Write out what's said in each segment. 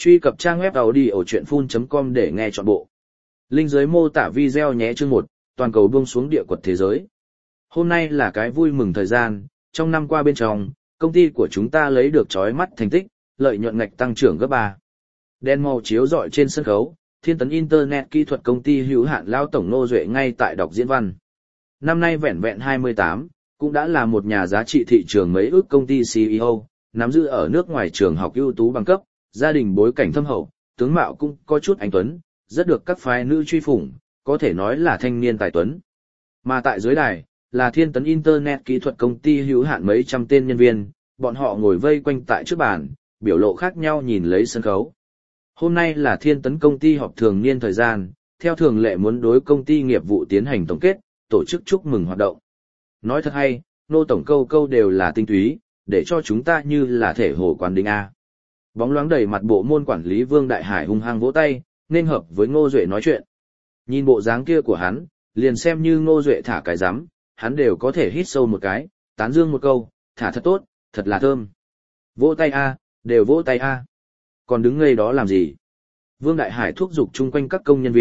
Truy cập trang web audiochuyenphun.com để nghe trọn bộ. Link dưới mô tả video nhé. Chương 1, toàn cầu buông xuống địa quật thế giới. Hôm nay là cái vui mừng thời gian, trong năm qua bên trong, công ty của chúng ta lấy được chói mắt thành tích, lợi nhuận ngạch tăng trưởng gấp 3. Đèn màu chiếu rọi trên sân khấu, Thiên Tấn Internet kỹ thuật công ty hữu hạn Lao tổng Ngô Duệ ngay tại đọc diễn văn. Năm nay vẹn vẹn 28, cũng đã là một nhà giá trị thị trường mấy ước công ty CEO, nắm giữ ở nước ngoài trường học ưu tú bằng cấp, gia đình bối cảnh thâm hậu, tướng mạo cũng có chút anh tuấn, rất được các phái nữ truy phủng, có thể nói là thanh niên tài tuấn. Mà tại dưới đài, là Thiên Tấn Internet kỹ thuật công ty hữu hạn mấy trăm tên nhân viên, bọn họ ngồi vây quanh tại trước bàn, biểu lộ khác nhau nhìn lấy sân khấu. Hôm nay là Thiên Tấn công ty họp thường niên thời gian, theo thường lệ muốn đối công ty nghiệp vụ tiến hành tổng kết, tổ chức chúc mừng hoạt động. Nói thật hay, Nô tổng câu câu đều là tinh túy, để cho chúng ta như là thể hồ quán đinh A. Bóng loáng đầy mặt bộ môn quản lý Vương Đại Hải hung hăng vỗ tay, nên hợp với Ngô Duệ nói chuyện. Nhìn bộ dáng kia của hắn, liền xem như Ngô Duệ thả cái rắm, hắn đều có thể hít sâu một cái, tán dương một câu, thả thật tốt, thật là thơm. Vỗ tay A, đều vỗ tay A. Còn đứng ngây đó làm gì? Vương Đại Hải thúc giục chung quanh các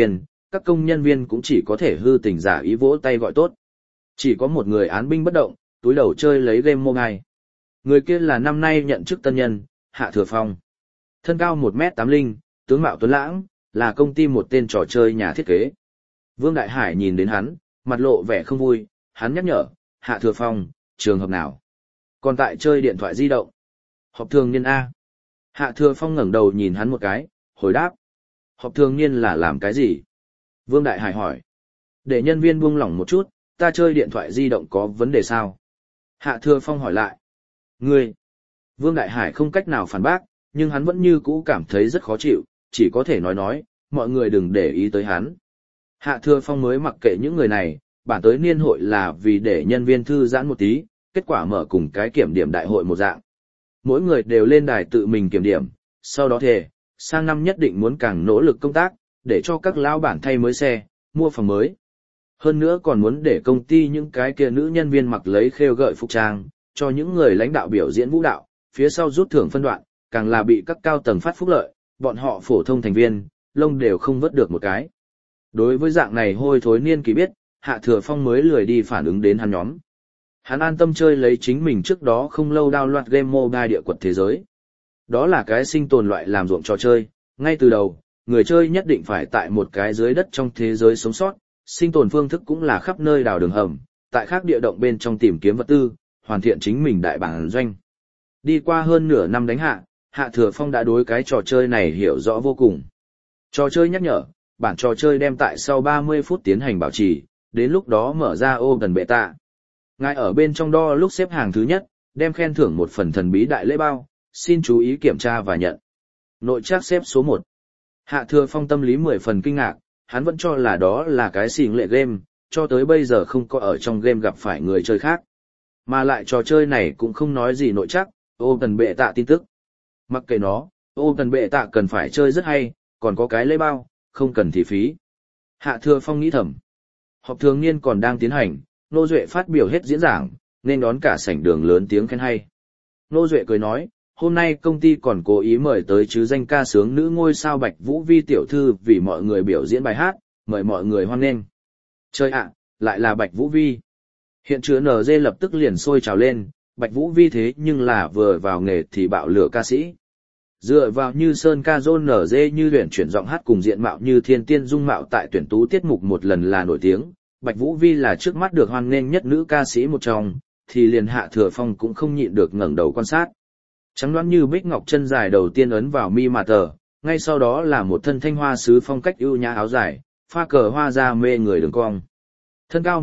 công nhân viên cũng chỉ có thể hư tình giả ý vỗ tay gọi tốt. Chỉ có một người án binh bất động, túi đầu chơi lấy game mobile. Người kia là năm nay nhận chức tân nhân, Hạ Thừa Phong. Thân cao 1m80, tướng mạo tuấn lãng, là công ty một tên trò chơi nhà thiết kế. Vương Đại Hải nhìn đến hắn, mặt lộ vẻ không vui, hắn nhắc nhở, Hạ Thừa Phong, trường hợp nào? Còn tại chơi điện thoại di động. Họp thường niên A. Hạ Thừa Phong ngẩng đầu nhìn hắn một cái, hồi đáp. Họp thường niên là làm cái gì? Vương Đại Hải hỏi. Để nhân viên buông lỏng một chút, ta chơi điện thoại di động có vấn đề sao? Hạ Thừa Phong hỏi lại. Ngươi. Vương Đại Hải không cách nào phản bác, nhưng hắn vẫn như cũ cảm thấy rất khó chịu, chỉ có thể nói, mọi người đừng để ý tới hắn. Hạ Thừa Phong mới mặc kệ những người này, bản tới niên hội là vì để nhân viên thư giãn một tí, kết quả mở cùng cái kiểm điểm đại hội một dạng. Mỗi người đều lên đài tự mình kiểm điểm, sau đó thề, sang năm nhất định muốn càng nỗ lực công tác, để cho các lão bản thay mới xe, mua phòng mới. Hơn nữa còn muốn để công ty những cái kia nữ nhân viên mặc lấy khêu gợi phục trang, cho những người lãnh đạo biểu diễn vũ đạo, phía sau rút thưởng phân đoạn, càng là bị các cao tầng phát phúc lợi, bọn họ phổ thông thành viên, lông đều không vớt được một cái. Đối với dạng này hôi thối niên kỳ biết, Hạ Thừa Phong mới lười đi phản ứng đến hắn nhóm. Hắn an tâm chơi lấy chính mình trước đó không lâu download game mobile địa quật thế giới. Đó là cái sinh tồn loại làm ruộng trò chơi, ngay từ đầu, người chơi nhất định phải tại một cái dưới đất trong thế giới sống sót, sinh tồn phương thức cũng là khắp nơi đào đường hầm, tại các địa động bên trong tìm kiếm vật tư, hoàn thiện chính mình đại bản doanh. Đi qua hơn nửa năm đánh Hạ Thừa Phong đã đối cái trò chơi này hiểu rõ vô cùng. Trò chơi nhắc nhở, bản trò chơi đem tại sau 30 phút tiến hành bảo trì, đến lúc đó mở ra ô gần bệ tạ. Ngài ở bên trong đo lúc xếp hàng thứ nhất, đem khen thưởng một phần thần bí đại lễ bao, xin chú ý kiểm tra và nhận. Nội trác xếp số 1. Hạ Thừa Phong tâm lý 10 phần kinh ngạc, hắn vẫn cho là đó là cái xỉn lệ game, cho tới bây giờ không có ở trong game gặp phải người chơi khác. Mà lại trò chơi này cũng không nói gì nội trác, ô gần bệ tạ tin tức. Mặc kệ nó, ô gần bệ tạ cần phải chơi rất hay, còn có cái lễ bao, không cần thì phí. Hạ Thừa Phong nghĩ thầm. Họp thường niên còn đang tiến hành, Nô Duệ phát biểu hết diễn giảng, nên đón cả sảnh đường lớn tiếng khen hay. Nô Duệ cười nói, hôm nay công ty còn cố ý mời tới chứ danh ca sướng nữ ngôi sao Bạch Vũ Vi tiểu thư vì mọi người biểu diễn bài hát, mời mọi người hoan nghênh. Chơi ạ, lại là Bạch Vũ Vi. Hiện trường NG lập tức liền sôi trào lên, Bạch Vũ Vi thế nhưng là vừa vào nghề thì bạo lửa ca sĩ. Dựa vào như Sơn ca John NG như luyện chuyển giọng hát cùng diện mạo như thiên tiên dung mạo tại tuyển tú tiết mục một lần là nổi tiếng, Bạch Vũ Vi là trước mắt được hoan nghênh nhất nữ ca sĩ một trong, thì liền Hạ Thừa Phong cũng không nhịn được ngẩng đầu quan sát. Trắng đoán như bích ngọc chân dài đầu tiên ấn vào mi mà tờ, ngay sau đó là một thân thanh hoa sứ phong cách ưu nhã áo dài, pha cờ hoa ra mê người đường cong. Thân cao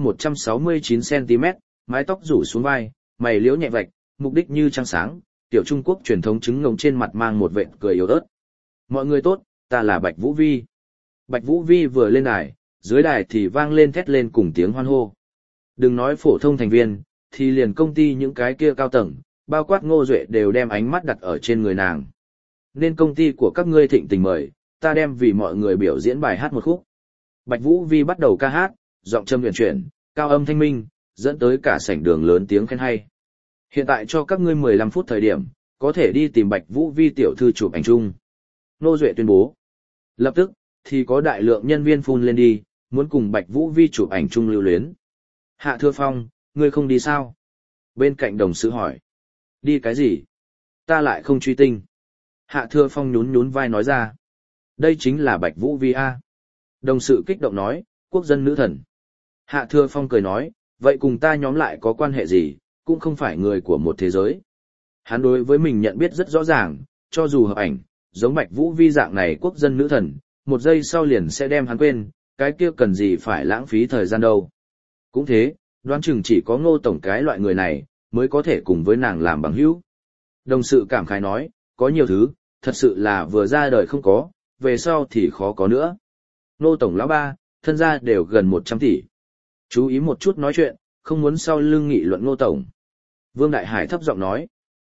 169cm, mái tóc rủ xuống vai, mày liễu nhẹ vạch, mục đích như trăng sáng, tiểu Trung Quốc truyền thống trứng ngông trên mặt mang một vệt cười yếu ớt. Mọi người tốt, ta là Bạch Vũ Vi. Bạch Vũ Vi vừa lên đài, dưới đài thì vang lên thét lên cùng tiếng hoan hô. Đừng nói phổ thông thành viên, thì liền công ty những cái kia cao tầng, bao quát Ngô Duệ đều đem ánh mắt đặt ở trên người nàng. Nên công ty của các ngươi thịnh tình mời, ta đem vì mọi người biểu diễn bài hát một khúc. Bạch Vũ Vi bắt đầu ca hát, giọng trầm huyền chuyển, cao âm thanh minh, dẫn tới cả sảnh đường lớn tiếng khen hay. Hiện tại cho các ngươi 15 phút thời điểm, có thể đi tìm Bạch Vũ Vi tiểu thư chụp ảnh chung. Nô Duệ tuyên bố. Lập tức, thì có đại lượng nhân viên phun lên đi, muốn cùng Bạch Vũ Vi chụp ảnh chung lưu luyến. Hạ Thừa Phong, ngươi không đi sao? Bên cạnh đồng sự hỏi. Đi cái gì? Ta lại không truy tinh. Hạ Thừa Phong nhún nhún vai nói ra. Đây chính là Bạch Vũ Vi A. Đồng sự kích động nói, quốc dân nữ thần. Hạ Thừa Phong cười nói, vậy cùng ta nhóm lại có quan hệ gì, cũng không phải người của một thế giới. Hắn đối với mình nhận biết rất rõ ràng, cho dù hợp ảnh, giống Bạch Vũ Vi dạng này quốc dân nữ thần, một giây sau liền sẽ đem hắn quên, cái kia cần gì phải lãng phí thời gian đâu. Cũng thế, đoán chừng chỉ có Ngô tổng cái loại người này, mới có thể cùng với nàng làm bằng hữu. Đồng sự cảm khái nói, có nhiều thứ, thật sự là vừa ra đời không có, về sau thì khó có nữa. Ngô tổng lão ba, thân gia đều gần 100 tỷ. Chú ý một chút nói chuyện, không muốn sau lưng nghị luận Ngô tổng. Vương Đại Hải thấp giọng nói.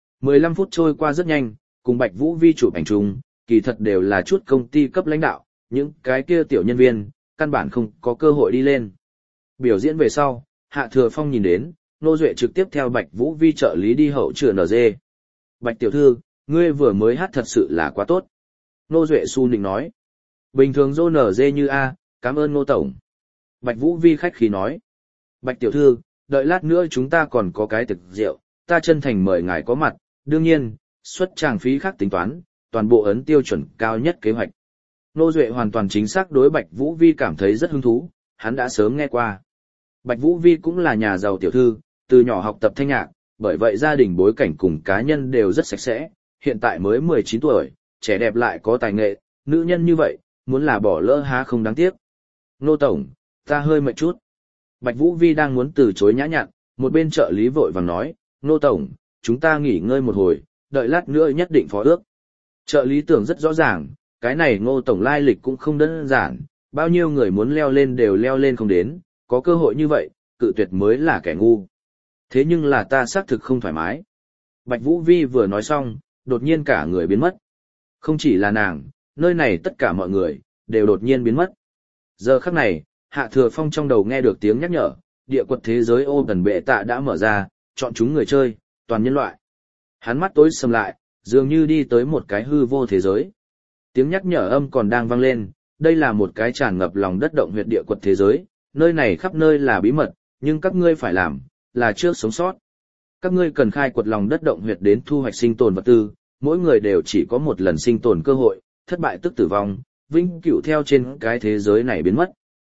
15 phút trôi qua rất nhanh, cùng Bạch Vũ Vi chụp ảnh chung, kỳ thật đều là chút công ty cấp lãnh đạo, những cái kia tiểu nhân viên, căn bản không có cơ hội đi lên. Biểu diễn về sau, Hạ Thừa Phong nhìn đến, Nô Duệ trực tiếp theo Bạch Vũ Vi trợ lý đi hậu chữa NG. Bạch tiểu thư, ngươi vừa mới hát thật sự là quá tốt. Nô Duệ su nịnh nói. Bình thường dô NG như A, cảm ơn Nô tổng. Bạch Vũ Vi khách khí nói. Bạch tiểu thư, đợi lát nữa chúng ta còn có cái thực rượu, ta chân thành mời ngài có mặt, đương nhiên, xuất tràng phí khác tính toán, toàn bộ ấn tiêu chuẩn cao nhất kế hoạch. Nô Duệ hoàn toàn chính xác đối Bạch Vũ Vi cảm thấy rất hứng thú, hắn đã sớm nghe qua. Bạch Vũ Vi cũng là nhà giàu tiểu thư, từ nhỏ học tập thanh nhạc, bởi vậy gia đình bối cảnh cùng cá nhân đều rất sạch sẽ, hiện tại mới 19 tuổi, trẻ đẹp lại có tài nghệ, nữ nhân như vậy, muốn là bỏ lỡ há không đáng tiếc. Nô tổng, ta hơi mệt chút. Bạch Vũ Vi đang muốn từ chối nhã nhặn, một bên trợ lý vội vàng nói, Nô tổng, chúng ta nghỉ ngơi một hồi, đợi lát nữa nhất định phó ước. Trợ lý tưởng rất rõ ràng, cái này Ngô tổng lai lịch cũng không đơn giản, bao nhiêu người muốn leo lên đều leo lên không đến, có cơ hội như vậy, cự tuyệt mới là kẻ ngu. Thế nhưng là ta xác thực không thoải mái. Bạch Vũ Vi vừa nói xong, đột nhiên cả người biến mất. Không chỉ là nàng, nơi này tất cả mọi người, đều đột nhiên biến mất. Giờ khắc này, Hạ Thừa Phong trong đầu nghe được tiếng nhắc nhở, địa quật thế giới ô tần bệ tạ đã mở ra, chọn chúng người chơi, toàn nhân loại. Hắn mắt tối sầm lại, dường như đi tới một cái hư vô thế giới. Tiếng nhắc nhở âm còn đang vang lên, đây là một cái tràn ngập lòng đất động huyệt địa quật thế giới, nơi này khắp nơi là bí mật, nhưng các ngươi phải làm, là trước sống sót. Các ngươi cần khai quật lòng đất động huyệt đến thu hoạch sinh tồn vật tư, mỗi người đều chỉ có một lần sinh tồn cơ hội, thất bại tức tử vong, vĩnh cửu theo trên cái thế giới này biến mất.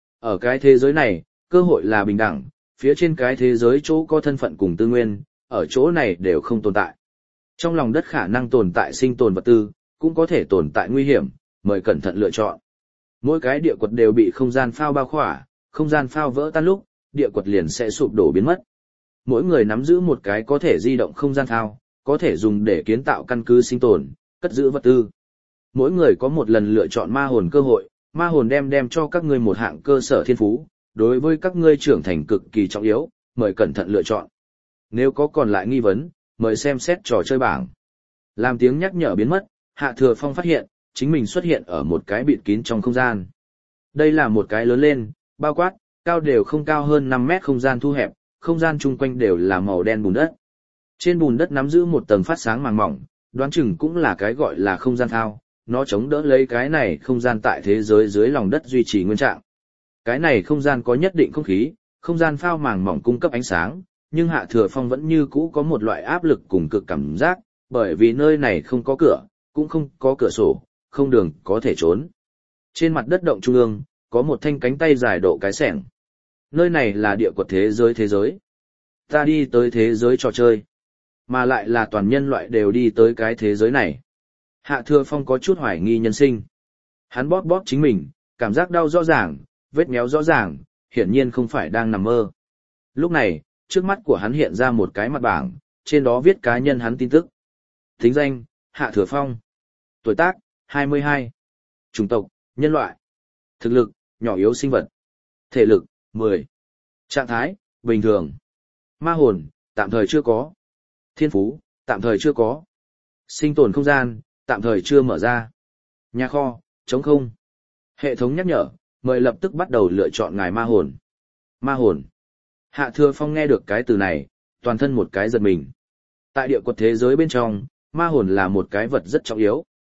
Ở cái thế giới này, cơ hội là bình đẳng, phía trên cái thế giới chỗ có thân phận cùng tư nguyên, ở chỗ này đều không tồn tại. Trong lòng đất khả năng tồn tại sinh tồn vật tư, cũng có thể tồn tại nguy hiểm, mời cẩn thận lựa chọn. Mỗi cái địa quật đều bị không gian phao bao khỏa, không gian phao vỡ tan lúc, địa quật liền sẽ sụp đổ biến mất. Mỗi người nắm giữ một cái có thể di động không gian phao, có thể dùng để kiến tạo căn cứ sinh tồn, cất giữ vật tư. Mỗi người có một lần lựa chọn ma hồn cơ hội, ma hồn đem cho các ngươi một hạng cơ sở thiên phú, đối với các ngươi trưởng thành cực kỳ trọng yếu, mời cẩn thận lựa chọn. Nếu có còn lại nghi vấn, mời xem xét trò chơi bảng. Làm tiếng nhắc nhở biến mất, Hạ Thừa Phong phát hiện, chính mình xuất hiện ở một cái bịt kín trong không gian. Đây là một cái lớn lên, bao quát, cao đều không cao hơn 5 mét không gian thu hẹp, không gian chung quanh đều là màu đen bùn đất. Trên bùn đất nắm giữ một tầng phát sáng màng mỏng, đoán chừng cũng là cái gọi là không gian thao, nó chống đỡ lấy cái này không gian tại thế giới dưới lòng đất duy trì nguyên trạng. Cái này không gian có nhất định không khí, không gian phao màng mỏng cung cấp ánh sáng, nhưng Hạ Thừa Phong vẫn như cũ có một loại áp lực cùng cực cảm giác, bởi vì nơi này không có cửa, cũng không có cửa sổ, không đường có thể trốn. Trên mặt đất động trung ương, có một thanh cánh tay dài độ cái xẻng. Nơi này là địa quật thế giới. Ta đi tới thế giới trò chơi, mà lại là toàn nhân loại đều đi tới cái thế giới này. Hạ Thừa Phong có chút hoài nghi nhân sinh. Hắn bóp bóp chính mình, cảm giác đau rõ ràng, vết méo rõ ràng, hiển nhiên không phải đang nằm mơ. Lúc này, trước mắt của hắn hiện ra một cái mặt bảng, trên đó viết cá nhân hắn tin tức. Thính danh, Hạ Thừa Phong. Tuổi tác, 22. Chủng tộc, nhân loại. Thực lực, nhỏ yếu sinh vật. Thể lực, 10. Trạng thái, bình thường. Ma hồn, tạm thời chưa có. Thiên phú, tạm thời chưa có. Sinh tồn không gian, tạm thời chưa mở ra. Nhà kho, trống không. Hệ thống nhắc nhở, mời lập tức bắt đầu lựa chọn ngài ma hồn. Ma hồn. Hạ Thừa Phong nghe được cái từ này, toàn thân một cái giật mình. Tại địa quật thế giới bên trong, ma hồn là một cái vật rất trọng yếu.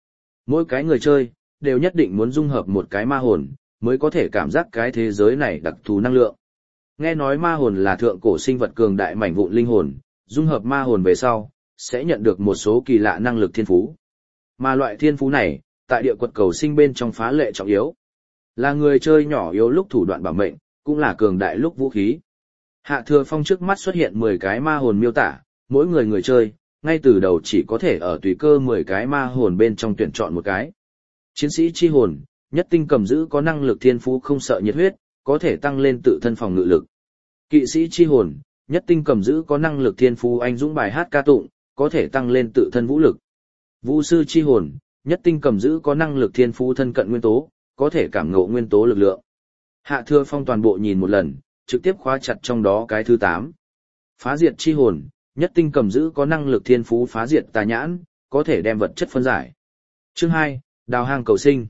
Mỗi cái người chơi, đều nhất định muốn dung hợp một cái ma hồn, mới có thể cảm giác cái thế giới này đặc thù năng lượng. Nghe nói ma hồn là thượng cổ sinh vật cường đại mảnh vụn linh hồn, dung hợp ma hồn về sau, sẽ nhận được một số kỳ lạ năng lực thiên phú. Mà loại thiên phú này, tại địa quật cầu sinh bên trong phá lệ trọng yếu. Là người chơi nhỏ yếu lúc thủ đoạn bảo mệnh, cũng là cường đại lúc vũ khí. Hạ Thừa Phong trước mắt xuất hiện 10 cái ma hồn miêu tả, mỗi người chơi, ngay từ đầu chỉ có thể ở tùy cơ 10 cái ma hồn bên trong tuyển chọn một cái. Chiến sĩ chi hồn, nhất tinh cầm giữ có năng lực thiên phú không sợ nhiệt huyết, có thể tăng lên tự thân phòng ngự lực. Kỵ sĩ chi hồn, nhất tinh cầm giữ có năng lực thiên phú anh dũng bài hát ca tụng, có thể tăng lên tự thân vũ lực. Vũ sư chi hồn, nhất tinh cầm giữ có năng lực thiên phú thân cận nguyên tố, có thể cảm ngộ nguyên tố lực lượng. Hạ Thừa Phong toàn bộ nhìn một lần, trực tiếp khóa chặt trong đó cái thứ 8. Phá diệt chi hồn, nhất tinh cầm giữ có năng lực thiên phú phá diệt tà nhãn, có thể đem vật chất phân giải. Chương 2, đào hang cầu sinh.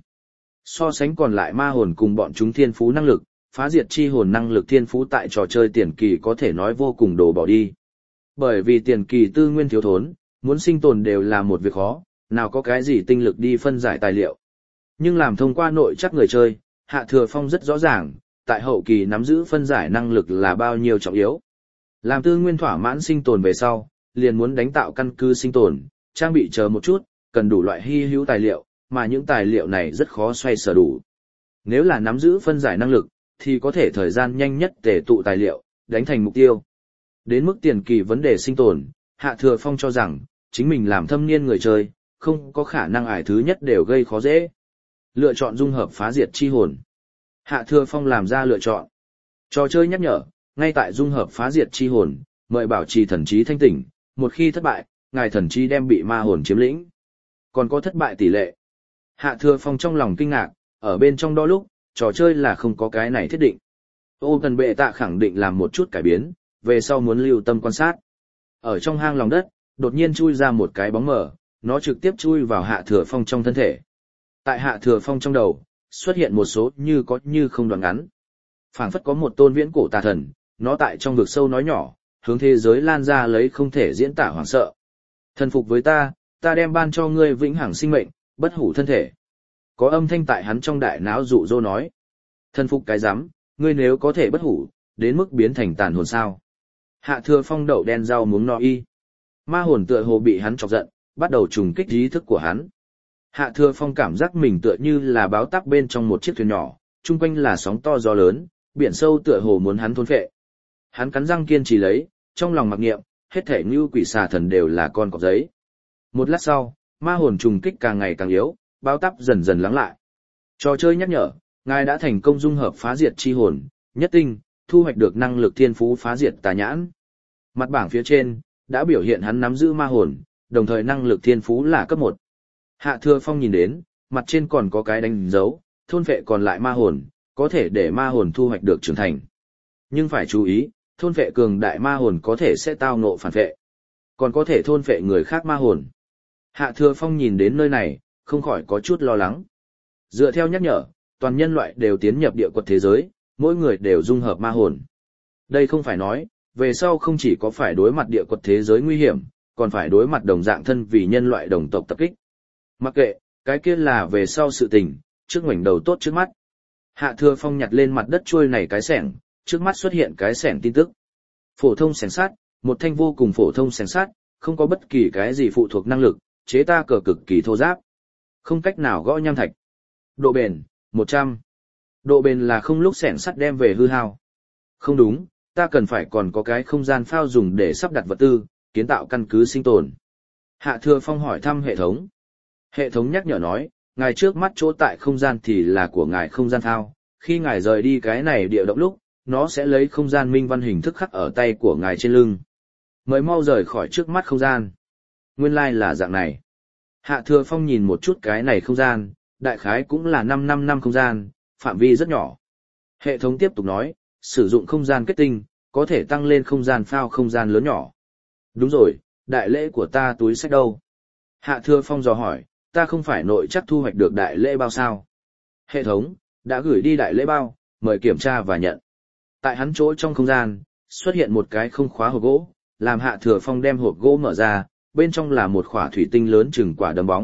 So sánh còn lại ma hồn cùng bọn chúng thiên phú năng lực, phá diệt chi hồn năng lực thiên phú tại trò chơi tiền kỳ có thể nói vô cùng đồ bỏ đi. Bởi vì tiền kỳ tư nguyên thiếu thốn, muốn sinh tồn đều là một việc khó, nào có cái gì tinh lực đi phân giải tài liệu. Nhưng làm thông qua nội chắc người chơi, Hạ Thừa Phong rất rõ ràng, tại hậu kỳ nắm giữ phân giải năng lực là bao nhiêu trọng yếu. Làm tư nguyên thỏa mãn sinh tồn về sau, liền muốn đánh tạo căn cứ sinh tồn, trang bị chờ một chút, cần đủ loại hy hữu tài liệu, mà những tài liệu này rất khó xoay sở đủ. Nếu là nắm giữ phân giải năng lực, thì có thể thời gian nhanh nhất tề tụ tài liệu, đánh thành mục tiêu. Đến mức tiền kỳ vấn đề sinh tồn, Hạ Thừa Phong cho rằng, chính mình làm thâm niên người chơi, không có khả năng ải thứ nhất đều gây khó dễ. Lựa chọn dung hợp phá diệt chi hồn. Hạ Thừa Phong làm ra lựa chọn. Trò chơi nhắc nhở, ngay tại dung hợp phá diệt chi hồn, mời bảo trì thần trí thanh tỉnh, một khi thất bại, ngài thần trí đem bị ma hồn chiếm lĩnh. Còn có thất bại tỷ lệ. Hạ Thừa Phong trong lòng kinh ngạc, ở bên trong đó lúc, trò chơi là không có cái này thiết định. Ô Tần Bệ Tạ khẳng định làm một chút cải biến, về sau muốn lưu tâm quan sát. Ở trong hang lòng đất, đột nhiên chui ra một cái bóng mờ, nó trực tiếp chui vào Hạ Thừa Phong trong thân thể. Tại Hạ Thừa Phong trong đầu, xuất hiện một số như có như không đoạn ngắn. Phảng phất có một tôn viễn cổ tà thần, nó tại trong vực sâu nói nhỏ, hướng thế giới lan ra lấy không thể diễn tả hoảng sợ. Thần phục với ta, ta đem ban cho ngươi vĩnh hằng sinh mệnh, bất hủ thân thể. Có âm thanh tại hắn trong đại não dụ dỗ nói. Thần phục cái rắm, ngươi nếu có thể bất hủ, đến mức biến thành tàn hồn sao. Hạ Thừa Phong đậu đen rau muống no y. Ma hồn tựa hồ bị hắn chọc giận, bắt đầu trùng kích ý thức của hắn. Hạ Thừa Phong cảm giác mình tựa như là báo tắc bên trong một chiếc thuyền nhỏ, chung quanh là sóng to gió lớn, biển sâu tựa hồ muốn hắn thôn phệ. Hắn cắn răng kiên trì lấy, trong lòng mặc niệm, hết thể như quỷ xà thần đều là con cọp giấy. Một lát sau, ma hồn trùng kích càng ngày càng yếu, báo tắc dần dần lắng lại. Trò chơi nhắc nhở, ngài đã thành công dung hợp phá diệt chi hồn, nhất tinh, thu hoạch được năng lực thiên phú phá diệt tà nhãn. Mặt bảng phía trên, đã biểu hiện hắn nắm giữ ma hồn, đồng thời năng lực thiên phú là cấp 1. Hạ Thừa Phong nhìn đến, mặt trên còn có cái đánh dấu, thôn phệ còn lại ma hồn, có thể để ma hồn thu hoạch được trưởng thành. Nhưng phải chú ý, thôn phệ cường đại ma hồn có thể sẽ tao ngộ phản phệ, còn có thể thôn phệ người khác ma hồn. Hạ Thừa Phong nhìn đến nơi này, không khỏi có chút lo lắng. Dựa theo nhắc nhở, toàn nhân loại đều tiến nhập địa quật thế giới, mỗi người đều dung hợp ma hồn. Đây không phải nói, về sau không chỉ có phải đối mặt địa quật thế giới nguy hiểm, còn phải đối mặt đồng dạng thân vì nhân loại đồng tộc tập kích. Mặc kệ, cái kia là về sau sự tình, trước ngoảnh đầu tốt trước mắt. Hạ Thừa Phong nhặt lên mặt đất trôi này cái xẻng, trước mắt xuất hiện cái xẻng tin tức. Phổ thông xẻng sắt, một thanh vô cùng phổ thông xẻng sắt, không có bất kỳ cái gì phụ thuộc năng lực, chế ta cờ cực kỳ thô ráp. Không cách nào gõ nham thạch. Độ bền, 100. Độ bền là không lúc xẻng sắt đem về hư hao. Không đúng, ta cần phải còn có cái không gian phao dùng để sắp đặt vật tư, kiến tạo căn cứ sinh tồn. Hạ Thừa Phong hỏi thăm hệ thống. Hệ thống nhắc nhở nói, ngài trước mắt chỗ tại không gian thì là của ngài không gian phao, khi ngài rời đi cái này địa động lúc, nó sẽ lấy không gian minh văn hình thức khắc ở tay của ngài trên lưng. Mời mau rời khỏi trước mắt không gian. Nguyên lai là dạng này. Hạ Thừa Phong nhìn một chút cái này không gian, đại khái cũng là 555 không gian, phạm vi rất nhỏ. Hệ thống tiếp tục nói, sử dụng không gian kết tinh, có thể tăng lên không gian phao không gian lớn nhỏ. Đúng rồi, đại lễ của ta túi sách đâu? Hạ Thừa Phong dò hỏi, ta không phải nội chắc thu hoạch được đại lễ bao sao? Hệ thống, đã gửi đi đại lễ bao, mời kiểm tra và nhận. Tại hắn chỗ trong không gian, xuất hiện một cái không khóa hộp gỗ, làm Hạ Thừa Phong đem hộp gỗ mở ra, bên trong là một khỏa thủy tinh lớn chừng quả đấm bóng,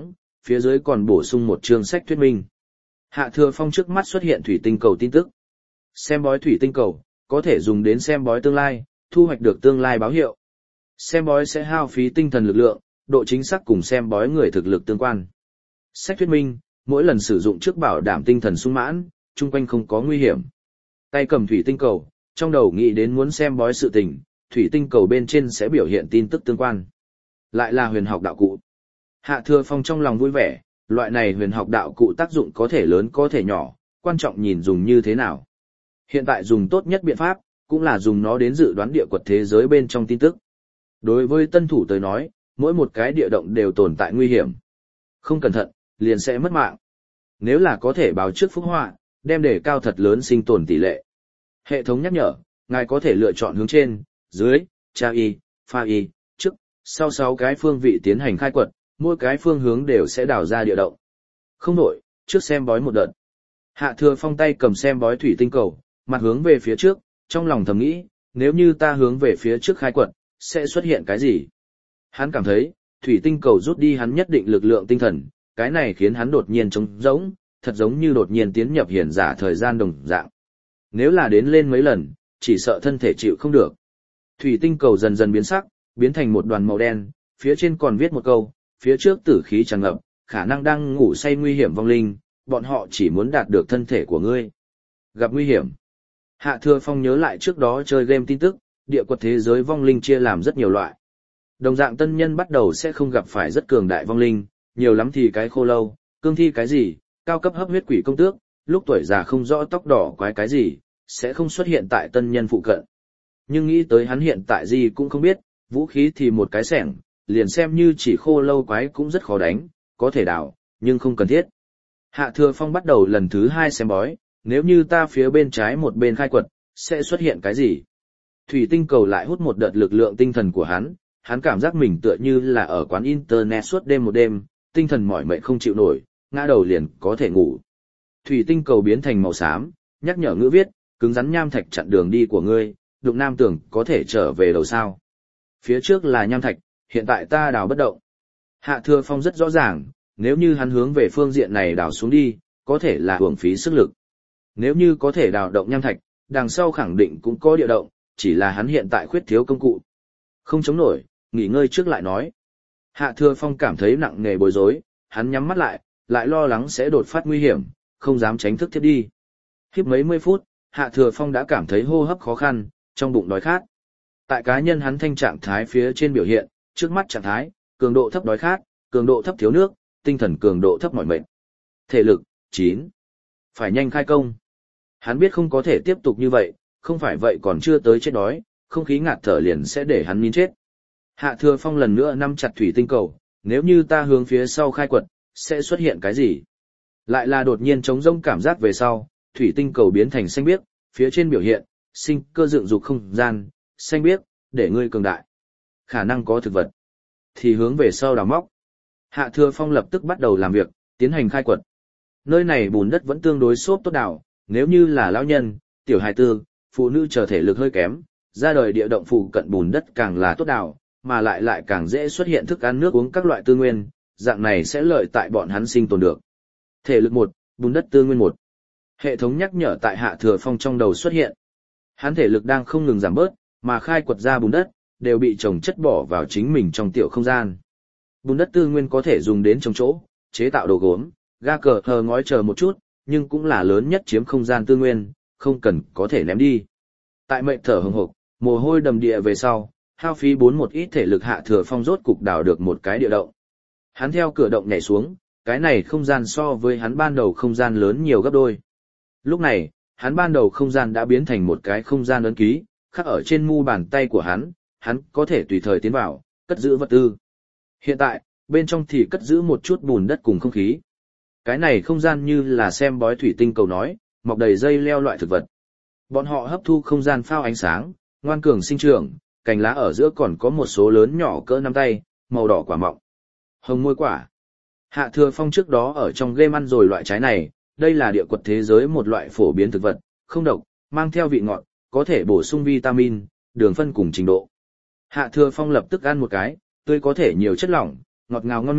phía dưới còn bổ sung một chương sách thuyết minh. Hạ Thừa Phong trước mắt xuất hiện thủy tinh cầu tin tức. Xem bói thủy tinh cầu, có thể dùng đến xem bói tương lai, thu hoạch được tương lai báo hiệu. Xem bói sẽ hao phí tinh thần lực lượng, độ chính xác cùng xem bói người thực lực tương quan. Sách thuyết minh, mỗi lần sử dụng trước bảo đảm tinh thần sung mãn, chung quanh không có nguy hiểm. Tay cầm thủy tinh cầu, trong đầu nghĩ đến muốn xem bói sự tình, thủy tinh cầu bên trên sẽ biểu hiện tin tức tương quan. Lại là huyền học đạo cụ. Hạ Thừa Phong trong lòng vui vẻ, loại này huyền học đạo cụ tác dụng có thể lớn có thể nhỏ, quan trọng nhìn dùng như thế nào. Hiện tại dùng tốt nhất biện pháp, cũng là dùng nó đến dự đoán địa quật thế giới bên trong tin tức. Đối với tân thủ tới nói, mỗi một cái địa động đều tồn tại nguy hiểm. Không cẩn thận, liền sẽ mất mạng. Nếu là có thể báo trước phúc họa, đem đề cao thật lớn sinh tồn tỷ lệ. Hệ thống nhắc nhở, ngài có thể lựa chọn hướng trên, dưới, tra y, pha y, trước, sau 6 cái phương vị tiến hành khai quật, mỗi cái phương hướng đều sẽ đào ra địa động. Không đổi, trước xem bói một đợt. Hạ Thừa Phong tay cầm xem bói thủy tinh cầu, mặt hướng về phía trước, trong lòng thầm nghĩ, nếu như ta hướng về phía trước khai quật, sẽ xuất hiện cái gì? Hắn cảm thấy, thủy tinh cầu rút đi hắn nhất định lực lượng tinh thần, cái này khiến hắn đột nhiên trống rỗng, thật giống như đột nhiên tiến nhập hiển giả thời gian đồng dạng. Nếu là đến lên mấy lần, chỉ sợ thân thể chịu không được. Thủy tinh cầu dần dần biến sắc, biến thành một đoàn màu đen, phía trên còn viết một câu, phía trước tử khí tràn ngập, khả năng đang ngủ say nguy hiểm vong linh, bọn họ chỉ muốn đạt được thân thể của ngươi. Gặp nguy hiểm. Hạ Thừa Phong nhớ lại trước đó chơi game tin tức, địa quật thế giới vong linh chia làm rất nhiều loại. Đồng dạng tân nhân bắt đầu sẽ không gặp phải rất cường đại vong linh, nhiều lắm thì cái khô lâu, cương thi cái gì, cao cấp hấp huyết quỷ công tước, lúc tuổi già không rõ tóc đỏ quái cái gì, sẽ không xuất hiện tại tân nhân phụ cận. Nhưng nghĩ tới hắn hiện tại gì cũng không biết, vũ khí thì một cái xẻng, liền xem như chỉ khô lâu quái cũng rất khó đánh, có thể đảo, nhưng không cần thiết. Hạ Thừa Phong bắt đầu lần thứ 2 xem bói, nếu như ta phía bên trái một bên khai quật, sẽ xuất hiện cái gì? Thủy tinh cầu lại hút một đợt lực lượng tinh thần của hắn cảm giác mình tựa như là ở quán internet suốt đêm một đêm, tinh thần mỏi mệt không chịu nổi, ngã đầu liền có thể ngủ. Thủy tinh cầu biến thành màu xám, nhắc nhở ngữ viết, cứng rắn nham thạch chặn đường đi của ngươi, đụng nam tưởng có thể trở về đầu sao. Phía trước là nham thạch, hiện tại ta đào bất động. Hạ Thừa Phong rất rõ ràng, nếu như hắn hướng về phương diện này đào xuống đi, có thể là uổng phí sức lực. Nếu như có thể đào động nham thạch, đằng sau khẳng định cũng có địa động, chỉ là hắn hiện tại khuyết thiếu công cụ. Không chống nổi, nghỉ ngơi trước lại nói. Hạ Thừa Phong cảm thấy nặng nề bối rối, hắn nhắm mắt lại lo lắng sẽ đột phát nguy hiểm, không dám tránh thức thiết đi. Khiếp mấy mươi phút, Hạ Thừa Phong đã cảm thấy hô hấp khó khăn, trong bụng đói khát. Tại cá nhân hắn thanh trạng thái phía trên biểu hiện, trước mắt trạng thái, cường độ thấp đói khát, cường độ thấp thiếu nước, tinh thần cường độ thấp mỏi mệt. Thể lực, 9. Phải nhanh khai công. Hắn biết không có thể tiếp tục như vậy, không phải vậy còn chưa tới chết đói, không khí ngạt thở liền sẽ để hắn nín chết. Hạ Thừa Phong lần nữa nắm chặt thủy tinh cầu, nếu như ta hướng phía sau khai quật, sẽ xuất hiện cái gì? Lại là đột nhiên trống rỗng cảm giác về sau, thủy tinh cầu biến thành xanh biếc, phía trên biểu hiện, sinh cơ dựng dục không gian, xanh biếc, để ngươi cường đại. Khả năng có thực vật. Thì hướng về sau đào móc. Hạ Thừa Phong lập tức bắt đầu làm việc, tiến hành khai quật. Nơi này bùn đất vẫn tương đối xốp tốt đào, nếu như là lão nhân, tiểu hài tử, phụ nữ chờ thể lực hơi kém, ra đời địa động phụ cận bùn đất càng là tốt đào, mà lại càng dễ xuất hiện thức ăn nước uống các loại tư nguyên, dạng này sẽ lợi tại bọn hắn sinh tồn được. Thể lực 1, bùn đất tư nguyên 1. Hệ thống nhắc nhở tại Hạ Thừa Phong trong đầu xuất hiện. Hắn thể lực đang không ngừng giảm bớt, mà khai quật ra bùn đất đều bị trồng chất bỏ vào chính mình trong tiểu không gian. Bùn đất tư nguyên có thể dùng đến trồng chỗ, chế tạo đồ gốm, ga cờ hờ ngói chờ một chút, nhưng cũng là lớn nhất chiếm không gian tư nguyên, không cần có thể ném đi. Tại mệnh thở hừng hực, mồ hôi đầm địa về sau, hao phí 4 một ít thể lực Hạ Thừa Phong rốt cục đào được một cái địa động. Hắn theo cửa động nhảy xuống, cái này không gian so với hắn ban đầu không gian lớn nhiều gấp đôi. Lúc này, hắn ban đầu không gian đã biến thành một cái không gian ấn ký, khắc ở trên mu bàn tay của hắn có thể tùy thời tiến vào, cất giữ vật tư. Hiện tại, bên trong thì cất giữ một chút bùn đất cùng không khí. Cái này không gian như là xem bói thủy tinh cầu nói, mọc đầy dây leo loại thực vật. Bọn họ hấp thu không gian phao ánh sáng, ngoan cường sinh trưởng, cành lá ở giữa còn có một số lớn nhỏ cỡ nắm tay, màu đỏ quả mọng. Hồng môi quả. Hạ Thừa Phong trước đó ở trong game ăn rồi loại trái này, đây là địa quật thế giới một loại phổ biến thực vật, không độc, mang theo vị ngọt, có thể bổ sung vitamin, đường phân cùng trình độ. Hạ Thừa Phong lập tức ăn một cái, tươi có thể nhiều chất lỏng, ngọt ngào ngon miệng,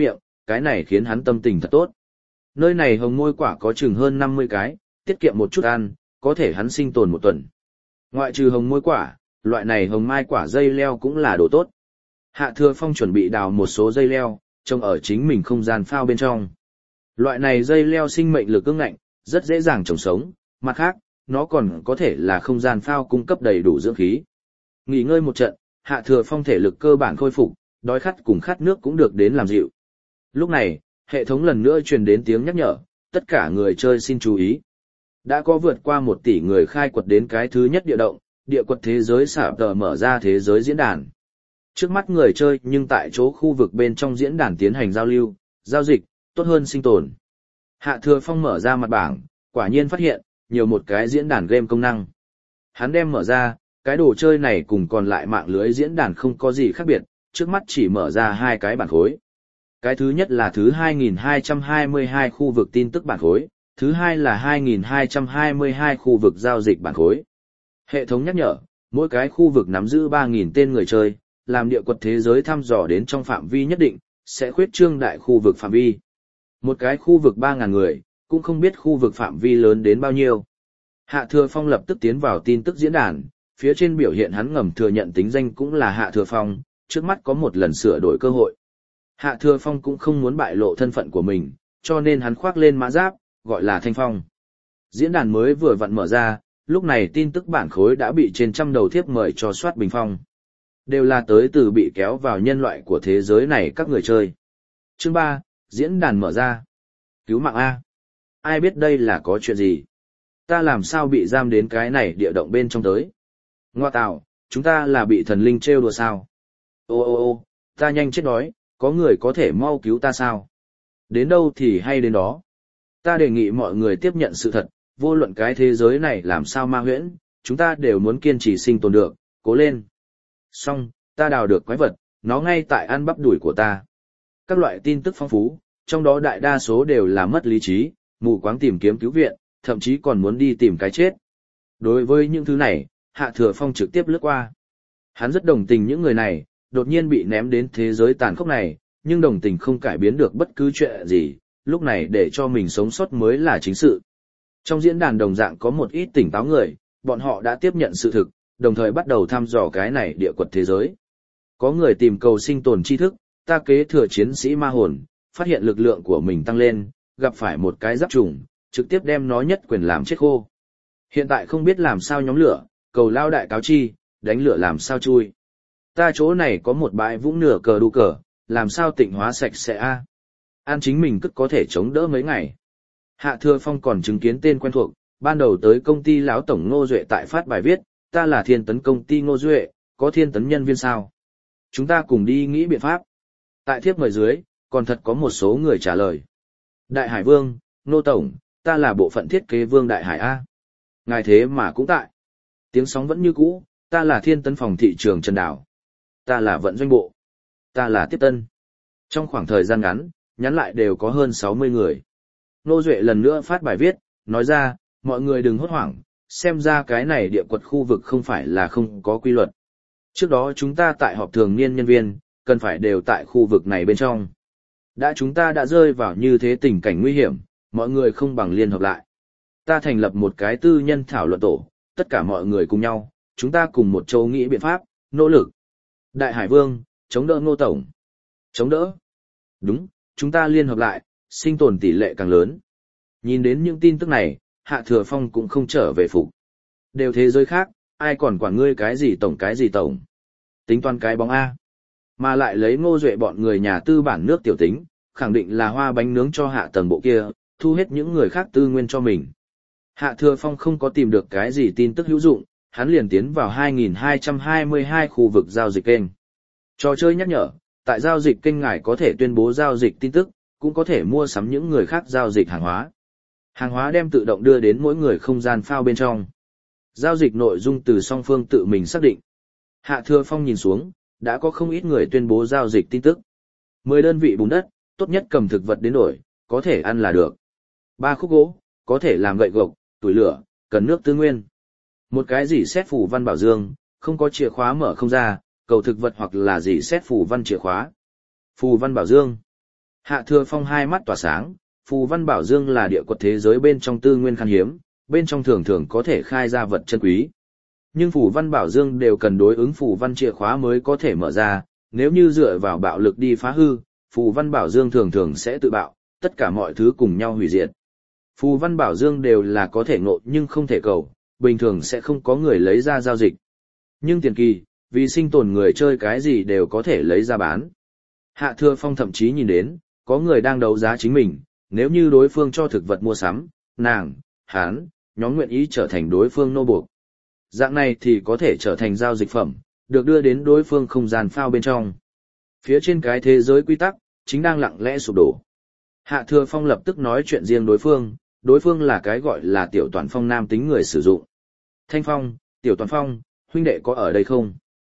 cái này khiến hắn tâm tình thật tốt. Nơi này hồng môi quả có chừng hơn 50 cái, tiết kiệm một chút ăn, có thể hắn sinh tồn một tuần. Ngoại trừ hồng môi quả, loại này hồng mai quả dây leo cũng là đồ tốt. Hạ Thừa Phong chuẩn bị đào một số dây leo, trồng ở chính mình không gian phao bên trong. Loại này dây leo sinh mệnh lực ương ngạnh, rất dễ dàng trồng sống, mặt khác, nó còn có thể là không gian phao cung cấp đầy đủ dưỡng khí. Nghỉ ngơi một trận, Hạ Thừa Phong thể lực cơ bản khôi phục, đói khát cùng khát nước cũng được đến làm dịu. Lúc này, hệ thống lần nữa truyền đến tiếng nhắc nhở, tất cả người chơi xin chú ý. Đã có vượt qua 1 tỷ người khai quật đến cái thứ nhất địa động, địa quật thế giới xả tờ mở ra thế giới diễn đàn. Trước mắt người chơi nhưng tại chỗ khu vực bên trong diễn đàn tiến hành giao lưu, giao dịch, tốt hơn sinh tồn. Hạ Thừa Phong mở ra mặt bảng, quả nhiên phát hiện, nhiều một cái diễn đàn game công năng. Hắn đem mở ra, cái đồ chơi này cùng còn lại mạng lưới diễn đàn không có gì khác biệt, trước mắt chỉ mở ra 2 cái bản khối. Cái thứ nhất là thứ 2222 khu vực tin tức bản khối, thứ hai là 2222 khu vực giao dịch bản khối. Hệ thống nhắc nhở, mỗi cái khu vực nắm giữ 3.000 tên người chơi, làm địa quật thế giới thăm dò đến trong phạm vi nhất định, sẽ khuyết trương đại khu vực phạm vi. Một cái khu vực 3.000 người, cũng không biết khu vực phạm vi lớn đến bao nhiêu. Hạ Thừa Phong lập tức tiến vào tin tức diễn đàn, phía trên biểu hiện hắn ngầm thừa nhận tính danh cũng là Hạ Thừa Phong, trước mắt có một lần sửa đổi cơ hội. Hạ Thừa Phong cũng không muốn bại lộ thân phận của mình, cho nên hắn khoác lên mã giáp, gọi là Thanh Phong. Diễn đàn mới vừa vặn mở ra, lúc này tin tức bản khối đã bị trên trăm đầu thiếp mời cho soát bình phong. Đều là tới từ bị kéo vào nhân loại của thế giới này các người chơi. Chương 3, diễn đàn mở ra. Cứu mạng A. Ai biết đây là có chuyện gì? Ta làm sao bị giam đến cái này địa động bên trong tới? Ngoa tạo, chúng ta là bị thần linh trêu đùa sao? Ô, ta nhanh chết đói, có người có thể mau cứu ta sao? Đến đâu thì hay đến đó. Ta đề nghị mọi người tiếp nhận sự thật, vô luận cái thế giới này làm sao ma huyễn, chúng ta đều muốn kiên trì sinh tồn được, cố lên. Xong, ta đào được quái vật, nó ngay tại ăn bắp đùi của ta. Các loại tin tức phong phú, trong đó đại đa số đều là mất lý trí, mù quáng tìm kiếm cứu viện, thậm chí còn muốn đi tìm cái chết. Đối với những thứ này, Hạ Thừa Phong trực tiếp lướt qua. Hắn rất đồng tình những người này, đột nhiên bị ném đến thế giới tàn khốc này, nhưng đồng tình không cải biến được bất cứ chuyện gì, lúc này để cho mình sống sót mới là chính sự. Trong diễn đàn đồng dạng có một ít tỉnh táo người, bọn họ đã tiếp nhận sự thực, đồng thời bắt đầu thăm dò cái này địa quật thế giới. Có người tìm cầu sinh tồn tri thức, ta kế thừa chiến sĩ ma hồn, phát hiện lực lượng của mình tăng lên, gặp phải một cái giáp trùng, trực tiếp đem nó nhất quyền làm chết khô. Hiện tại không biết làm sao nhóm lửa, cầu lao đại cáo chi, đánh lửa làm sao chui. Ta chỗ này có một bãi vũng nửa cờ đu cờ, làm sao tịnh hóa sạch sẽ a? An chính mình cứ có thể chống đỡ mấy ngày. Hạ Thừa Phong còn chứng kiến tên quen thuộc, ban đầu tới công ty lão tổng Ngô Duệ tại phát bài viết, ta là Thiên Tấn công ty Ngô Duệ, có Thiên Tấn nhân viên sao? Chúng ta cùng đi nghĩ biện pháp. Tại thiếp mời dưới, còn thật có một số người trả lời. Đại Hải Vương, Ngô Tổng, ta là bộ phận thiết kế Vương Đại Hải A. Ngài thế mà cũng tại. Tiếng sóng vẫn như cũ, ta là Thiên Tấn phòng thị trường Trần Đảo. Ta là vận doanh bộ. Ta là tiếp tân. Trong khoảng thời gian ngắn, nhắn lại đều có hơn 60 người. Ngô Duệ lần nữa phát bài viết, nói ra, mọi người đừng hốt hoảng, xem ra cái này địa quật khu vực không phải là không có quy luật. Trước đó chúng ta tại họp thường niên nhân viên, cần phải đều tại khu vực này bên trong. Chúng ta đã rơi vào như thế tình cảnh nguy hiểm, mọi người không bằng liên hợp lại. Ta thành lập một cái tư nhân thảo luận tổ, tất cả mọi người cùng nhau, chúng ta cùng một chỗ nghĩ biện pháp, nỗ lực. Đại Hải Vương, chống đỡ Ngô Tổng. Chống đỡ. Đúng, chúng ta liên hợp lại, sinh tồn tỷ lệ càng lớn. Nhìn đến những tin tức này, Hạ Thừa Phong cũng không trở về phục. Đều thế giới khác, ai còn quản ngươi cái gì tổng. Tính toán cái bóng A. Mà lại lấy Ngô Duệ bọn người nhà tư bản nước tiểu tính, khẳng định là hoa bánh nướng cho hạ tầng bộ kia, thu hết những người khác tư nguyên cho mình. Hạ Thừa Phong không có tìm được cái gì tin tức hữu dụng, hắn liền tiến vào 2222 khu vực giao dịch kênh. Trò chơi nhắc nhở, tại giao dịch kênh ngài có thể tuyên bố giao dịch tin tức, cũng có thể mua sắm những người khác giao dịch hàng hóa. Hàng hóa đem tự động đưa đến mỗi người không gian phao bên trong. Giao dịch nội dung từ song phương tự mình xác định. Hạ Thừa Phong nhìn xuống, đã có không ít người tuyên bố giao dịch tin tức. 10 đơn vị bùn đất, tốt nhất cầm thực vật đến đổi, có thể ăn là được. 3 khúc gỗ, có thể làm gậy gộc, tuổi lửa, cần nước tư nguyên. Một cái gì xét phù văn bảo dương, không có chìa khóa mở không ra, cầu thực vật hoặc là gì xét phù văn chìa khóa. Phù văn bảo dương. Hạ Thừa Phong hai mắt tỏa sáng, phù văn bảo dương là địa quật thế giới bên trong tư nguyên khan hiếm, bên trong thường thường có thể khai ra vật chân quý. Nhưng phù văn bảo dương đều cần đối ứng phù văn chìa khóa mới có thể mở ra, nếu như dựa vào bạo lực đi phá hư, phù văn bảo dương thường thường sẽ tự bạo, tất cả mọi thứ cùng nhau hủy diệt. Phù văn bảo dương đều là có thể ngộ nhưng không thể cầu, bình thường sẽ không có người lấy ra giao dịch. Nhưng tiền kỳ, vì sinh tồn người chơi cái gì đều có thể lấy ra bán. Hạ Thừa Phong thậm chí nhìn đến, có người đang đấu giá chính mình, nếu như đối phương cho thực vật mua sắm, nàng, hán, nhóm nguyện ý trở thành đối phương nô buộc. Dạng này thì có thể trở thành giao dịch phẩm, được đưa đến đối phương không gian phao bên trong. Phía trên cái thế giới quy tắc, chính đang lặng lẽ sụp đổ. Hạ Thừa Phong lập tức nói chuyện riêng đối phương là cái gọi là Tiểu Toàn Phong nam tính người sử dụng. Thanh Phong, Tiểu Toàn Phong, huynh đệ có ở đây không?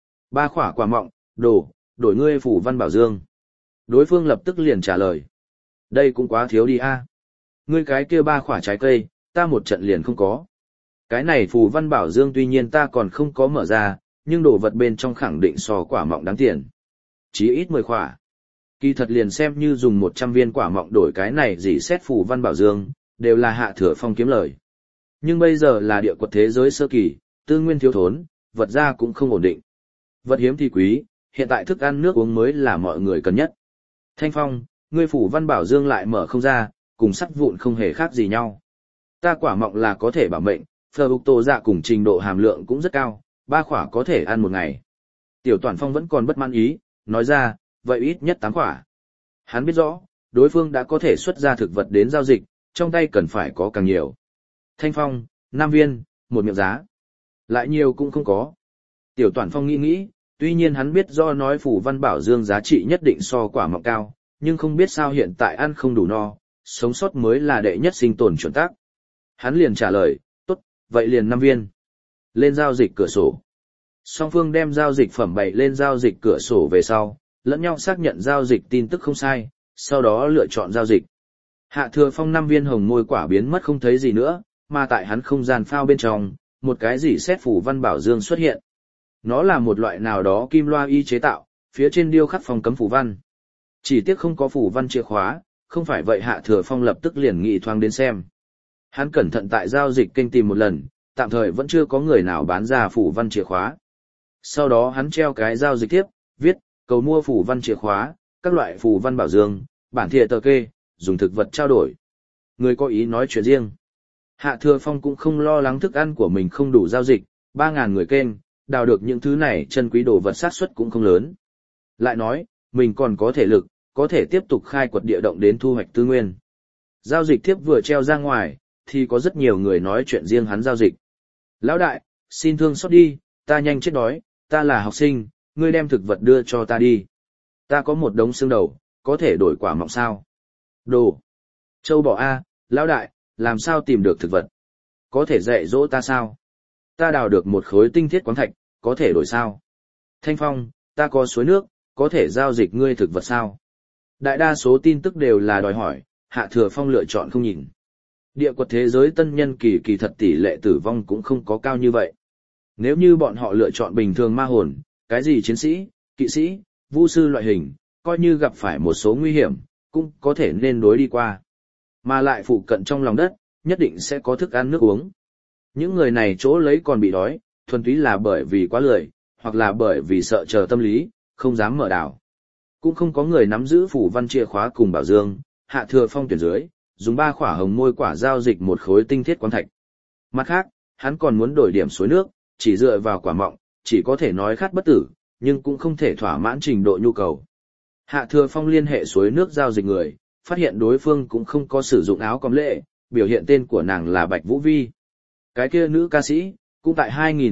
3 khỏa quả mọng, đổi ngươi phủ văn bảo dương. Đối phương lập tức liền trả lời. Đây cũng quá thiếu đi a. Ngươi cái kia 3 khỏa trái cây, ta một trận liền không có. Cái này phù văn bảo dương tuy nhiên ta còn không có mở ra, nhưng đồ vật bên trong khẳng định so quả mọng đáng tiền. Chí ít 10 khỏa. Kỳ thật liền xem như dùng 100 viên quả mọng đổi cái này gì xét phù văn bảo dương, đều là Hạ Thừa Phong kiếm lời. Nhưng bây giờ là địa quật thế giới sơ kỳ, tư nguyên thiếu thốn, vật ra cũng không ổn định. Vật hiếm thì quý, hiện tại thức ăn nước uống mới là mọi người cần nhất. Thanh Phong, ngươi phủ văn bảo dương lại mở không ra, cùng sắt vụn không hề khác gì nhau. Ta quả mọng là có thể bảo mệnh, Fructo dạ cùng trình độ hàm lượng cũng rất cao, 3 khỏa có thể ăn một ngày. Tiểu Toàn Phong vẫn còn bất mãn ý, nói ra, vậy ít nhất 8 khỏa. Hắn biết rõ, đối phương đã có thể xuất ra thực vật đến giao dịch, trong tay cần phải có càng nhiều. Thanh Phong, 5 viên, một miệng giá. Lại nhiều cũng không có. Tiểu Toàn Phong nghĩ, tuy nhiên hắn biết do nói phủ văn bảo dương giá trị nhất định so quả mọng cao, nhưng không biết sao hiện tại ăn không đủ no, sống sót mới là đệ nhất sinh tồn chuẩn tắc. Hắn liền trả lời, tốt, vậy liền 5 viên. Lên giao dịch cửa sổ. Song phương đem giao dịch phẩm bày lên giao dịch cửa sổ về sau, lẫn nhau xác nhận giao dịch tin tức không sai, sau đó lựa chọn giao dịch. Hạ Thừa Phong 5 viên hồng môi quả biến mất không thấy gì nữa, mà tại hắn không gian phao bên trong, một cái gì xét phủ văn bảo dương xuất hiện. Nó là một loại nào đó kim loa y chế tạo, phía trên điêu khắc phong cấm phủ văn. Chỉ tiếc không có phủ văn chìa khóa, không phải vậy Hạ Thừa Phong lập tức liền nghị thoáng đến xem. Hắn cẩn thận tại giao dịch kênh tìm một lần, tạm thời vẫn chưa có người nào bán ra phủ văn chìa khóa. Sau đó hắn treo cái giao dịch tiếp, viết, cầu mua phủ văn chìa khóa, các loại phủ văn bảo dương, bản thìa tờ kê, dùng thực vật trao đổi. Người có ý nói chuyện riêng. Hạ Thừa Phong cũng không lo lắng thức ăn của mình không đủ giao dịch, 3.000 người kênh, đào được những thứ này chân quý đồ vật xác suất cũng không lớn. Lại nói, mình còn có thể lực, có thể tiếp tục khai quật địa động đến thu hoạch tư nguyên. Giao dịch tiếp vừa treo ra ngoài, thì có rất nhiều người nói chuyện riêng hắn giao dịch. Lão đại, xin thương xót đi, ta nhanh chết đói, ta là học sinh, ngươi đem thực vật đưa cho ta đi. Ta có một đống xương đầu, có thể đổi quả mọng sao? Đồ. Châu bò A, lão đại, làm sao tìm được thực vật? Có thể dạy dỗ ta sao? Ta đào được một khối tinh thiết quáng thạch, có thể đổi sao? Thanh Phong, ta có suối nước, có thể giao dịch ngươi thực vật sao? Đại đa số tin tức đều là đòi hỏi, Hạ Thừa Phong lựa chọn không nhìn. Địa quật thế giới tân nhân kỳ thật tỷ lệ tử vong cũng không có cao như vậy. Nếu như bọn họ lựa chọn bình thường ma hồn, cái gì chiến sĩ, kỵ sĩ, vu sư loại hình, coi như gặp phải một số nguy hiểm, cũng có thể nên đối đi qua. Mà lại phụ cận trong lòng đất, nhất định sẽ có thức ăn nước uống. Những người này chỗ lấy còn bị đói, thuần túy là bởi vì quá lười, hoặc là bởi vì sợ chờ tâm lý, không dám mở đảo. Cũng không có người nắm giữ phủ văn chìa khóa cùng bảo dương, Hạ Thừa Phong tuyển dưới, dùng 3 khỏa hồng môi quả giao dịch một khối tinh thiết quáng thạch. Mặt khác, hắn còn muốn đổi điểm suối nước, chỉ dựa vào quả mọng, chỉ có thể nói khát bất tử, nhưng cũng không thể thỏa mãn trình độ nhu cầu. Hạ Thừa Phong liên hệ suối nước giao dịch người, phát hiện đối phương cũng không có sử dụng áo cóm lệ, biểu hiện tên của nàng là Bạch Vũ Vi. Cái kia nữ ca sĩ, cũng tại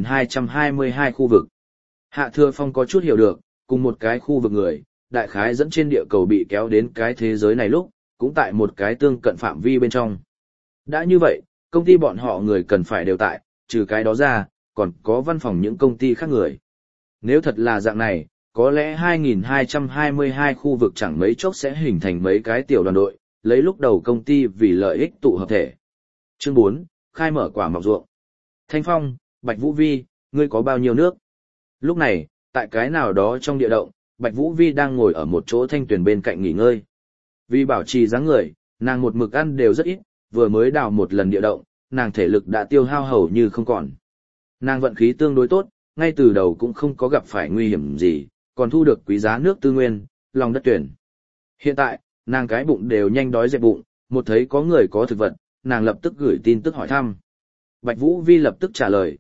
2222 khu vực. Hạ Thừa Phong có chút hiểu được, cùng một cái khu vực người, đại khái dẫn trên địa cầu bị kéo đến cái thế giới này lúc, cũng tại một cái tương cận phạm vi bên trong. Đã như vậy, công ty bọn họ người cần phải đều tại, trừ cái đó ra, còn có văn phòng những công ty khác người. Nếu thật là dạng này, có lẽ 2222 khu vực chẳng mấy chốc sẽ hình thành mấy cái tiểu đoàn đội, lấy lúc đầu công ty vì lợi ích tụ hợp thể. Chương 4, khai mở quả mọc ruộng. Thanh Phong, Bạch Vũ Vi, ngươi có bao nhiêu nước? Lúc này, tại cái nào đó trong địa động, Bạch Vũ Vi đang ngồi ở một chỗ thanh tuyển bên cạnh nghỉ ngơi. Vì bảo trì dáng người, nàng một mực ăn đều rất ít, vừa mới đào một lần địa động, nàng thể lực đã tiêu hao hầu như không còn. Nàng vận khí tương đối tốt, ngay từ đầu cũng không có gặp phải nguy hiểm gì, còn thu được quý giá nước tư nguyên, lòng đất tuyển. Hiện tại, nàng cái bụng đều nhanh đói dẹp bụng, một thấy có người có thực vật, nàng lập tức gửi tin tức hỏi thăm. Bạch Vũ Vi lập tức trả lời,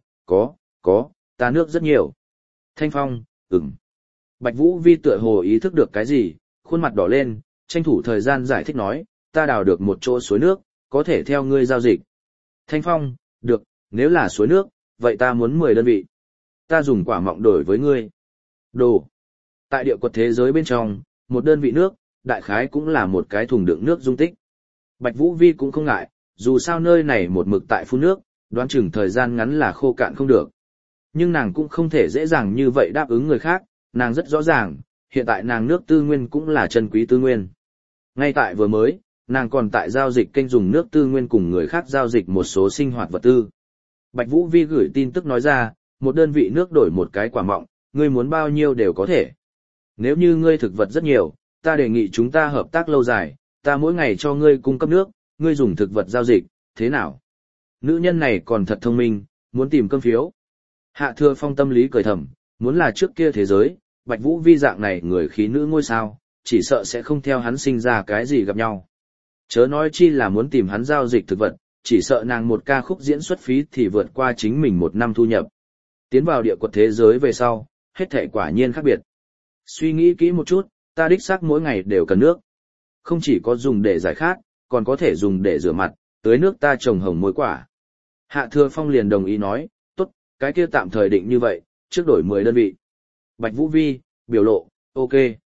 có, ta nước rất nhiều. Thanh Phong, ừm. Bạch Vũ Vi tựa hồ ý thức được cái gì, khuôn mặt đỏ lên, tranh thủ thời gian giải thích nói, ta đào được một chỗ suối nước, có thể theo ngươi giao dịch. Thanh Phong, được, nếu là suối nước, vậy ta muốn 10 đơn vị. Ta dùng quả mọng đổi với ngươi. Đồ. Tại địa quật thế giới bên trong, một đơn vị nước, đại khái cũng là một cái thùng đựng nước dung tích. Bạch Vũ Vi cũng không ngại, dù sao nơi này một mực tại phun nước, đoán chừng thời gian ngắn là khô cạn không được. Nhưng nàng cũng không thể dễ dàng như vậy đáp ứng người khác, nàng rất rõ ràng, hiện tại nàng nước tư nguyên cũng là chân quý tư nguyên. Ngay tại vừa mới, nàng còn tại giao dịch kênh dùng nước tư nguyên cùng người khác giao dịch một số sinh hoạt vật tư. Bạch Vũ Vi gửi tin tức nói ra, một đơn vị nước đổi một cái quả mọng, ngươi muốn bao nhiêu đều có thể. Nếu như ngươi thực vật rất nhiều, ta đề nghị chúng ta hợp tác lâu dài, ta mỗi ngày cho ngươi cung cấp nước, ngươi dùng thực vật giao dịch, thế nào? Nữ nhân này còn thật thông minh, muốn tìm cơm phiếu. Hạ Thừa Phong tâm lý cười thầm, muốn là trước kia thế giới, Bạch Vũ Vi dạng này người khí nữ ngôi sao, chỉ sợ sẽ không theo hắn sinh ra cái gì gặp nhau. Chớ nói chi là muốn tìm hắn giao dịch thực vật, chỉ sợ nàng một ca khúc diễn xuất phí thì vượt qua chính mình một năm thu nhập. Tiến vào địa quật thế giới về sau, hết thảy quả nhiên khác biệt. Suy nghĩ kỹ một chút, ta đích xác mỗi ngày đều cần nước. Không chỉ có dùng để giải khát, còn có thể dùng để rửa mặt, tưới nước ta trồng hồng muối quả. Hạ Thừa Phong liền đồng ý nói, tốt, cái kia tạm thời định như vậy, trước đổi 10 đơn vị. Bạch Vũ Vi, biểu lộ, ok.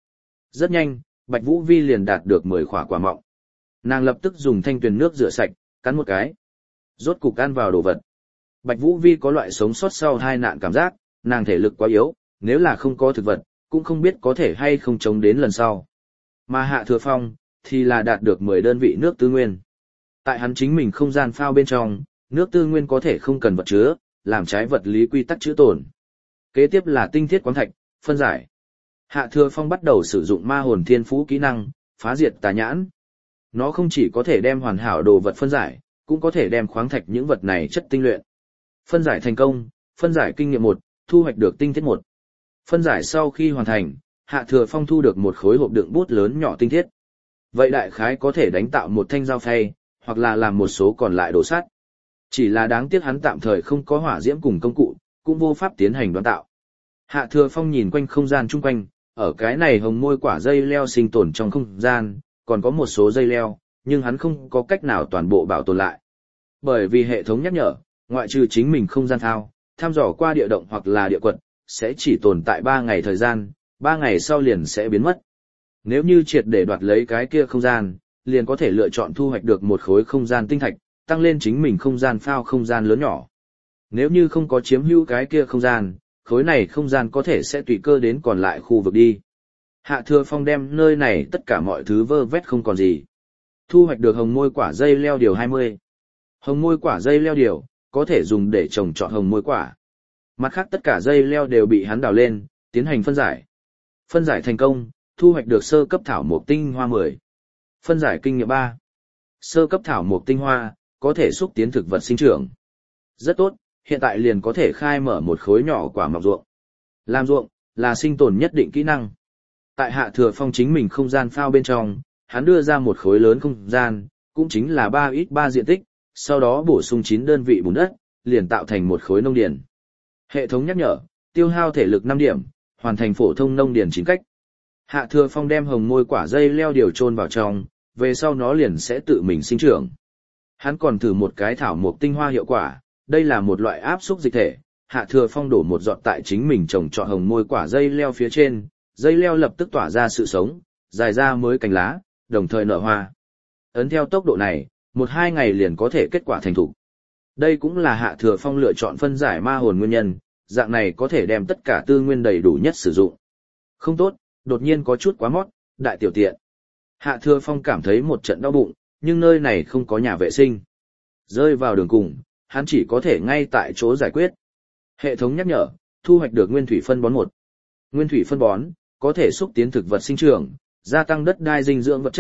Rất nhanh, Bạch Vũ Vi liền đạt được 10 khỏa quả mọng. Nàng lập tức dùng thanh tuyền nước rửa sạch, cắn một cái. Rốt cục ăn vào đồ vật. Bạch Vũ Vi có loại sống sót sau tai nạn cảm giác, nàng thể lực quá yếu, nếu là không có thực vật, cũng không biết có thể hay không chống đến lần sau. Mà Hạ Thừa Phong, thì là đạt được 10 đơn vị nước tư nguyên. Tại hắn chính mình không gian phao bên trong, nước tư nguyên có thể không cần vật chứa, làm trái vật lý quy tắc chữa tổn. Kế tiếp là tinh thiết quáng thạch, phân giải. Hạ Thừa Phong bắt đầu sử dụng ma hồn thiên phú kỹ năng, phá diệt tà nhãn. Nó không chỉ có thể đem hoàn hảo đồ vật phân giải, cũng có thể đem khoáng thạch những vật này chất tinh luyện. Phân giải thành công, phân giải kinh nghiệm 1, thu hoạch được tinh thiết 1. Phân giải sau khi hoàn thành, Hạ Thừa Phong thu được một khối hộp đựng bút lớn nhỏ tinh thiết. Vậy đại khái có thể đánh tạo một thanh dao phay, hoặc là làm một số còn lại đồ sắt. Chỉ là đáng tiếc hắn tạm thời không có hỏa diễm cùng công cụ, cũng vô pháp tiến hành đoán tạo. Hạ Thừa Phong nhìn quanh không gian chung quanh, ở cái này hồng môi quả dây leo sinh tồn trong không gian, còn có một số dây leo, nhưng hắn không có cách nào toàn bộ bảo tồn lại. Bởi vì hệ thống nhắc nhở, ngoại trừ chính mình không gian thao, thăm dò qua địa động hoặc là địa quật, sẽ chỉ tồn tại 3 ngày thời gian, 3 ngày sau liền sẽ biến mất. Nếu như triệt để đoạt lấy cái kia không gian, liền có thể lựa chọn thu hoạch được một khối không gian tinh thạch, tăng lên chính mình không gian phao không gian lớn nhỏ. Nếu như không có chiếm hữu cái kia không gian, khối này không gian có thể sẽ tùy cơ đến còn lại khu vực đi. Hạ Thừa Phong đem nơi này tất cả mọi thứ vơ vét không còn gì. Thu hoạch được hồng môi quả dây leo điều 20. Hồng môi quả dây leo điều, có thể dùng để trồng trọt hồng môi quả. Mặt khác tất cả dây leo đều bị hắn đào lên, tiến hành phân giải. Phân giải thành công, thu hoạch được sơ cấp thảo mộc tinh hoa 10. Phân giải kinh nghiệm 3. Sơ cấp thảo mộc tinh hoa, có thể xúc tiến thực vật sinh trưởng. Rất tốt, hiện tại liền có thể khai mở một khối nhỏ quả mọc ruộng. Làm ruộng, là sinh tồn nhất định kỹ năng. Tại Hạ Thừa Phong chính mình không gian phao bên trong, hắn đưa ra một khối lớn không gian, cũng chính là 3x3 diện tích, sau đó bổ sung 9 đơn vị bùn đất, liền tạo thành một khối nông điền. Hệ thống nhắc nhở, tiêu hao thể lực 5 điểm, hoàn thành phổ thông nông điền 9 cách. Hạ Thừa Phong đem hồng môi quả dây leo điều chôn vào trong, về sau nó liền sẽ tự mình sinh trưởng. Hắn còn thử một cái thảo mộc tinh hoa hiệu quả, đây là một loại áp xúc dịch thể. Hạ Thừa Phong đổ một giọt tại chính mình trồng trọt hồng môi quả dây leo phía trên, dây leo lập tức tỏa ra sự sống, dài ra mới cành lá, đồng thời nở hoa. Ấn theo tốc độ này, 1-2 ngày liền có thể kết quả thành thục. Đây cũng là Hạ Thừa Phong lựa chọn phân giải ma hồn nguyên nhân, dạng này có thể đem tất cả tư nguyên đầy đủ nhất sử dụng. Không tốt, đột nhiên có chút quá mót, đại tiểu tiện. Hạ Thừa Phong cảm thấy một trận đau bụng, nhưng nơi này không có nhà vệ sinh. Rơi vào đường cùng, hắn chỉ có thể ngay tại chỗ giải quyết. Hệ thống nhắc nhở, thu hoạch được nguyên thủy phân bón 1. Nguyên thủy phân bón, có thể xúc tiến thực vật sinh trưởng, gia tăng đất đai dinh dưỡng vật chất,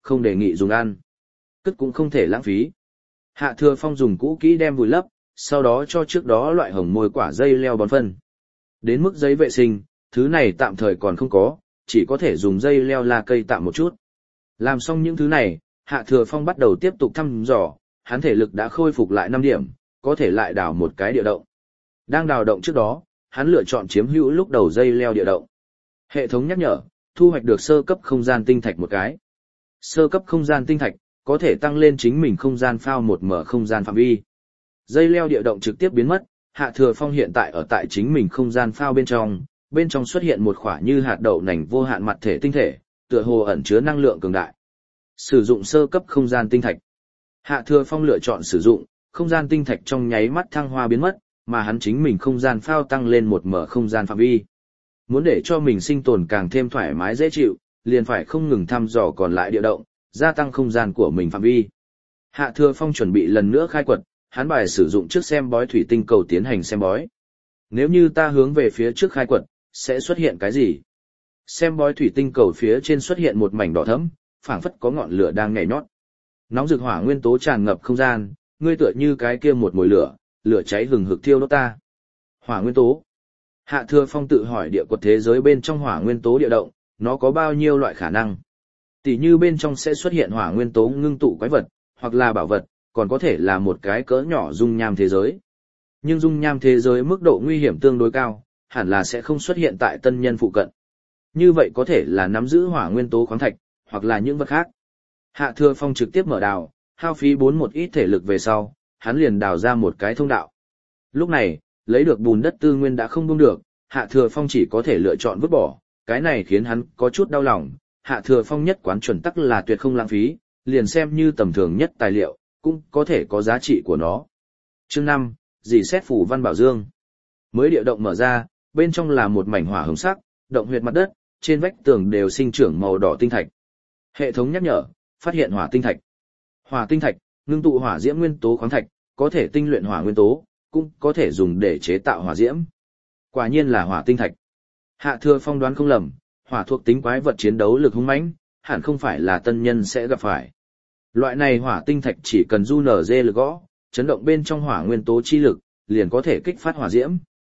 không đề nghị dùng ăn. Cất cũng không thể lãng phí. Hạ Thừa Phong dùng cũ kỹ đem vùi lấp, sau đó cho trước đó loại hồng môi quả dây leo bón phân. Đến mức giấy vệ sinh, thứ này tạm thời còn không có, chỉ có thể dùng dây leo la cây tạm một chút. Làm xong những thứ này, Hạ Thừa Phong bắt đầu tiếp tục thăm dò, hắn thể lực đã khôi phục lại 5 điểm, có thể lại đào một cái địa động. Đang đào động trước đó, hắn lựa chọn chiếm hữu lúc đầu dây leo địa động. Hệ thống nhắc nhở, thu hoạch được sơ cấp không gian tinh thạch một cái. Sơ cấp không gian tinh thạch, có thể tăng lên chính mình không gian phao một mở không gian phạm vi. Dây leo địa động trực tiếp biến mất, Hạ Thừa Phong hiện tại ở tại chính mình không gian phao bên trong xuất hiện một khỏa như hạt đậu nành vô hạn mặt thể tinh thể, tựa hồ ẩn chứa năng lượng cường đại. Sử dụng sơ cấp không gian tinh thạch. Hạ Thừa Phong lựa chọn sử dụng, không gian tinh thạch trong nháy mắt thăng hoa biến mất, mà hắn chính mình không gian phao tăng lên một mở không gian phạm vi. Muốn để cho mình sinh tồn càng thêm thoải mái dễ chịu, liền phải không ngừng thăm dò còn lại địa động, gia tăng không gian của mình phạm vi. Hạ Thừa Phong chuẩn bị lần nữa khai quật, hắn bài sử dụng trước xem bói thủy tinh cầu tiến hành xem bói. Nếu như ta hướng về phía trước khai quật, sẽ xuất hiện cái gì? Xem bói thủy tinh cầu phía trên xuất hiện một mảnh đỏ thẫm, phảng phất có ngọn lửa đang nhảy nhót. Nóng rực hỏa nguyên tố tràn ngập không gian, ngươi tựa như cái kia một mồi lửa, lửa cháy hừng hực thiêu đốt ta. Hỏa nguyên tố. Hạ Thừa Phong tự hỏi địa quật thế giới bên trong hỏa nguyên tố địa động, nó có bao nhiêu loại khả năng? Tỷ như bên trong sẽ xuất hiện hỏa nguyên tố ngưng tụ quái vật, hoặc là bảo vật, còn có thể là một cái cỡ nhỏ dung nham thế giới. Nhưng dung nham thế giới mức độ nguy hiểm tương đối cao, hẳn là sẽ không xuất hiện tại tân nhân phụ cận. Như vậy có thể là nắm giữ hỏa nguyên tố khoáng thạch, hoặc là những vật khác. Hạ Thừa Phong trực tiếp mở đào, hao phí một ít thể lực về sau, hắn liền đào ra một cái thông đạo. Lúc này, lấy được bùn đất tư nguyên đã không buông được, Hạ Thừa Phong chỉ có thể lựa chọn vứt bỏ, cái này khiến hắn có chút đau lòng. Hạ Thừa Phong nhất quán chuẩn tắc là tuyệt không lãng phí, liền xem như tầm thường nhất tài liệu, cũng có thể có giá trị của nó. Chương 5, dì xét phủ văn bảo dương. Mới địa động mở ra, bên trong là một mảnh hỏa hồng sắc, động huyệt mặt đất, trên vách tường đều sinh trưởng màu đỏ tinh thạch. Hệ thống nhắc nhở, phát hiện hỏa tinh thạch. Hỏa tinh thạch, ngưng tụ hỏa diễm nguyên tố khoáng thạch, có thể tinh luyện hỏa nguyên tố, cũng có thể dùng để chế tạo hỏa diễm. Quả nhiên là hỏa tinh thạch. Hạ Thừa Phong đoán không lầm, hỏa thuộc tính quái vật chiến đấu lực hung mãnh, hẳn không phải là tân nhân sẽ gặp phải. Loại này hỏa tinh thạch chỉ cần du nở dê lực gõ, chấn động bên trong hỏa nguyên tố chi lực, liền có thể kích phát hỏa diễm.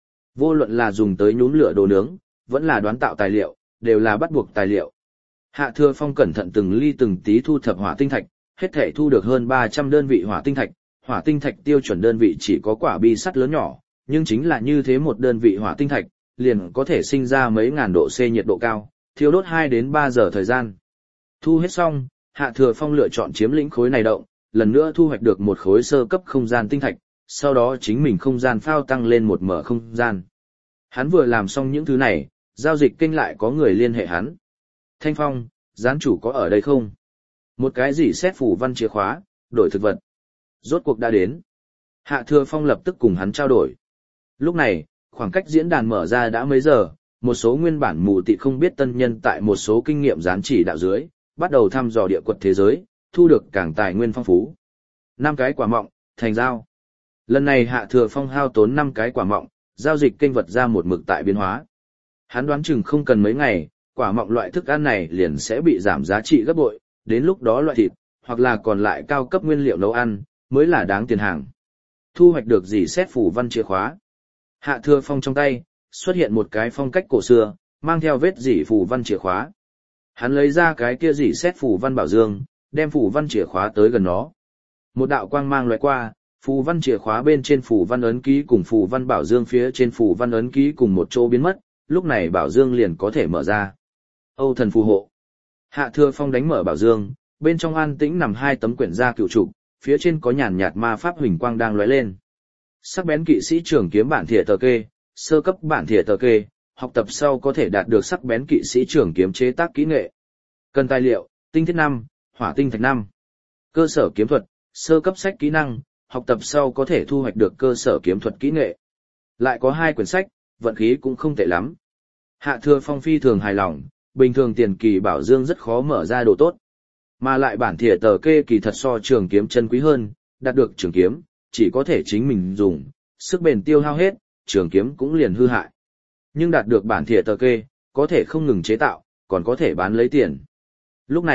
Vô luận là dùng tới nhún lửa đồ nướng, vẫn là đoán tạo tài liệu, đều là bắt buộc tài liệu. Hạ Thừa Phong cẩn thận từng ly từng tí thu thập hỏa tinh thạch, hết thể thu được hơn 300 đơn vị hỏa tinh thạch tiêu chuẩn đơn vị chỉ có quả bi sắt lớn nhỏ, nhưng chính là như thế một đơn vị hỏa tinh thạch, liền có thể sinh ra mấy ngàn độ C nhiệt độ cao, thiêu đốt 2 đến 3 giờ thời gian. Thu hết xong, Hạ Thừa Phong lựa chọn chiếm lĩnh khối này động, lần nữa thu hoạch được một khối sơ cấp không gian tinh thạch, sau đó chính mình không gian phao tăng lên một mở không gian. Hắn vừa làm xong những thứ này, giao dịch kênh lại có người liên hệ hắn. Thanh Phong, gián chủ có ở đây không? Một cái gì xét phủ văn chìa khóa, đổi thực vật. Rốt cuộc đã đến. Hạ Thừa Phong lập tức cùng hắn trao đổi. Lúc này, khoảng cách diễn đàn mở ra đã mấy giờ, một số nguyên bản mù tịt không biết tân nhân tại một số kinh nghiệm gián chỉ đạo dưới, bắt đầu thăm dò địa quật thế giới, thu được càng tài nguyên phong phú. 5 cái quả mọng, thành giao. Lần này Hạ Thừa Phong hao tốn 5 cái quả mọng, giao dịch kênh vật ra một mực tại biến hóa. Hắn đoán chừng không cần mấy ngày, quả mọng loại thức ăn này liền sẽ bị giảm giá trị gấp bội, đến lúc đó loại thịt, hoặc là còn lại cao cấp nguyên liệu nấu ăn, mới là đáng tiền hàng. Thu hoạch được gì xét phủ văn chìa khóa. Hạ Thừa Phong trong tay, xuất hiện một cái phong cách cổ xưa, mang theo vết dỉ phủ văn chìa khóa. Hắn lấy ra cái kia dỉ xét phủ văn bảo dương, đem phủ văn chìa khóa tới gần nó. Một đạo quang mang lóe qua, phù văn chìa khóa bên trên phù văn ấn ký cùng phù văn bảo dương phía trên phù văn ấn ký cùng một chỗ biến mất, lúc này bảo dương liền có thể mở ra. Âu thần phù hộ. Hạ Thừa Phong đánh mở bảo dương, bên trong an tĩnh nằm 2 tấm quyển gia cựu trục, phía trên có nhàn nhạt ma pháp huỳnh quang đang lóe lên. Sắc bén kỵ sĩ trường kiếm bản thìa tờ kê, sơ cấp bản thìa tờ kê, học tập sau có thể đạt được sắc bén kỵ sĩ trường kiếm chế tác kỹ nghệ. Cần tài liệu, tinh thiết 5, hỏa tinh thạch 5. Cơ sở kiếm thuật, sơ cấp sách kỹ năng, học tập sau có thể thu hoạch được cơ sở kiếm thuật kỹ nghệ. Lại có 2 quyển sách, vận khí cũng không tệ lắm. Hạ Thừa Phong phi thường hài lòng, bình thường tiền kỳ bảo dương rất khó mở ra đồ tốt. Mà lại bản thìa tờ kê kỳ thật so trường kiếm chân quý hơn, đạt được trường kiếm, chỉ có thể chính mình dùng, sức bền tiêu hao hết, trường kiếm cũng liền hư hại. Nhưng đạt được bản thìa tờ kê, có thể không ngừng chế tạo, còn có thể bán lấy tiền. Lúc này,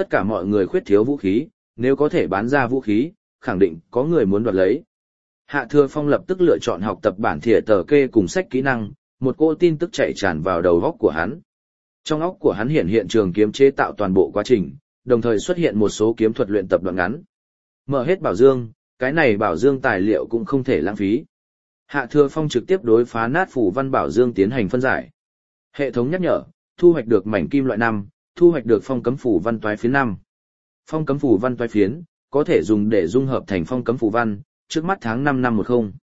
Tất cả mọi người khuyết thiếu vũ khí, nếu có thể bán ra vũ khí, khẳng định có người muốn đoạt lấy. Hạ Thừa Phong lập tức lựa chọn học tập bản thìa tờ kê cùng sách kỹ năng, một cỗ tin tức chạy tràn vào đầu óc của hắn. Trong óc của hắn hiện trường kiếm chế tạo toàn bộ quá trình, đồng thời xuất hiện một số kiếm thuật luyện tập đoạn ngắn. Mở hết bảo dương, cái này bảo dương tài liệu cũng không thể lãng phí. Hạ Thừa Phong trực tiếp đối phá nát phù văn bảo dương tiến hành phân giải. Hệ thống nhắc nhở, thu hoạch được mảnh kim loại 5, thu hoạch được phong cấm phù văn toái phiến 5. Phong cấm phù văn toái phiến có thể dùng để dung hợp thành phong cấm phù văn, trước mắt tháng 5 năm 10.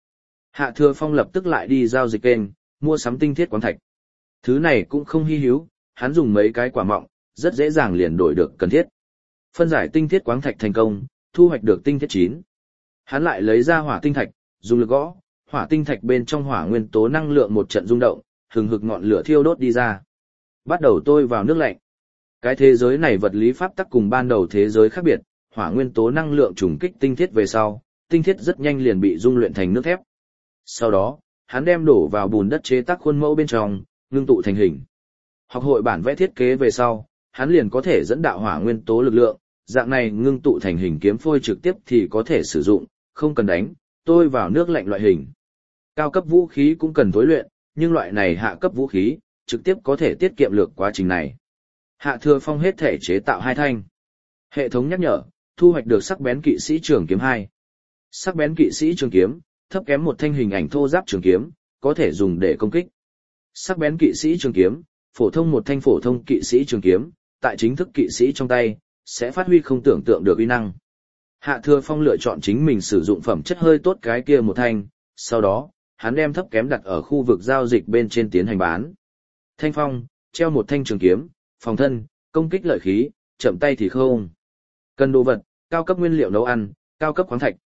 Hạ Thừa Phong lập tức lại đi giao dịch kênh, mua sắm tinh thiết quáng thạch. Thứ này cũng không hi hữu, hắn dùng mấy cái quả mọng, rất dễ dàng liền đổi được cần thiết. Phân giải tinh thiết quáng thạch thành công, thu hoạch được tinh thiết 9. Hắn lại lấy ra hỏa tinh thạch, dùng lực gõ, hỏa tinh thạch bên trong hỏa nguyên tố năng lượng một trận rung động, hừng hực ngọn lửa thiêu đốt đi ra. Bắt đầu tôi vào nước lạnh. Cái thế giới này vật lý pháp tắc cùng ban đầu thế giới khác biệt, hỏa nguyên tố năng lượng trùng kích tinh thiết về sau, tinh thiết rất nhanh liền bị dung luyện thành nước thép. Sau đó, hắn đem đổ vào bùn đất chế tác khuôn mẫu bên trong, ngưng tụ thành hình. Học hội bản vẽ thiết kế về sau, hắn liền có thể dẫn đạo hỏa nguyên tố lực lượng, dạng này ngưng tụ thành hình kiếm phôi trực tiếp thì có thể sử dụng, không cần đánh, tôi vào nước lạnh loại hình. Cao cấp vũ khí cũng cần tối luyện, nhưng loại này hạ cấp vũ khí, trực tiếp có thể tiết kiệm lược quá trình này. Hạ Thừa Phong hết thể chế tạo 2 thanh. Hệ thống nhắc nhở, thu hoạch được sắc bén kỵ sĩ trường kiếm 2. Sắc bén kỵ sĩ trường kiếm, thấp kém một thanh hình ảnh thô giáp trường kiếm, có thể dùng để công kích. Sắc bén kỵ sĩ trường kiếm, phổ thông một thanh phổ thông kỵ sĩ trường kiếm, tại chính thức kỵ sĩ trong tay, sẽ phát huy không tưởng tượng được uy năng. Hạ Thừa Phong lựa chọn chính mình sử dụng phẩm chất hơi tốt cái kia một thanh, sau đó, hắn đem thấp kém đặt ở khu vực giao dịch bên trên tiến hành bán. Thanh phong, treo một thanh trường kiếm, phòng thân, công kích lợi khí, chậm tay thì không. Cần đồ vật, cao cấp nguyên liệu nấu ăn, cao cấp khoáng thạch,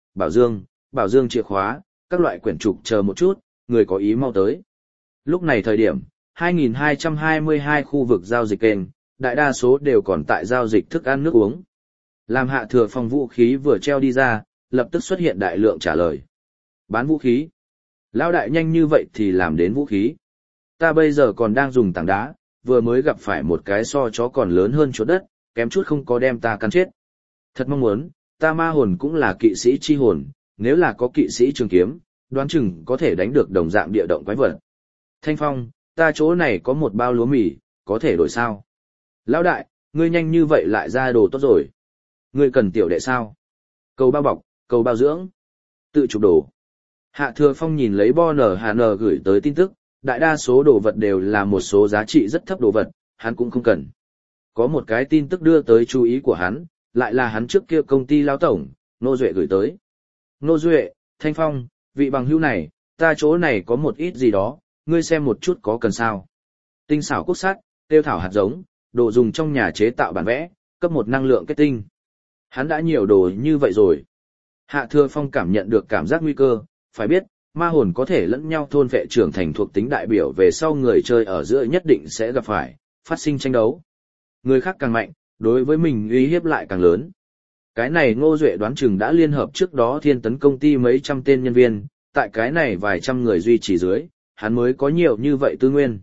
bảo dương chìa khóa, các loại quyển trục chờ một chút, người có ý mau tới. Lúc này thời điểm, 2222 khu vực giao dịch kênh, đại đa số đều còn tại giao dịch thức ăn nước uống. Làm Hạ Thừa Phong vũ khí vừa treo đi ra, lập tức xuất hiện đại lượng trả lời. Bán vũ khí. Lão đại nhanh như vậy thì làm đến vũ khí. Ta bây giờ còn đang dùng tảng đá, vừa mới gặp phải một cái so chó còn lớn hơn chỗ đất, kém chút không có đem ta cắn chết. Thật mong muốn, ta ma hồn cũng là kỵ sĩ chi hồn, nếu là có kỵ sĩ trường kiếm, đoán chừng có thể đánh được đồng dạng địa động quái vật. Thanh Phong, ta chỗ này có một bao lúa mì, có thể đổi sao? Lão đại, ngươi nhanh như vậy lại ra đồ tốt rồi. Ngươi cần tiểu đệ sao? Cầu bao bọc, cầu bao dưỡng. Tự chụp đồ. Hạ Thừa Phong nhìn lấy Bonner Hà Nờ gửi tới tin tức, đại đa số đồ vật đều là một số giá trị rất thấp đồ vật, hắn cũng không cần. Có một cái tin tức đưa tới chú ý của hắn, lại là hắn trước kia công ty lão tổng, Nô Duệ gửi tới. Nô Duệ, Thanh Phong, vị bằng hữu này, ta chỗ này có một ít gì đó, ngươi xem một chút có cần sao. Tinh xảo cốt sắt, tiêu thảo hạt giống, đồ dùng trong nhà chế tạo bản vẽ, cấp 1 năng lượng kết tinh. Hắn đã nhiều đồ như vậy rồi. Hạ Thừa Phong cảm nhận được cảm giác nguy cơ, phải biết, ma hồn có thể lẫn nhau thôn vệ trưởng thành thuộc tính đại biểu về sau người chơi ở giữa nhất định sẽ gặp phải, phát sinh tranh đấu. Người khác càng mạnh, đối với mình uy hiếp lại càng lớn. Cái này Ngô Duệ đoán chừng đã liên hợp trước đó Thiên Tấn công ty mấy trăm tên nhân viên, tại cái này vài trăm người duy trì dưới, hắn mới có nhiều như vậy tư nguyên.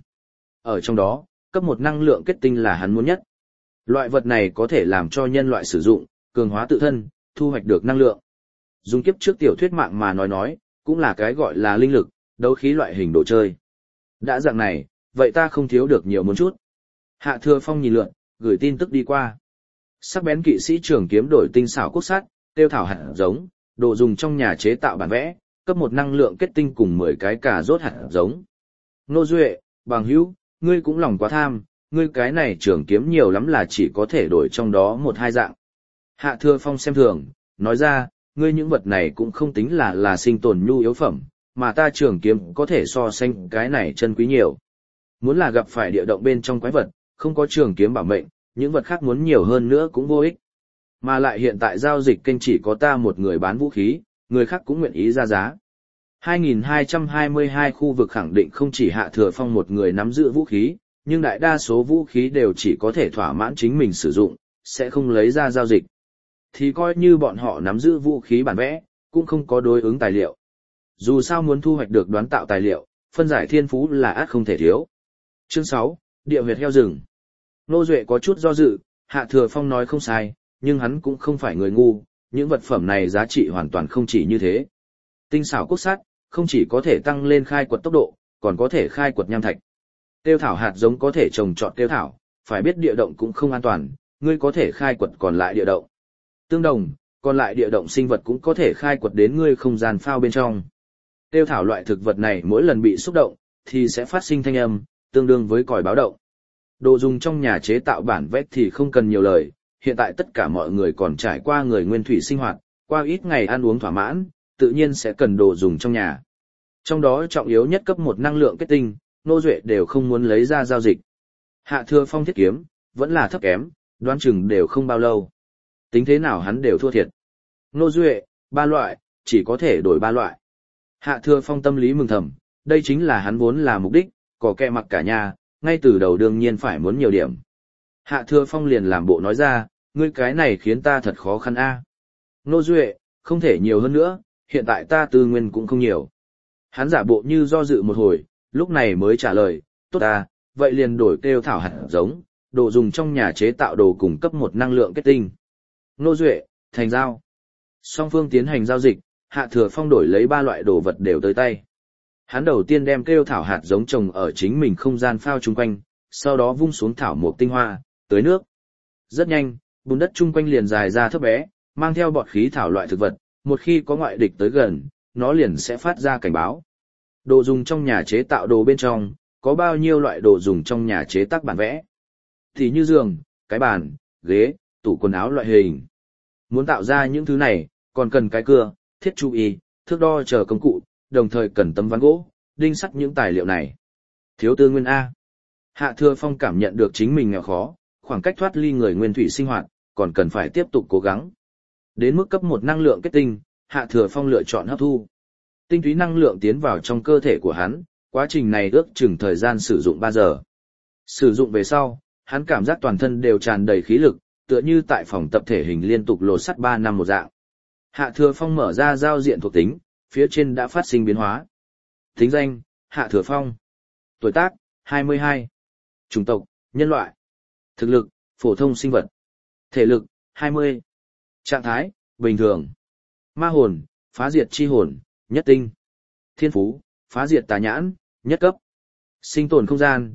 Ở trong đó, cấp 1 năng lượng kết tinh là hắn muốn nhất. Loại vật này có thể làm cho nhân loại sử dụng, cường hóa tự thân, thu hoạch được năng lượng. Dùng kiếp trước tiểu thuyết mạng mà nói, cũng là cái gọi là linh lực, đấu khí loại hình đồ chơi. Đã dạng này, vậy ta không thiếu được nhiều một chút. Hạ Thừa Phong nhìn lượn, gửi tin tức đi qua. Sắc bén kỵ sĩ trường kiếm đổi tinh xảo cốt sắt, tiêu thảo hạt giống, đồ dùng trong nhà chế tạo bản vẽ, cấp 1 năng lượng kết tinh cùng 10 cái cà rốt hạt giống. Nô Duệ, bằng hữu, ngươi cũng lòng quá tham, ngươi cái này trường kiếm nhiều lắm là chỉ có thể đổi trong đó 1-2 dạng. Hạ Thừa Phong xem thường, nói ra, ngươi những vật này cũng không tính là sinh tồn nhu yếu phẩm, mà ta trường kiếm có thể so sánh cái này chân quý nhiều. Muốn là gặp phải địa động bên trong quái vật, không có trường kiếm bảo mệnh, những vật khác muốn nhiều hơn nữa cũng vô ích. Mà lại hiện tại giao dịch kênh chỉ có ta một người bán vũ khí, người khác cũng nguyện ý ra giá. 2222 khu vực khẳng định không chỉ Hạ Thừa Phong một người nắm giữ vũ khí, nhưng đại đa số vũ khí đều chỉ có thể thỏa mãn chính mình sử dụng, sẽ không lấy ra giao dịch. Thì coi như bọn họ nắm giữ vũ khí bản vẽ, cũng không có đối ứng tài liệu. Dù sao muốn thu hoạch được đoán tạo tài liệu, phân giải thiên phú là ắt không thể thiếu. Chương 6, Địa huyệt heo rừng. Nô Duệ có chút do dự, Hạ Thừa Phong nói không sai, nhưng hắn cũng không phải người ngu, những vật phẩm này giá trị hoàn toàn không chỉ như thế. Tinh xảo cốt sắt, không chỉ có thể tăng lên khai quật tốc độ, còn có thể khai quật nham thạch. Tiêu thảo hạt giống có thể trồng trọt tiêu thảo, phải biết địa động cũng không an toàn, ngươi có thể khai quật còn lại địa động. Tương đồng, còn lại địa động sinh vật cũng có thể khai quật đến ngươi không gian phao bên trong. Tiêu thảo loại thực vật này mỗi lần bị xúc động, thì sẽ phát sinh thanh âm, tương đương với còi báo động. Đồ dùng trong nhà chế tạo bản vẽ thì không cần nhiều lời, hiện tại tất cả mọi người còn trải qua người nguyên thủy sinh hoạt, qua ít ngày ăn uống thỏa mãn, tự nhiên sẽ cần đồ dùng trong nhà. Trong đó trọng yếu nhất cấp 1 năng lượng kết tinh, Nô Duệ đều không muốn lấy ra giao dịch. Hạ Thừa Phong thiết kiếm, vẫn là thấp kém, đoán chừng đều không bao lâu. Tính thế nào hắn đều thua thiệt. Nô Duệ, 3 loại, chỉ có thể đổi 3 loại. Hạ Thừa Phong tâm lý mừng thầm, đây chính là hắn vốn là mục đích, có kẻ mặc cả nhà, ngay từ đầu đương nhiên phải muốn nhiều điểm. Hạ Thừa Phong liền làm bộ nói ra, ngươi cái này khiến ta thật khó khăn a. Nô Duệ, không thể nhiều hơn nữa, hiện tại ta tư nguyên cũng không nhiều. Hắn giả bộ như do dự một hồi, lúc này mới trả lời, tốt ta, vậy liền đổi kêu thảo hạt giống, đồ dùng trong nhà chế tạo đồ cung cấp 1 năng lượng kết tinh. Nô Duệ, thành giao. Song phương tiến hành giao dịch, Hạ Thừa Phong đổi lấy 3 loại đồ vật đều tới tay. Hắn đầu tiên đem kêu thảo hạt giống trồng ở chính mình không gian phao chung quanh, sau đó vung xuống thảo mộc tinh hoa, tưới nước. Rất nhanh, bùn đất chung quanh liền dài ra thấp bé, mang theo bọt khí thảo loại thực vật, một khi có ngoại địch tới gần, nó liền sẽ phát ra cảnh báo. Đồ dùng trong nhà chế tạo đồ bên trong, có bao nhiêu loại đồ dùng trong nhà chế tác bản vẽ. Thì như giường, cái bàn, ghế, tủ quần áo loại hình. Muốn tạo ra những thứ này, còn cần cái cưa, thiết chú y, thước đo chờ công cụ, đồng thời cần tấm ván gỗ, đinh sắt những tài liệu này. Thiếu tư nguyên A. Hạ Thừa Phong cảm nhận được chính mình nghèo khó, khoảng cách thoát ly người nguyên thủy sinh hoạt, còn cần phải tiếp tục cố gắng. Đến mức cấp 1 năng lượng kết tinh, Hạ Thừa Phong lựa chọn hấp thu. Tinh túy năng lượng tiến vào trong cơ thể của hắn, quá trình này ước chừng thời gian sử dụng 3 giờ. Sử dụng về sau, hắn cảm giác toàn thân đều tràn đầy khí lực, tựa như tại phòng tập thể hình liên tục lột sắt 3 năm một dạng. Hạ Thừa Phong mở ra giao diện thuộc tính, phía trên đã phát sinh biến hóa. Tính danh, Hạ Thừa Phong. Tuổi tác, 22. Chủng tộc, nhân loại. Thực lực, phổ thông sinh vật. Thể lực, 20. Trạng thái, bình thường. Ma hồn, phá diệt chi hồn, nhất tinh. Thiên phú, phá diệt tà nhãn, nhất cấp. Sinh tồn không gian,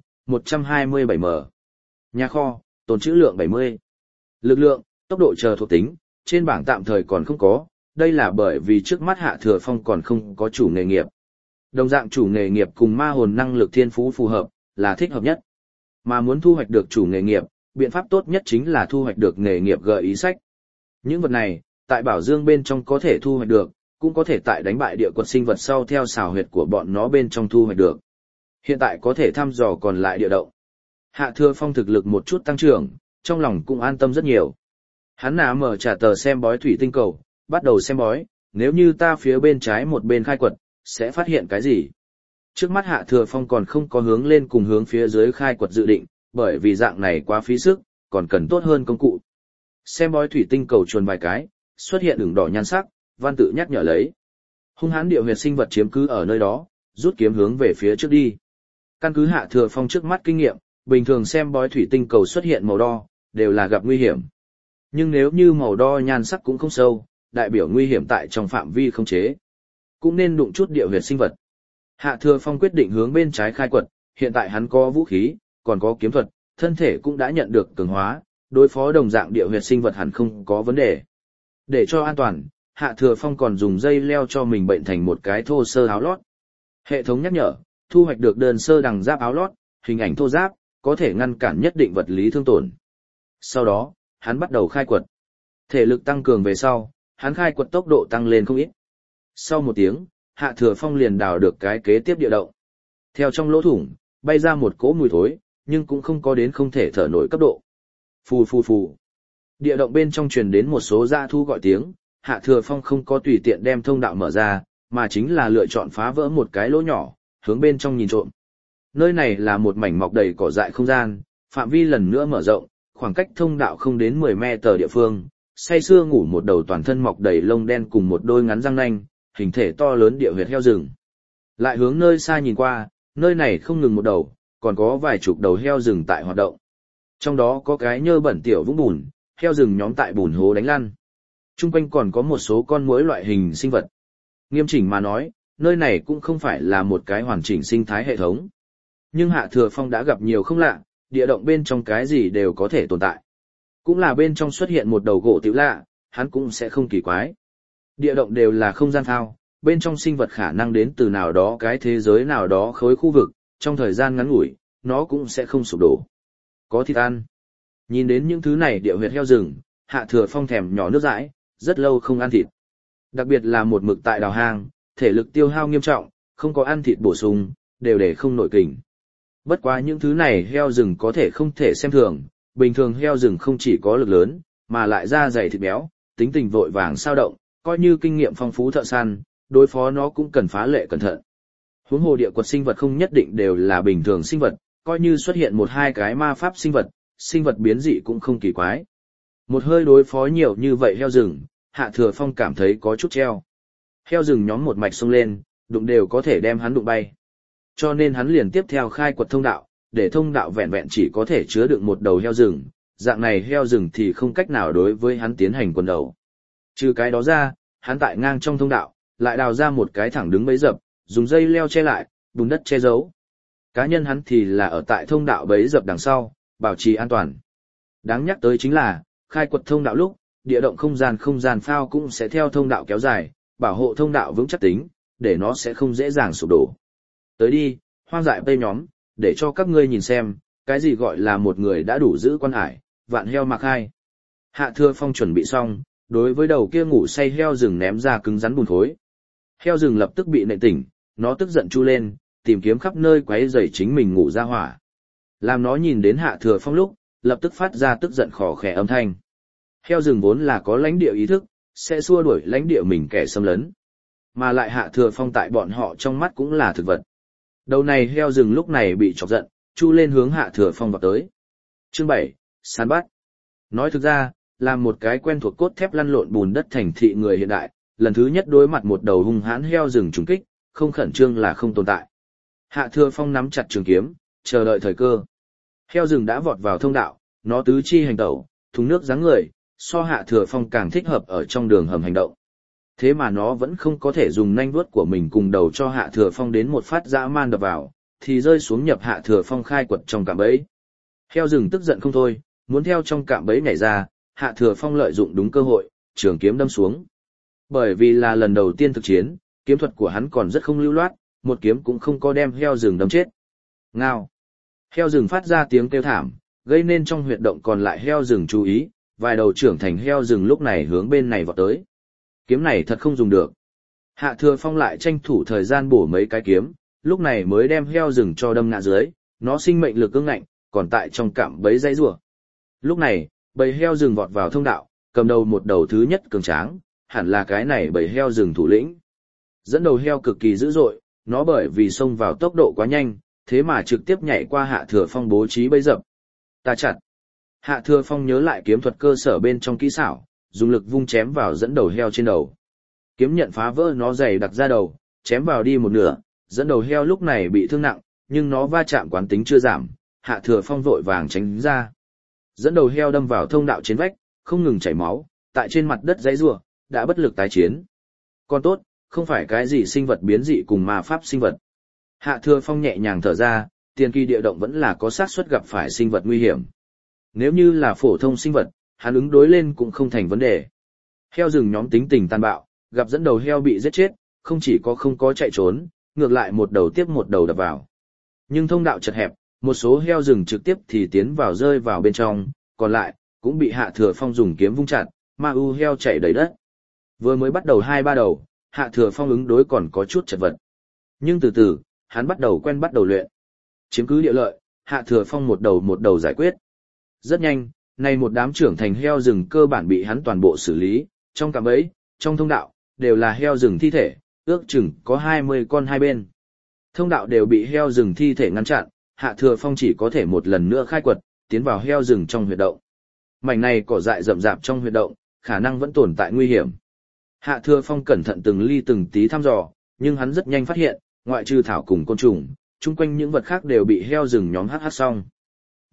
127m. Nhà kho, tồn trữ lượng 70. Lực lượng, tốc độ chờ thuộc tính, trên bảng tạm thời còn không có, đây là bởi vì trước mắt Hạ Thừa Phong còn không có chủ nghề nghiệp. Đồng dạng chủ nghề nghiệp cùng ma hồn năng lực thiên phú phù hợp, là thích hợp nhất. Mà muốn thu hoạch được chủ nghề nghiệp, biện pháp tốt nhất chính là thu hoạch được nghề nghiệp gợi ý sách. Những vật này, tại Bảo Dương bên trong có thể thu hoạch được, cũng có thể tại đánh bại địa quật sinh vật sau theo xào huyệt của bọn nó bên trong thu hoạch được. Hiện tại có thể thăm dò còn lại địa động. Hạ Thừa Phong thực lực một chút tăng trưởng, trong lòng cũng an tâm rất nhiều. Hắn nã mở trả tờ xem bói thủy tinh cầu, bắt đầu xem bói, nếu như ta phía bên trái một bên khai quật, sẽ phát hiện cái gì? Trước mắt Hạ Thừa Phong còn không có hướng lên cùng hướng phía dưới khai quật dự định, bởi vì dạng này quá phí sức, còn cần tốt hơn công cụ. Xem bói thủy tinh cầu chuồn vài cái, xuất hiện ửng đỏ nhan sắc, văn tự nhắc nhở lấy. Hung hãn địa huyệt sinh vật chiếm cứ ở nơi đó, rút kiếm hướng về phía trước đi. Căn cứ Hạ Thừa Phong trước mắt kinh nghiệm, bình thường xem bói thủy tinh cầu xuất hiện màu đo, đều là gặp nguy hiểm. Nhưng nếu như màu đo nhan sắc cũng không sâu, đại biểu nguy hiểm tại trong phạm vi không chế. Cũng nên đụng chút địa huyệt sinh vật. Hạ Thừa Phong quyết định hướng bên trái khai quật, hiện tại hắn có vũ khí, còn có kiếm thuật, thân thể cũng đã nhận được cường hóa, đối phó đồng dạng địa huyệt sinh vật hẳn không có vấn đề. Để cho an toàn, Hạ Thừa Phong còn dùng dây leo cho mình bệnh thành một cái thô sơ áo lót. Hệ thống nhắc nhở, thu hoạch được đơn sơ đằng giáp áo lót, hình ảnh thô giáp, có thể ngăn cản nhất định vật lý thương tổn. Sau đó, hắn bắt đầu khai quật. Thể lực tăng cường về sau, hắn khai quật tốc độ tăng lên không ít. Sau một tiếng, Hạ Thừa Phong liền đào được cái kế tiếp địa động. Theo trong lỗ thủng, bay ra một cỗ mùi thối, nhưng cũng không có đến không thể thở nổi cấp độ. Phù phù phù. Địa động bên trong truyền đến một số dã thu gọi tiếng, Hạ Thừa Phong không có tùy tiện đem thông đạo mở ra, mà chính là lựa chọn phá vỡ một cái lỗ nhỏ, hướng bên trong nhìn trộm. Nơi này là một mảnh mọc đầy cỏ dại không gian, phạm vi lần nữa mở rộng, khoảng cách thông đạo không đến 10 mét địa phương, say sưa ngủ một đầu toàn thân mọc đầy lông đen cùng một đôi ngắn răng nanh, hình thể to lớn địa huyệt heo rừng. Lại hướng nơi xa nhìn qua, nơi này không ngừng một đầu, còn có vài chục đầu heo rừng tại hoạt động. Trong đó có cái nhơ bẩn tiểu vũng bùn, heo rừng nhóm tại bùn hố đánh lăn. Trung quanh còn có một số con muỗi loại hình sinh vật. Nghiêm chỉnh mà nói, nơi này cũng không phải là một cái hoàn chỉnh sinh thái hệ thống. Nhưng Hạ Thừa Phong đã gặp nhiều không lạ, địa động bên trong cái gì đều có thể tồn tại. Cũng là bên trong xuất hiện một đầu gỗ tiểu lạ, hắn cũng sẽ không kỳ quái. Địa động đều là không gian phao, bên trong sinh vật khả năng đến từ nào đó cái thế giới nào đó khối khu vực, trong thời gian ngắn ngủi, nó cũng sẽ không sụp đổ. Có thịt ăn. Nhìn đến những thứ này địa huyệt heo rừng, Hạ Thừa Phong thèm nhỏ nước dãi, rất lâu không ăn thịt. Đặc biệt là một mực tại đào hang, thể lực tiêu hao nghiêm trọng, không có ăn thịt bổ sung, đều để không nổi kình. Bất quá những thứ này heo rừng có thể không thể xem thường, bình thường heo rừng không chỉ có lực lớn, mà lại da dày thịt béo, tính tình vội vàng sao động, coi như kinh nghiệm phong phú thợ săn, đối phó nó cũng cần phá lệ cẩn thận. Huống hồ địa quật sinh vật không nhất định đều là bình thường sinh vật, coi như xuất hiện một hai cái ma pháp sinh vật biến dị cũng không kỳ quái. Một hơi đối phó nhiều như vậy heo rừng, Hạ Thừa Phong cảm thấy có chút treo. Heo rừng nhóm một mạch xông lên, đụng đều có thể đem hắn đụng bay. Cho nên hắn liền tiếp theo khai quật thông đạo, để thông đạo vẹn vẹn chỉ có thể chứa đựng một đầu heo rừng, dạng này heo rừng thì không cách nào đối với hắn tiến hành quần đầu. Trừ cái đó ra, hắn tại ngang trong thông đạo, lại đào ra một cái thẳng đứng bẫy dập, dùng dây leo che lại, bùn đất che giấu. Cá nhân hắn thì là ở tại thông đạo bẫy dập đằng sau, bảo trì an toàn. Đáng nhắc tới chính là, khai quật thông đạo lúc, địa động không gian phao cũng sẽ theo thông đạo kéo dài, bảo hộ thông đạo vững chắc tính, để nó sẽ không dễ dàng sụp đổ. Tới đi, hoang dại tây nhóm, để cho các ngươi nhìn xem, cái gì gọi là một người đã đủ giữ quan hải, vạn heo mặc hai. Hạ Thừa Phong chuẩn bị xong, đối với đầu kia ngủ say heo rừng ném ra cứng rắn bùn khối. Heo rừng lập tức bị nện tỉnh, nó tức giận chu lên, tìm kiếm khắp nơi quấy rầy chính mình ngủ ra hỏa. Làm nó nhìn đến Hạ Thừa Phong lúc, lập tức phát ra tức giận khò khè âm thanh. Heo rừng vốn là có lãnh địa ý thức, sẽ xua đuổi lãnh địa mình kẻ xâm lấn. Mà lại Hạ Thừa Phong tại bọn họ trong mắt cũng là thực vật. Đầu này heo rừng lúc này bị chọc giận, chu lên hướng Hạ Thừa Phong vào tới. Chương 7, săn bắt. Nói thực ra, là một cái quen thuộc cốt thép lăn lộn bùn đất thành thị người hiện đại, lần thứ nhất đối mặt một đầu hung hãn heo rừng trùng kích, không khẩn trương là không tồn tại. Hạ Thừa Phong nắm chặt trường kiếm, chờ đợi thời cơ. Heo rừng đã vọt vào thông đạo, nó tứ chi hành tẩu, thùng nước dáng người, so Hạ Thừa Phong càng thích hợp ở trong đường hầm hành động. Thế mà nó vẫn không có thể dùng nanh vuốt của mình cùng đầu cho Hạ Thừa Phong đến một phát dã man đập vào, thì rơi xuống nhập Hạ Thừa Phong khai quật trong cạm bẫy. Heo rừng tức giận không thôi, muốn theo trong cạm bẫy nhảy ra, Hạ Thừa Phong lợi dụng đúng cơ hội, trường kiếm đâm xuống. Bởi vì là lần đầu tiên thực chiến, kiếm thuật của hắn còn rất không lưu loát, một kiếm cũng không có đem heo rừng đâm chết. Ngao. Heo rừng phát ra tiếng kêu thảm, gây nên trong huyệt động còn lại heo rừng chú ý, vài đầu trưởng thành heo rừng lúc này hướng bên này vọt tới. Kiếm này thật không dùng được. Hạ Thừa Phong lại tranh thủ thời gian bổ mấy cái kiếm, lúc này mới đem heo rừng cho đâm ngã dưới, nó sinh mệnh lực cứng ngạnh, còn tại trong cạm bẫy dãy rủa. Lúc này, bầy heo rừng vọt vào thông đạo, cầm đầu một đầu thứ nhất cường tráng, hẳn là cái này bầy heo rừng thủ lĩnh. Dẫn đầu heo cực kỳ dữ dội, nó bởi vì xông vào tốc độ quá nhanh, thế mà trực tiếp nhảy qua Hạ Thừa Phong bố trí bẫy dập. Ta chặt. Hạ Thừa Phong nhớ lại kiếm thuật cơ sở bên trong kỹ xảo, dùng lực vung chém vào dẫn đầu heo trên đầu. Kiếm nhận phá vỡ nó dày đặc ra đầu, chém vào đi một nửa, dẫn đầu heo lúc này bị thương nặng, nhưng nó va chạm quán tính chưa giảm, Hạ Thừa Phong vội vàng tránh ra. Dẫn đầu heo đâm vào thông đạo trên vách, không ngừng chảy máu, tại trên mặt đất giãy giụa, đã bất lực tái chiến. Còn tốt, không phải cái gì sinh vật biến dị cùng ma pháp sinh vật. Hạ Thừa Phong nhẹ nhàng thở ra, tiền kỳ địa động vẫn là có xác suất gặp phải sinh vật nguy hiểm. Nếu như là phổ thông sinh vật, hắn ứng đối lên cũng không thành vấn đề. Heo rừng nhóm tính tình tàn bạo, gặp dẫn đầu heo bị giết chết, không chỉ có không có chạy trốn, ngược lại một đầu tiếp một đầu đập vào. Nhưng thông đạo chật hẹp, một số heo rừng trực tiếp thì tiến vào rơi vào bên trong, còn lại cũng bị Hạ Thừa Phong dùng kiếm vung chặt, ma u heo chạy đầy đất. Vừa mới bắt đầu 2-3 đầu, Hạ Thừa Phong ứng đối còn có chút chật vật. Nhưng từ từ, hắn bắt đầu luyện. Chiếm cứ địa lợi, Hạ Thừa Phong một đầu giải quyết. Rất nhanh, nay một đám trưởng thành heo rừng cơ bản bị hắn toàn bộ xử lý, trong cạm bẫy, trong thông đạo, đều là heo rừng thi thể, ước chừng có 20 con hai bên. Thông đạo đều bị heo rừng thi thể ngăn chặn, Hạ Thừa Phong chỉ có thể một lần nữa khai quật, tiến vào heo rừng trong huyệt động. Mảnh này cỏ dại rậm rạp trong huyệt động, khả năng vẫn tồn tại nguy hiểm. Hạ Thừa Phong cẩn thận từng ly từng tí thăm dò, nhưng hắn rất nhanh phát hiện, ngoại trừ thảo cùng côn trùng, chung quanh những vật khác đều bị heo rừng nhóm hắc xong.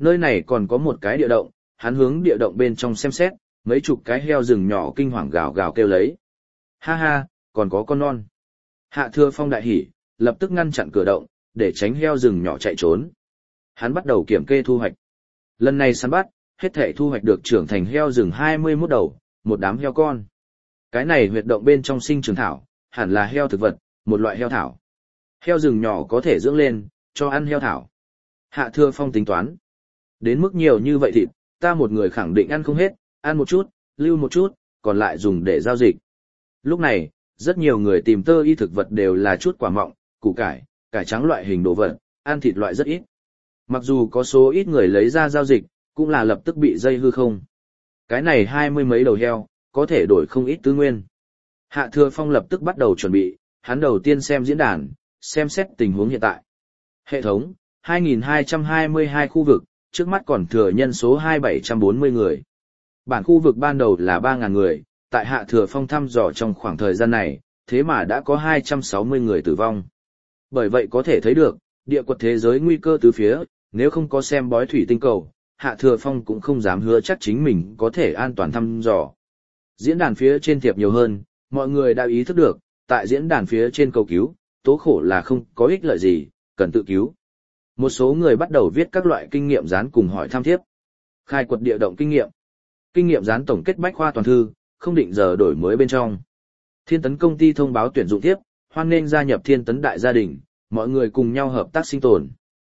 Nơi này còn có một cái địa động, hắn hướng địa động bên trong xem xét, mấy chục cái heo rừng nhỏ kinh hoàng gào gào kêu lấy. Ha ha, còn có con non. Hạ Thừa Phong đại hỉ, lập tức ngăn chặn cửa động, để tránh heo rừng nhỏ chạy trốn. Hắn bắt đầu kiểm kê thu hoạch. Lần này săn bắt, hết thảy thu hoạch được trưởng thành heo rừng 21 đầu, một đám heo con. Cái này huyệt động bên trong sinh trưởng thảo, hẳn là heo thực vật, một loại heo thảo. Heo rừng nhỏ có thể dưỡng lên, cho ăn heo thảo. Hạ Thừa Phong tính toán. Đến mức nhiều như vậy thịt, ta một người khẳng định ăn không hết, ăn một chút, lưu một chút, còn lại dùng để giao dịch. Lúc này, rất nhiều người tìm tơ y thực vật đều là chút quả mọng, củ cải, cải trắng loại hình đồ vật, ăn thịt loại rất ít. Mặc dù có số ít người lấy ra giao dịch, cũng là lập tức bị dây hư không. Cái này 20 mấy đầu heo, có thể đổi không ít tư nguyên. Hạ Thừa Phong lập tức bắt đầu chuẩn bị, hắn đầu tiên xem diễn đàn, xem xét tình huống hiện tại. Hệ thống, 2.222 khu vực, trước mắt còn thừa nhân số 2.740 người. Bản khu vực ban đầu là 3.000 người, tại Hạ Thừa Phong thăm dò trong khoảng thời gian này, thế mà đã có 260 người tử vong. Bởi vậy có thể thấy được, địa quật thế giới nguy cơ tứ phía, nếu không có xem bói thủy tinh cầu, Hạ Thừa Phong cũng không dám hứa chắc chính mình có thể an toàn thăm dò. Diễn đàn phía trên thiệp nhiều hơn, mọi người đã ý thức được, tại diễn đàn phía trên cầu cứu, tố khổ là không có ích lợi gì, cần tự cứu. Một số người bắt đầu viết các loại kinh nghiệm dán cùng hỏi thăm thiếp. Khai quật địa động kinh nghiệm. Kinh nghiệm dán tổng kết bách khoa toàn thư, không định giờ đổi mới bên trong. Thiên Tấn công ty thông báo tuyển dụng thiếp, hoan nghênh gia nhập Thiên Tấn đại gia đình, mọi người cùng nhau hợp tác sinh tồn.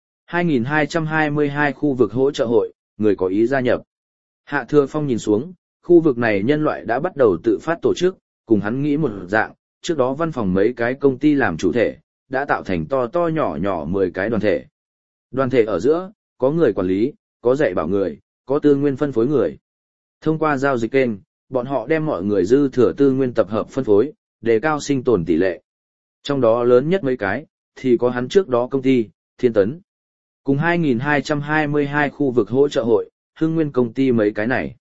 2.222 khu vực hỗ trợ hội, người có ý gia nhập. Hạ Thừa Phong nhìn xuống, khu vực này nhân loại đã bắt đầu tự phát tổ chức, cùng hắn nghĩ một dạng, trước đó văn phòng mấy cái công ty làm chủ thể, đã tạo thành to to nhỏ nhỏ 10 cái đoàn thể. Đoàn thể ở giữa, có người quản lý, có dạy bảo người, có tư nguyên phân phối người. Thông qua giao dịch kênh, bọn họ đem mọi người dư thừa tư nguyên tập hợp phân phối, đề cao sinh tồn tỷ lệ. Trong đó lớn nhất mấy cái, thì có hắn trước đó công ty, Thiên Tấn. Cùng 2.222 khu vực hỗ trợ hội, Hưng Nguyên công ty mấy cái này.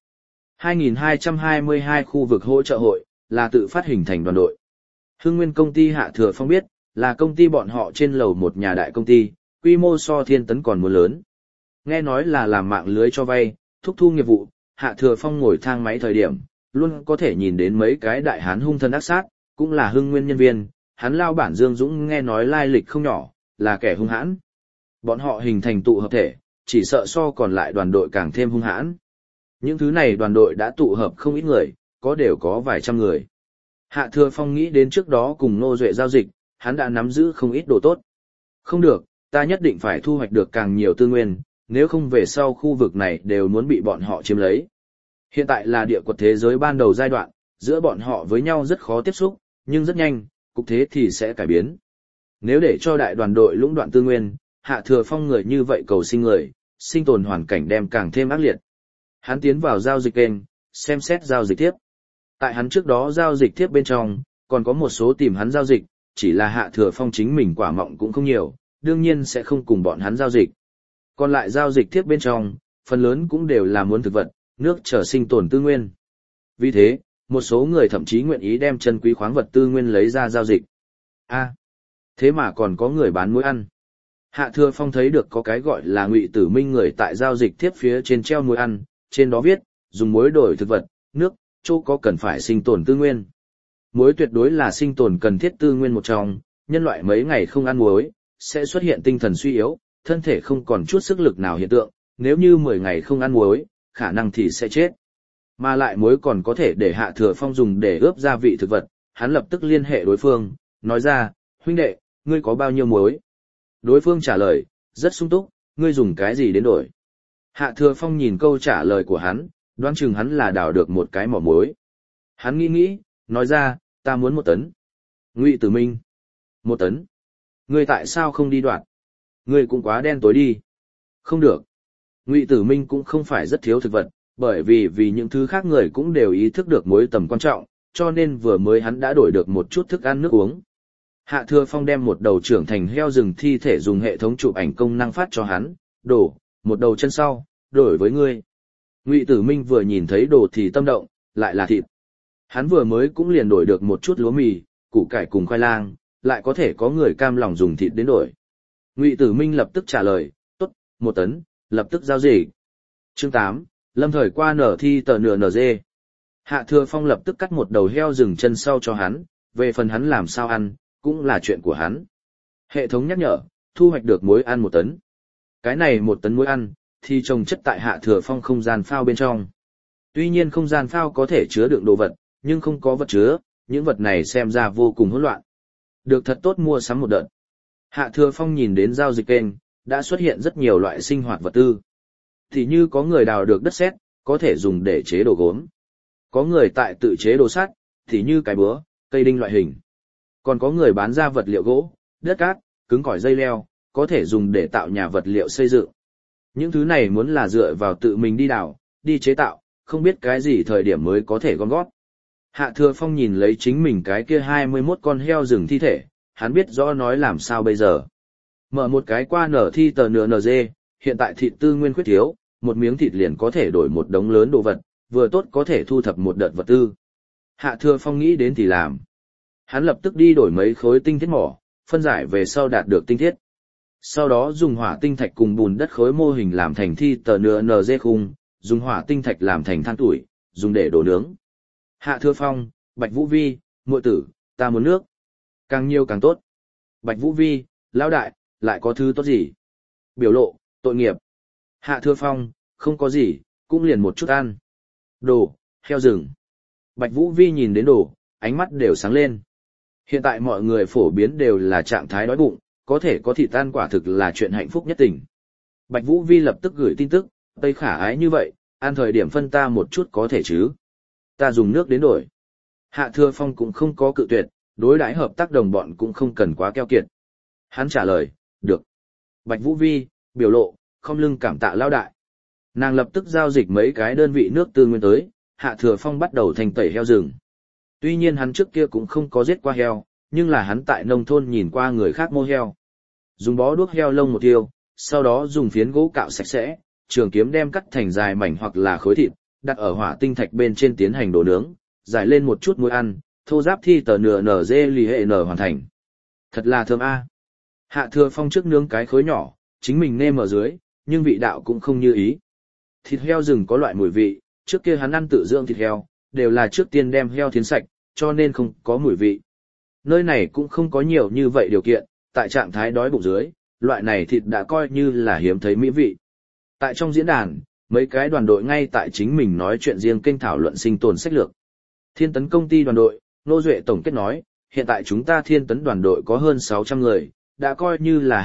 2.222 khu vực hỗ trợ hội, là tự phát hình thành đoàn đội. Hưng Nguyên công ty Hạ Thừa Phong biết, là công ty bọn họ trên lầu một nhà đại công ty, quy mô so Thiên Tấn còn muốn lớn. Nghe nói là làm mạng lưới cho vay, thúc thu nghiệp vụ, Hạ Thừa Phong ngồi thang máy thời điểm, luôn có thể nhìn đến mấy cái đại hán hung thân ác sát, cũng là Hưng Nguyên nhân viên, hắn lao bản Dương Dũng nghe nói lai lịch không nhỏ, là kẻ hung hãn. Bọn họ hình thành tụ hợp thể, chỉ sợ so còn lại đoàn đội càng thêm hung hãn. Những thứ này đoàn đội đã tụ hợp không ít người, có đều có vài trăm người. Hạ Thừa Phong nghĩ đến trước đó cùng Nô Duệ giao dịch, hắn đã nắm giữ không ít đồ tốt. Không được, ta nhất định phải thu hoạch được càng nhiều tư nguyên, nếu không về sau khu vực này đều muốn bị bọn họ chiếm lấy. Hiện tại là địa quật thế giới ban đầu giai đoạn, giữa bọn họ với nhau rất khó tiếp xúc, nhưng rất nhanh, cục thế thì sẽ cải biến. Nếu để cho đại đoàn đội lũng đoạn tư nguyên, Hạ Thừa Phong người như vậy cầu sinh người, sinh tồn hoàn cảnh đem càng thêm ác liệt. Hắn tiến vào giao dịch kênh, xem xét giao dịch tiếp. Tại hắn trước đó giao dịch tiếp bên trong, còn có một số tìm hắn giao dịch, chỉ là Hạ Thừa Phong chính mình quả mọng cũng không nhiều, đương nhiên sẽ không cùng bọn hắn giao dịch. Còn lại giao dịch tiếp bên trong, phần lớn cũng đều là muốn thực vật, nước trở sinh tồn tư nguyên. Vì thế, một số người thậm chí nguyện ý đem chân quý khoáng vật tư nguyên lấy ra giao dịch. Thế mà còn có người bán muối ăn. Hạ Thừa Phong thấy được có cái gọi là Ngụy Tử Minh người tại giao dịch tiếp phía trên treo muối ăn, trên đó viết, dùng muối đổi thực vật, nước, chỗ có cần phải sinh tồn tư nguyên. Muối tuyệt đối là sinh tồn cần thiết tư nguyên một trong, nhân loại mấy ngày không ăn muối, sẽ xuất hiện tinh thần suy yếu, thân thể không còn chút sức lực nào hiện tượng, nếu như 10 ngày không ăn muối, khả năng thì sẽ chết. Mà lại muối còn có thể để Hạ Thừa Phong dùng để ướp gia vị thực vật, hắn lập tức liên hệ đối phương, nói ra, huynh đệ, ngươi có bao nhiêu muối? Đối phương trả lời, rất sung túc, ngươi dùng cái gì đến đổi? Hạ Thừa Phong nhìn câu trả lời của hắn, đoán chừng hắn là đào được một cái mỏ muối. Hắn nghĩ, nói ra, ta muốn 1 tấn. Ngụy Tử Minh. 1 tấn. Ngươi tại sao không đi đoạt? Ngươi cũng quá đen tối đi. Không được. Ngụy Tử Minh cũng không phải rất thiếu thực vật, bởi vì những thứ khác người cũng đều ý thức được muối tầm quan trọng, cho nên vừa mới hắn đã đổi được một chút thức ăn nước uống. Hạ Thừa Phong đem một đầu trưởng thành heo rừng thi thể dùng hệ thống chụp ảnh công năng phát cho hắn, đổ, một đầu chân sau, đổi với ngươi. Ngụy Tử Minh vừa nhìn thấy đồ thì tâm động, lại là thịt. Hắn vừa mới cũng liền đổi được một chút lúa mì, củ cải cùng khoai lang, lại có thể có người cam lòng dùng thịt đến đổi. Ngụy Tử Minh lập tức trả lời, tốt, 1 tấn, lập tức giao dịch. Chương 8, lâm thời qua nở thi tờ nửa nở dê. Hạ Thừa Phong lập tức cắt một đầu heo rừng chân sau cho hắn, về phần hắn làm sao ăn, cũng là chuyện của hắn. Hệ thống nhắc nhở, thu hoạch được muối ăn 1 tấn. Cái này 1 tấn muối ăn, thì trồng chất tại Hạ Thừa Phong không gian phao bên trong. Tuy nhiên không gian phao có thể chứa đựng đồ vật, nhưng không có vật chứa, những vật này xem ra vô cùng hỗn loạn. Được thật tốt mua sắm một đợt. Hạ Thừa Phong nhìn đến giao dịch kênh, đã xuất hiện rất nhiều loại sinh hoạt vật tư. Thì như có người đào được đất sét, có thể dùng để chế đồ gốm. Có người tại tự chế đồ sắt, thì như cái búa, cây đinh loại hình. Còn có người bán ra vật liệu gỗ, đất cát, cứng cỏi dây leo, có thể dùng để tạo nhà vật liệu xây dựng. Những thứ này muốn là dựa vào tự mình đi đào, đi chế tạo, không biết cái gì thời điểm mới có thể gom gót. Hạ Thừa Phong nhìn lấy chính mình cái kia 21 con heo rừng thi thể, hắn biết rõ nói làm sao bây giờ. Mở một cái qua nở thi tờ nửa nở dê, hiện tại thịt tư nguyên khuyết thiếu, một miếng thịt liền có thể đổi một đống lớn đồ vật, vừa tốt có thể thu thập một đợt vật tư. Hạ Thừa Phong nghĩ đến thì làm. Hắn lập tức đi đổi mấy khối tinh thiết mỏ, phân giải về sau đạt được tinh thiết. Sau đó dùng hỏa tinh thạch cùng bùn đất khối mô hình làm thành thi tờ nửa nở dê khung, dùng hỏa tinh thạch làm thành than tuổi, dùng để đổ nướng. Hạ Thừa Phong, Bạch Vũ Vi, muội tử, ta muốn nước. Càng nhiều càng tốt. Bạch Vũ Vi, lão đại, lại có thứ tốt gì? Biểu lộ, tội nghiệp. Hạ Thừa Phong, không có gì, cũng liền một chút ăn. Đồ, heo rừng. Bạch Vũ Vi nhìn đến đồ, ánh mắt đều sáng lên. Hiện tại mọi người phổ biến đều là trạng thái đói bụng, có thể có thịt ăn quả thực là chuyện hạnh phúc nhất tình. Bạch Vũ Vi lập tức gửi tin tức, Tây khả ái như vậy, ăn thời điểm phân ta một chút có thể chứ. Ta dùng nước đến đổi. Hạ Thừa Phong cũng không có cự tuyệt, đối đãi hợp tác đồng bọn cũng không cần quá keo kiệt. Hắn trả lời, được. Bạch Vũ Vi, biểu lộ, không lưng cảm tạ lao đại. Nàng lập tức giao dịch mấy cái đơn vị nước tư nguyên tới, Hạ Thừa Phong bắt đầu thành tẩy heo rừng. Tuy nhiên hắn trước kia cũng không có giết qua heo, nhưng là hắn tại nông thôn nhìn qua người khác mô heo. Dùng bó đuốc heo lông một tiêu, sau đó dùng phiến gỗ cạo sạch sẽ, trường kiếm đem cắt thành dài mảnh hoặc là khối thịt, đặt ở hỏa tinh thạch bên trên tiến hành đổ nướng, giải lên một chút muối ăn, thô giáp thi tờ nửa nở dê lì hệ nở hoàn thành. Thật là thơm a. Hạ Thừa Phong trước nướng cái khối nhỏ, chính mình nêm ở dưới, nhưng vị đạo cũng không như ý. Thịt heo rừng có loại mùi vị, trước kia hắn ăn tự dưỡng thịt heo, đều là trước tiên đem heo thiến sạch, cho nên không có mùi vị. Nơi này cũng không có nhiều như vậy điều kiện, tại trạng thái đói bụng dưới, loại này thịt đã coi như là hiếm thấy mỹ vị. Tại trong diễn đàn, mấy cái đoàn đội ngay tại chính mình nói chuyện riêng kênh thảo luận sinh tồn sách lược. Thiên Tấn công ty đoàn đội, Nô Duệ tổng kết nói, hiện tại chúng ta Thiên Tấn đoàn đội có hơn 600 người, đã coi như là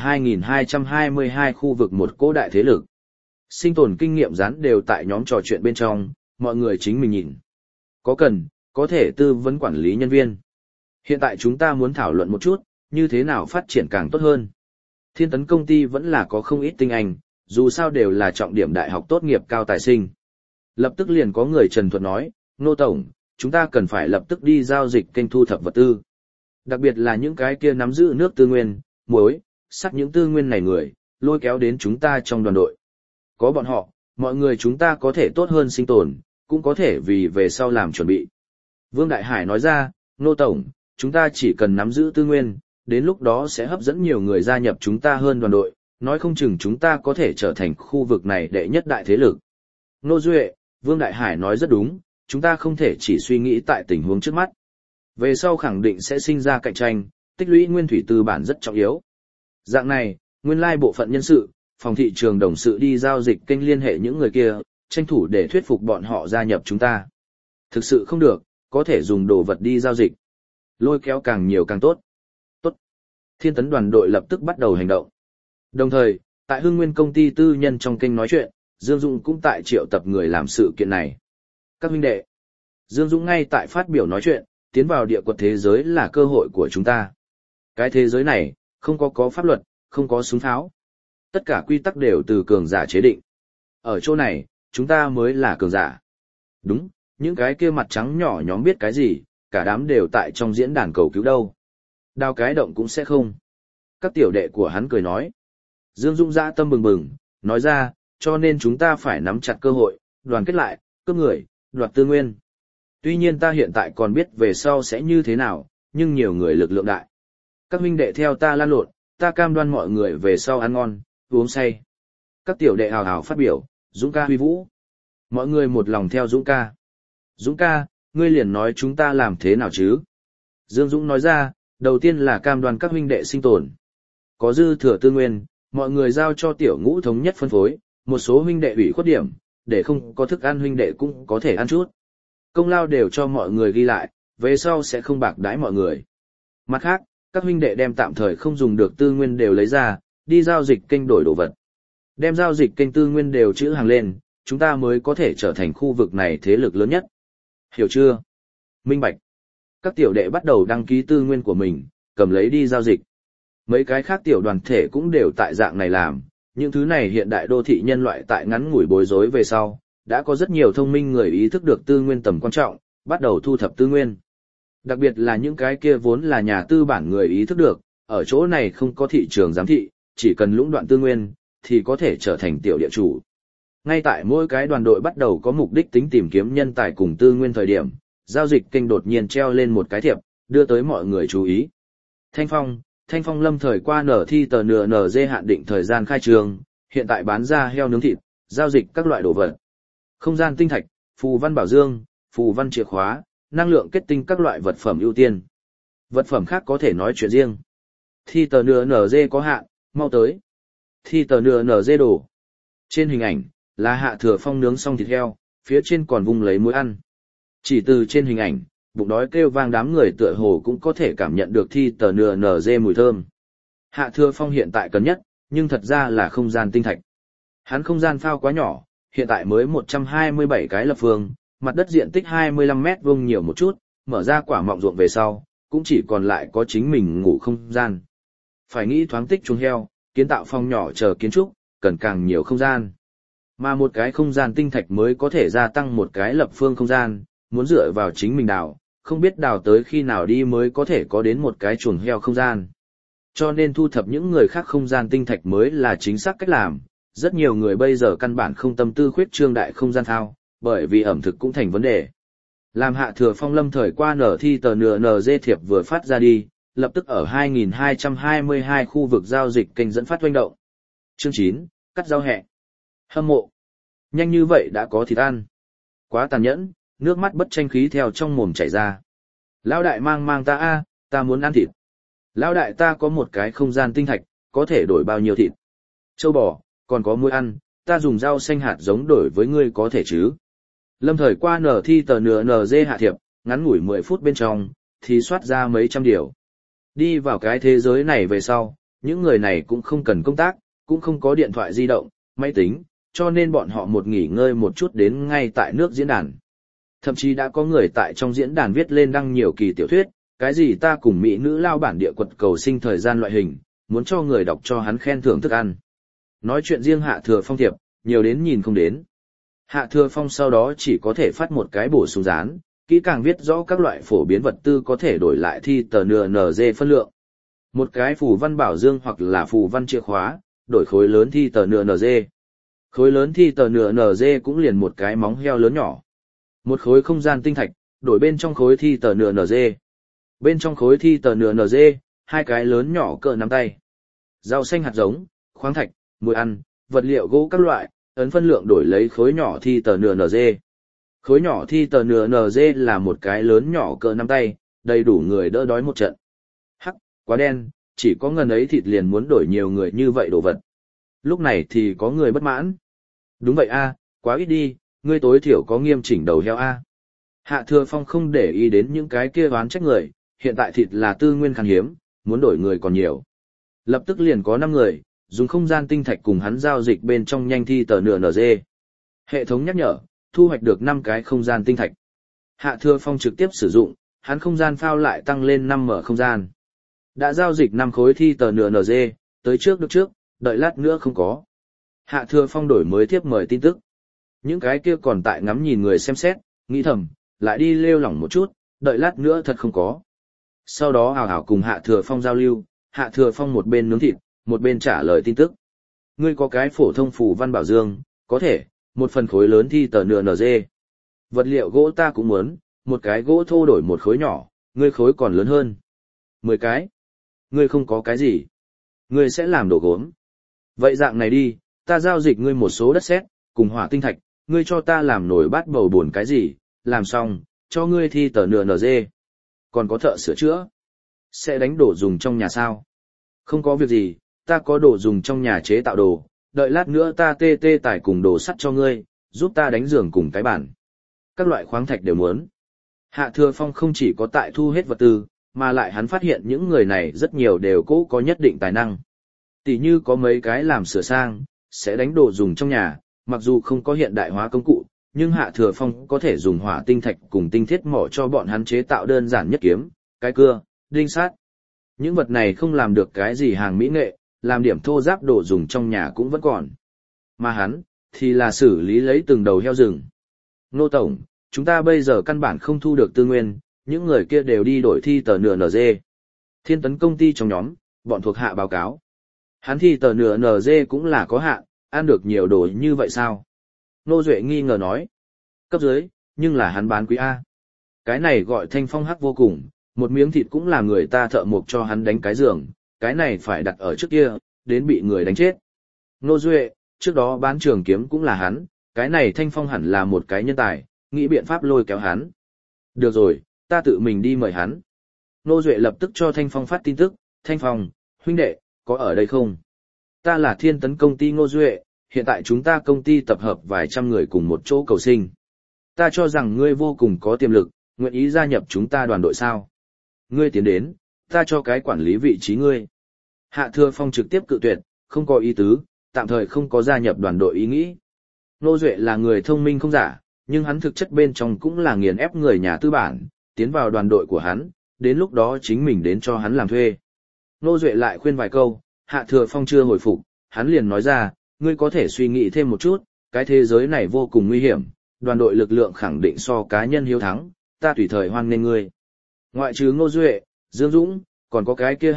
2222 khu vực một cỗ đại thế lực. Sinh tồn kinh nghiệm rán đều tại nhóm trò chuyện bên trong, mọi người chính mình nhìn. Có cần, có thể tư vấn quản lý nhân viên. Hiện tại chúng ta muốn thảo luận một chút, như thế nào phát triển càng tốt hơn. Thiên Tấn công ty vẫn là có không ít tinh anh, dù sao đều là trọng điểm đại học tốt nghiệp cao tài sinh. Lập tức liền có người trần thuật nói, Nô Tổng, chúng ta cần phải lập tức đi giao dịch kênh thu thập vật tư. Đặc biệt là những cái kia nắm giữ nước tư nguyên, muối, sắt những tư nguyên này người, lôi kéo đến chúng ta trong đoàn đội. Có bọn họ, mọi người chúng ta có thể tốt hơn sinh tồn, cũng có thể vì về sau làm chuẩn bị. Vương Đại Hải nói ra, Nô Tổng, chúng ta chỉ cần nắm giữ tư nguyên, đến lúc đó sẽ hấp dẫn nhiều người gia nhập chúng ta hơn đoàn đội, nói không chừng chúng ta có thể trở thành khu vực này đệ nhất đại thế lực. Nô Duệ, Vương Đại Hải nói rất đúng, chúng ta không thể chỉ suy nghĩ tại tình huống trước mắt. Về sau khẳng định sẽ sinh ra cạnh tranh, tích lũy nguyên thủy tư bản rất trọng yếu. Dạng này, nguyên lai bộ phận nhân sự, phòng thị trường đồng sự đi giao dịch kênh liên hệ những người kia, tranh thủ để thuyết phục bọn họ gia nhập chúng ta. Thực sự không được, có thể dùng đồ vật đi giao dịch. Lôi kéo càng nhiều càng tốt. Tốt. Thiên Tấn đoàn đội lập tức bắt đầu hành động. Đồng thời, tại Hưng Nguyên công ty tư nhân trong kênh nói chuyện, Dương Dũng cũng tại triệu tập người làm sự kiện này. Các huynh đệ, Dương Dũng ngay tại phát biểu nói chuyện, tiến vào địa quật thế giới là cơ hội của chúng ta. Cái thế giới này, không có pháp luật, không có súng pháo. Tất cả quy tắc đều từ cường giả chế định. Ở chỗ này, chúng ta mới là cường giả. Đúng, những cái kia mặt trắng nhỏ nhóm biết cái gì, cả đám đều tại trong diễn đàn cầu cứu đâu. Đào cái động cũng sẽ không. Các tiểu đệ của hắn cười nói. Dương Dũng dã tâm bừng bừng, nói ra, cho nên chúng ta phải nắm chặt cơ hội, đoàn kết lại, cướp người, đoạt tư nguyên. Tuy nhiên ta hiện tại còn biết về sau sẽ như thế nào, nhưng nhiều người lực lượng đại. Các huynh đệ theo ta lan lộn, ta cam đoan mọi người về sau ăn ngon, uống say. Các tiểu đệ hào hào phát biểu, Dũng ca huy vũ. Mọi người một lòng theo Dũng ca. Dũng ca, ngươi liền nói chúng ta làm thế nào chứ? Dương Dũng nói ra, đầu tiên là cam đoan các huynh đệ sinh tồn. Có dư thừa tư nguyên, mọi người giao cho tiểu ngũ thống nhất phân phối, một số huynh đệ ủy khuất điểm, để không có thức ăn huynh đệ cũng có thể ăn chút. Công lao đều cho mọi người ghi lại, về sau sẽ không bạc đãi mọi người. Mặt khác, các huynh đệ đem tạm thời không dùng được tư nguyên đều lấy ra, đi giao dịch kênh đổi đồ vật. Đem giao dịch kênh tư nguyên đều trữ hàng lên, chúng ta mới có thể trở thành khu vực này thế lực lớn nhất. Hiểu chưa? Minh bạch. Các tiểu đệ bắt đầu đăng ký tư nguyên của mình, cầm lấy đi giao dịch. Mấy cái khác tiểu đoàn thể cũng đều tại dạng này làm, những thứ này hiện đại đô thị nhân loại tại ngắn ngủi bối rối về sau, đã có rất nhiều thông minh người ý thức được tư nguyên tầm quan trọng, bắt đầu thu thập tư nguyên. Đặc biệt là những cái kia vốn là nhà tư bản người ý thức được, ở chỗ này không có thị trường giám thị, chỉ cần lũng đoạn tư nguyên, thì có thể trở thành tiểu địa chủ. Ngay tại mỗi cái đoàn đội bắt đầu có mục đích tính tìm kiếm nhân tài cùng tư nguyên thời điểm, giao dịch kênh đột nhiên treo lên một cái thiệp, đưa tới mọi người chú ý. Thanh Phong lâm thời qua nở thi tờ nửa nở dê hạn định thời gian khai trường, hiện tại bán ra heo nướng thịt, giao dịch các loại đồ vật. Không gian tinh thạch, phù văn bảo dương, phù văn chìa khóa, năng lượng kết tinh các loại vật phẩm ưu tiên. Vật phẩm khác có thể nói chuyện riêng. Thi tờ nửa nở dê có hạn, mau tới. Thi tờ nửa nở dê đồ. Trên hình ảnh, là Hạ Thừa Phong nướng xong thịt heo, phía trên còn vung lấy muối ăn. Chỉ từ trên hình ảnh, bụng đói kêu vang đám người tựa hồ cũng có thể cảm nhận được thi tờ nửa nở dê mùi thơm. Hạ Thừa Phong hiện tại cần nhất, nhưng thật ra là không gian tinh thạch. Hắn không gian phao quá nhỏ, hiện tại mới 127 cái lập phương, mặt đất diện tích 25 mét vuông nhiều một chút, mở ra quả mọng ruộng về sau, cũng chỉ còn lại có chính mình ngủ không gian. Phải nghĩ thoáng tích chuồng heo, kiến tạo phòng nhỏ chờ kiến trúc, cần càng nhiều không gian. Mà một cái không gian tinh thạch mới có thể gia tăng một cái lập phương không gian, muốn dựa vào chính mình đào, không biết đào tới khi nào đi mới có thể có đến một cái chuồng heo không gian. Cho nên thu thập những người khác không gian tinh thạch mới là chính xác cách làm. Rất nhiều người bây giờ căn bản không tâm tư khuyết trương đại không gian thao, bởi vì ẩm thực cũng thành vấn đề. Làm Hạ Thừa Phong lâm thời qua nở thi tờ nửa nở dê thiệp vừa phát ra đi, lập tức ở 2222 khu vực giao dịch kênh dẫn phát hoành động. Chương 9, cắt rau hẹ. Hâm mộ. Nhanh như vậy đã có thịt ăn. Quá tàn nhẫn, nước mắt bất tranh khí theo trong mồm chảy ra. Lão đại mang ta a, ta muốn ăn thịt. Lão đại ta có một cái không gian tinh thạch, có thể đổi bao nhiêu thịt. Châu bò, còn có muối ăn, ta dùng rau xanh hạt giống đổi với ngươi có thể chứ. Lâm thời qua nở thi tờ nửa nở dê hạ thiệp, ngắn ngủi 10 phút bên trong, thì soát ra mấy trăm điều. Đi vào cái thế giới này về sau, những người này cũng không cần công tác, cũng không có điện thoại di động, máy tính, cho nên bọn họ một nghỉ ngơi một chút đến ngay tại nước diễn đàn. Thậm chí đã có người tại trong diễn đàn viết lên đăng nhiều kỳ tiểu thuyết, cái gì ta cùng mỹ nữ lao bản địa quật cầu sinh thời gian loại hình, muốn cho người đọc cho hắn khen thưởng thức ăn. Nói chuyện riêng Hạ Thừa Phong thiệp, nhiều đến nhìn không đến. Hạ Thừa Phong sau đó chỉ có thể phát một cái bổ sung dán, kỹ càng viết rõ các loại phổ biến vật tư có thể đổi lại thi tờ nửa nở dê phân lượng. Một cái phù văn bảo dương hoặc là phù văn chìa khóa, đổi khối lớn thi tờ nửa nở dê. Khối lớn thi tờ nửa nở dê cũng liền một cái móng heo lớn nhỏ. Một khối không gian tinh thạch, đổi bên trong khối thi tờ nửa nở dê. Bên trong khối thi tờ nửa nở dê, hai cái lớn nhỏ cỡ nắm tay. Rau xanh hạt giống, khoáng thạch, muối ăn, vật liệu gỗ các loại, ấn phân lượng đổi lấy khối nhỏ thi tờ nửa nở dê. Khối nhỏ thi tờ nửa nở dê là một cái lớn nhỏ cỡ nắm tay, đầy đủ người đỡ đói một trận. Hắc, quá đen, chỉ có ngần ấy thịt liền muốn đổi nhiều người như vậy đồ vật. Lúc này thì có người bất mãn. Đúng vậy a, quá ít đi, ngươi tối thiểu có nghiêm chỉnh đầu heo a. Hạ Thừa Phong không để ý đến những cái kia oán trách người, hiện tại thịt là tư nguyên khan hiếm, muốn đổi người còn nhiều. Lập tức liền có 5 người, dùng không gian tinh thạch cùng hắn giao dịch bên trong nhanh thi tờ nửa nở dê. Hệ thống nhắc nhở, thu hoạch được 5 cái không gian tinh thạch. Hạ Thừa Phong trực tiếp sử dụng, hắn không gian phao lại tăng lên 5 mở không gian. Đã giao dịch 5 khối thi tờ nửa nở dê, tới trước được trước, đợi lát nữa không có. Hạ Thừa Phong đổi mới tiếp mời tin tức. Những cái kia còn tại ngắm nhìn người xem xét, nghĩ thầm, lại đi lêu lỏng một chút, đợi lát nữa thật không có. Sau đó hào hào cùng Hạ Thừa Phong giao lưu, Hạ Thừa Phong một bên nướng thịt, một bên trả lời tin tức. Ngươi có cái phổ thông phù văn bảo dương, có thể, một phần khối lớn thi tờ nửa nở dê. Vật liệu gỗ ta cũng muốn, một cái gỗ thô đổi một khối nhỏ, ngươi khối còn lớn hơn. 10 cái. Ngươi không có cái gì. Ngươi sẽ làm đồ gốm. Vậy dạng này đi, ta giao dịch ngươi một số đất sét, cùng hỏa tinh thạch, ngươi cho ta làm nồi bát bầu buồn cái gì, làm xong, cho ngươi thi tờ nửa NG. Còn có thợ sửa chữa. Sẽ đánh đồ dùng trong nhà sao? Không có việc gì, ta có đồ dùng trong nhà chế tạo đồ, đợi lát nữa ta tê tải cùng đồ sắt cho ngươi, giúp ta đánh giường cùng cái bàn. Các loại khoáng thạch đều muốn. Hạ Thừa Phong không chỉ có tại thu hết vật tư, mà lại hắn phát hiện những người này rất nhiều đều cố có nhất định tài năng. Tỷ như có mấy cái làm sửa sang, sẽ đánh đồ dùng trong nhà, mặc dù không có hiện đại hóa công cụ, nhưng Hạ Thừa Phong có thể dùng hỏa tinh thạch cùng tinh thiết mỏ cho bọn hắn chế tạo đơn giản nhất kiếm, cái cưa, đinh sắt. Những vật này không làm được cái gì hàng mỹ nghệ, làm điểm thô ráp đồ dùng trong nhà cũng vẫn còn. Mà hắn, thì là xử lý lấy từng đầu heo rừng. Nô Tổng, chúng ta bây giờ căn bản không thu được tư nguyên, những người kia đều đi đổi thi tờ nửa NG. Thiên Tấn công ty trong nhóm, bọn thuộc hạ báo cáo. Hắn thi tờ nửa NG cũng là có hạn, ăn được nhiều đồ như vậy sao? Nô Duệ nghi ngờ nói. Cấp dưới, nhưng là hắn bán quý A. Cái này gọi thanh phong hắc vô cùng, một miếng thịt cũng là người ta thợ mộc cho hắn đánh cái giường, cái này phải đặt ở trước kia, đến bị người đánh chết. Nô Duệ, trước đó bán trường kiếm cũng là hắn, cái này thanh phong hẳn là một cái nhân tài, nghĩ biện pháp lôi kéo hắn. Được rồi, ta tự mình đi mời hắn. Nô Duệ lập tức cho Thanh Phong phát tin tức, Thanh Phong, huynh đệ, có ở đây không? Ta là Thiên Tấn công ty Ngô Duệ, hiện tại chúng ta công ty tập hợp vài trăm người cùng một chỗ cầu sinh. Ta cho rằng ngươi vô cùng có tiềm lực, nguyện ý gia nhập chúng ta đoàn đội sao? Ngươi tiến đến, ta cho cái quản lý vị trí ngươi. Hạ Thừa Phong trực tiếp cự tuyệt, không có ý tứ, tạm thời không có gia nhập đoàn đội ý nghĩ. Ngô Duệ là người thông minh không giả, nhưng hắn thực chất bên trong cũng là nghiền ép người nhà tư bản, tiến vào đoàn đội của hắn, đến lúc đó chính mình đến cho hắn làm thuê. Ngô Duệ lại khuyên vài câu, Hạ Thừa Phong chưa hồi phục, hắn liền nói ra, ngươi có thể suy nghĩ thêm một chút, cái thế giới này vô cùng nguy hiểm, đoàn đội lực lượng khẳng định so cá nhân hiếu thắng, ta tùy thời hoan nghênh ngươi. Ngoại trừ Ngô Duệ, Dương Dũng, còn có cái kia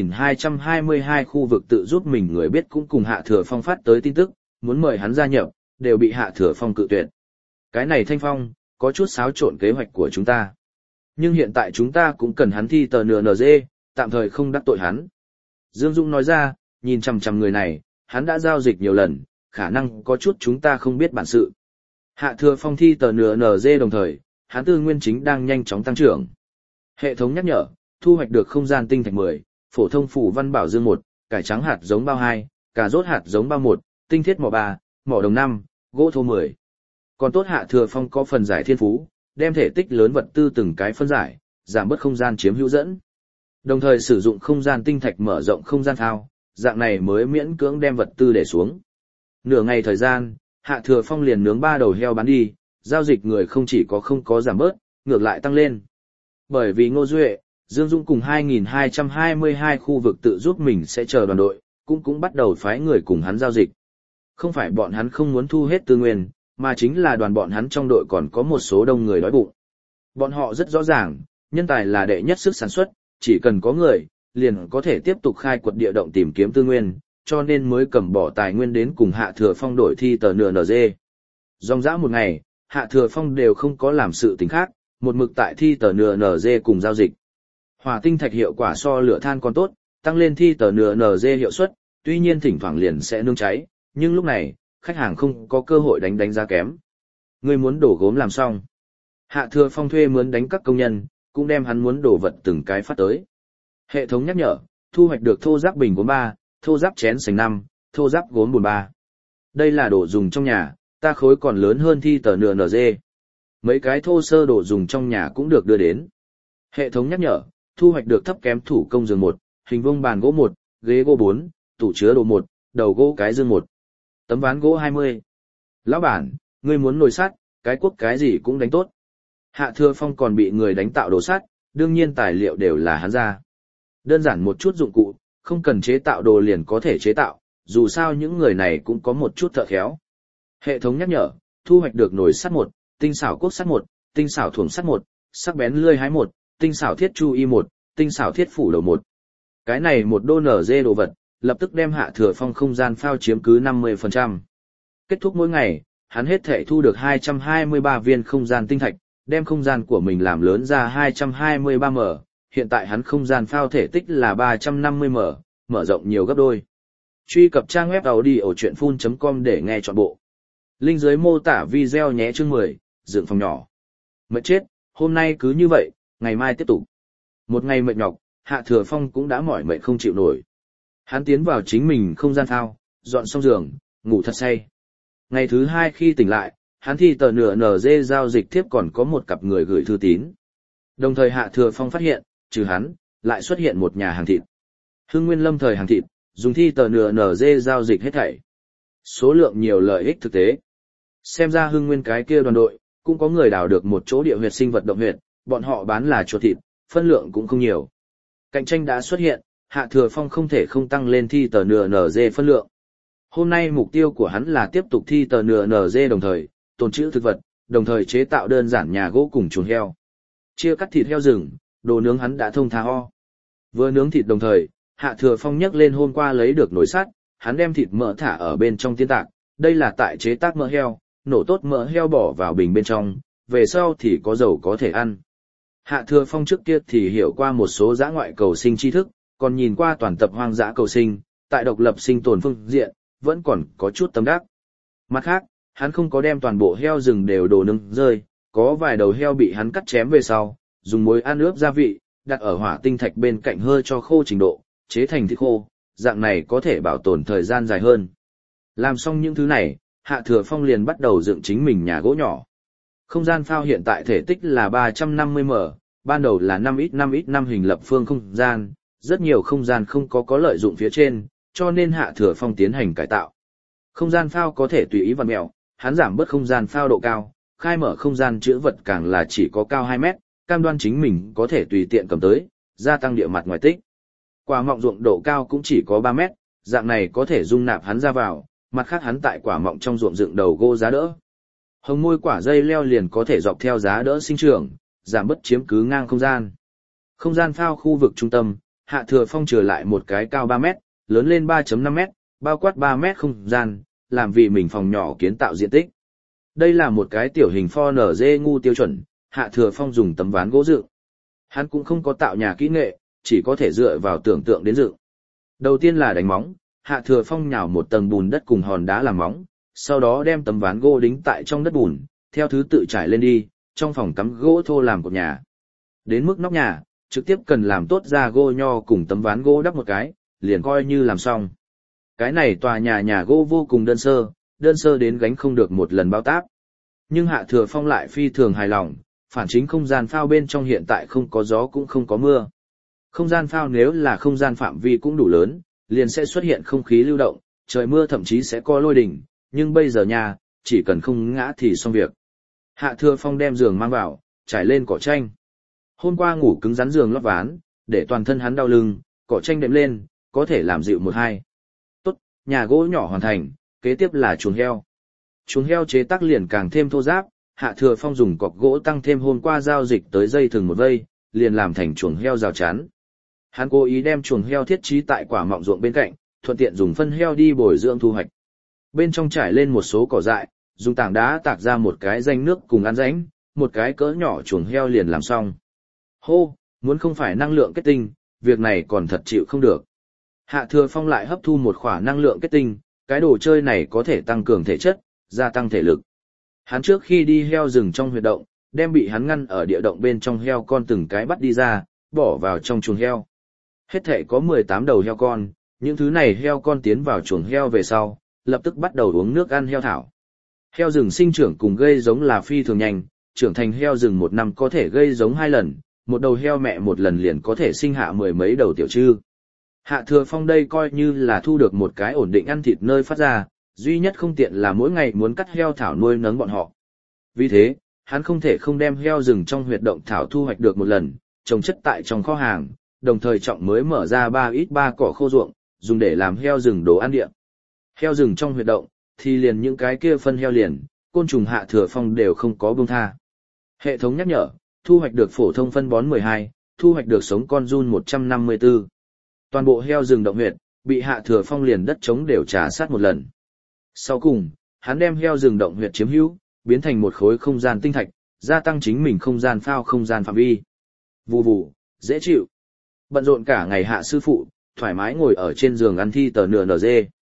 2222 khu vực tự giúp mình người biết cũng cùng Hạ Thừa Phong phát tới tin tức, muốn mời hắn gia nhập, đều bị Hạ Thừa Phong cự tuyệt. Cái này Thanh Phong, có chút xáo trộn kế hoạch của chúng ta. Nhưng hiện tại chúng ta cũng cần hắn thi tờ nửa NG, tạm thời không đắc tội hắn. Dương Dung nói ra, nhìn chằm chằm người này, hắn đã giao dịch nhiều lần, khả năng có chút chúng ta không biết bản sự. Hạ Thừa Phong thi tờ nửa NG đồng thời, hắn tư nguyên chính đang nhanh chóng tăng trưởng. Hệ thống nhắc nhở, thu hoạch được không gian tinh thạch 10, phổ thông phủ văn bảo dương 1, cải trắng hạt giống bao 2, cà rốt hạt giống bao 1, tinh thiết mỏ 3, mỏ đồng 5, gỗ thô 10. Còn tốt Hạ Thừa Phong có phần giải thiên phú, đem thể tích lớn vật tư từng cái phân giải, giảm bớt không gian chiếm hữu dẫn. Đồng thời sử dụng không gian tinh thạch mở rộng không gian thao, dạng này mới miễn cưỡng đem vật tư để xuống. Nửa ngày thời gian, Hạ Thừa Phong liền nướng 3 đầu heo bán đi, giao dịch người không chỉ có không có giảm bớt, ngược lại tăng lên. Bởi vì Ngô Duệ, Dương Dung cùng 2222 khu vực tự giúp mình sẽ chờ đoàn đội, cũng bắt đầu phái người cùng hắn giao dịch. Không phải bọn hắn không muốn thu hết tư nguyên, mà chính là đoàn bọn hắn trong đội còn có một số đông người đói bụng. Bọn họ rất rõ ràng, nhân tài là đệ nhất sức sản xuất, chỉ cần có người, liền có thể tiếp tục khai quật địa động tìm kiếm tư nguyên, cho nên mới cầm bỏ tài nguyên đến cùng Hạ Thừa Phong đổi thi tờ nửa NG. Dòng dã một ngày, Hạ Thừa Phong đều không có làm sự tình khác, một mực tại thi tờ nửa NG cùng giao dịch. Hỏa tinh thạch hiệu quả so lửa than còn tốt, tăng lên thi tờ nửa NG hiệu suất, tuy nhiên thỉnh thoảng liền sẽ nương cháy, nhưng lúc này, khách hàng không có cơ hội đánh giá kém. Ngươi muốn đổ gốm làm xong. Hạ Thừa Phong thuê mướn đánh các công nhân, cũng đem hắn muốn đổ vật từng cái phát tới. Hệ thống nhắc nhở, thu hoạch được thô rác bình gốm 3, thô rác chén sành 5, thô rác gốm bồn 3. Đây là đồ dùng trong nhà, ta khối còn lớn hơn thi tờ nửa NG. Mấy cái thô sơ đồ dùng trong nhà cũng được đưa đến. Hệ thống nhắc nhở, thu hoạch được thấp kém thủ công giường 1, hình vuông bàn gỗ 1, ghế gỗ 4, tủ chứa đồ 1, đầu gỗ cái dương 1. Tấm ván gỗ 20. Lão bản, ngươi muốn nồi sắt, cái cuốc cái gì cũng đánh tốt. Hạ Thừa Phong còn bị người đánh tạo đồ sắt, đương nhiên tài liệu đều là hắn ra. Đơn giản một chút dụng cụ, không cần chế tạo đồ liền có thể chế tạo, dù sao những người này cũng có một chút thợ khéo. Hệ thống nhắc nhở, thu hoạch được nồi sắt 1, tinh xảo cuốc sắt 1, tinh xảo thuồng sắt 1, sắc bén lưỡi hái 1, tinh xảo thiết chu y 1, tinh xảo thiết phủ đầu 1. Cái này một đô nở dê đồ vật, lập tức đem Hạ Thừa Phong không gian phao chiếm cứ 50%. Kết thúc mỗi ngày, hắn hết thể thu được 223 viên không gian tinh thạch, đem không gian của mình làm lớn ra 223m, hiện tại hắn không gian phao thể tích là 350m, mở rộng nhiều gấp đôi. Truy cập trang web audiochuyenphun.com để nghe trọn bộ. Link dưới mô tả video nhé. Chương 10, dựng phòng nhỏ. Mệt chết, hôm nay cứ như vậy, ngày mai tiếp tục. Một ngày mệt nhọc, Hạ Thừa Phong cũng đã mỏi mệt không chịu nổi. Hắn tiến vào chính mình không gian phao, dọn xong giường, ngủ thật say. Ngày thứ hai khi tỉnh lại, hắn thi tờ nửa NG giao dịch tiếp còn có một cặp người gửi thư tín. Đồng thời Hạ Thừa Phong phát hiện, trừ hắn, lại xuất hiện một nhà hàng thịt. Hưng Nguyên Lâm thời hàng thịt, dùng thi tờ nửa NG giao dịch hết thảy. Số lượng nhiều lợi ích thực tế. Xem ra Hưng Nguyên cái kia đoàn đội, cũng có người đào được một chỗ địa huyệt sinh vật động huyệt, bọn họ bán là chuột thịt, phân lượng cũng không nhiều. Cạnh tranh đã xuất hiện, Hạ Thừa Phong không thể không tăng lên thi tờ nửa NG phân lượng. Hôm nay mục tiêu của hắn là tiếp tục thi tờ nửa NG đồng thời, tồn trữ thực vật, đồng thời chế tạo đơn giản nhà gỗ cùng chuồng heo. Chia cắt thịt heo rừng, đồ nướng hắn đã thông thả ho. Vừa nướng thịt đồng thời, Hạ Thừa Phong nhấc lên hôm qua lấy được nồi sắt, hắn đem thịt mỡ thả ở bên trong tiên tạc, đây là tại chế tác mỡ heo, nổ tốt mỡ heo bỏ vào bình bên trong, về sau thì có dầu có thể ăn. Hạ Thừa Phong trước kia thì hiểu qua một số dã ngoại cầu sinh tri thức, còn nhìn qua toàn tập hoang dã cầu sinh, tại độc lập sinh tồn phương diện, vẫn còn có chút tâm đắc. Mặt khác, hắn không có đem toàn bộ heo rừng đều đồ nướng rơi, có vài đầu heo bị hắn cắt chém về sau, dùng muối ăn ướp gia vị, đặt ở hỏa tinh thạch bên cạnh hơi cho khô trình độ, chế thành thịt khô, dạng này có thể bảo tồn thời gian dài hơn. Làm xong những thứ này, Hạ Thừa Phong liền bắt đầu dựng chính mình nhà gỗ nhỏ. Không gian phao hiện tại thể tích là 350m, ban đầu là 5x5x5 hình lập phương không gian, rất nhiều không gian không có lợi dụng phía trên, cho nên Hạ Thừa Phong tiến hành cải tạo. Không gian phao có thể tùy ý vặn mẹo, hắn giảm bớt không gian phao độ cao, khai mở không gian trữ vật càng là chỉ có cao 2 mét, cam đoan chính mình có thể tùy tiện cầm tới, gia tăng địa mặt ngoài tích. Quả mọng ruộng độ cao cũng chỉ có 3 mét, dạng này có thể dung nạp hắn ra vào, mặt khác hắn tại quả mọng trong ruộng dựng đầu gỗ giá đỡ. Hồng môi quả dây leo liền có thể dọc theo giá đỡ sinh trưởng, giảm bớt chiếm cứ ngang không gian. Không gian phao khu vực trung tâm, Hạ Thừa Phong trở lại một cái cao 3 mét, lớn lên 3.5 mét, bao quát 3 mét không gian, làm vì mình phòng nhỏ kiến tạo diện tích. Đây là một cái tiểu hình FONZ ngu tiêu chuẩn, Hạ Thừa Phong dùng tấm ván gỗ dựng. Hắn cũng không có tạo nhà kỹ nghệ, chỉ có thể dựa vào tưởng tượng đến dựng. Đầu tiên là đánh móng, Hạ Thừa Phong nhào một tầng bùn đất cùng hòn đá làm móng, sau đó đem tấm ván gỗ đính tại trong đất bùn, theo thứ tự trải lên đi, trong phòng cắm gỗ thô làm cột nhà. Đến mức nóc nhà, trực tiếp cần làm tốt ra gỗ nho cùng tấm ván gỗ đắp một cái, liền coi như làm xong. Cái này tòa nhà gỗ vô cùng đơn sơ đến gánh không được một lần bao táp. Nhưng Hạ Thừa Phong lại phi thường hài lòng, phản chính không gian phao bên trong hiện tại không có gió cũng không có mưa. Không gian phao nếu là không gian phạm vi cũng đủ lớn, liền sẽ xuất hiện không khí lưu động, trời mưa thậm chí sẽ có lôi đỉnh, nhưng bây giờ nhà, chỉ cần không ngã thì xong việc. Hạ Thừa Phong đem giường mang vào, trải lên cỏ tranh. Hôm qua ngủ cứng rắn giường lót ván, để toàn thân hắn đau lưng, cỏ tranh đệm lên, có thể làm dịu một hai. Tốt, nhà gỗ nhỏ hoàn thành, kế tiếp là chuồng heo. Chuồng heo chế tác liền càng thêm thô ráp, Hạ Thừa Phong dùng cọc gỗ tăng thêm hôm qua giao dịch tới dây thừng một vây, liền làm thành chuồng heo rào chắn. Hắn cố ý đem chuồng heo thiết trí tại quả mọng ruộng bên cạnh, thuận tiện dùng phân heo đi bồi dưỡng thu hoạch. Bên trong trải lên một số cỏ dại, dùng tảng đá tạc ra một cái rãnh nước cùng ăn rãnh, một cái cỡ nhỏ chuồng heo liền làm xong. Hô, muốn không phải năng lượng kết tinh, việc này còn thật chịu không được. Hạ Thừa Phong lại hấp thu một khỏa năng lượng kết tinh, cái đồ chơi này có thể tăng cường thể chất, gia tăng thể lực. Hắn trước khi đi heo rừng trong huyệt động, đem bị hắn ngăn ở địa động bên trong heo con từng cái bắt đi ra, bỏ vào trong chuồng heo. Hết thể có 18 đầu heo con, những thứ này heo con tiến vào chuồng heo về sau, lập tức bắt đầu uống nước ăn heo thảo. Heo rừng sinh trưởng cùng gây giống là phi thường nhanh, trưởng thành heo rừng một năm có thể gây giống 2 lần, một đầu heo mẹ một lần liền có thể sinh hạ 10 mấy đầu tiểu trư. Hạ Thừa Phong đây coi như là thu được một cái ổn định ăn thịt nơi phát ra, duy nhất không tiện là mỗi ngày muốn cắt heo thảo nuôi nấng bọn họ. Vì thế, hắn không thể không đem heo rừng trong huyệt động thảo thu hoạch được một lần, trồng chất tại trong kho hàng, đồng thời trọng mới mở ra 3x3 cỏ khô ruộng, dùng để làm heo rừng đồ ăn địa. Heo rừng trong huyệt động, thì liền những cái kia phân heo liền, côn trùng Hạ Thừa Phong đều không có buông tha. Hệ thống nhắc nhở, thu hoạch được phổ thông phân bón 12, thu hoạch được sống con giun 154. Toàn bộ heo rừng động huyệt, bị Hạ Thừa Phong liền đất trống đều trả sát một lần. Sau cùng, hắn đem heo rừng động huyệt chiếm hữu, biến thành một khối không gian tinh thạch, gia tăng chính mình không gian phao không gian phạm vi. Vù vù, dễ chịu. Bận rộn cả ngày Hạ sư phụ, thoải mái ngồi ở trên giường ăn thi tờ nửa NG.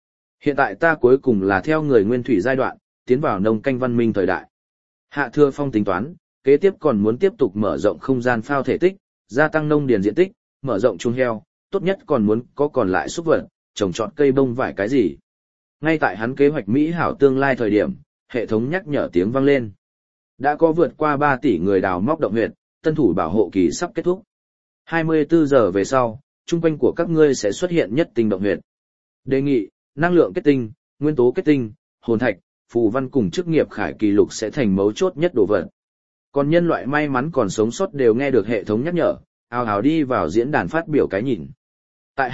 Hiện tại ta cuối cùng là theo người nguyên thủy giai đoạn, tiến vào nông canh văn minh thời đại. Hạ Thừa Phong tính toán, kế tiếp còn muốn tiếp tục mở rộng không gian phao thể tích, gia tăng nông điền diện tích, mở rộng chuồng heo, tốt nhất còn muốn có còn lại súc vật, trồng trọt cây bông vải cái gì. Ngay tại hắn kế hoạch mỹ hảo tương lai thời điểm, hệ thống nhắc nhở tiếng vang lên. Đã có vượt qua 3 tỷ người đào móc động huyệt, tân thủ bảo hộ kỳ sắp kết thúc. 24 giờ về sau, trung quanh của các ngươi sẽ xuất hiện nhất tinh động huyệt. Đề nghị, năng lượng kết tinh, nguyên tố kết tinh, hồn thạch, phù văn cùng chức nghiệp khải kỳ lục sẽ thành mấu chốt nhất đồ vật. Còn nhân loại may mắn còn sống sót đều nghe được hệ thống nhắc nhở, ào ào đi vào diễn đàn phát biểu cái nhìn. Tại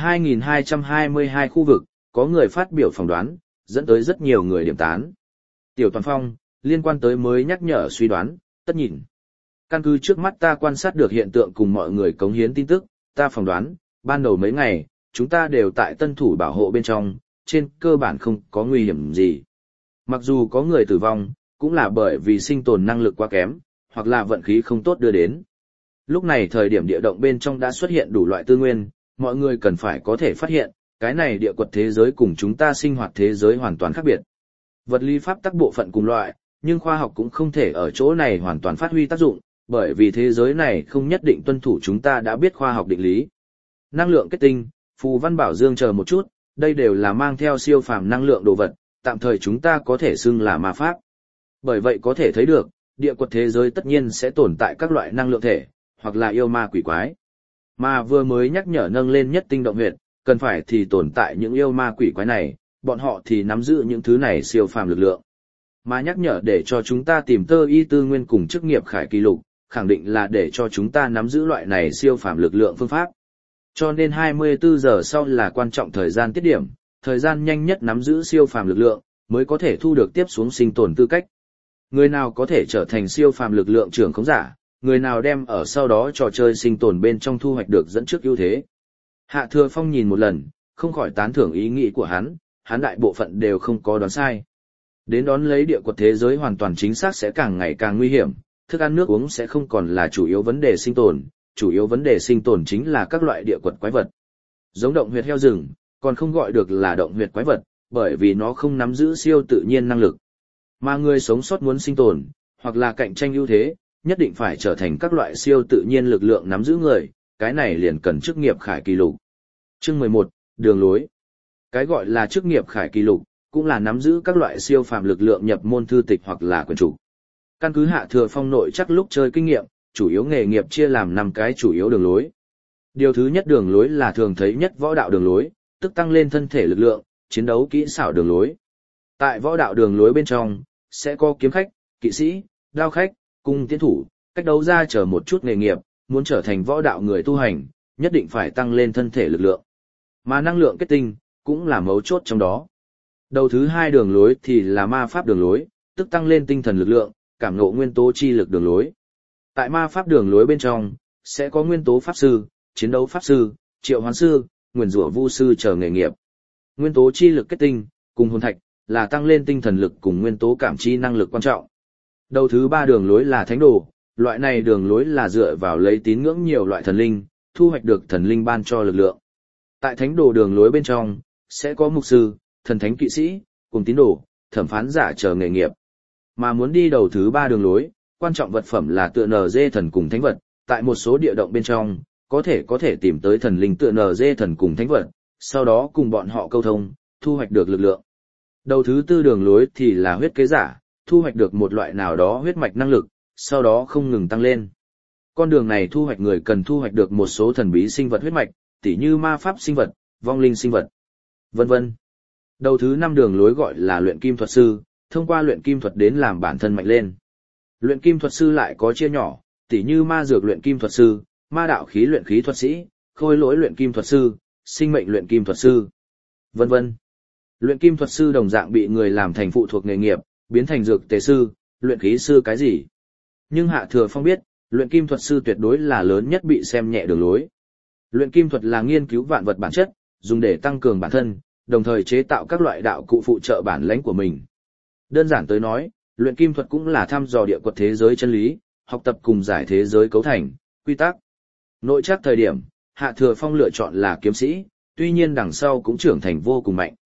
2222 khu vực, có người phát biểu phỏng đoán, dẫn tới rất nhiều người điểm tán. Tiểu Toàn Phong, liên quan tới mới nhắc nhở suy đoán, tất nhìn. Căn cứ trước mắt ta quan sát được hiện tượng cùng mọi người cống hiến tin tức, ta phỏng đoán, ban đầu mấy ngày, chúng ta đều tại tân thủ bảo hộ bên trong, trên cơ bản không có nguy hiểm gì. Mặc dù có người tử vong, cũng là bởi vì sinh tồn năng lực quá kém, hoặc là vận khí không tốt đưa đến. Lúc này thời điểm địa động bên trong đã xuất hiện đủ loại tư nguyên, mọi người cần phải có thể phát hiện, cái này địa quật thế giới cùng chúng ta sinh hoạt thế giới hoàn toàn khác biệt. Vật lý pháp tắc bộ phận cùng loại, nhưng khoa học cũng không thể ở chỗ này hoàn toàn phát huy tác dụng, bởi vì thế giới này không nhất định tuân thủ chúng ta đã biết khoa học định lý. Năng lượng kết tinh, phù văn bảo dương chờ một chút, đây đều là mang theo siêu phàm năng lượng đồ vật, tạm thời chúng ta có thể xưng là ma pháp. Bởi vậy có thể thấy được, địa quật thế giới tất nhiên sẽ tồn tại các loại năng lượng thể, hoặc là yêu ma quỷ quái. Mà vừa mới nhắc nhở nâng lên nhất tinh động huyệt, cần phải thì tồn tại những yêu ma quỷ quái này, bọn họ thì nắm giữ những thứ này siêu phàm lực lượng. Mà nhắc nhở để cho chúng ta tìm tơ y tư nguyên cùng chức nghiệp khải kỳ lục, khẳng định là để cho chúng ta nắm giữ loại này siêu phàm lực lượng phương pháp. Cho nên 24 giờ sau là quan trọng thời gian tiết điểm, thời gian nhanh nhất nắm giữ siêu phàm lực lượng, mới có thể thu được tiếp xuống sinh tồn tư cách. Người nào có thể trở thành siêu phàm lực lượng trưởng khống giả, người nào đem ở sau đó trò chơi sinh tồn bên trong thu hoạch được dẫn trước ưu thế. Hạ Thừa Phong nhìn một lần, không khỏi tán thưởng ý nghĩ của hắn đại bộ phận đều không có đoán sai. Đến đón lấy địa quật thế giới hoàn toàn chính xác sẽ càng ngày càng nguy hiểm, thức ăn nước uống sẽ không còn là chủ yếu vấn đề sinh tồn, chủ yếu vấn đề sinh tồn chính là các loại địa quật quái vật. Giống động huyệt heo rừng, còn không gọi được là động huyệt quái vật, bởi vì nó không nắm giữ siêu tự nhiên năng lực. Mà người sống sót muốn sinh tồn, hoặc là cạnh tranh ưu thế, nhất định phải trở thành các loại siêu tự nhiên lực lượng nắm giữ người, cái này liền cần chức nghiệp khải kỳ lục. Chương 11, đường lối. Cái gọi là chức nghiệp khải kỳ lục, cũng là nắm giữ các loại siêu phàm lực lượng nhập môn thư tịch hoặc là quyển trục. Căn cứ Hạ Thừa Phong nội chắc lúc chơi kinh nghiệm, chủ yếu nghề nghiệp chia làm 5 cái chủ yếu đường lối. Điều thứ nhất đường lối là thường thấy nhất võ đạo đường lối, tức tăng lên thân thể lực lượng, chiến đấu kỹ xảo đường lối. Tại võ đạo đường lối bên trong, sẽ có kiếm khách, kỵ sĩ, đao khách, cung tiến thủ, cách đấu ra chờ một chút nghề nghiệp, muốn trở thành võ đạo người tu hành, nhất định phải tăng lên thân thể lực lượng. Mà năng lượng kết tinh, cũng là mấu chốt trong đó. Đầu thứ hai đường lối thì là ma pháp đường lối, tức tăng lên tinh thần lực lượng, cảm ngộ nguyên tố chi lực đường lối. Tại ma pháp đường lối bên trong, sẽ có nguyên tố pháp sư, chiến đấu pháp sư, triệu hoán sư, nguyền rủa vu sư chờ nghề nghiệp. Nguyên tố chi lực kết tinh, cùng hồn thạch, là tăng lên tinh thần lực cùng nguyên tố cảm chi năng lực quan trọng. Đầu thứ ba đường lối là thánh đồ, loại này đường lối là dựa vào lấy tín ngưỡng nhiều loại thần linh, thu hoạch được thần linh ban cho lực lượng. Tại thánh đồ đường lối bên trong, sẽ có mục sư, thần thánh kỵ sĩ, cùng tín đồ, thẩm phán giả chờ nghề nghiệp. Mà muốn đi đầu thứ ba đường lối, quan trọng vật phẩm là tựa NG thần cùng thánh vật, tại một số địa động bên trong, có thể tìm tới thần linh tựa NG thần cùng thánh vật, sau đó cùng bọn họ câu thông, thu hoạch được lực lượng. Đầu thứ tư đường lối thì là huyết kế giả, thu hoạch được một loại nào đó huyết mạch năng lực, sau đó không ngừng tăng lên. Con đường này thu hoạch người cần thu hoạch được một số thần bí sinh vật huyết mạch, tỉ như ma pháp sinh vật, vong linh sinh vật, vân vân. Đầu thứ năm đường lối gọi là luyện kim thuật sư, thông qua luyện kim thuật đến làm bản thân mạnh lên. Luyện kim thuật sư lại có chia nhỏ, tỉ như ma dược luyện kim thuật sư, ma đạo khí luyện khí thuật sĩ, khôi lỗi luyện kim thuật sư, sinh mệnh luyện kim thuật sư, vân vân. Luyện kim thuật sư đồng dạng bị người làm thành phụ thuộc nghề nghiệp, biến thành dược tề sư, luyện khí sư cái gì. Nhưng Hạ Thừa Phong biết, luyện kim thuật sư tuyệt đối là lớn nhất bị xem nhẹ đường lối. Luyện kim thuật là nghiên cứu vạn vật bản chất, dùng để tăng cường bản thân, đồng thời chế tạo các loại đạo cụ phụ trợ bản lãnh của mình. Đơn giản tới nói, luyện kim thuật cũng là thăm dò địa quật thế giới chân lý, học tập cùng giải thế giới cấu thành, quy tắc. Nội trắc thời điểm, Hạ Thừa Phong lựa chọn là kiếm sĩ, tuy nhiên đằng sau cũng trưởng thành vô cùng mạnh.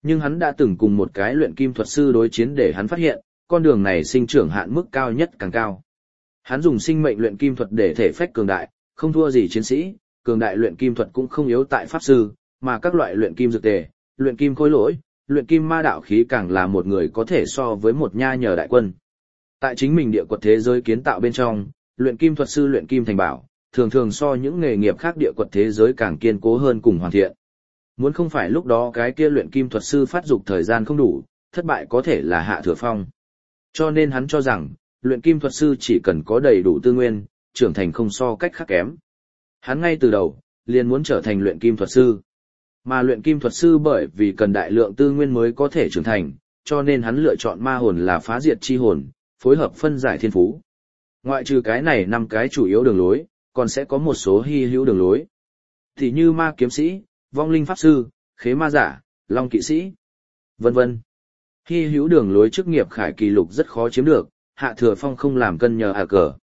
Nhưng hắn đã từng cùng một cái luyện kim thuật sư đối chiến để hắn phát hiện, con đường này sinh trưởng hạn mức cao nhất càng cao. Hắn dùng sinh mệnh luyện kim thuật để thể phách cường đại, không thua gì chiến sĩ, cường đại luyện kim thuật cũng không yếu tại pháp sư, mà các loại luyện kim dược tề, luyện kim khối lỗi, luyện kim ma đạo khí càng là một người có thể so với một nha nhờ đại quân. Tại chính mình địa quật thế giới kiến tạo bên trong, luyện kim thuật sư luyện kim thành bảo, thường thường so những nghề nghiệp khác địa quật thế giới càng kiên cố hơn cùng hoàn thiện. Muốn không phải lúc đó cái kia luyện kim thuật sư phát dục thời gian không đủ, thất bại có thể là Hạ Thừa Phong. Cho nên hắn cho rằng, luyện kim thuật sư chỉ cần có đầy đủ tư nguyên, trưởng thành không so cách khác kém. Hắn ngay từ đầu, liền muốn trở thành luyện kim thuật sư. Mà luyện kim thuật sư bởi vì cần đại lượng tư nguyên mới có thể trưởng thành, cho nên hắn lựa chọn ma hồn là phá diệt chi hồn, phối hợp phân giải thiên phú. Ngoại trừ cái này 5 cái chủ yếu đường lối, còn sẽ có một số hy hữu đường lối. Thì như ma kiếm sĩ, vong linh pháp sư, khế ma giả, long kỵ sĩ, vân vân. Hy hữu đường lối chức nghiệp khải kỳ lục rất khó chiếm được, Hạ Thừa Phong không làm cân nhờ cờ.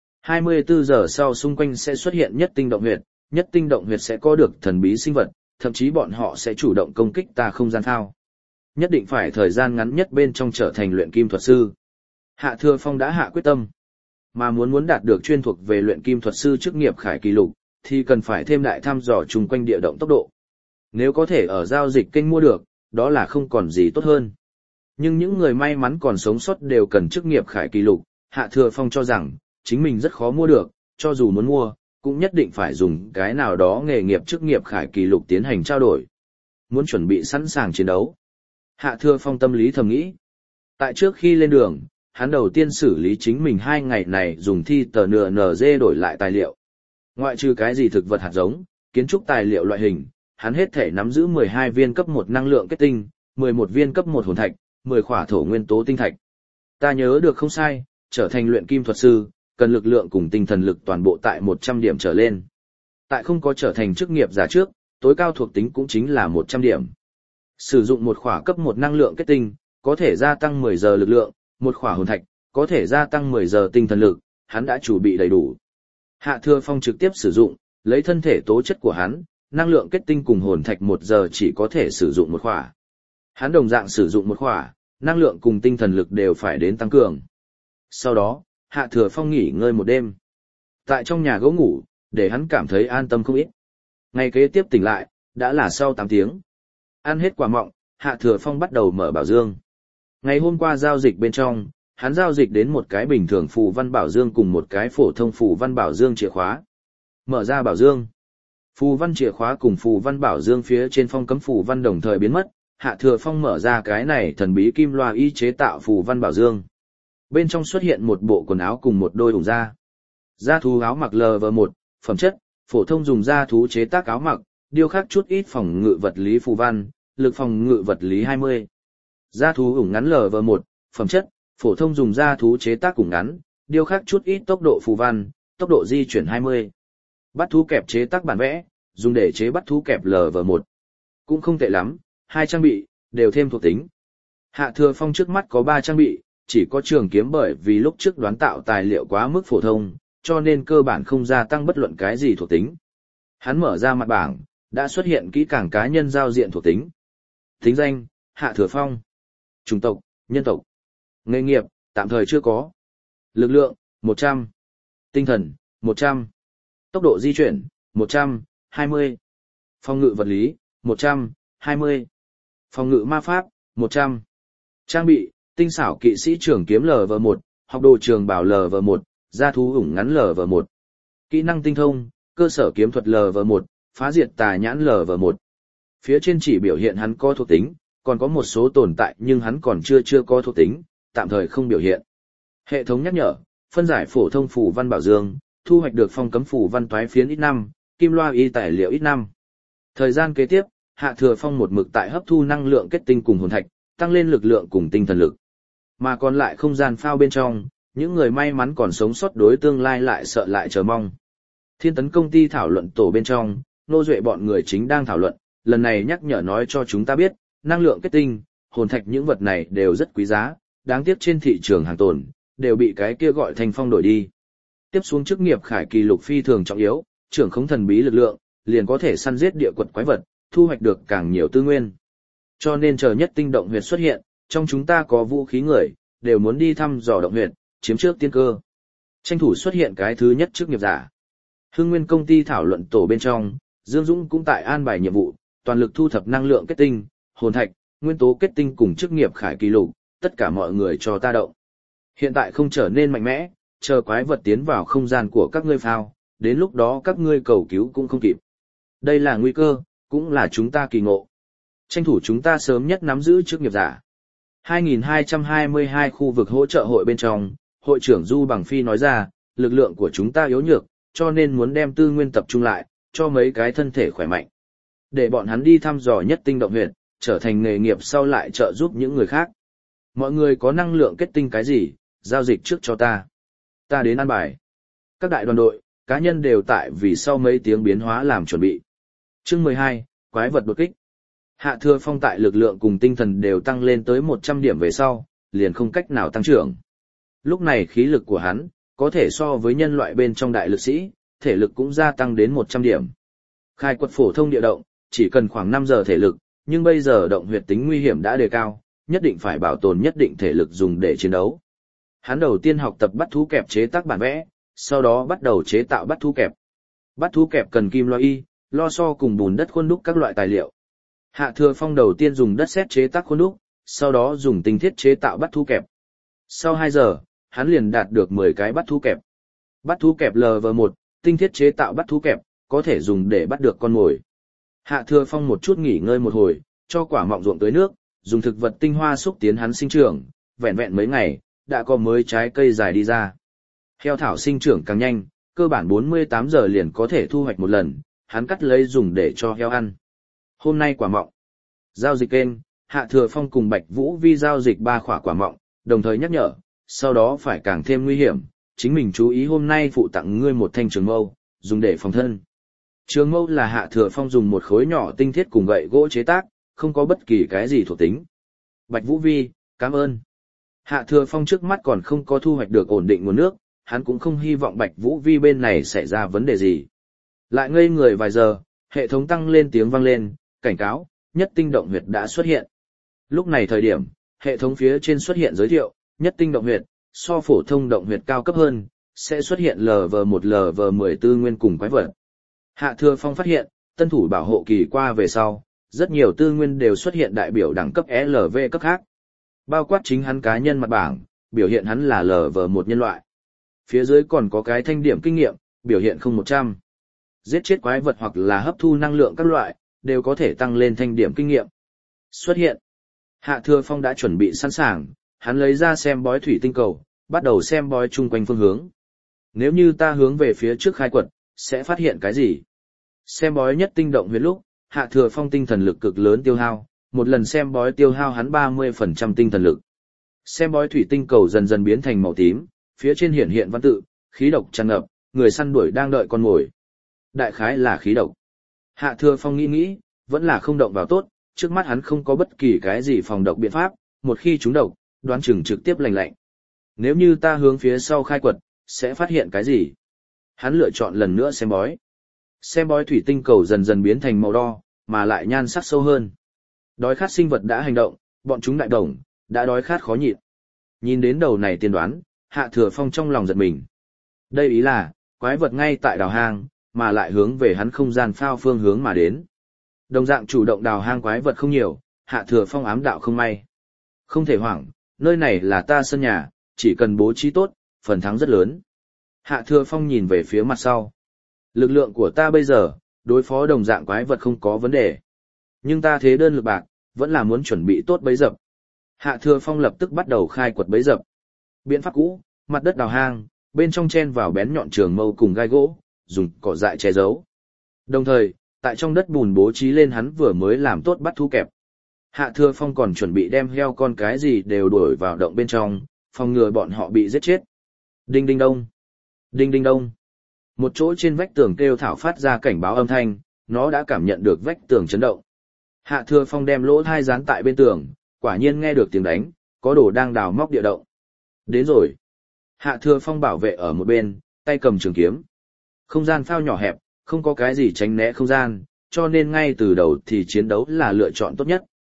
24 giờ sau xung quanh sẽ xuất hiện nhất tinh động huyệt sẽ có được thần bí sinh vật, thậm chí bọn họ sẽ chủ động công kích ta không gian thao. Nhất định phải thời gian ngắn nhất bên trong trở thành luyện kim thuật sư. Hạ Thừa Phong đã hạ quyết tâm. Mà muốn đạt được chuyên thuộc về luyện kim thuật sư chức nghiệp khải kỳ lục, thì cần phải thêm đại thăm dò chung quanh địa động tốc độ. Nếu có thể ở giao dịch kênh mua được, đó là không còn gì tốt hơn. Nhưng những người may mắn còn sống sót đều cần chức nghiệp khải kỳ lục, Hạ Thừa Phong cho rằng, chính mình rất khó mua được, cho dù muốn mua, cũng nhất định phải dùng cái nào đó nghề nghiệp chức nghiệp khải kỳ lục tiến hành trao đổi. Muốn chuẩn bị sẵn sàng chiến đấu. Hạ Thừa Phong tâm lý thầm nghĩ. Tại trước khi lên đường, hắn đầu tiên xử lý chính mình 2 ngày này dùng thi tờ NNG đổi lại tài liệu. Ngoại trừ cái gì thực vật hạt giống, kiến trúc tài liệu loại hình, hắn hết thể nắm giữ 12 viên cấp 1 năng lượng kết tinh, 11 viên cấp 1 hồn thạch, 10 khỏa thổ nguyên tố tinh thạch. Ta nhớ được không sai, trở thành luyện kim thuật sư, cần lực lượng cùng tinh thần lực toàn bộ tại 100 điểm trở lên. Tại không có trở thành chức nghiệp giả trước, tối cao thuộc tính cũng chính là 100 điểm. Sử dụng một khỏa cấp 1 năng lượng kết tinh, có thể gia tăng 10 giờ lực lượng, một khỏa hồn thạch, có thể gia tăng 10 giờ tinh thần lực, hắn đã chuẩn bị đầy đủ. Hạ Thừa Phong trực tiếp sử dụng, lấy thân thể tố chất của hắn, năng lượng kết tinh cùng hồn thạch 1 giờ chỉ có thể sử dụng một khỏa. Hắn đồng dạng sử dụng một khỏa, năng lượng cùng tinh thần lực đều phải đến tăng cường. Sau đó, Hạ Thừa Phong nghỉ ngơi một đêm. Tại trong nhà gỗ ngủ, để hắn cảm thấy an tâm không ít. Ngày kế tiếp tỉnh lại, đã là sau 8 tiếng. Ăn hết quả mọng, Hạ Thừa Phong bắt đầu mở bảo dương. Ngày hôm qua giao dịch bên trong, hắn giao dịch đến một cái bình thường phù văn bảo dương cùng một cái phổ thông phù văn bảo dương chìa khóa. Mở ra bảo dương. Phù văn chìa khóa cùng phù văn bảo dương phía trên phong cấm phù văn đồng thời biến mất, Hạ Thừa Phong mở ra cái này thần bí kim loa y chế tạo phù văn bảo dương. Bên trong xuất hiện một bộ quần áo cùng một đôi ủng da. Da thú áo mặc LV1, phẩm chất, phổ thông dùng da thú chế tác áo mặc, điêu khắc chút ít phòng ngự vật lý phù văn, lực phòng ngự vật lý 20. Da thú ủng ngắn LV1, phẩm chất, phổ thông dùng da thú chế tác ủng ngắn, điêu khắc chút ít tốc độ phù văn, tốc độ di chuyển 20. Bắt thú kẹp chế tác bản vẽ, dùng để chế bắt thú kẹp LV1. Cũng không tệ lắm, 2 trang bị, đều thêm thuộc tính. Hạ Thừa Phong trước mắt có 3 trang bị, chỉ có trường kiếm bởi vì lúc trước đoán tạo tài liệu quá mức phổ thông, cho nên cơ bản không gia tăng bất luận cái gì thuộc tính. Hắn mở ra mặt bảng, đã xuất hiện kỹ càng cá nhân giao diện thuộc tính. Tính danh, Hạ Thừa Phong. Chủng tộc, nhân tộc. Nghề nghiệp, tạm thời chưa có. Lực lượng, 100. Tinh thần, 100. Tốc độ di chuyển, 120. Phòng ngự vật lý, 120. Phòng ngự ma pháp, 100. Trang bị, tinh xảo kỵ sĩ trường kiếm LV1, học đồ trường bảo LV1, gia thú ủng ngắn LV1. Kỹ năng tinh thông, cơ sở kiếm thuật LV1, phá diệt tà nhãn LV1. Phía trên chỉ biểu hiện hắn có thuộc tính, còn có một số tồn tại nhưng hắn còn chưa có thuộc tính, tạm thời không biểu hiện. Hệ thống nhắc nhở, phân giải phổ thông phù văn bảo dương, thu hoạch được phong cấm phù văn toái phiến ít 5, kim loa y tài liệu ít 5. Thời gian kế tiếp, Hạ Thừa Phong một mực tại hấp thu năng lượng kết tinh cùng hồn thạch, tăng lên lực lượng cùng tinh thần lực. Mà còn lại không gian phao bên trong, những người may mắn còn sống sót đối tương lai lại sợ lại chờ mong. Thiên tấn công ty thảo luận tổ bên trong, Nô Duệ bọn người chính đang thảo luận, lần này nhắc nhở nói cho chúng ta biết, năng lượng kết tinh, hồn thạch những vật này đều rất quý giá, đáng tiếc trên thị trường hàng tồn, đều bị cái kia gọi Thanh Phong đổi đi. Tiếp xuống chức nghiệp khải kỳ lục phi thường trọng yếu, trưởng không thần bí lực lượng, liền có thể săn giết địa quật quái vật, thu hoạch được càng nhiều tư nguyên. Cho nên chờ nhất tinh động huyệt xuất hiện, trong chúng ta có vũ khí người, đều muốn đi thăm dò động huyệt, chiếm trước tiên cơ. Tranh thủ xuất hiện cái thứ nhất trước nghiệp giả. Hưng Nguyên công ty thảo luận tổ bên trong, Dương Dũng cũng tại an bài nhiệm vụ, toàn lực thu thập năng lượng kết tinh, hồn thạch, nguyên tố kết tinh cùng chức nghiệp khải kỷ lục, tất cả mọi người cho ta động. Hiện tại không trở nên mạnh mẽ, chờ quái vật tiến vào không gian của các ngươi phao, đến lúc đó các ngươi cầu cứu cũng không kịp. Đây là nguy cơ, cũng là chúng ta kỳ ngộ. Tranh thủ chúng ta sớm nhất nắm giữ chức nghiệp giả. 2222 khu vực hỗ trợ hội bên trong, hội trưởng Du Bằng Phi nói ra, lực lượng của chúng ta yếu nhược, cho nên muốn đem tư nguyên tập trung lại, cho mấy cái thân thể khỏe mạnh. Để bọn hắn đi thăm dò nhất tinh động huyệt, trở thành nghề nghiệp sau lại trợ giúp những người khác. Mọi người có năng lượng kết tinh cái gì, giao dịch trước cho ta. Ta đến an bài. Các đại đoàn đội, cá nhân đều tại vì sau mấy tiếng biến hóa làm chuẩn bị. Chương 12, quái vật đột kích. Hạ Thừa Phong tại lực lượng cùng tinh thần đều tăng lên tới 100 điểm về sau, liền không cách nào tăng trưởng. Lúc này khí lực của hắn, có thể so với nhân loại bên trong đại lực sĩ, thể lực cũng gia tăng đến 100 điểm. Khai quật phổ thông địa động, chỉ cần khoảng 5 giờ thể lực, nhưng bây giờ động huyệt tính nguy hiểm đã đề cao, nhất định phải bảo tồn nhất định thể lực dùng để chiến đấu. Hắn đầu tiên học tập bắt thú kẹp chế tác bản vẽ, sau đó bắt đầu chế tạo bắt thú kẹp. Bắt thú kẹp cần kim loại y, lo so cùng bùn đất khuôn đúc các loại tài liệu. Hạ Thừa Phong đầu tiên dùng đất sét chế tác khuôn đúc, sau đó dùng tinh thiết chế tạo bắt thú kẹp. Sau 2 giờ, hắn liền đạt được 10 cái bắt thú kẹp. Bắt thú kẹp LV1, tinh thiết chế tạo bắt thú kẹp, có thể dùng để bắt được con mồi. Hạ Thừa Phong một chút nghỉ ngơi một hồi, cho quả mọng ruộng tưới nước, dùng thực vật tinh hoa xúc tiến hắn sinh trưởng, vẹn vẹn mấy ngày, đã có mới trái cây dài đi ra. Heo thảo sinh trưởng càng nhanh, cơ bản 48 giờ liền có thể thu hoạch một lần, hắn cắt lấy dùng để cho heo ăn. Hôm nay quả mọng. Giao dịch kênh, Hạ Thừa Phong cùng Bạch Vũ Vi giao dịch 3 quả mọng, đồng thời nhắc nhở, sau đó phải càng thêm nguy hiểm, chính mình chú ý hôm nay phụ tặng ngươi một thanh trường mâu, dùng để phòng thân. Trường mâu là Hạ Thừa Phong dùng một khối nhỏ tinh thiết cùng gậy gỗ chế tác, không có bất kỳ cái gì thuộc tính. Bạch Vũ Vi, cảm ơn. Hạ Thừa Phong trước mắt còn không có thu hoạch được ổn định nguồn nước, hắn cũng không hy vọng Bạch Vũ Vi bên này xảy ra vấn đề gì. Lại ngây người vài giờ, hệ thống tăng lên tiếng vang lên, cảnh cáo, nhất tinh động huyệt đã xuất hiện. Lúc này thời điểm, hệ thống phía trên xuất hiện giới thiệu, nhất tinh động huyệt, so phổ thông động huyệt cao cấp hơn, sẽ xuất hiện LV1 LV10 tư nguyên cùng quái vật. Hạ Thừa Phong phát hiện, tân thủ bảo hộ kỳ qua về sau, rất nhiều tư nguyên đều xuất hiện đại biểu đẳng cấp LV cấp khác. Bao quát chính hắn cá nhân mặt bảng, biểu hiện hắn là LV1 nhân loại. Phía dưới còn có cái thanh điểm kinh nghiệm, biểu hiện 0100. Giết chết quái vật hoặc là hấp thu năng lượng các loại, đều có thể tăng lên thanh điểm kinh nghiệm. Xuất hiện. Hạ Thừa Phong đã chuẩn bị sẵn sàng, hắn lấy ra xem bói thủy tinh cầu, bắt đầu xem bói chung quanh phương hướng. Nếu như ta hướng về phía trước khai quật, sẽ phát hiện cái gì? Xem bói nhất tinh động huyệt lúc, Hạ Thừa Phong tinh thần lực cực lớn tiêu hao, một lần xem bói tiêu hao hắn 30% tinh thần lực. Xem bói thủy tinh cầu dần dần biến thành màu tím, phía trên hiển hiện văn tự, khí độc tràn ngập, người săn đuổi đang đợi con mồi. Đại khái là khí độc. Hạ Thừa Phong nghĩ, vẫn là không động vào tốt, trước mắt hắn không có bất kỳ cái gì phòng độc biện pháp, một khi trúng độc, đoán chừng trực tiếp lành lạnh. Nếu như ta hướng phía sau khai quật, sẽ phát hiện cái gì? Hắn lựa chọn lần nữa xem bói. Xem bói thủy tinh cầu dần dần biến thành màu đo, mà lại nhan sắc sâu hơn. Đói khát sinh vật đã hành động, bọn chúng đại đồng, đã đói khát khó nhịn. Nhìn đến đầu này tiên đoán, Hạ Thừa Phong trong lòng giật mình. Đây ý là, quái vật ngay tại đào hang, mà lại hướng về hắn không gian phao phương hướng mà đến. Đồng dạng chủ động đào hang quái vật không nhiều, Hạ Thừa Phong ám đạo không may. Không thể hoảng, nơi này là ta sân nhà, chỉ cần bố trí tốt, phần thắng rất lớn. Hạ Thừa Phong nhìn về phía mặt sau. Lực lượng của ta bây giờ, đối phó đồng dạng quái vật không có vấn đề. Nhưng ta thế đơn lực bạc, vẫn là muốn chuẩn bị tốt bẫy dập. Hạ Thừa Phong lập tức bắt đầu khai quật bẫy dập. Biện pháp cũ, mặt đất đào hang, bên trong chen vào bén nhọn trường mâu cùng gai gỗ, dùng cỏ dại che giấu. Đồng thời, tại trong đất bùn bố trí lên hắn vừa mới làm tốt bắt thú kẹp. Hạ Thừa Phong còn chuẩn bị đem heo con cái gì đều đuổi vào động bên trong, phòng ngừa bọn họ bị giết chết. Đinh đinh đông. Đinh đinh đông. Một chỗ trên vách tường kêu thảo phát ra cảnh báo âm thanh, nó đã cảm nhận được vách tường chấn động. Hạ Thừa Phong đem lỗ thai dán tại bên tường, quả nhiên nghe được tiếng đánh, có đồ đang đào móc địa động. Đến rồi. Hạ Thừa Phong bảo vệ ở một bên, tay cầm trường kiếm. Không gian phao nhỏ hẹp, không có cái gì tránh né không gian, cho nên ngay từ đầu thì chiến đấu là lựa chọn tốt nhất.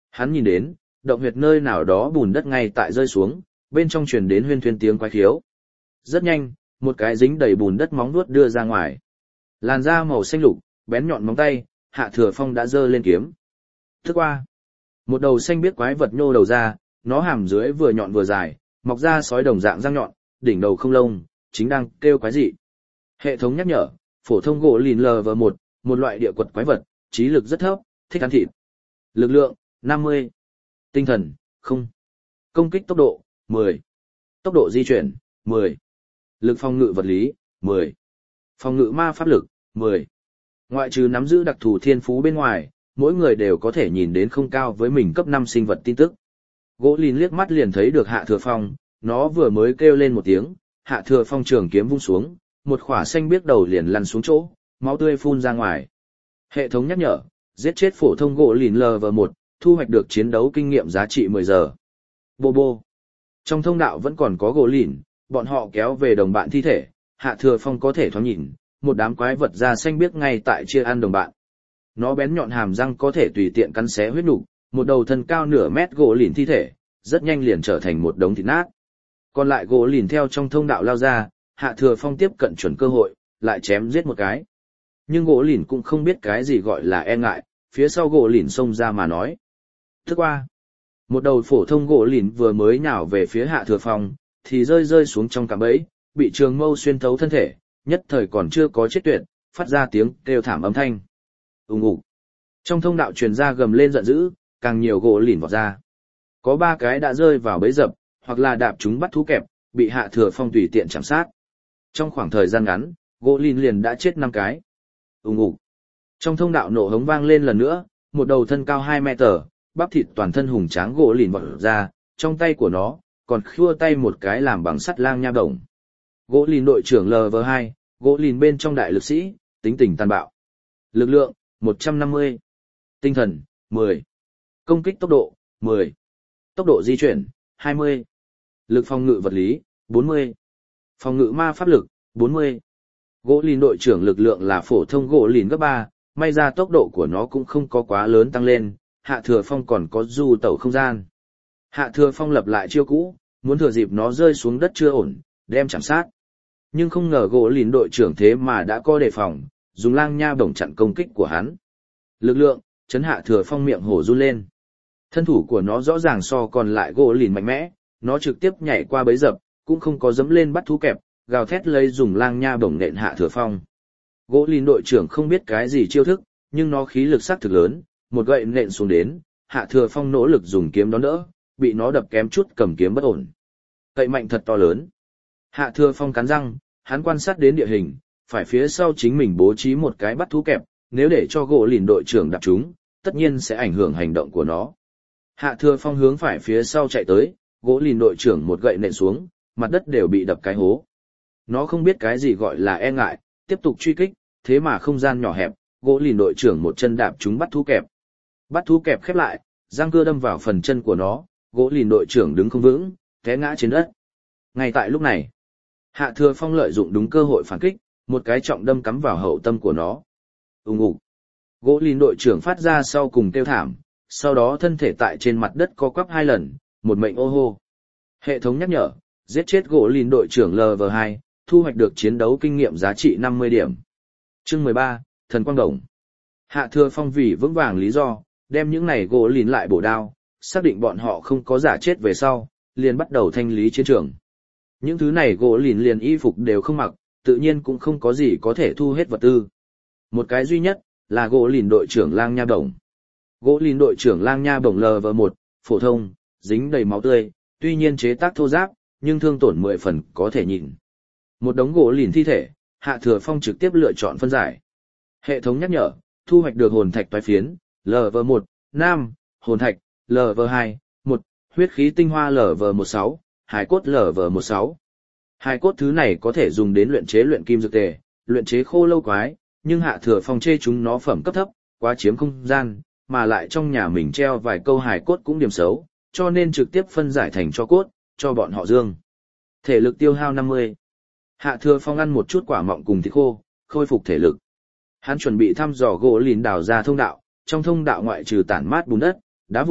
Hắn nhìn đến, động huyệt nơi nào đó bùn đất ngay tại rơi xuống, bên trong truyền đến huyên thuyên tiếng quái khiếu. Rất nhanh, một cái dính đầy bùn đất móng vuốt đưa ra ngoài. Làn da màu xanh lục, bén nhọn móng tay, Hạ Thừa Phong đã giơ lên kiếm. Thức qua. Một đầu xanh biếc quái vật nhô đầu ra, nó hàm dưới vừa nhọn vừa dài, mọc ra sói đồng dạng răng nhọn, đỉnh đầu không lông, chính đang kêu quái dị. Hệ thống nhắc nhở, phổ thông gỗ lìn LV1, một loại địa quật quái vật, trí lực rất thấp, thích ăn thịt. Lực lượng, 50. Tinh thần, 0. Công kích tốc độ, 10. Tốc độ di chuyển, 10. Lực phòng ngự vật lý, 10. Phòng ngự ma pháp lực, 10. Ngoại trừ nắm giữ đặc thù thiên phú bên ngoài, mỗi người đều có thể nhìn đến không cao với mình cấp 5 sinh vật tin tức. Gỗ lìn liếc mắt liền thấy được Hạ Thừa Phong, nó vừa mới kêu lên một tiếng, Hạ Thừa Phong trường kiếm vung xuống, một khỏa xanh biếc đầu liền lăn xuống chỗ, máu tươi phun ra ngoài. Hệ thống nhắc nhở, giết chết phổ thông gỗ lìn LV1, thu hoạch được chiến đấu kinh nghiệm giá trị 10 giờ. Bô bô. Trong thông đạo vẫn còn có gỗ lìn, bọn họ kéo về đồng bạn thi thể, Hạ Thừa Phong có thể thoáng nhìn, một đám quái vật da xanh biếc ngay tại chia ăn đồng bạn. Nó bén nhọn hàm răng có thể tùy tiện cắn xé huyết nục, một đầu thân cao nửa mét gỗ lìn thi thể, rất nhanh liền trở thành một đống thịt nát. Còn lại gỗ lìn theo trong thông đạo lao ra, Hạ Thừa Phong tiếp cận chuẩn cơ hội, lại chém giết một cái. Nhưng gỗ lìn cũng không biết cái gì gọi là e ngại, phía sau gỗ lìn xông ra mà nói. Thức qua. Một đầu phổ thông gỗ lìn vừa mới nhào về phía Hạ Thừa Phong, thì rơi xuống trong cạm bẫy, bị trường mâu xuyên thấu thân thể, nhất thời còn chưa có chết tuyệt, phát ra tiếng kêu thảm âm thanh. Ùng ục. Trong thông đạo truyền ra gầm lên giận dữ, càng nhiều gỗ lìn vọt ra. Có 3 cái đã rơi vào bẫy dập, hoặc là đạp chúng bắt thú kẹp, bị Hạ Thừa Phong tùy tiện chạm sát. Trong khoảng thời gian ngắn, gỗ lìn liền đã chết 5 cái. Ùng ục. Trong thông đạo nổ hống vang lên lần nữa, một đầu thân cao 2 mét, bắp thịt toàn thân hùng tráng gỗ lìn vọt ra, trong tay của nó còn khua tay một cái làm bằng sắt lang nha bổng. Gỗ lìn đội trưởng LV2, gỗ lìn bên trong đại lực sĩ, tính tình tàn bạo. Lực lượng, 150. Tinh thần, 10. Công kích tốc độ, 10. Tốc độ di chuyển, 20. Lực phòng ngự vật lý, 40. Phòng ngự ma pháp lực, 40. Gỗ lìn đội trưởng lực lượng là phổ thông gỗ lìn cấp 3, may ra tốc độ của nó cũng không có quá lớn tăng lên, Hạ Thừa Phong còn có du tẩu không gian. Hạ Thừa Phong lập lại chiêu cũ, muốn thừa dịp nó rơi xuống đất chưa ổn, đem chạm sát. Nhưng không ngờ gỗ lìn đội trưởng thế mà đã có đề phòng, dùng lang nha bổng chặn công kích của hắn. Lực lượng, chấn Hạ Thừa Phong miệng hổ run lên. Thân thủ của nó rõ ràng so còn lại gỗ lìn mạnh mẽ, nó trực tiếp nhảy qua bẫy dập, cũng không có dẫm lên bắt thú kẹp, gào thét lấy dùng lang nha bổng nện Hạ Thừa Phong. Gỗ lìn đội trưởng không biết cái gì chiêu thức, nhưng nó khí lực sắc thực lớn, một gậy nện xuống đến, Hạ Thừa Phong nỗ lực dùng kiếm đón đỡ, bị nó đập kém chút cầm kiếm bất ổn. Cậy mạnh thật to lớn. Hạ Thừa Phong cắn răng, hắn quan sát đến địa hình, phải phía sau chính mình bố trí một cái bắt thú kẹp, nếu để cho gỗ lìn đội trưởng đạp chúng, tất nhiên sẽ ảnh hưởng hành động của nó. Hạ Thừa Phong hướng phải phía sau chạy tới, gỗ lìn đội trưởng một gậy nện xuống, mặt đất đều bị đập cái hố. Nó không biết cái gì gọi là e ngại, tiếp tục truy kích, thế mà không gian nhỏ hẹp, gỗ lìn đội trưởng một chân đạp chúng bắt thú kẹp. Bắt thú kẹp khép lại, răng cưa đâm vào phần chân của nó, gỗ lìn đội trưởng đứng không vững, té ngã trên đất. Ngay tại lúc này, Hạ Thừa Phong lợi dụng đúng cơ hội phản kích, một cái trọng đâm cắm vào hậu tâm của nó. Ùng ục. Gỗ lìn đội trưởng phát ra sau cùng kêu thảm, sau đó thân thể tại trên mặt đất co quắp 2 lần, một mệnh ô hô. Hệ thống nhắc nhở, giết chết gỗ lìn đội trưởng LV2, thu hoạch được chiến đấu kinh nghiệm giá trị 50 điểm. Chương 13, Thần Quang Đồng. Hạ Thừa Phong vì vững vàng lý do, đem những này gỗ lìn lại bổ đao, xác định bọn họ không có giả chết về sau, liền bắt đầu thanh lý chiến trường. Những thứ này gỗ lìn liền y phục đều không mặc, tự nhiên cũng không có gì có thể thu hết vật tư. Một cái duy nhất, là gỗ lìn đội trưởng lang nha bổng. Gỗ lìn đội trưởng lang nha bổng LV1, phổ thông, dính đầy máu tươi, tuy nhiên chế tác thô ráp, nhưng thương tổn 10 phần có thể nhìn. Một đống gỗ lìn thi thể, Hạ Thừa Phong trực tiếp lựa chọn phân giải. Hệ thống nhắc nhở, thu hoạch được hồn thạch toái phiến, LV1, nam, hồn thạch, LV2, 1, huyết khí tinh hoa LV16, hài cốt LV16. Hài cốt thứ này có thể dùng đến luyện chế luyện kim dược tề, luyện chế khô lâu quái, nhưng Hạ Thừa Phong chê chúng nó phẩm cấp thấp, quá chiếm không gian, mà lại trong nhà mình treo vài câu hài cốt cũng điểm xấu, cho nên trực tiếp phân giải thành cho cốt, cho bọn họ dương. Thể lực tiêu hao 50. Hạ Thừa Phong ăn một chút quả mọng cùng thịt khô, khôi phục thể lực. Hắn chuẩn bị thăm dò gỗ lìn đào ra thông đạo, trong thông đạo ngoại trừ tản mát bùn đất, đá vụn,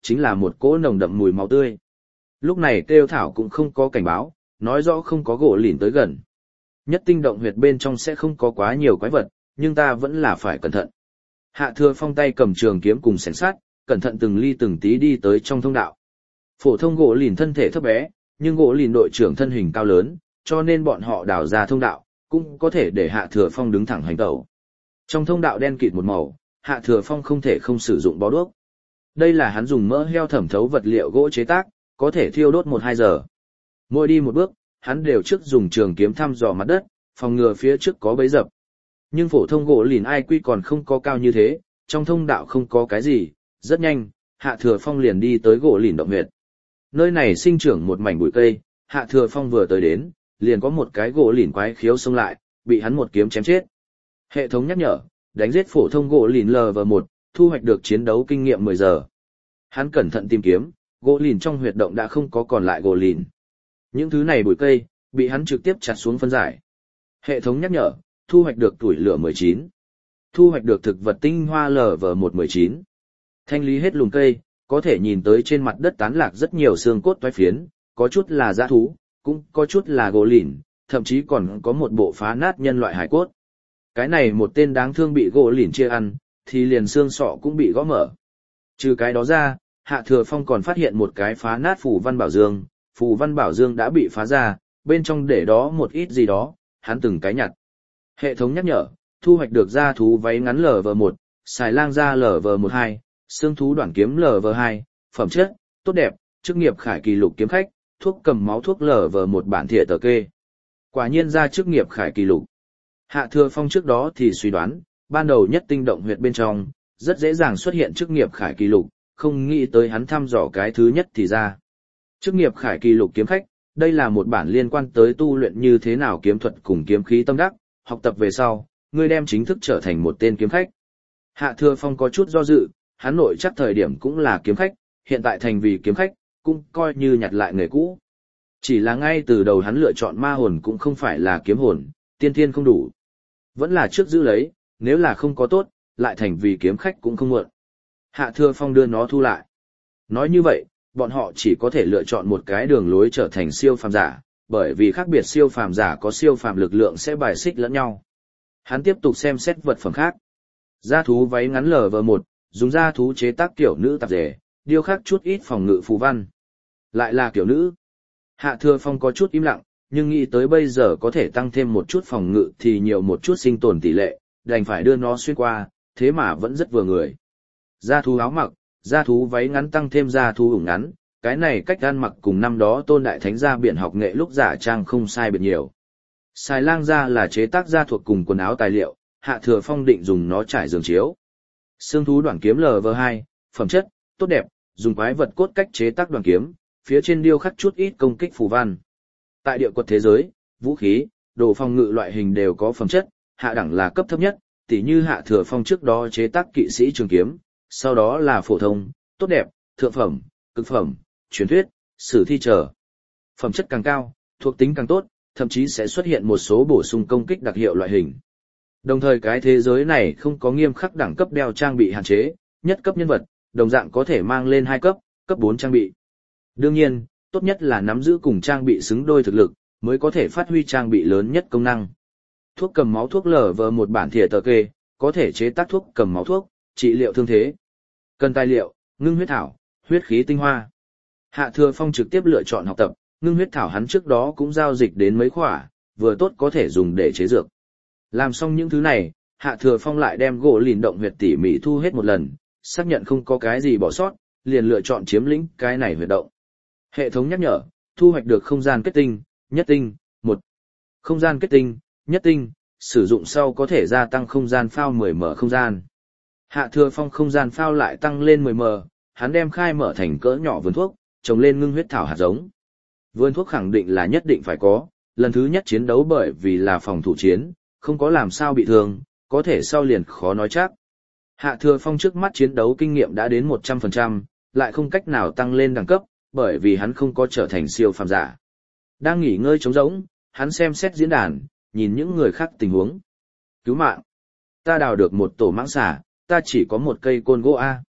chính là một cỗ nồng đậm mùi máu tươi. Lúc này kêu thảo cũng không có cảnh báo, nói rõ không có gỗ lìn tới gần. Nhất tinh động huyệt bên trong sẽ không có quá nhiều quái vật, nhưng ta vẫn là phải cẩn thận. Hạ Thừa Phong tay cầm trường kiếm cùng xẻng sát, cẩn thận từng ly từng tí đi tới trong thông đạo. Phổ thông gỗ lìn thân thể thấp bé, nhưng gỗ lìn đội trưởng thân hình cao lớn, cho nên bọn họ đào ra thông đạo, cũng có thể để Hạ Thừa Phong đứng thẳng hành tẩu. Trong thông đạo đen kịt một màu, Hạ Thừa Phong không thể không sử dụng bó đuốc. Đây là hắn dùng mỡ heo thẩm thấu vật liệu gỗ chế tác, có thể thiêu đốt 1-2 giờ. Mỗi đi một bước, hắn đều trước dùng trường kiếm thăm dò mặt đất, phòng ngừa phía trước có bẫy dập. Nhưng phổ thông gỗ lìn IQ còn không có cao như thế, trong thông đạo không có cái gì, rất nhanh, Hạ Thừa Phong liền đi tới gỗ lìn động huyệt. Nơi này sinh trưởng một mảnh bụi cây, Hạ Thừa Phong vừa tới đến, liền có một cái gỗ lìn quái khiếu xông lại, bị hắn một kiếm chém chết. Hệ thống nhắc nhở, đánh giết phổ thông gỗ lìn LV1, thu hoạch được chiến đấu kinh nghiệm 10 giờ. Hắn cẩn thận tìm kiếm, gỗ lìn trong huyệt động đã không có còn lại gỗ lìn. Những thứ này bụi cây, bị hắn trực tiếp chặt xuống phân giải. Hệ thống nhắc nhở, thu hoạch được tuổi lửa 19. Thu hoạch được thực vật tinh hoa LV1 19. Thanh lý hết lùm cây, có thể nhìn tới trên mặt đất tán lạc rất nhiều xương cốt toái phiến, có chút là dã thú, cũng có chút là gỗ lìn, thậm chí còn có một bộ phá nát nhân loại hải cốt. Cái này một tên đáng thương bị gỗ lìn chia ăn, thì liền xương sọ cũng bị gõ mở. Trừ cái đó ra, Hạ Thừa Phong còn phát hiện một cái phá nát phù văn bảo dương, phù văn bảo dương đã bị phá ra, bên trong để đó một ít gì đó, hắn từng cái nhặt. Hệ thống nhắc nhở, thu hoạch được da thú váy ngắn LV1, xài lang da LV12, xương thú đoạn kiếm LV2, phẩm chất, tốt đẹp, chức nghiệp khải kỳ lục kiếm khách, thuốc cầm máu thuốc LV1 bản thìa tờ kê. Quả nhiên ra chức nghiệp khải kỳ lục. Hạ Thừa Phong trước đó thì suy đoán, ban đầu nhất tinh động huyệt bên trong, rất dễ dàng xuất hiện chức nghiệp khải kỳ lục, không nghĩ tới hắn thăm dò cái thứ nhất thì ra. Chức nghiệp khải kỳ lục kiếm khách, đây là một bản liên quan tới tu luyện như thế nào kiếm thuật cùng kiếm khí tâm đắc, học tập về sau, ngươi đem chính thức trở thành một tên kiếm khách. Hạ Thừa Phong có chút do dự, hắn nội chắc thời điểm cũng là kiếm khách, hiện tại thành vì kiếm khách, cũng coi như nhặt lại nghề cũ. Chỉ là ngay từ đầu hắn lựa chọn ma hồn cũng không phải là kiếm hồn, tiên thiên không đủ. Vẫn là trước giữ lấy, nếu là không có tốt, lại thành vì kiếm khách cũng không muộn. Hạ Thừa Phong đưa nó thu lại. Nói như vậy, bọn họ chỉ có thể lựa chọn một cái đường lối trở thành siêu phàm giả, bởi vì khác biệt siêu phàm giả có siêu phàm lực lượng sẽ bài xích lẫn nhau. Hắn tiếp tục xem xét vật phẩm khác. Da thú váy ngắn LV1, dùng da thú chế tác kiểu nữ tạp dề, điêu khắc chút ít phòng ngự phù văn. Lại là kiểu nữ. Hạ Thừa Phong có chút im lặng, nhưng nghĩ tới bây giờ có thể tăng thêm một chút phòng ngự thì nhiều một chút sinh tồn tỷ lệ, đành phải đưa nó xuyên qua, thế mà vẫn rất vừa người. Da thú áo mặc, da thú váy ngắn tăng thêm da thú ủng ngắn, cái này cách ăn mặc cùng năm đó Tôn Đại Thánh gia biển học nghệ lúc giả trang không sai biệt nhiều. Xài lang da là chế tác da thuộc cùng quần áo tài liệu, Hạ Thừa Phong định dùng nó trải giường chiếu. Xương thú đoạn kiếm LV2, phẩm chất, tốt đẹp, dùng quái vật cốt cách chế tác đoạn kiếm, phía trên điêu khắc chút ít công kích phù văn. Tại địa quật thế giới, vũ khí, đồ phòng ngự loại hình đều có phẩm chất, hạ đẳng là cấp thấp nhất, tỉ như Hạ Thừa Phong trước đó chế tác kỵ sĩ trường kiếm, sau đó là phổ thông, tốt đẹp, thượng phẩm, cực phẩm, truyền thuyết, sử thi trở. Phẩm chất càng cao, thuộc tính càng tốt, thậm chí sẽ xuất hiện một số bổ sung công kích đặc hiệu loại hình. Đồng thời cái thế giới này không có nghiêm khắc đẳng cấp đeo trang bị hạn chế, nhất cấp nhân vật, đồng dạng có thể mang lên 2 cấp, cấp 4 trang bị. Đương nhiên, tốt nhất là nắm giữ cùng trang bị xứng đôi thực lực, mới có thể phát huy trang bị lớn nhất công năng. Thuốc cầm máu thuốc LV1 bản thìa tờ kê, có thể chế tác thuốc cầm máu thuốc, trị liệu thương thế. Cần tài liệu, ngưng huyết thảo, huyết khí tinh hoa. Hạ Thừa Phong trực tiếp lựa chọn học tập, ngưng huyết thảo hắn trước đó cũng giao dịch đến mấy khỏa, vừa tốt có thể dùng để chế dược. Làm xong những thứ này, Hạ Thừa Phong lại đem gỗ lìn động huyệt tỉ mỉ thu hết một lần, xác nhận không có cái gì bỏ sót, liền lựa chọn chiếm lĩnh cái này huyệt động. Hệ thống nhắc nhở, thu hoạch được không gian kết tinh, nhất tinh, 1. Không gian kết tinh, nhất tinh, sử dụng sau có thể gia tăng không gian phao 10m không gian. Hạ Thừa Phong không gian phao lại tăng lên 10m, hắn đem khai mở thành cỡ nhỏ vườn thuốc, trồng lên ngưng huyết thảo hạt giống. Vườn thuốc khẳng định là nhất định phải có, lần thứ nhất chiến đấu bởi vì là phòng thủ chiến, không có làm sao bị thương, có thể sau liền khó nói chắc. Hạ Thừa Phong trước mắt chiến đấu kinh nghiệm đã đến 100%, lại không cách nào tăng lên đẳng cấp, bởi vì hắn không có trở thành siêu phàm giả. Đang nghỉ ngơi trống rỗng, hắn xem xét diễn đàn, nhìn những người khác tình huống. Cứu mạng! Ta đào được một tổ mãng xà, ta chỉ có một cây côn gỗ A.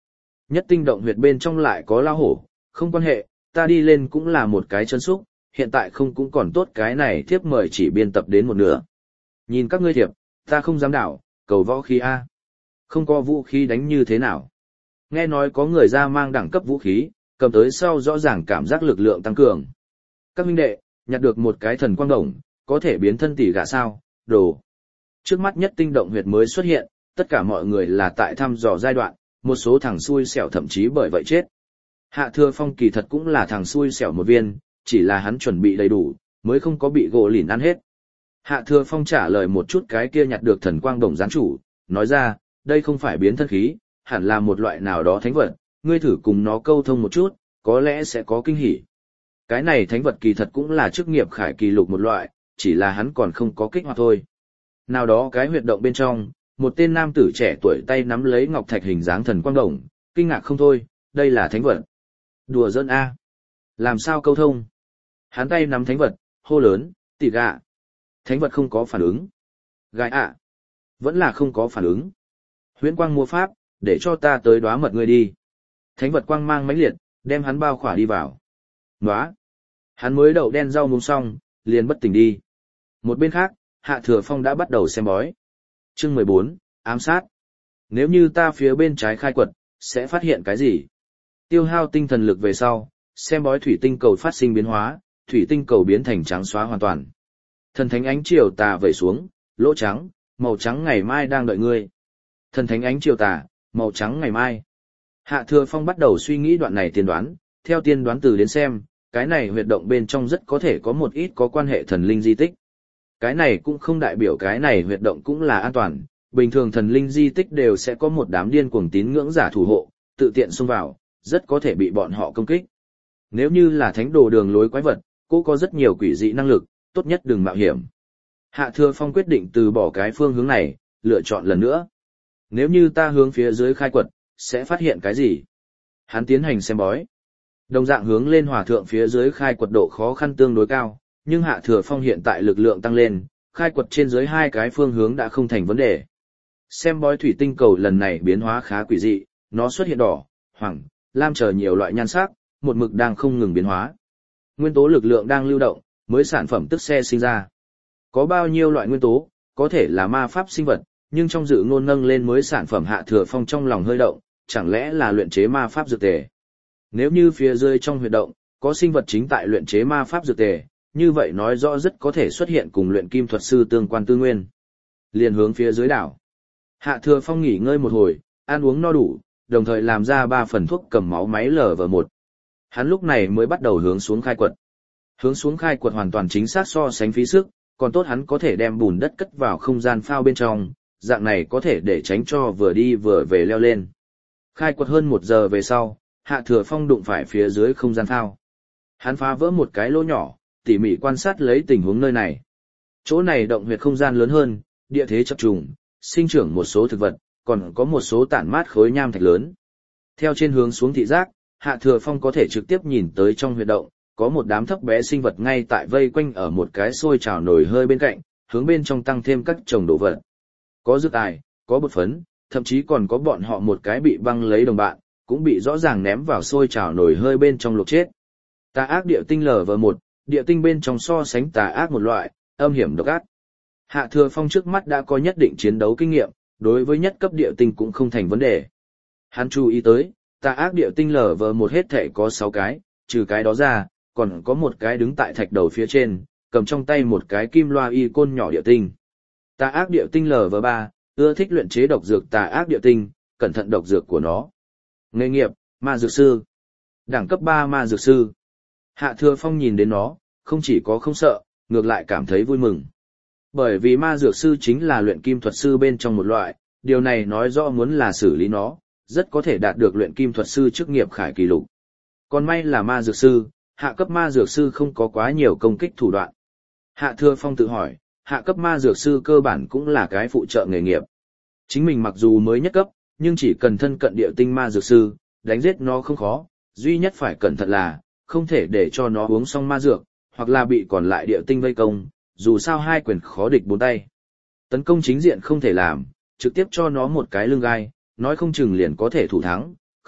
Nhất tinh động huyệt bên trong lại có lao hổ, không quan hệ, ta đi lên cũng là một cái chân xúc, hiện tại không cũng còn tốt cái này thiếp mời chỉ biên tập đến một nửa. Nhìn các ngươi thiệp, ta không dám đảo, cầu võ khí A. Không có vũ khí đánh như thế nào. Nghe nói có người ra mang đẳng cấp vũ khí, cầm tới sau rõ ràng cảm giác lực lượng tăng cường. Các huynh đệ, nhặt được một cái thần quang đồng, có thể biến thân tỷ gạ sao, đồ. Trước mắt nhất tinh động huyệt mới xuất hiện, tất cả mọi người là tại thăm dò giai đoạn, một số thằng xui xẻo thậm chí bởi vậy chết. Hạ Thừa Phong kỳ thật cũng là thằng xui xẻo một viên, chỉ là hắn chuẩn bị đầy đủ, mới không có bị gỗ lìn ăn hết. Hạ Thừa Phong trả lời một chút cái kia nhặt được thần quang đồng gián chủ, nói ra, đây không phải biến thân khí, hẳn là một loại nào đó thánh vật, ngươi thử cùng nó câu thông một chút, có lẽ sẽ có kinh hỉ. Cái này thánh vật kỳ thật cũng là chức nghiệp khải kỳ lục một loại, chỉ là hắn còn không có kích hoạt thôi. Nào đó cái huyệt động bên trong, một tên nam tử trẻ tuổi tay nắm lấy ngọc thạch hình dáng thần quang đồng, kinh ngạc không thôi, đây là thánh vật. Đùa giỡn A. Làm sao câu thông? Hắn tay nắm thánh vật, hô lớn, tỷ gạ. Thánh vật không có phản ứng. Gai ạ. Vẫn là không có phản ứng. Huyễn quang mua pháp, để cho ta tới đoá mật ngươi đi. Thánh vật quang mang mãnh liệt, đem hắn bao khỏa đi vào. Nóa. Hắn mới đậu đen rau muống xong, liền bất tỉnh đi. Một bên khác, Hạ Thừa Phong đã bắt đầu xem bói. Chương 14, ám sát. Nếu như ta phía bên trái khai quật, sẽ phát hiện cái gì? Tiêu hao tinh thần lực về sau, xem bói thủy tinh cầu phát sinh biến hóa, thủy tinh cầu biến thành trắng xóa hoàn toàn. Thần thánh ánh chiều tà vẩy xuống, lỗ trắng, màu trắng ngày mai đang đợi ngươi. Thần thánh ánh chiều tà, màu trắng ngày mai. Hạ Thừa Phong bắt đầu suy nghĩ đoạn này tiên đoán, theo tiên đoán từ đến xem, cái này huyệt động bên trong rất có thể có một ít có quan hệ thần linh di tích. Cái này cũng không đại biểu cái này huyệt động cũng là an toàn, bình thường thần linh di tích đều sẽ có một đám điên cuồng tín ngưỡng giả thủ hộ, tự tiện xông vào, rất có thể bị bọn họ công kích. Nếu như là thánh đồ đường lối quái vật, cô có rất nhiều quỷ dị năng lực, tốt nhất đừng mạo hiểm. Hạ Thừa Phong quyết định từ bỏ cái phương hướng này, lựa chọn lần nữa. Nếu như ta hướng phía dưới khai quật, sẽ phát hiện cái gì? Hắn tiến hành xem bói. Đồng dạng hướng lên hòa thượng phía dưới khai quật độ khó khăn tương đối cao, nhưng Hạ Thừa Phong hiện tại lực lượng tăng lên, khai quật trên dưới hai cái phương hướng đã không thành vấn đề. Xem bói thủy tinh cầu lần này biến hóa khá quỷ dị, nó xuất hiện đỏ, hoàng, lam chờ nhiều loại nhan sắc, một mực đang không ngừng biến hóa. Nguyên tố lực lượng đang lưu động, mới sản phẩm tức xe sinh ra. Có bao nhiêu loại nguyên tố, có thể là ma pháp sinh vật, nhưng trong dự ngôn nâng lên mới sản phẩm Hạ Thừa Phong trong lòng hơi động, chẳng lẽ là luyện chế ma pháp dược tề. Nếu như phía dưới trong huyệt động, có sinh vật chính tại luyện chế ma pháp dược tề, như vậy nói rõ rất có thể xuất hiện cùng luyện kim thuật sư tương quan tư nguyên. Liền hướng phía dưới đảo. Hạ Thừa Phong nghỉ ngơi một hồi, ăn uống no đủ, đồng thời làm ra 3 phần thuốc cầm máu máy LV1. Hắn lúc này mới bắt đầu hướng xuống khai quật. Hướng xuống khai quật hoàn toàn chính xác so sánh phí sức, còn tốt hắn có thể đem bùn đất cất vào không gian phao bên trong, dạng này có thể để tránh cho vừa đi vừa về leo lên. Khai quật hơn 1 giờ về sau, Hạ Thừa Phong đụng phải phía dưới không gian phao. Hắn phá vỡ một cái lỗ nhỏ, tỉ mỉ quan sát lấy tình huống nơi này. Chỗ này động huyệt không gian lớn hơn, địa thế chập trùng, sinh trưởng một số thực vật, còn có một số tản mát khối nham thạch lớn. Theo trên hướng xuống thị giác, Hạ Thừa Phong có thể trực tiếp nhìn tới trong huyệt động, có một đám thấp bé sinh vật ngay tại vây quanh ở một cái sôi trào nồi hơi bên cạnh, hướng bên trong tăng thêm các chồng đồ vật. Có dược tài, có bột phấn, thậm chí còn có bọn họ một cái bị băng lấy đồng bạn, cũng bị rõ ràng ném vào sôi trào nồi hơi bên trong luộc chết. Tà ác địa tinh LV1, địa tinh bên trong so sánh tà ác một loại, âm hiểm độc ác. Hạ Thừa Phong trước mắt đã có nhất định chiến đấu kinh nghiệm, đối với nhất cấp địa tinh cũng không thành vấn đề. Hắn chú ý tới, tà ác địa tinh LV1 hết thể có 6 cái, trừ cái đó ra, còn có một cái đứng tại thạch đầu phía trên, cầm trong tay một cái kim loa y côn nhỏ địa tinh. Tà ác địa tinh LV3, ưa thích luyện chế độc dược tà ác địa tinh, cẩn thận độc dược của nó. Nghề nghiệp, ma dược sư. Đẳng cấp 3 ma dược sư. Hạ Thừa Phong nhìn đến nó, không chỉ có không sợ, ngược lại cảm thấy vui mừng. Bởi vì ma dược sư chính là luyện kim thuật sư bên trong một loại, điều này nói rõ muốn là xử lý nó, rất có thể đạt được luyện kim thuật sư chức nghiệp khải kỳ lục. Còn may là ma dược sư, hạ cấp ma dược sư không có quá nhiều công kích thủ đoạn. Hạ Thừa Phong tự hỏi, hạ cấp ma dược sư cơ bản cũng là cái phụ trợ nghề nghiệp. Chính mình mặc dù mới nhất cấp, nhưng chỉ cần thân cận địa tinh ma dược sư, đánh giết nó không khó, duy nhất phải cẩn thận là, không thể để cho nó uống xong ma dược, hoặc là bị còn lại địa tinh vây công, dù sao hai quyền khó địch bốn tay. Tấn công chính diện không thể làm, trực tiếp cho nó một cái lưng gai, nói không chừng liền có thể thủ thắng,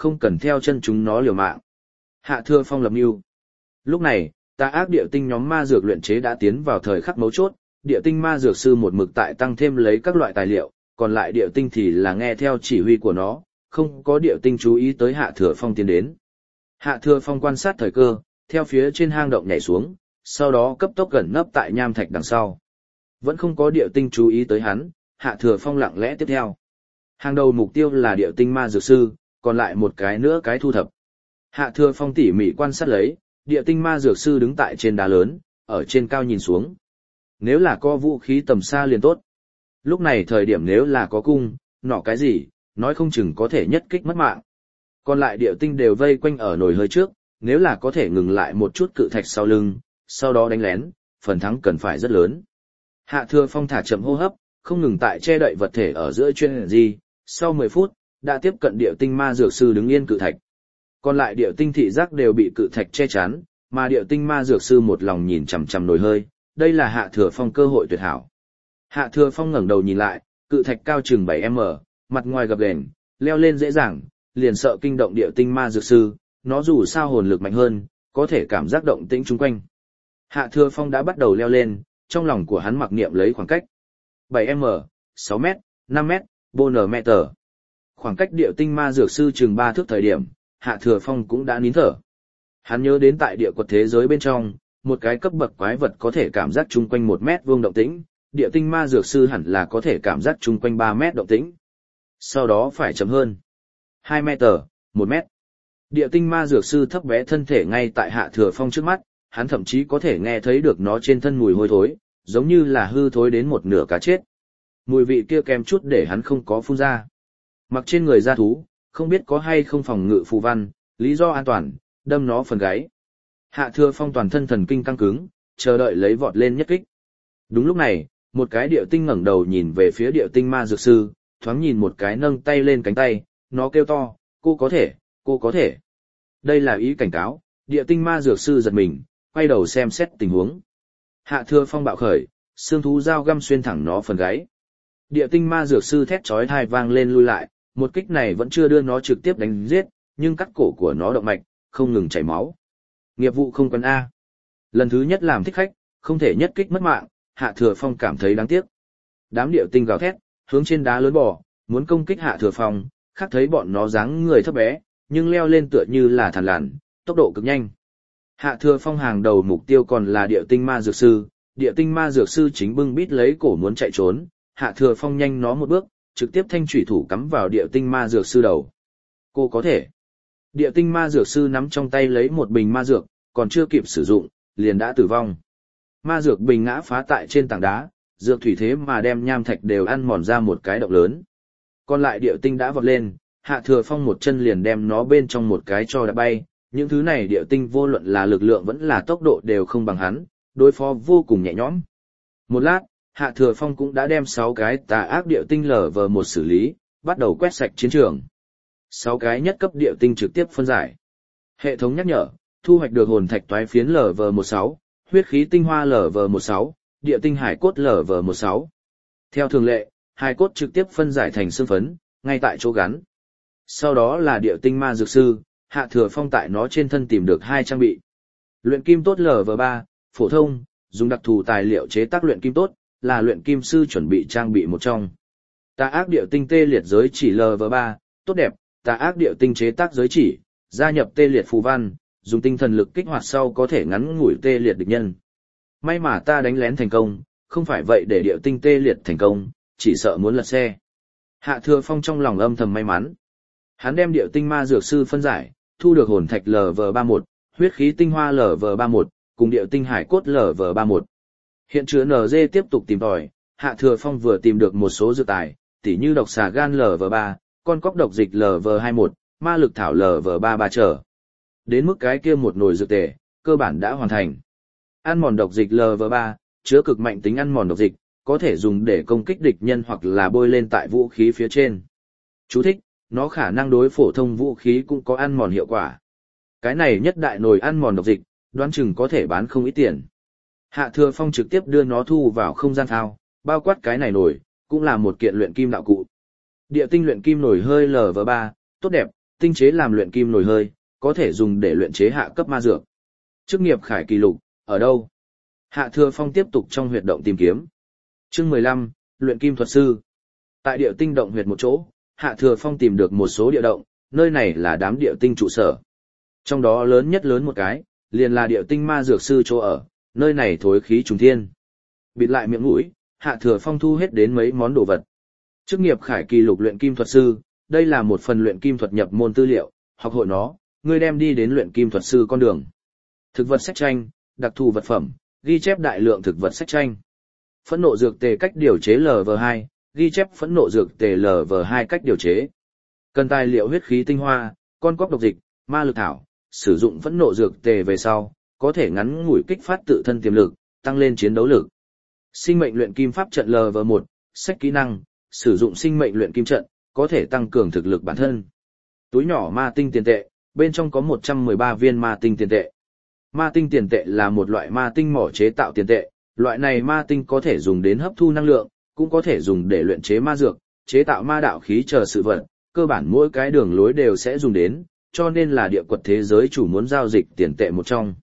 không cần theo chân chúng nó liều mạng. Hạ Thừa Phong lập mưu. Lúc này, tà ác địa tinh nhóm ma dược luyện chế đã tiến vào thời khắc mấu chốt, địa tinh ma dược sư một mực tại tăng thêm lấy các loại tài liệu, còn lại địa tinh thì là nghe theo chỉ huy của nó, không có địa tinh chú ý tới Hạ Thừa Phong tiến đến. Hạ Thừa Phong quan sát thời cơ, theo phía trên hang động nhảy xuống, sau đó cấp tốc gần nấp tại nham thạch đằng sau. Vẫn không có địa tinh chú ý tới hắn, Hạ Thừa Phong lặng lẽ tiếp theo. Hàng đầu mục tiêu là địa tinh ma dược sư, còn lại một cái nữa cái thu thập. Hạ Thừa Phong tỉ mỉ quan sát lấy, địa tinh ma dược sư đứng tại trên đá lớn, ở trên cao nhìn xuống. Nếu là có vũ khí tầm xa liền tốt. Lúc này thời điểm nếu là có cung, nọ cái gì, nói không chừng có thể nhất kích mất mạng. Còn lại địa tinh đều vây quanh ở nồi hơi trước, nếu là có thể ngừng lại một chút cự thạch sau lưng, sau đó đánh lén, phần thắng cần phải rất lớn. Hạ Thừa Phong thả chậm hô hấp, không ngừng tại che đậy vật thể ở giữa chuyên gì, sau 10 phút, đã tiếp cận địa tinh ma dược sư đứng yên cự thạch. Còn lại địa tinh thị giác đều bị cự thạch che chắn, mà địa tinh ma dược sư một lòng nhìn chằm chằm nồi hơi, đây là Hạ Thừa Phong cơ hội tuyệt hảo. Hạ Thừa Phong ngẩng đầu nhìn lại, cự thạch cao chừng 7m, mặt ngoài gập ghềnh, leo lên dễ dàng, liền sợ kinh động địa tinh ma dược sư, nó dù sao hồn lực mạnh hơn, có thể cảm giác động tĩnh chung quanh. Hạ Thừa Phong đã bắt đầu leo lên, trong lòng của hắn mặc niệm lấy khoảng cách. 7m, 6m, 5m, bonm. Khoảng cách địa tinh ma dược sư chừng 3 thước thời điểm, Hạ Thừa Phong cũng đã nín thở. Hắn nhớ đến tại địa quật thế giới bên trong, một cái cấp bậc quái vật có thể cảm giác chung quanh 1 mét vuông động tĩnh, địa tinh ma dược sư hẳn là có thể cảm giác chung quanh 3 mét động tĩnh. Sau đó phải chậm hơn. 2 mét, 1 mét. Địa tinh ma dược sư thấp bé thân thể ngay tại Hạ Thừa Phong trước mắt, hắn thậm chí có thể nghe thấy được nó trên thân mùi hôi thối, giống như là hư thối đến một nửa cá chết. Mùi vị kia kém chút để hắn không có phun ra. Mặc trên người da thú, không biết có hay không phòng ngự phù văn, lý do an toàn, đâm nó phần gáy. Hạ Thừa Phong toàn thân thần kinh căng cứng, chờ đợi lấy vọt lên nhất kích. Đúng lúc này, một cái địa tinh ngẩng đầu nhìn về phía địa tinh ma dược sư, thoáng nhìn một cái nâng tay lên cánh tay, nó kêu to, cô có thể, cô có thể. Đây là ý cảnh cáo, địa tinh ma dược sư giật mình, quay đầu xem xét tình huống. Hạ Thừa Phong bạo khởi, xương thú dao găm xuyên thẳng nó phần gáy. Địa tinh ma dược sư thét chói tai vang lên lui lại, một kích này vẫn chưa đưa nó trực tiếp đánh giết, nhưng cắt cổ của nó động mạch, không ngừng chảy máu. Nghiệp vụ không cần A. Lần thứ nhất làm thích khách, không thể nhất kích mất mạng, Hạ Thừa Phong cảm thấy đáng tiếc. Đám địa tinh gào thét, hướng trên đá lớn bò, muốn công kích Hạ Thừa Phong, khác thấy bọn nó dáng người thấp bé, nhưng leo lên tựa như là thằn lằn, tốc độ cực nhanh. Hạ Thừa Phong hàng đầu mục tiêu còn là địa tinh ma dược sư, địa tinh ma dược sư chính bưng bít lấy cổ muốn chạy trốn, Hạ Thừa Phong nhanh nó một bước, trực tiếp thanh chủy thủ cắm vào địa tinh ma dược sư đầu. Cô có thể. Địa tinh ma dược sư nắm trong tay lấy một bình ma dược, còn chưa kịp sử dụng, liền đã tử vong. Ma dược bình ngã phá tại trên tảng đá, dược thủy thế mà đem nham thạch đều ăn mòn ra một cái động lớn. Còn lại địa tinh đã vọt lên, Hạ Thừa Phong một chân liền đem nó bên trong một cái cho đã bay. Những thứ này địa tinh vô luận là lực lượng vẫn là tốc độ đều không bằng hắn, đối phó vô cùng nhẹ nhõm. Một lát, Hạ Thừa Phong cũng đã đem 6 cái tà ác địa tinh LV1 xử lý, bắt đầu quét sạch chiến trường. 6 cái nhất cấp địa tinh trực tiếp phân giải. Hệ thống nhắc nhở, thu hoạch được hồn thạch toái phiến LV16, huyết khí tinh hoa LV16, địa tinh hải cốt LV16. Theo thường lệ, hải cốt trực tiếp phân giải thành xương phấn, ngay tại chỗ gắn. Sau đó là địa tinh ma dược sư, Hạ Thừa Phong tại nó trên thân tìm được 2 trang bị. Luyện kim tốt LV3, phổ thông, dùng đặc thù tài liệu chế tác luyện kim tốt, là luyện kim sư chuẩn bị trang bị một trong. Tà ác địa tinh tê liệt giới chỉ LV3, tốt đẹp, tà ác địa tinh chế tác giới chỉ, gia nhập tê liệt phù văn, dùng tinh thần lực kích hoạt sau có thể ngắn ngủi tê liệt địch nhân. May mà ta đánh lén thành công, không phải vậy để địa tinh tê liệt thành công, chỉ sợ muốn lật xe. Hạ Thừa Phong trong lòng âm thầm may mắn. Hắn đem địa tinh ma dược sư phân giải, thu được hồn thạch LV31, huyết khí tinh hoa LV31, cùng địa tinh hải cốt LV31. Hiện chứa NG tiếp tục tìm tòi, Hạ Thừa Phong vừa tìm được một số dược tài, tỉ như độc xà gan LV3, con cóc độc dịch LV21, ma lực thảo LV33 trở. Đến mức cái kia một nồi dược tề, cơ bản đã hoàn thành. Ăn mòn độc dịch LV3, chứa cực mạnh tính ăn mòn độc dịch, có thể dùng để công kích địch nhân hoặc là bôi lên tại vũ khí phía trên. Chú thích, nó khả năng đối phổ thông vũ khí cũng có ăn mòn hiệu quả. Cái này nhất đại nồi ăn mòn độc dịch, đoán chừng có thể bán không ít tiền. Hạ Thừa Phong trực tiếp đưa nó thu vào không gian thao, bao quát cái này nồi, cũng là một kiện luyện kim đạo cụ. Địa tinh luyện kim nồi hơi LV3, tốt đẹp, tinh chế làm luyện kim nồi hơi, có thể dùng để luyện chế hạ cấp ma dược. Chức nghiệp khải kỳ lục, ở đâu? Hạ Thừa Phong tiếp tục trong huyệt động tìm kiếm. Chương 15, luyện kim thuật sư. Tại địa tinh động huyệt một chỗ, Hạ Thừa Phong tìm được một số địa động, nơi này là đám địa tinh trụ sở. Trong đó lớn nhất lớn một cái, liền là địa tinh ma dược sư chỗ ở, nơi này thối khí trùng thiên. Bịt lại miệng mũi, Hạ Thừa Phong thu hết đến mấy món đồ vật. Chức nghiệp khải kỳ lục luyện kim thuật sư, đây là một phần luyện kim thuật nhập môn tư liệu, học hội nó, ngươi đem đi đến luyện kim thuật sư con đường. Thực vật sách tranh, đặc thù vật phẩm, ghi chép đại lượng thực vật sách tranh. Phẫn nộ dược tề cách điều chế LV2, ghi chép phẫn nộ dược tề LV2 cách điều chế. Cần tài liệu huyết khí tinh hoa, con cóc độc dịch, ma lực thảo, sử dụng phẫn nộ dược tề về sau, có thể ngắn ngủi kích phát tự thân tiềm lực, tăng lên chiến đấu lực. Sinh mệnh luyện kim pháp trận LV1, sách kỹ năng, sử dụng sinh mệnh luyện kim trận, có thể tăng cường thực lực bản thân. Túi nhỏ ma tinh tiền tệ, bên trong có 113 viên ma tinh tiền tệ. Ma tinh tiền tệ là một loại ma tinh mỏ chế tạo tiền tệ, loại này ma tinh có thể dùng đến hấp thu năng lượng, cũng có thể dùng để luyện chế ma dược, chế tạo ma đạo khí chờ sự vật, cơ bản mỗi cái đường lối đều sẽ dùng đến, cho nên là địa quật thế giới chủ muốn giao dịch tiền tệ một trong.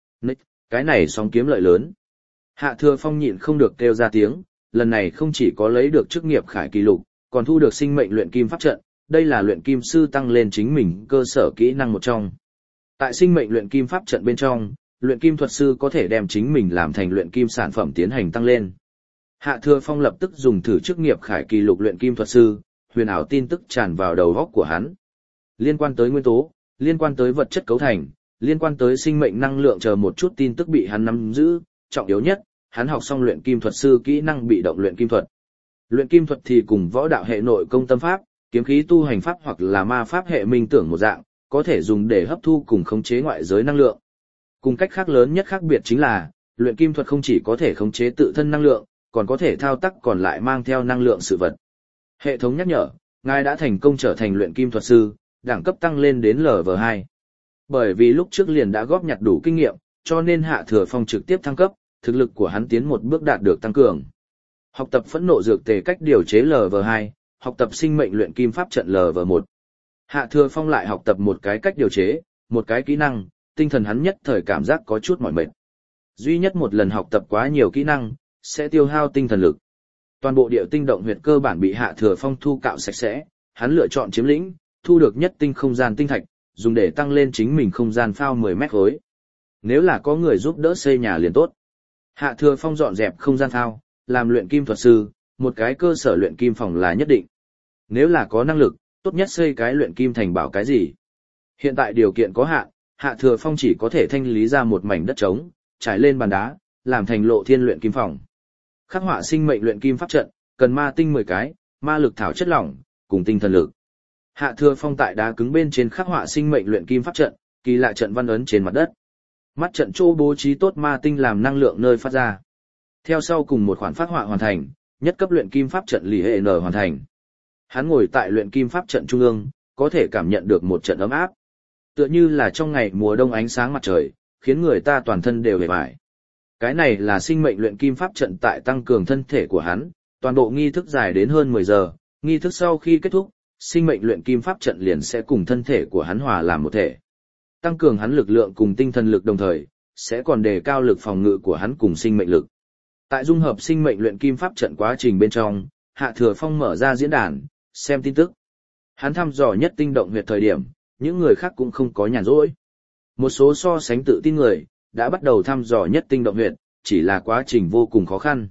Cái này sóng kiếm lợi lớn. Hạ Thừa Phong nhịn không được kêu ra tiếng, lần này không chỉ có lấy được chức nghiệp khải kỳ lục, còn thu được sinh mệnh luyện kim pháp trận, đây là luyện kim sư tăng lên chính mình cơ sở kỹ năng một trong. Tại sinh mệnh luyện kim pháp trận bên trong, luyện kim thuật sư có thể đem chính mình làm thành luyện kim sản phẩm tiến hành tăng lên. Hạ Thừa Phong lập tức dùng thử chức nghiệp khải kỳ lục luyện kim thuật sư, huyền ảo tin tức tràn vào đầu óc của hắn. Liên quan tới nguyên tố, liên quan tới vật chất cấu thành, liên quan tới sinh mệnh năng lượng chờ một chút tin tức bị hắn nắm giữ, trọng yếu nhất, hắn học xong luyện kim thuật sư kỹ năng bị động luyện kim thuật. Luyện kim thuật thì cùng võ đạo hệ nội công tâm pháp, kiếm khí tu hành pháp hoặc là ma pháp hệ minh tưởng một dạng, có thể dùng để hấp thu cùng khống chế ngoại giới năng lượng. Cùng cách khác lớn nhất khác biệt chính là, luyện kim thuật không chỉ có thể khống chế tự thân năng lượng, còn có thể thao tác còn lại mang theo năng lượng sự vật. Hệ thống nhắc nhở, ngài đã thành công trở thành luyện kim thuật sư, đẳng cấp tăng lên đến LV2. Bởi vì lúc trước liền đã góp nhặt đủ kinh nghiệm, cho nên Hạ Thừa Phong trực tiếp thăng cấp, thực lực của hắn tiến một bước đạt được tăng cường. Học tập phẫn nộ dược tề cách điều chế LV2, học tập sinh mệnh luyện kim pháp trận LV1. Hạ Thừa Phong lại học tập một cái cách điều chế, một cái kỹ năng, tinh thần hắn nhất thời cảm giác có chút mỏi mệt. Duy nhất một lần học tập quá nhiều kỹ năng, sẽ tiêu hao tinh thần lực. Toàn bộ địa tinh động huyệt cơ bản bị Hạ Thừa Phong thu cạo sạch sẽ, hắn lựa chọn chiếm lĩnh, thu được nhất tinh không gian tinh thạch, dùng để tăng lên chính mình không gian phao 10 mét khối. Nếu là có người giúp đỡ xây nhà liền tốt. Hạ Thừa Phong dọn dẹp không gian phao, làm luyện kim thuật sư, một cái cơ sở luyện kim phòng là nhất định. Nếu là có năng lực, tốt nhất xây cái luyện kim thành bảo cái gì. Hiện tại điều kiện có hạn, Hạ Thừa Phong chỉ có thể thanh lý ra một mảnh đất trống, trải lên bàn đá, làm thành lộ thiên luyện kim phòng. Khắc họa sinh mệnh luyện kim pháp trận, cần ma tinh 10 cái, ma lực thảo chất lỏng, cùng tinh thần lực. Hạ Thừa Phong tại đá cứng bên trên khắc họa sinh mệnh luyện kim pháp trận, kỳ lạ trận văn ấn trên mặt đất. Mắt trận chỗ bố trí tốt ma tinh làm năng lượng nơi phát ra. Theo sau cùng một khoản phát họa hoàn thành, nhất cấp luyện kim pháp trận lì hệ N hoàn thành. Hắn ngồi tại luyện kim pháp trận trung ương, có thể cảm nhận được một trận ấm áp. Tựa như là trong ngày mùa đông ánh sáng mặt trời, khiến người ta toàn thân đều hề bại. Cái này là sinh mệnh luyện kim pháp trận tại tăng cường thân thể của hắn, toàn bộ nghi thức dài đến hơn 10 giờ, nghi thức sau khi kết thúc, sinh mệnh luyện kim pháp trận liền sẽ cùng thân thể của hắn hòa làm một thể. Tăng cường hắn lực lượng cùng tinh thần lực đồng thời, sẽ còn đề cao lực phòng ngự của hắn cùng sinh mệnh lực. Tại dung hợp sinh mệnh luyện kim pháp trận quá trình bên trong, Hạ Thừa Phong mở ra diễn đàn, xem tin tức. Hắn thăm dò nhất tinh động huyệt thời điểm, những người khác cũng không có nhàn rỗi. Một số so sánh tự tin người, đã bắt đầu thăm dò nhất tinh động huyệt, chỉ là quá trình vô cùng khó khăn.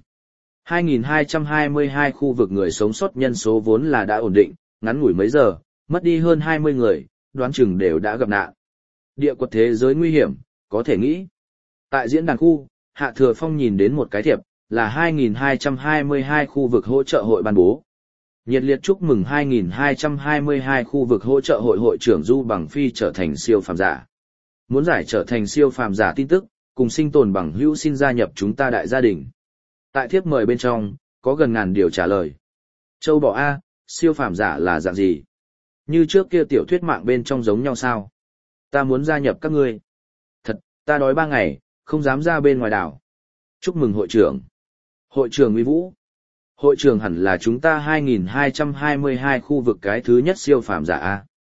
2.222 khu vực người sống sót nhân số vốn là đã ổn định, ngắn ngủi mấy giờ, mất đi hơn 20 người, đoán chừng đều đã gặp nạn. Địa quật thế giới nguy hiểm, có thể nghĩ. Tại diễn đàn khu, Hạ Thừa Phong nhìn đến một cái thiệp, là 2.222 khu vực hỗ trợ hội ban bố. Nhiệt liệt chúc mừng 2.222 khu vực hỗ trợ hội hội trưởng Du Bằng Phi trở thành siêu phàm giả. Muốn giải trở thành siêu phàm giả tin tức, cùng sinh tồn bằng hữu xin gia nhập chúng ta đại gia đình. Tại thiếp mời bên trong, có gần ngàn điều trả lời. Châu bò A, siêu phàm giả là dạng gì? Như trước kia tiểu thuyết mạng bên trong giống nhau sao? Ta muốn gia nhập các ngươi. Thật, ta đói 3 ngày, không dám ra bên ngoài đảo. Chúc mừng hội trưởng. Hội trưởng uy vũ. Hội trưởng hẳn là chúng ta 2.222 khu vực cái thứ nhất siêu phàm giả A.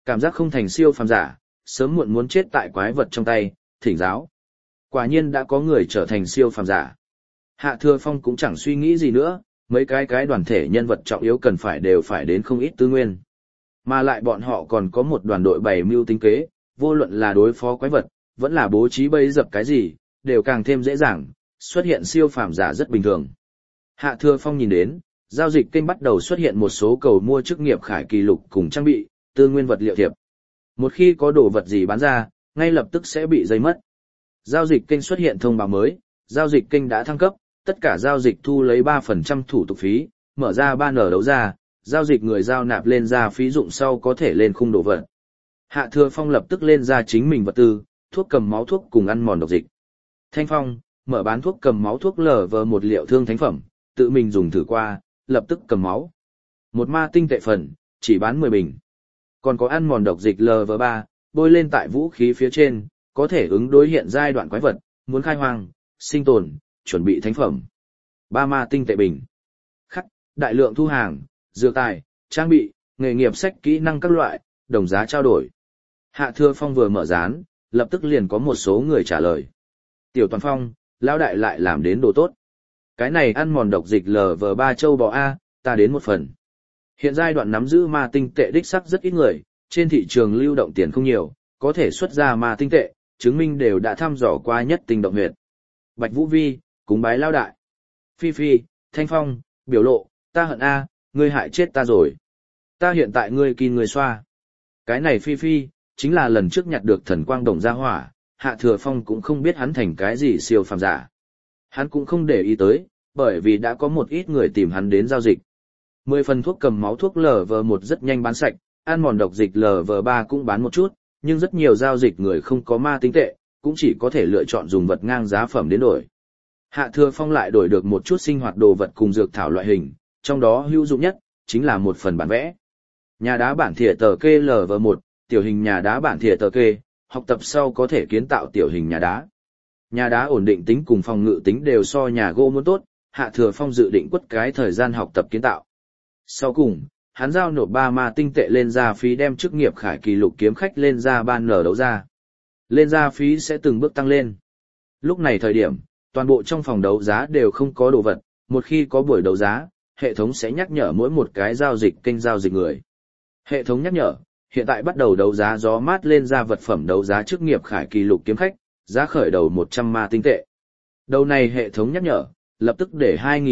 Cảm giác không thành siêu phàm giả, sớm muộn muốn chết tại quái vật trong tay, thỉnh giáo. Quả nhiên đã có người trở thành siêu phàm giả. Hạ Thừa Phong cũng chẳng suy nghĩ gì nữa, mấy cái đoàn thể nhân vật trọng yếu cần phải đều phải đến không ít tư nguyên. Mà lại bọn họ còn có một đoàn đội bày mưu tính kế, vô luận là đối phó quái vật, vẫn là bố trí bẫy dập cái gì, đều càng thêm dễ dàng, xuất hiện siêu phàm giả rất bình thường. Hạ Thừa Phong nhìn đến, giao dịch kênh bắt đầu xuất hiện một số cầu mua chức nghiệp khải kỳ lục cùng trang bị, tư nguyên vật liệu thiệp. Một khi có đồ vật gì bán ra, ngay lập tức sẽ bị dây mất. Giao dịch kênh xuất hiện thông báo mới, giao dịch kênh đã thăng cấp, tất cả giao dịch thu lấy 3% thủ tục phí, mở ra banner đấu ra, giao dịch người giao nạp lên ra phí dụng sau có thể lên khung đồ vật. Hạ Thừa Phong lập tức lên ra chính mình vật tư, thuốc cầm máu thuốc cùng ăn mòn độc dịch. Thanh Phong, mở bán thuốc cầm máu thuốc LV1 liệu thương thánh phẩm, tự mình dùng thử qua, lập tức cầm máu. Một ma tinh tệ phần, chỉ bán 10 bình. Còn có ăn mòn độc dịch LV3, bôi lên tại vũ khí phía trên, có thể ứng đối hiện giai đoạn quái vật, muốn khai hoang, sinh tồn, chuẩn bị thánh phẩm. 3 ma tinh tệ bình. Khắc, đại lượng thu hàng, dược tài, trang bị, nghề nghiệp sách kỹ năng các loại, đồng giá trao đổi. Hạ Thừa Phong vừa mở dán, lập tức liền có một số người trả lời. Tiểu Toàn Phong, lão đại lại làm đến đồ tốt. Cái này ăn mòn độc dịch LV3 châu bò A, ta đến một phần. Hiện giai đoạn nắm giữ ma tinh tệ đích sắc rất ít người, trên thị trường lưu động tiền không nhiều, có thể xuất ra ma tinh tệ, chứng minh đều đã thăm dò qua nhất tinh động huyệt. Bạch Vũ Vi, cúng bái lão đại. Phi Phi, Thanh Phong, biểu lộ, ta hận A, ngươi hại chết ta rồi. Ta hiện tại ngươi kín người xoa. Cái này Phi Phi, chính là lần trước nhặt được thần quang đồng gia hỏa, Hạ Thừa Phong cũng không biết hắn thành cái gì siêu phàm giả. Hắn cũng không để ý tới, bởi vì đã có một ít người tìm hắn đến giao dịch. 10 phần thuốc cầm máu thuốc LV1 rất nhanh bán sạch, ăn mòn độc dịch LV3 cũng bán một chút, nhưng rất nhiều giao dịch người không có ma tinh tệ, cũng chỉ có thể lựa chọn dùng vật ngang giá phẩm đến đổi. Hạ Thừa Phong lại đổi được một chút sinh hoạt đồ vật cùng dược thảo loại hình, trong đó hữu dụng nhất chính là một phần bản vẽ. Nhà đá bản thìa tờ kê LV1, tiểu hình nhà đá bản thìa tờ kê, học tập sau có thể kiến tạo tiểu hình nhà đá. Nhà đá ổn định tính cùng phòng ngự tính đều so nhà gỗ muốn tốt, Hạ Thừa Phong dự định quất cái thời gian học tập kiến tạo. Sau cùng, hắn giao nộp 3 ma tinh tệ lên ra phí đem chức nghiệp khải kỳ lục kiếm khách lên ra ban nở đấu ra. Lên ra phí sẽ từng bước tăng lên. Lúc này thời điểm, toàn bộ trong phòng đấu giá đều không có đồ vật, một khi có buổi đấu giá, hệ thống sẽ nhắc nhở mỗi một cái giao dịch kênh giao dịch người. Hệ thống nhắc nhở, hiện tại bắt đầu đấu giá gió mát lên ra vật phẩm đấu giá chức nghiệp khải kỳ lục kiếm khách, giá khởi đầu 100 ma tinh tệ. Đầu này hệ thống nhắc nhở, lập tức để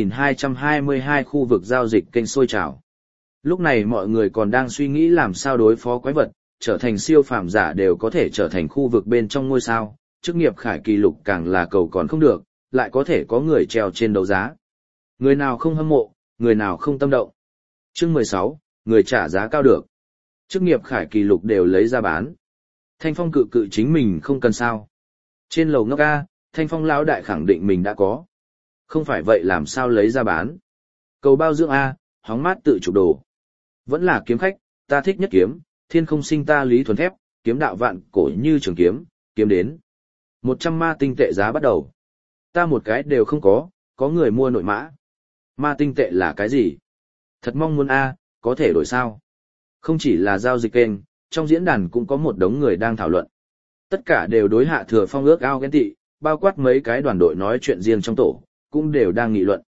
2222 khu vực giao dịch kênh sôi trào. Lúc này mọi người còn đang suy nghĩ làm sao đối phó quái vật, trở thành siêu phàm giả đều có thể trở thành khu vực bên trong ngôi sao, chức nghiệp khải kỳ lục càng là cầu còn không được, lại có thể có người treo trên đấu giá. Người nào không hâm mộ, người nào không tâm động. Chương 16, người trả giá cao được. Chức nghiệp khải kỳ lục đều lấy ra bán. Thanh Phong cự chính mình không cần sao. Trên lầu ngốc A, Thanh Phong lão đại khẳng định mình đã có. Không phải vậy làm sao lấy ra bán. Cầu bao dưỡng A, hóng mát tự chụp đồ. Vẫn là kiếm khách, ta thích nhất kiếm, thiên không sinh ta lý thuần thép, kiếm đạo vạn cổ như trường kiếm, kiếm đến. 100 ma tinh tệ giá bắt đầu. Ta một cái đều không có người mua nội mã. Ma tinh tệ là cái gì? Thật mong muốn A, có thể đổi sao? Không chỉ là giao dịch kênh, trong diễn đàn cũng có một đống người đang thảo luận. Tất cả đều đối Hạ Thừa Phong ước ao ghen tị, bao quát mấy cái đoàn đội nói chuyện riêng trong tổ, cũng đều đang nghị luận.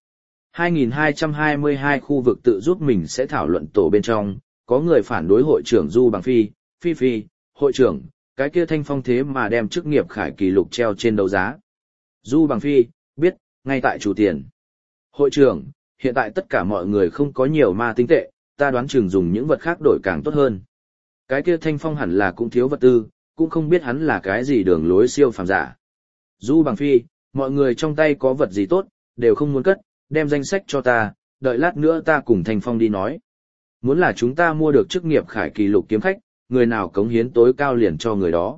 2222 khu vực tự giúp mình sẽ thảo luận tổ bên trong, có người phản đối hội trưởng Du Bằng Phi, Phi, hội trưởng, cái kia Thanh Phong thế mà đem chức nghiệp khải kỳ lục treo trên đấu giá. Du Bằng Phi, biết, ngay tại chủ tiền. Hội trưởng, hiện tại tất cả mọi người không có nhiều ma tinh tệ, ta đoán chừng dùng những vật khác đổi càng tốt hơn. Cái kia Thanh Phong hẳn là cũng thiếu vật tư, cũng không biết hắn là cái gì đường lối siêu phàm giả. Du Bằng Phi, mọi người trong tay có vật gì tốt, đều không muốn cất, đem danh sách cho ta, đợi lát nữa ta cùng Thanh Phong đi nói. Muốn là chúng ta mua được chức nghiệp khải kỳ lục kiếm khách, người nào cống hiến tối cao liền cho người đó.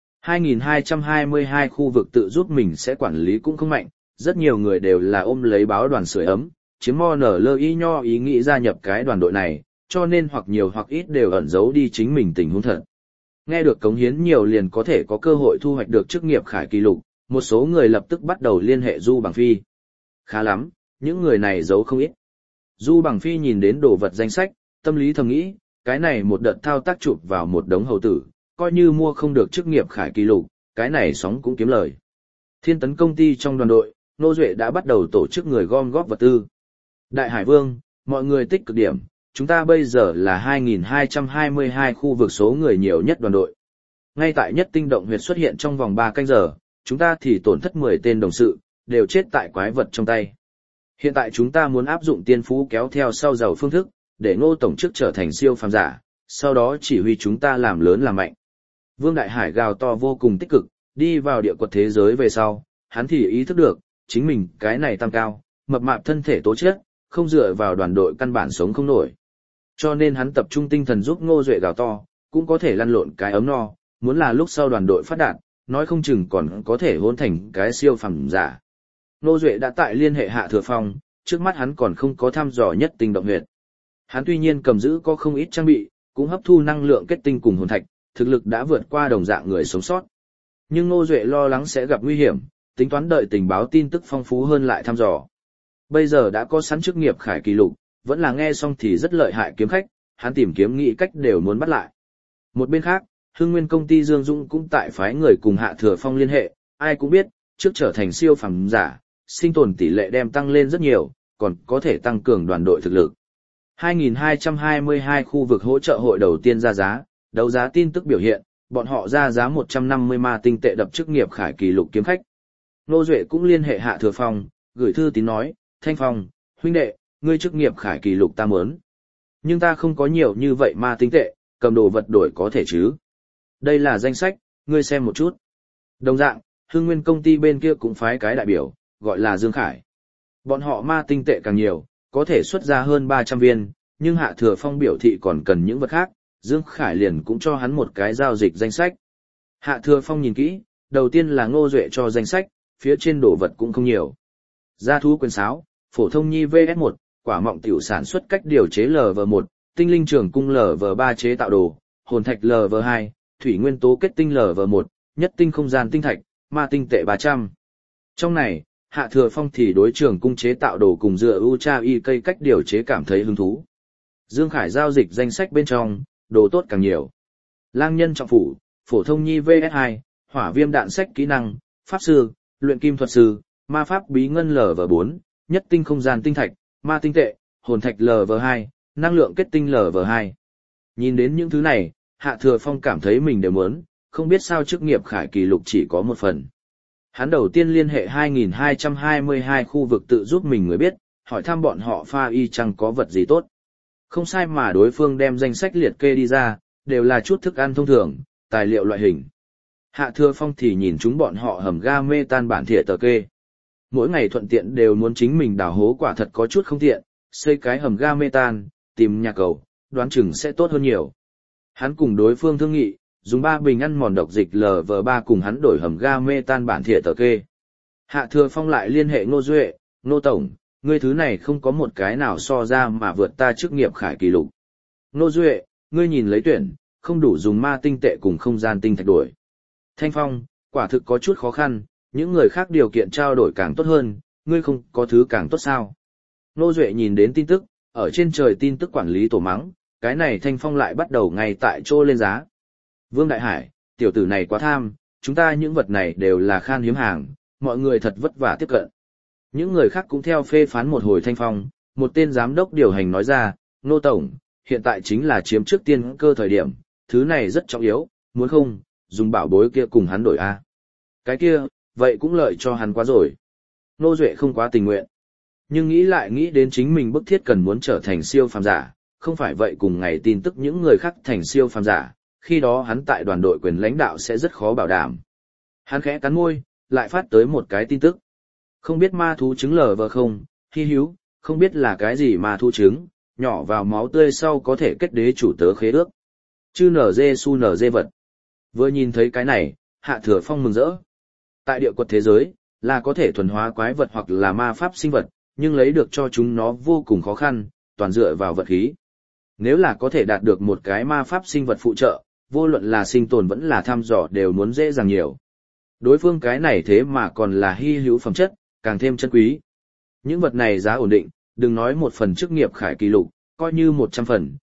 2222 khu vực tự giúp mình sẽ quản lý cũng không mạnh, rất nhiều người đều là ôm lấy báo đoàn sưởi ấm, chiếm mo nở lơ y nho ý nghĩ gia nhập cái đoàn đội này, cho nên hoặc nhiều hoặc ít đều ẩn giấu đi chính mình tình huống thật. Nghe được cống hiến nhiều liền có thể có cơ hội thu hoạch được chức nghiệp khải kỳ lục, một số người lập tức bắt đầu liên hệ Du Bằng Phi. Khá lắm, những người này giấu không ít. Du Bằng Phi nhìn đến đồ vật danh sách, tâm lý thầm nghĩ, cái này một đợt thao tác chụp vào một đống hầu tử, coi như mua không được chức nghiệp khải kỳ lục, cái này sóng cũng kiếm lời. Thiên tấn công ty trong đoàn đội, Ngô Duệ đã bắt đầu tổ chức người gom góp vật tư. Đại Hải Vương, mọi người tích cực điểm, chúng ta bây giờ là 2222 khu vực số người nhiều nhất đoàn đội. Ngay tại nhất tinh động huyệt xuất hiện trong vòng 3 canh giờ, chúng ta thì tổn thất 10 tên đồng sự, đều chết tại quái vật trong tay. Hiện tại chúng ta muốn áp dụng tiên phú kéo theo sau giàu phương thức, để Ngô tổng chức trở thành siêu phàm giả, sau đó chỉ huy chúng ta làm lớn làm mạnh. Vương Đại Hải gào to vô cùng tích cực, đi vào địa quật thế giới về sau, hắn thì ý thức được, chính mình cái này tăng cao, mập mạp thân thể tố chất, không dựa vào đoàn đội căn bản sống không nổi. Cho nên hắn tập trung tinh thần giúp Ngô Duệ gào to, cũng có thể lăn lộn cái ấm no, muốn là lúc sau đoàn đội phát đạt, nói không chừng còn có thể hôn thành cái siêu phàm giả. Ngô Duệ đã tại liên hệ Hạ Thừa Phong, trước mắt hắn còn không có thăm dò nhất tinh động huyệt. Hắn tuy nhiên cầm giữ có không ít trang bị, cũng hấp thu năng lượng kết tinh cùng hồn thạch, thực lực đã vượt qua đồng dạng người sống sót. Nhưng Ngô Duệ lo lắng sẽ gặp nguy hiểm, tính toán đợi tình báo tin tức phong phú hơn lại thăm dò. Bây giờ đã có sẵn chức nghiệp khải kỳ lục, vẫn là nghe xong thì rất lợi hại kiếm khách, hắn tìm kiếm nghĩ cách đều muốn bắt lại. Một bên khác, Hưng Nguyên công ty Dương Dũng cũng tại phái người cùng Hạ Thừa Phong liên hệ, ai cũng biết, trước trở thành siêu phàm giả, sinh tồn tỷ lệ đem tăng lên rất nhiều, còn có thể tăng cường đoàn đội thực lực. 2222 khu vực hỗ trợ hội đầu tiên ra giá, đấu giá tin tức biểu hiện, bọn họ ra giá 150 ma tinh tệ đập chức nghiệp khải kỳ lục kiếm khách. Ngô Duệ cũng liên hệ Hạ Thừa Phong, gửi thư tín nói, Thanh Phong, huynh đệ, ngươi chức nghiệp khải kỳ lục ta muốn. Nhưng ta không có nhiều như vậy ma tinh tệ, cầm đồ vật đổi có thể chứ. Đây là danh sách, ngươi xem một chút. Đồng dạng, Hưng Nguyên công ty bên kia cũng phái cái đại biểu, gọi là Dương Khải. Bọn họ ma tinh tệ càng nhiều, có thể xuất ra hơn 300 viên, nhưng Hạ Thừa Phong biểu thị còn cần những vật khác, Dương Khải liền cũng cho hắn một cái giao dịch danh sách. Hạ Thừa Phong nhìn kỹ, đầu tiên là Ngô Duệ cho danh sách, phía trên đồ vật cũng không nhiều. Gia thú quyền sáo, phổ thông nhi VS1, quả mọng tiểu sản xuất cách điều chế LV1, tinh linh trường cung LV3 chế tạo đồ, hồn thạch LV2, thủy nguyên tố kết tinh LV1, nhất tinh không gian tinh thạch, ma tinh tệ 300. Trong này, Hạ Thừa Phong thì đối trường cung chế tạo đồ cùng dựa Ucha y cây cách điều chế cảm thấy hứng thú. Dương Khải giao dịch danh sách bên trong, đồ tốt càng nhiều. Lang nhân trọng phủ, phổ thông nhi VS2, hỏa viêm đạn sách kỹ năng, pháp sư, luyện kim thuật sư, ma pháp bí ngân LV4, nhất tinh không gian tinh thạch, ma tinh tệ, hồn thạch LV2, năng lượng kết tinh LV2. Nhìn đến những thứ này, Hạ Thừa Phong cảm thấy mình đều muốn, không biết sao chức nghiệp khải kỳ lục chỉ có một phần. Hắn đầu tiên liên hệ 2222 khu vực tự giúp mình người biết, hỏi thăm bọn họ pha y chăng có vật gì tốt. Không sai mà đối phương đem danh sách liệt kê đi ra, đều là chút thức ăn thông thường, tài liệu loại hình. Hạ Thừa Phong thì nhìn chúng bọn họ hầm ga mê tan bản thìa tờ kê. Mỗi ngày thuận tiện đều muốn chính mình đào hố quả thật có chút không tiện, xây cái hầm ga mê tan, tìm nhà cầu, đoán chừng sẽ tốt hơn nhiều. Hắn cùng đối phương thương nghị, dùng 3 bình ăn mòn độc dịch LV3 cùng hắn đổi hầm ga mê tan bản thìa tờ kê. Hạ Thừa Phong lại liên hệ Ngô Duệ, Ngô Tổng, ngươi thứ này không có một cái nào so ra mà vượt ta chức nghiệp khải kỳ lục. Ngô Duệ, ngươi nhìn lấy tuyển, không đủ dùng ma tinh tệ cùng không gian tinh thạch đổi. Thanh Phong, quả thực có chút khó khăn, những người khác điều kiện trao đổi càng tốt hơn, ngươi không có thứ càng tốt sao. Ngô Duệ nhìn đến tin tức, ở trên trời tin tức quản lý tổ mắng, cái này Thanh Phong lại bắt đầu ngay tại chỗ lên giá. Vương Đại Hải, tiểu tử này quá tham, chúng ta những vật này đều là khan hiếm hàng, mọi người thật vất vả tiếp cận. Những người khác cũng theo phê phán một hồi Thanh Phong, một tên giám đốc điều hành nói ra, Ngô Tổng, hiện tại chính là chiếm trước tiên cơ thời điểm, thứ này rất trọng yếu, muốn không, dùng bảo bối kia cùng hắn đổi A. Cái kia, vậy cũng lợi cho hắn quá rồi. Ngô Duệ không quá tình nguyện. Nhưng nghĩ lại nghĩ đến chính mình bức thiết cần muốn trở thành siêu phàm giả, không phải vậy cùng ngày tin tức những người khác thành siêu phàm giả, khi đó hắn tại đoàn đội quyền lãnh đạo sẽ rất khó bảo đảm. Hắn khẽ cắn môi, lại phát tới một cái tin tức. Không biết ma thú trứng LV không, hy hữu, không biết là cái gì ma thú trứng, nhỏ vào máu tươi sau có thể kết đế chủ tớ khế ước. Chư NG su NG vật. Vừa nhìn thấy cái này, Hạ Thừa Phong mừng rỡ. Tại địa quật thế giới, là có thể thuần hóa quái vật hoặc là ma pháp sinh vật, nhưng lấy được cho chúng nó vô cùng khó khăn, toàn dựa vào vật khí. Nếu là có thể đạt được một cái ma pháp sinh vật phụ trợ, vô luận là sinh tồn vẫn là thăm dò đều muốn dễ dàng nhiều. Đối phương cái này thế mà còn là hy hữu phẩm chất, càng thêm chân quý. Những vật này giá ổn định, đừng nói một phần chức nghiệp khải kỳ lục, coi như 100 phần,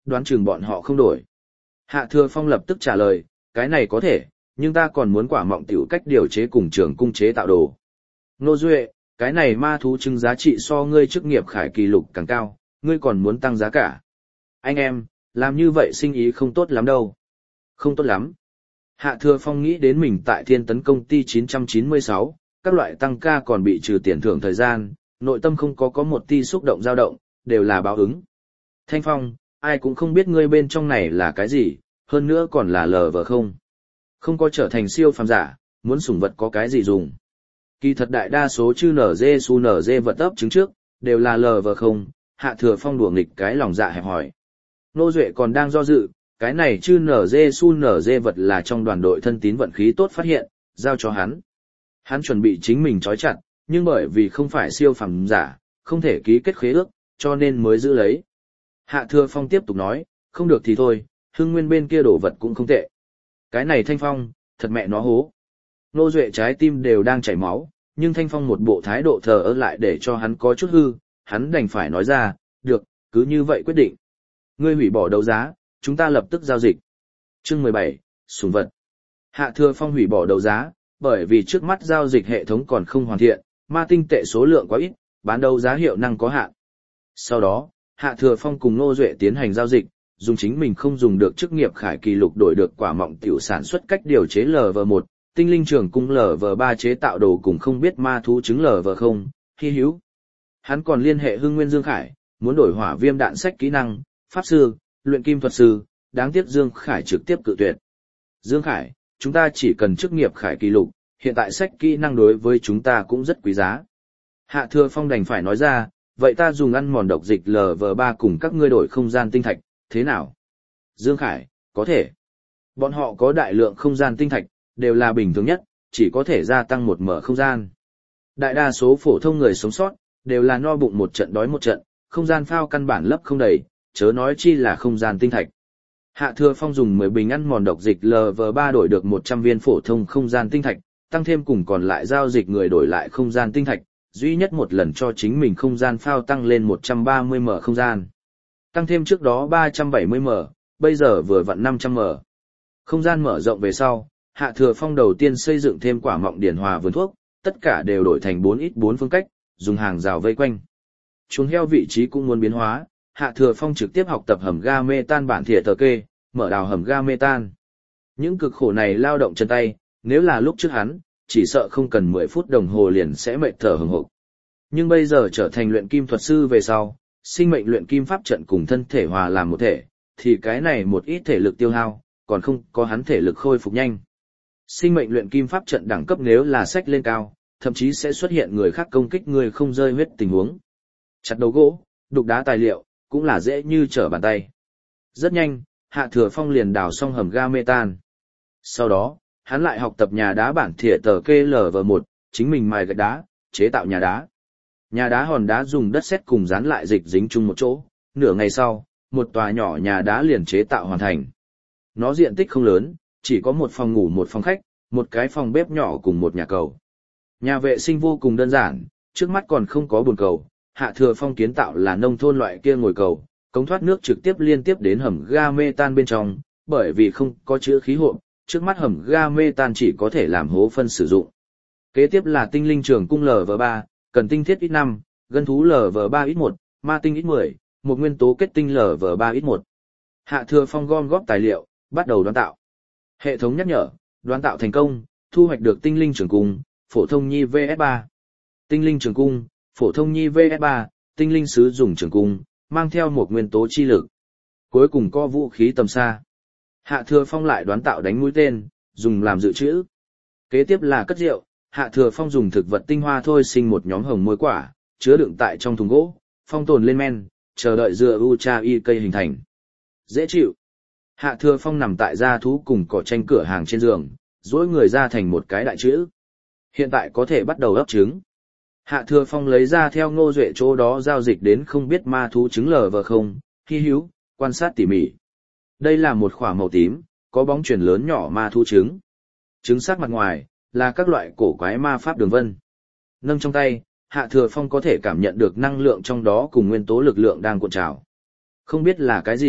đoán chừng bọn họ không đổi. Hạ Thừa Phong lập tức trả lời, cái này có thể, nhưng ta còn muốn quả mọng tiểu cách điều chế cùng trường cung chế tạo đồ. Nô Duệ, cái này ma thú trứng giá trị so ngươi chức nghiệp khải kỳ lục càng cao, ngươi còn muốn tăng giá cả. Anh em, làm như vậy sinh ý không tốt lắm đâu. Không tốt lắm. Hạ Thừa Phong nghĩ đến mình tại Thiên Tấn công ty 996, các loại tăng ca còn bị trừ tiền thưởng thời gian, nội tâm không có một ti xúc động dao động, đều là báo ứng. Thanh Phong, ai cũng không biết ngươi bên trong này là cái gì, hơn nữa còn là lờ vờ không. Không có trở thành siêu phàm giả, muốn sủng vật có cái gì dùng. Kỳ thật đại đa số chư nở dê su nở dê vật ấp trứng trước, đều là lờ vờ không, Hạ Thừa Phong đùa nghịch cái lòng dạ hẹp hỏi. Nô Duệ còn đang do dự, cái này chư nở dê su nở dê vật là trong đoàn đội thân tín vận khí tốt phát hiện, giao cho hắn. Hắn chuẩn bị chính mình trói chặt, nhưng bởi vì không phải siêu phàm giả, không thể ký kết khế ước, cho nên mới giữ lấy. Hạ Thừa Phong tiếp tục nói, không được thì thôi, Hưng Nguyên bên kia đổ vật cũng không tệ. Cái này Thanh Phong, thật mẹ nó hố. Nô Duệ trái tim đều đang chảy máu, nhưng Thanh Phong một bộ thái độ thờ ơ lại để cho hắn có chút hư, hắn đành phải nói ra, được, cứ như vậy quyết định. Ngươi hủy bỏ đấu giá, chúng ta lập tức giao dịch. Chương 17, sủng vật. Hạ Thừa Phong hủy bỏ đấu giá, bởi vì trước mắt giao dịch hệ thống còn không hoàn thiện, ma tinh tệ số lượng quá ít, bán đấu giá hiệu năng có hạn. Sau đó, Hạ Thừa Phong cùng Nô Duệ tiến hành giao dịch, dùng chính mình không dùng được chức nghiệp khải kỳ lục đổi được quả mọng tiểu sản xuất cách điều chế LV1, tinh linh trường cung LV3 chế tạo đồ cùng không biết ma thú trứng LV0, hy hữu. Hắn còn liên hệ Hưng Nguyên Dương Khải, muốn đổi hỏa viêm đạn sách kỹ năng, pháp sư, luyện kim thuật sư, đáng tiếc Dương Khải trực tiếp cự tuyệt. Dương Khải, chúng ta chỉ cần chức nghiệp khải kỳ lục, hiện tại sách kỹ năng đối với chúng ta cũng rất quý giá. Hạ Thừa Phong đành phải nói ra, vậy ta dùng ăn mòn độc dịch LV3 cùng các ngươi đổi không gian tinh thạch, thế nào? Dương Khải, có thể. Bọn họ có đại lượng không gian tinh thạch, đều là bình thường nhất, chỉ có thể gia tăng một mở không gian. Đại đa số phổ thông người sống sót, đều là no bụng một trận đói một trận, không gian phao căn bản lấp không đầy, chớ nói chi là không gian tinh thạch. Hạ Thừa Phong dùng 10 bình ăn mòn độc dịch LV3 đổi được 100 viên phổ thông không gian tinh thạch, tăng thêm cùng còn lại giao dịch người đổi lại không gian tinh thạch, duy nhất một lần cho chính mình không gian phao tăng lên 130 mở không gian. Tăng thêm trước đó 370 mở, bây giờ vừa vặn 500 mở. Không gian mở rộng về sau, Hạ Thừa Phong đầu tiên xây dựng thêm quả mọng điển hòa vườn thuốc, tất cả đều đổi thành 4x4 phương cách, dùng hàng rào vây quanh. Chuồng heo vị trí cũng muốn biến hóa, Hạ Thừa Phong trực tiếp học tập hầm ga mê tan bản thìa tờ kê, mở đào hầm ga mê tan. Những cực khổ này lao động chân tay, nếu là lúc trước hắn, chỉ sợ không cần 10 phút đồng hồ liền sẽ mệt thở hừng hực. Nhưng bây giờ trở thành luyện kim thuật sư về sau, sinh mệnh luyện kim pháp trận cùng thân thể hòa làm một thể, thì cái này một ít thể lực tiêu hao, còn không có hắn thể lực khôi phục nhanh. Sinh mệnh luyện kim pháp trận đẳng cấp nếu là sách lên cao, thậm chí sẽ xuất hiện người khác công kích người không rơi huyết tình huống. Chặt đầu gỗ, đục đá tài liệu, cũng là dễ như trở bàn tay. Rất nhanh, Hạ Thừa Phong liền đào xong hầm ga mê tan. Sau đó, hắn lại học tập nhà đá bản thìa tờ kê LV1, chính mình mài gạch đá, chế tạo nhà đá. Nhà đá hòn đá dùng đất sét cùng dán lại dịch dính chung một chỗ, nửa ngày sau, một tòa nhỏ nhà đá liền chế tạo hoàn thành. Nó diện tích không lớn, chỉ có một phòng ngủ một phòng khách, một cái phòng bếp nhỏ cùng một nhà cầu. Nhà vệ sinh vô cùng đơn giản, trước mắt còn không có bồn cầu, Hạ Thừa Phong kiến tạo là nông thôn loại kia ngồi cầu, cống thoát nước trực tiếp liên tiếp đến hầm ga mê tan bên trong, bởi vì không có chứa khí hộp, trước mắt hầm ga mê tan chỉ có thể làm hố phân sử dụng. Kế tiếp là tinh linh trường cung LV3, cần tinh thiết X5, gân thú LV3 X1, ma tinh X10, một nguyên tố kết tinh LV3 X1. Hạ Thừa Phong gom góp tài liệu, bắt đầu đoán tạo. Hệ thống nhắc nhở, đoán tạo thành công, thu hoạch được tinh linh trường cung, phổ thông nhi VS3. Tinh linh trường cung, phổ thông nhi VS3, tinh linh sứ dùng trường cung, mang theo một nguyên tố chi lực. Cuối cùng có vũ khí tầm xa. Hạ Thừa Phong lại đoán tạo đánh mũi tên, dùng làm dự trữ. Kế tiếp là cất rượu, Hạ Thừa Phong dùng thực vật tinh hoa thôi sinh một nhóm hồng muối quả, chứa đựng tại trong thùng gỗ, phong tồn lên men, chờ đợi dựa ucha y cây hình thành. Dễ chịu. Hạ Thừa Phong nằm tại gia thú cùng cỏ tranh cửa hàng trên giường, duỗi người ra thành một cái đại chữ. Hiện tại có thể bắt đầu ấp trứng. Hạ Thừa Phong lấy ra theo Ngô Duệ chỗ đó giao dịch đến không biết ma thú trứng LV0, hy hữu, quan sát tỉ mỉ. Đây là một quả màu tím, có bóng chuyển lớn nhỏ ma thú trứng. Trứng sắc mặt ngoài là các loại cổ quái ma pháp đường vân. Nâng trong tay, Hạ Thừa Phong có thể cảm nhận được năng lượng trong đó cùng nguyên tố lực lượng đang cuộn trào. Không biết là cái gì,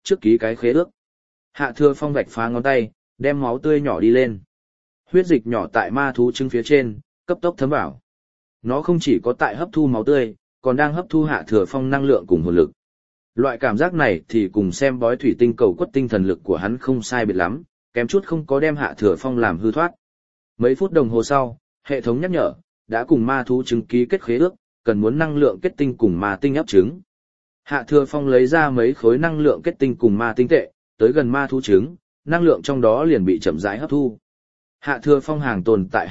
trước ký cái khế ước. Hạ Thừa Phong vạch phá ngón tay, đem máu tươi nhỏ đi lên. Huyết dịch nhỏ tại ma thú trứng phía trên, cấp tốc thấm vào. Nó không chỉ có tại hấp thu máu tươi, còn đang hấp thu Hạ Thừa Phong năng lượng cùng hồn lực. Loại cảm giác này thì cùng xem bói thủy tinh cầu quất tinh thần lực của hắn không sai biệt lắm, kém chút không có đem Hạ Thừa Phong làm hư thoát. Mấy phút đồng hồ sau, hệ thống nhắc nhở, đã cùng ma thú trứng ký kết khế ước, cần muốn năng lượng kết tinh cùng ma tinh ấp trứng. Hạ Thừa Phong lấy ra mấy khối năng lượng kết tinh cùng ma tinh tệ, tới gần ma thú trứng, năng lượng trong đó liền bị chậm rãi hấp thu. Hạ Thừa Phong hàng tồn tại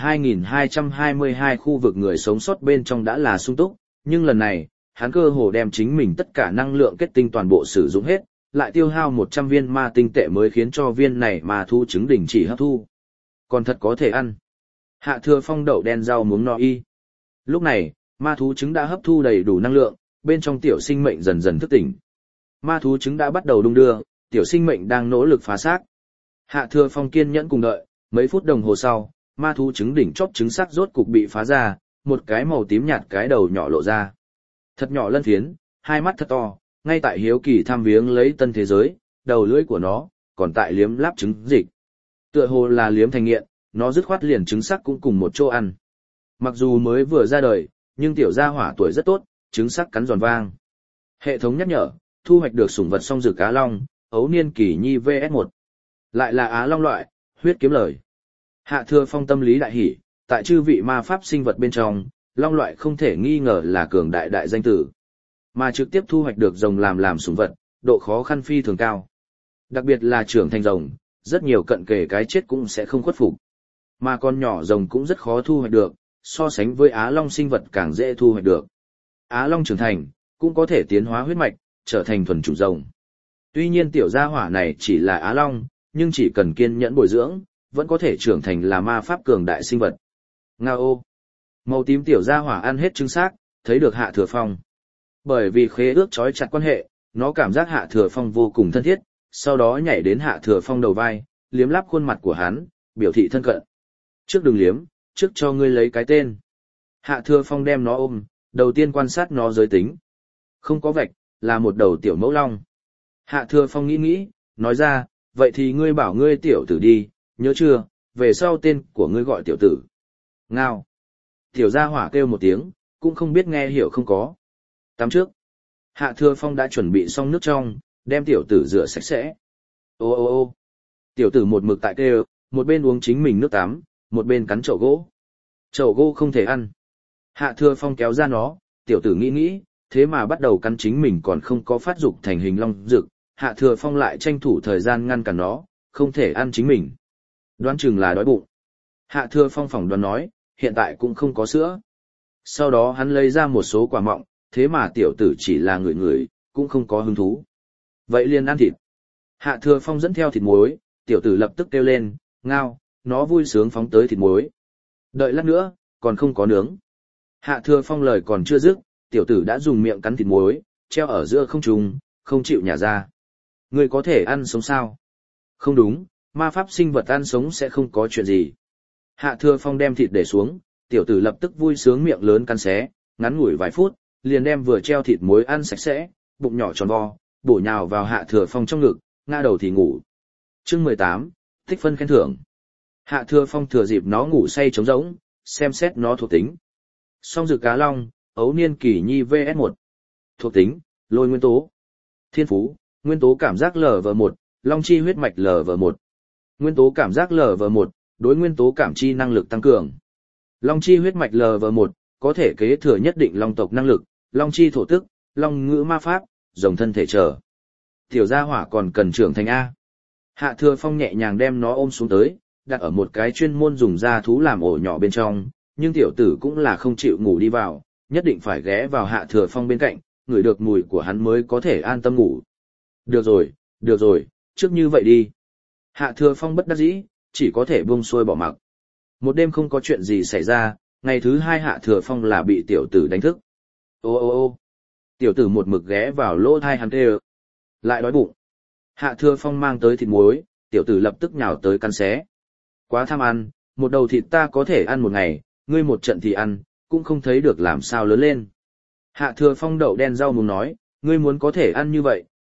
2222 khu vực người sống sót bên trong đã là sung túc, nhưng lần này, hắn cơ hồ đem chính mình tất cả năng lượng kết tinh toàn bộ sử dụng hết, lại tiêu hao 100 viên ma tinh tệ mới khiến cho viên này ma thú trứng đình chỉ hấp thu. Còn thật có thể ăn. Hạ Thừa Phong đậu đen rau muống no y. Lúc này, ma thú trứng đã hấp thu đầy đủ năng lượng, bên trong tiểu sinh mệnh dần dần thức tỉnh. Ma thú trứng đã bắt đầu đung đưa, tiểu sinh mệnh đang nỗ lực phá xác. Hạ Thừa Phong kiên nhẫn cùng đợi, mấy phút đồng hồ sau, ma thú trứng đỉnh chóp trứng xác rốt cục bị phá ra, một cái màu tím nhạt cái đầu nhỏ lộ ra. Thật nhỏ lân phiến, hai mắt thật to, ngay tại hiếu kỳ tham viếng lấy tân thế giới, đầu lưỡi của nó còn tại liếm láp trứng dịch. Tựa hồ là liếm thành nghiện, nó dứt khoát liền trứng xác cũng cùng một chỗ ăn. Mặc dù mới vừa ra đời, nhưng tiểu gia hỏa tuổi rất tốt, trứng xác cắn giòn vang. Hệ thống nhắc nhở, thu hoạch được sủng vật song dược Á Long, ấu niên kỳ nhi VS1. Lại là Á Long loại, huyết kiếm lời. Hạ Thừa Phong tâm lý đại hỉ, tại chư vị ma pháp sinh vật bên trong, Long loại không thể nghi ngờ là cường đại đại danh tử. Mà trực tiếp thu hoạch được rồng làm sủng vật, độ khó khăn phi thường cao. Đặc biệt là trưởng thành rồng, rất nhiều cận kề cái chết cũng sẽ không khuất phục. Mà con nhỏ rồng cũng rất khó thu hoạch được, so sánh với Á Long sinh vật càng dễ thu hoạch được. Á Long trưởng thành, cũng có thể tiến hóa huyết mạch, trở thành thuần chủng rồng. Tuy nhiên tiểu gia hỏa này chỉ là Á Long, nhưng chỉ cần kiên nhẫn bồi dưỡng, vẫn có thể trưởng thành là ma pháp cường đại sinh vật. Ngao. Màu tím tiểu gia hỏa ăn hết trứng xác, thấy được Hạ Thừa Phong. Bởi vì khế ước trói chặt quan hệ, nó cảm giác Hạ Thừa Phong vô cùng thân thiết, sau đó nhảy đến Hạ Thừa Phong đầu vai, liếm láp khuôn mặt của hắn, biểu thị thân cận. Trước đừng liếm, trước cho ngươi lấy cái tên. Hạ Thừa Phong đem nó ôm, đầu tiên quan sát nó giới tính. Không có vạch, là một đầu tiểu mẫu long. Hạ Thừa Phong nghĩ, nói ra, vậy thì ngươi bảo ngươi tiểu tử đi, nhớ chưa, về sau tên của ngươi gọi tiểu tử. Ngao. Tiểu gia hỏa kêu một tiếng, cũng không biết nghe hiểu không có. Tắm trước. Hạ Thừa Phong đã chuẩn bị xong nước trong, đem tiểu tử rửa sạch sẽ. Ô ô ô. Tiểu tử một mực tại kêu, một bên uống chính mình nước tắm, một bên cắn chậu gỗ. Chậu gỗ không thể ăn. Hạ Thừa Phong kéo ra nó, tiểu tử nghĩ, thế mà bắt đầu cắn chính mình còn không có phát dục thành hình long rực. Hạ Thừa Phong lại tranh thủ thời gian ngăn cản nó, không thể ăn chính mình. Đoán chừng là đói bụng. Hạ Thừa Phong phỏng đoán nói, hiện tại cũng không có sữa. Sau đó hắn lấy ra một số quả mọng, thế mà tiểu tử chỉ là ngửi, cũng không có hứng thú. Vậy liền ăn thịt. Hạ Thừa Phong dẫn theo thịt muối, tiểu tử lập tức kêu lên, ngao, nó vui sướng phóng tới thịt muối. Đợi lát nữa, còn không có nướng. Hạ Thừa Phong lời còn chưa dứt, tiểu tử đã dùng miệng cắn thịt muối, treo ở giữa không trung, không chịu nhả ra. Người có thể ăn sống sao? Không đúng, ma pháp sinh vật ăn sống sẽ không có chuyện gì. Hạ Thừa Phong đem thịt để xuống, tiểu tử lập tức vui sướng miệng lớn cắn xé, ngắn ngủi vài phút, liền đem vừa treo thịt muối ăn sạch sẽ, bụng nhỏ tròn vo, bổ nhào vào Hạ Thừa Phong trong ngực, ngã đầu thì ngủ. Chương 18, tích phân khen thưởng. Hạ Thừa Phong thừa dịp nó ngủ say trống rỗng, xem xét nó thuộc tính. Song dược Cá Long, ấu niên kỳ nhi VS1. Thuộc tính, lôi nguyên tố. Thiên phú, nguyên tố cảm giác LV1, long chi huyết mạch LV1. Nguyên tố cảm giác LV1, đối nguyên tố cảm chi năng lực tăng cường. Long chi huyết mạch LV1, có thể kế thừa nhất định long tộc năng lực, long chi thổ tức, long ngữ ma pháp, rồng thân thể trở. Tiểu gia hỏa còn cần trưởng thành A. Hạ Thừa Phong nhẹ nhàng đem nó ôm xuống tới, đặt ở một cái chuyên môn dùng da thú làm ổ nhỏ bên trong, nhưng tiểu tử cũng là không chịu ngủ đi vào, nhất định phải ghé vào Hạ Thừa Phong bên cạnh, ngửi được mùi của hắn mới có thể an tâm ngủ. Được rồi, trước như vậy đi. Hạ Thừa Phong bất đắc dĩ, chỉ có thể buông xuôi bỏ mặc. Một đêm không có chuyện gì xảy ra, ngày thứ hai Hạ Thừa Phong là bị tiểu tử đánh thức. Ô ô ô. Tiểu tử một mực ghé vào lỗ thai hắn kêu. Lại đói bụng. Hạ Thừa Phong mang tới thịt muối, tiểu tử lập tức nhào tới cắn xé. Quá tham ăn, một đầu thịt ta có thể ăn một ngày, ngươi một trận thì ăn, cũng không thấy được làm sao lớn lên. Hạ Thừa Phong đậu đen rau muống nói, ngươi muốn có thể ăn như vậy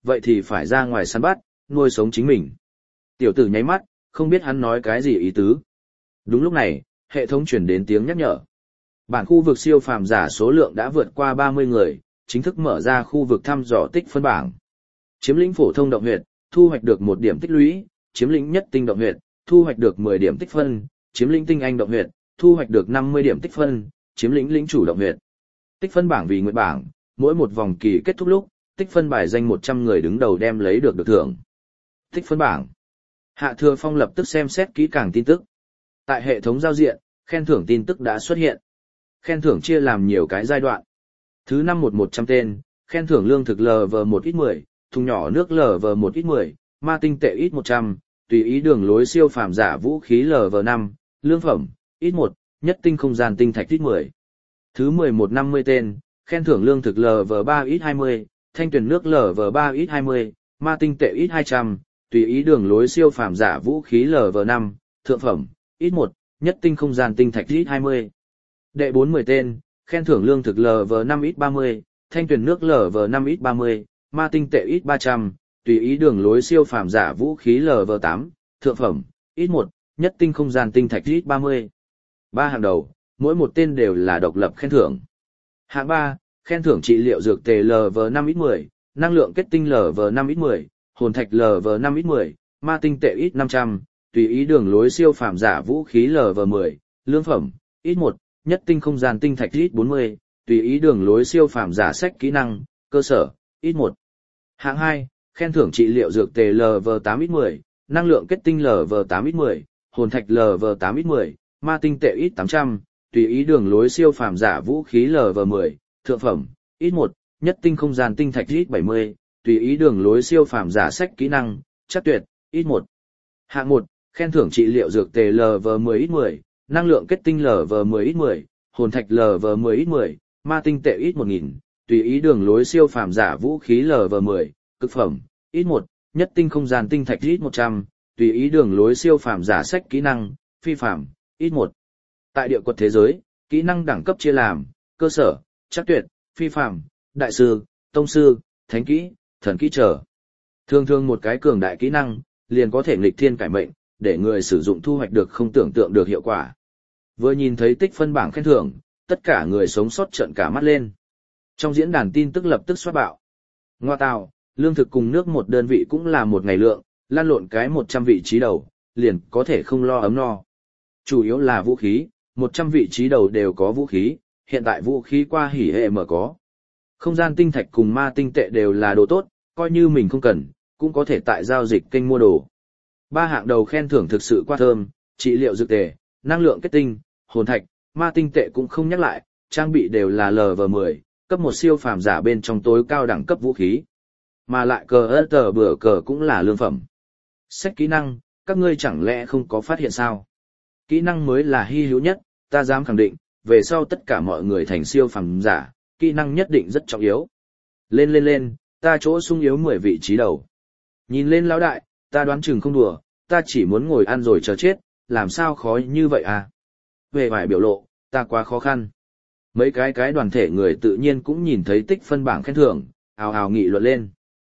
vậy thì phải ra ngoài săn bắt, nuôi sống chính mình. Tiểu tử nháy mắt, không biết hắn nói cái gì ý tứ. Đúng lúc này, hệ thống truyền đến tiếng nhắc nhở. Bản khu vực siêu phàm giả số lượng đã vượt qua 30 người, chính thức mở ra khu vực thăm dò tích phân bảng. Chiếm lĩnh phổ thông động huyệt, thu hoạch được 1 điểm tích lũy, chiếm lĩnh nhất tinh động huyệt, thu hoạch được 10 điểm tích phân, chiếm lĩnh tinh anh động huyệt, thu hoạch được 50 điểm tích phân, chiếm lĩnh lĩnh chủ động huyệt. Tích phân bảng vì nguyện bảng, mỗi một vòng kỳ kết thúc lúc, tích phân bài danh 100 người đứng đầu đem lấy được thưởng. Tích phân bảng. Hạ Thừa Phong lập tức xem xét kỹ càng tin tức. Tại hệ thống giao diện, khen thưởng tin tức đã xuất hiện. Khen thưởng chia làm nhiều cái giai đoạn. Thứ 51100 tên, khen thưởng lương thực LV1 ít 10, thùng nhỏ nước LV1 ít 10, ma tinh tệ ít 100, tùy ý đường lối siêu phàm giả vũ khí LV5, lương phẩm, ít 1, nhất tinh không gian tinh thạch ít 10. Thứ 1150 tên, khen thưởng lương thực LV3 ít 20, thanh tuyển nước LV3 ít 20, ma tinh tệ ít 200, tùy ý đường lối siêu phàm giả vũ khí LV5, thượng phẩm, ít 1, nhất tinh không gian tinh thạch ít 20. Đệ 40 tên, khen thưởng lương thực LV5 ít 30, thanh tuyển nước LV5 ít 30, ma tinh tệ ít 300, tùy ý đường lối siêu phàm giả vũ khí LV8, thượng phẩm, ít 1, nhất tinh không gian tinh thạch ít 30. 3 hạng đầu, mỗi một tên đều là độc lập khen thưởng. Hạng 3, khen thưởng trị liệu dược tề LV5 ít 10, năng lượng kết tinh LV5 ít 10, hồn thạch LV5 ít 10, ma tinh tệ ít 500, tùy ý đường lối siêu phàm giả vũ khí LV10, lương phẩm, ít 1, nhất tinh không gian tinh thạch ít 40, tùy ý đường lối siêu phàm giả sách kỹ năng, cơ sở, ít 1. Hạng 2, khen thưởng trị liệu dược tề LV8 ít 10, năng lượng kết tinh LV8 ít 10, hồn thạch LV8 ít 10, ma tinh tệ ít 800, tùy ý đường lối siêu phàm giả vũ khí LV10, thượng phẩm, ít 1, nhất tinh không gian tinh thạch ít 70, tùy ý đường lối siêu phàm giả sách kỹ năng, chắc tuyệt, ít 1. Hạng 1, khen thưởng trị liệu dược tề LV10 ít 10, năng lượng kết tinh LV10 ít 10, hồn thạch LV10 ít 10, ma tinh tệ ít 1000, tùy ý đường lối siêu phàm giả vũ khí LV10, cực phẩm, ít 1, nhất tinh không gian tinh thạch ít 100, tùy ý đường lối siêu phàm giả sách kỹ năng, phi phàm, ít 1. Tại địa quật thế giới, kỹ năng đẳng cấp chia làm, cơ sở, chắc tuyệt, phi phàm, đại sư, tông sư, thánh kỹ, thần kỹ trở. Thường thường một cái cường đại kỹ năng, liền có thể nghịch thiên cải mệnh, để người sử dụng thu hoạch được không tưởng tượng được hiệu quả. Vừa nhìn thấy tích phân bảng khen thưởng, tất cả người sống sót trợn cả mắt lên. Trong diễn đàn tin tức lập tức xoát bạo. Ngoa tào, lương thực cùng nước một đơn vị cũng là một ngày lượng, lan lộn cái 100 vị trí đầu, liền có thể không lo ấm no. Chủ yếu là vũ khí, 100 vị trí đầu đều có vũ khí, hiện tại vũ khí qua hỉ hệ mở có. Không gian tinh thạch cùng ma tinh tệ đều là đồ tốt, coi như mình không cần, cũng có thể tại giao dịch kênh mua đồ. 3 hạng đầu khen thưởng thực sự quá thơm, trị liệu dược tề, năng lượng kết tinh, hồn thạch, ma tinh tệ cũng không nhắc lại, trang bị đều là LV10, cấp 1 siêu phàm giả bên trong tối cao đẳng cấp vũ khí. Mà lại cờ tờ bữa cờ cũng là lương phẩm. Sách kỹ năng, các ngươi chẳng lẽ không có phát hiện sao? Kỹ năng mới là hy hữu nhất, ta dám khẳng định, về sau tất cả mọi người thành siêu phàm giả, kỹ năng nhất định rất trọng yếu. Lên lên lên, ta chỗ sung yếu 10 vị trí đầu. Nhìn lên lão đại, ta đoán chừng không đùa, ta chỉ muốn ngồi ăn rồi chờ chết, làm sao khó như vậy à? Về vài biểu lộ, ta quá khó khăn. Mấy cái đoàn thể người tự nhiên cũng nhìn thấy tích phân bảng khen thưởng, ào ào nghị luận lên.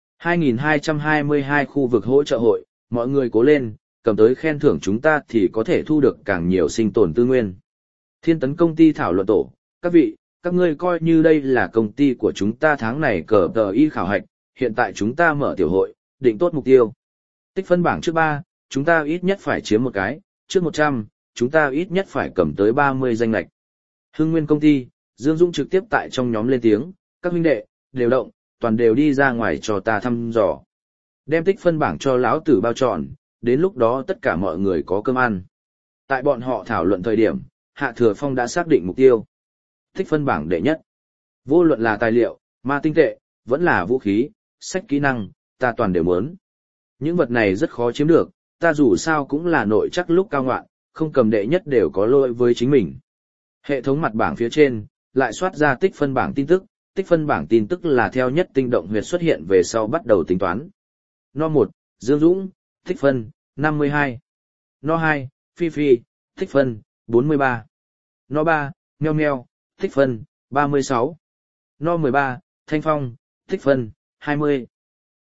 2222 khu vực hỗ trợ hội, mọi người cố lên, cầm tới khen thưởng chúng ta thì có thể thu được càng nhiều sinh tồn tư nguyên. Thiên tấn công ty thảo luận tổ, các vị, các ngươi coi như đây là công ty của chúng ta tháng này cờ tờ y khảo hạch, hiện tại chúng ta mở tiểu hội, định tốt mục tiêu. Tích phân bảng trước 3, chúng ta ít nhất phải chiếm một cái, trước 100, chúng ta ít nhất phải cầm tới 30 danh lệch. Hưng Nguyên công ty, Dương Dũng trực tiếp tại trong nhóm lên tiếng, các huynh đệ, đều động, toàn đều đi ra ngoài cho ta thăm dò. Đem tích phân bảng cho lão tử bao trọn, đến lúc đó tất cả mọi người có cơm ăn. Tại bọn họ thảo luận thời điểm, Hạ Thừa Phong đã xác định mục tiêu. Tích phân bảng đệ nhất. Vô luận là tài liệu, ma tinh tệ, vẫn là vũ khí, sách kỹ năng, ta toàn đều muốn. Những vật này rất khó chiếm được, ta dù sao cũng là nội chắc lúc cao ngoạn, không cầm đệ nhất đều có lỗi với chính mình. Hệ thống mặt bảng phía trên, lại soát ra tích phân bảng tin tức là theo nhất tinh động huyệt xuất hiện về sau bắt đầu tính toán. No 1, Dương Dũng, tích phân, 52. No 2, Phi Phi, tích phân, 43. No 3, Meo Meo, tích phân, 36. No 13, Thanh Phong, tích phân, 20.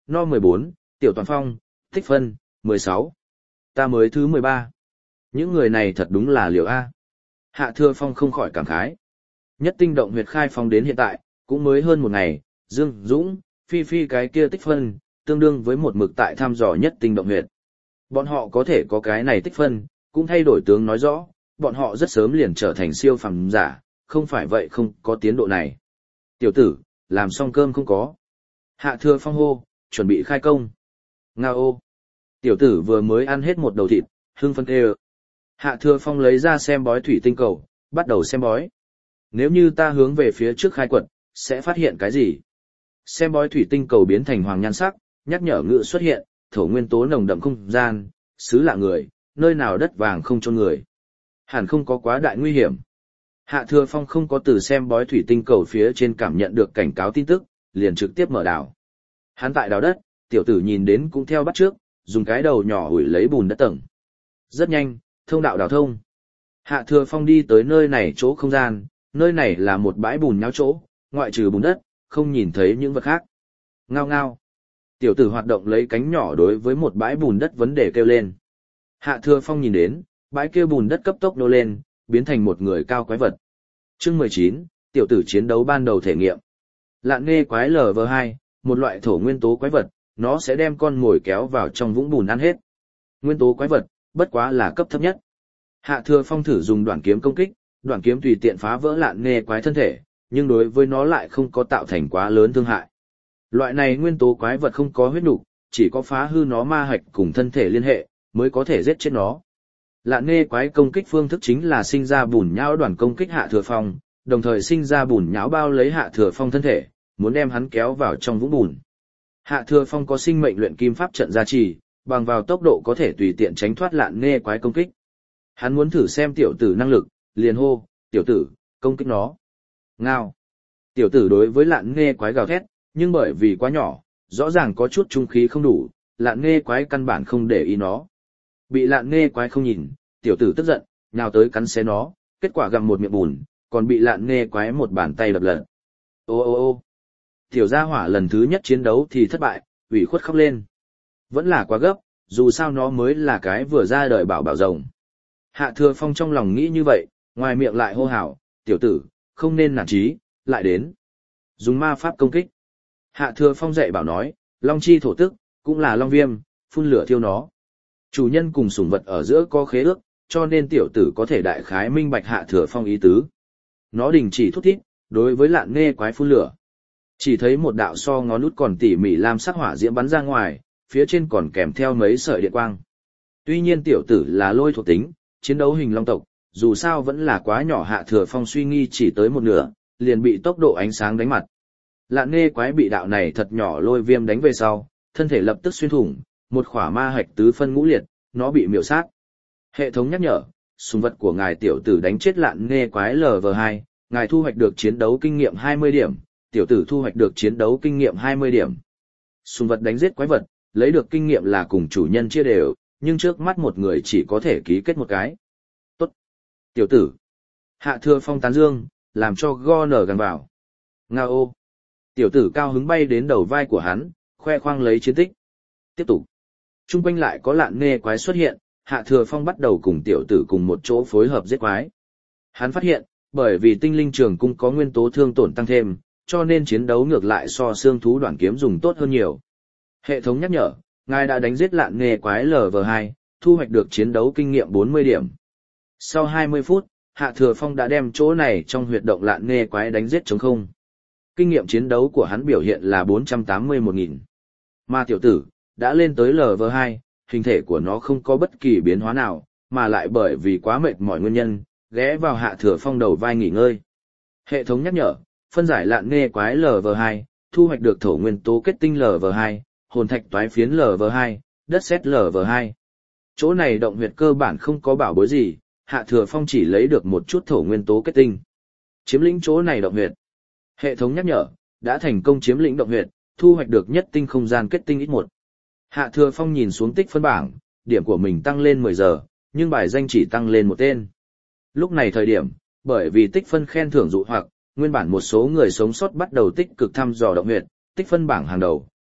No 14, Tiểu Toàn Phong, tích phân, 16. Ta mới thứ 13. Những người này thật đúng là liều A. Hạ Thừa Phong không khỏi cảm khái. Nhất tinh động huyệt khai phong đến hiện tại, cũng mới hơn một ngày, Dương Dũng, Phi Phi cái kia tích phân, tương đương với một mực tại thăm dò nhất tinh động huyệt. Bọn họ có thể có cái này tích phân, cũng thay đổi tướng nói rõ, bọn họ rất sớm liền trở thành siêu phàm giả, không phải vậy không có tiến độ này. Tiểu tử, làm xong cơm không có. Hạ Thừa Phong hô, chuẩn bị khai công. Nga ô. Tiểu tử vừa mới ăn hết một đầu thịt, hưng phân kêu. Hạ Thừa Phong lấy ra xem bói thủy tinh cầu, bắt đầu xem bói. Nếu như ta hướng về phía trước khai quật, sẽ phát hiện cái gì? Xem bói thủy tinh cầu biến thành hoàng nhan sắc, nhắc nhở ngữ xuất hiện, thổ nguyên tố nồng đậm không gian, xứ lạ người, nơi nào đất vàng không chôn người. Hẳn không có quá đại nguy hiểm. Hạ Thừa Phong không có từ xem bói thủy tinh cầu phía trên cảm nhận được cảnh cáo tin tức, liền trực tiếp mở đào. Hắn tại đào đất, tiểu tử nhìn đến cũng theo bắt trước, dùng cái đầu nhỏ hủi lấy bùn đất tầng. Rất nhanh, thông đạo đào thông. Hạ Thừa Phong đi tới nơi này chỗ không gian, nơi này là một bãi bùn nhão chỗ, ngoại trừ bùn đất, không nhìn thấy những vật khác. Ngao ngao. Tiểu tử hoạt động lấy cánh nhỏ đối với một bãi bùn đất vấn đề kêu lên. Hạ Thừa Phong nhìn đến, bãi kia bùn đất cấp tốc nô lên, biến thành một người cao quái vật. Chương 19, tiểu tử chiến đấu ban đầu thể nghiệm. Lạn nghê quái LV2, một loại thổ nguyên tố quái vật, nó sẽ đem con mồi kéo vào trong vũng bùn ăn hết. Nguyên tố quái vật, bất quá là cấp thấp nhất. Hạ Thừa Phong thử dùng đoạn kiếm công kích, đoạn kiếm tùy tiện phá vỡ lạn nghê quái thân thể, nhưng đối với nó lại không có tạo thành quá lớn thương hại. Loại này nguyên tố quái vật không có huyết nục, chỉ có phá hư nó ma hạch cùng thân thể liên hệ, mới có thể giết chết nó. Lạn nghê quái công kích phương thức chính là sinh ra bùn nhão đoàn công kích Hạ Thừa Phong, đồng thời sinh ra bùn nhão bao lấy Hạ Thừa Phong thân thể, muốn đem hắn kéo vào trong vũng bùn. Hạ Thừa Phong có sinh mệnh luyện kim pháp trận gia trì, bằng vào tốc độ có thể tùy tiện tránh thoát lạn nghê quái công kích. Hắn muốn thử xem tiểu tử năng lực, liền hô, tiểu tử, công kích nó. Ngao. Tiểu tử đối với lạn nghê quái gào thét, nhưng bởi vì quá nhỏ, rõ ràng có chút trung khí không đủ, lạn nghê quái căn bản không để ý nó. Bị lạn nghê quái không nhìn, tiểu tử tức giận, nhào tới cắn xé nó, kết quả gặm một miệng bùn, còn bị lạn nghê quái một bàn tay đập lật. Ô ô ô. Tiểu gia hỏa lần thứ nhất chiến đấu thì thất bại, ủy khuất khóc lên. Vẫn là quá gấp, dù sao nó mới là cái vừa ra đời bảo bảo rồng. Hạ Thừa Phong trong lòng nghĩ như vậy, ngoài miệng lại hô hào, tiểu tử, không nên nản chí, lại đến. Dùng ma pháp công kích. Hạ Thừa Phong dạy bảo nói, long chi thổ tức, cũng là long viêm, phun lửa thiêu nó. Chủ nhân cùng sủng vật ở giữa có khế ước, cho nên tiểu tử có thể đại khái minh bạch Hạ Thừa Phong ý tứ. Nó đình chỉ thúc thiết, đối với lạn nghê quái phun lửa. Chỉ thấy một đạo so ngón út còn tỉ mỉ lam sắc hỏa diễm bắn ra ngoài, phía trên còn kèm theo mấy sợi điện quang. Tuy nhiên tiểu tử là lôi thuộc tính, chiến đấu hình long tộc, dù sao vẫn là quá nhỏ. Hạ Thừa Phong suy nghi chỉ tới một nửa, liền bị tốc độ ánh sáng đánh mặt. Lạn nghê quái bị đạo này thật nhỏ lôi viêm đánh về sau, thân thể lập tức xuyên thủng, một khỏa ma hạch tứ phân ngũ liệt, nó bị miểu sát. Hệ thống nhắc nhở, súng vật của ngài tiểu tử đánh chết lạn nghê quái LV2, ngài thu hoạch được chiến đấu kinh nghiệm 20 điểm, tiểu tử thu hoạch được chiến đấu kinh nghiệm 20 điểm. Súng vật đánh giết quái vật, lấy được kinh nghiệm là cùng chủ nhân chia đều, nhưng trước mắt một người chỉ có thể ký kết một cái. Tốt. Tiểu tử. Hạ Thừa Phong tán dương, làm cho go nở gần vào. Nga ô. Tiểu tử cao hứng bay đến đầu vai của hắn, khoe khoang lấy chiến tích. Tiếp tục. Trung quanh lại có lạn nghê quái xuất hiện, Hạ Thừa Phong bắt đầu cùng tiểu tử cùng một chỗ phối hợp giết quái. Hắn phát hiện, bởi vì tinh linh trường cung có nguyên tố thương tổn tăng thêm, cho nên chiến đấu ngược lại so xương thú đoạn kiếm dùng tốt hơn nhiều. Hệ thống nhắc nhở, ngài đã đánh giết lạn nghê quái LV2, thu hoạch được chiến đấu kinh nghiệm 40 điểm. Sau 20 phút, Hạ Thừa Phong đã đem chỗ này trong huyệt động lạn nghê quái đánh giết trống không. Kinh nghiệm chiến đấu của hắn biểu hiện là 481.000. Mà tiểu tử, đã lên tới LV2, hình thể của nó không có bất kỳ biến hóa nào, mà lại bởi vì quá mệt mỏi nguyên nhân, ghé vào Hạ Thừa Phong đầu vai nghỉ ngơi. Hệ thống nhắc nhở, phân giải lạn nghê quái LV2, thu hoạch được thổ nguyên tố kết tinh LV2, hồn thạch toái phiến LV2, đất sét LV2. Chỗ này động huyệt cơ bản không có bảo bối gì, Hạ Thừa Phong chỉ lấy được một chút thổ nguyên tố kết tinh. Chiếm lĩnh chỗ này động huyệt. Hệ thống nhắc nhở, đã thành công chiếm lĩnh động huyệt, thu hoạch được nhất tinh không gian kết tinh ít 1. Hạ Thừa Phong nhìn xuống tích phân bảng, điểm của mình tăng lên 10 giờ, nhưng bài danh chỉ tăng lên một tên. Lúc này thời điểm, bởi vì tích phân khen thưởng dụ hoặc, nguyên bản một số người sống sót bắt đầu tích cực thăm dò động huyệt, tích phân bảng hàng đầu,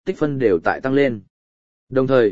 tích phân đều tại tăng lên. Đồng thời,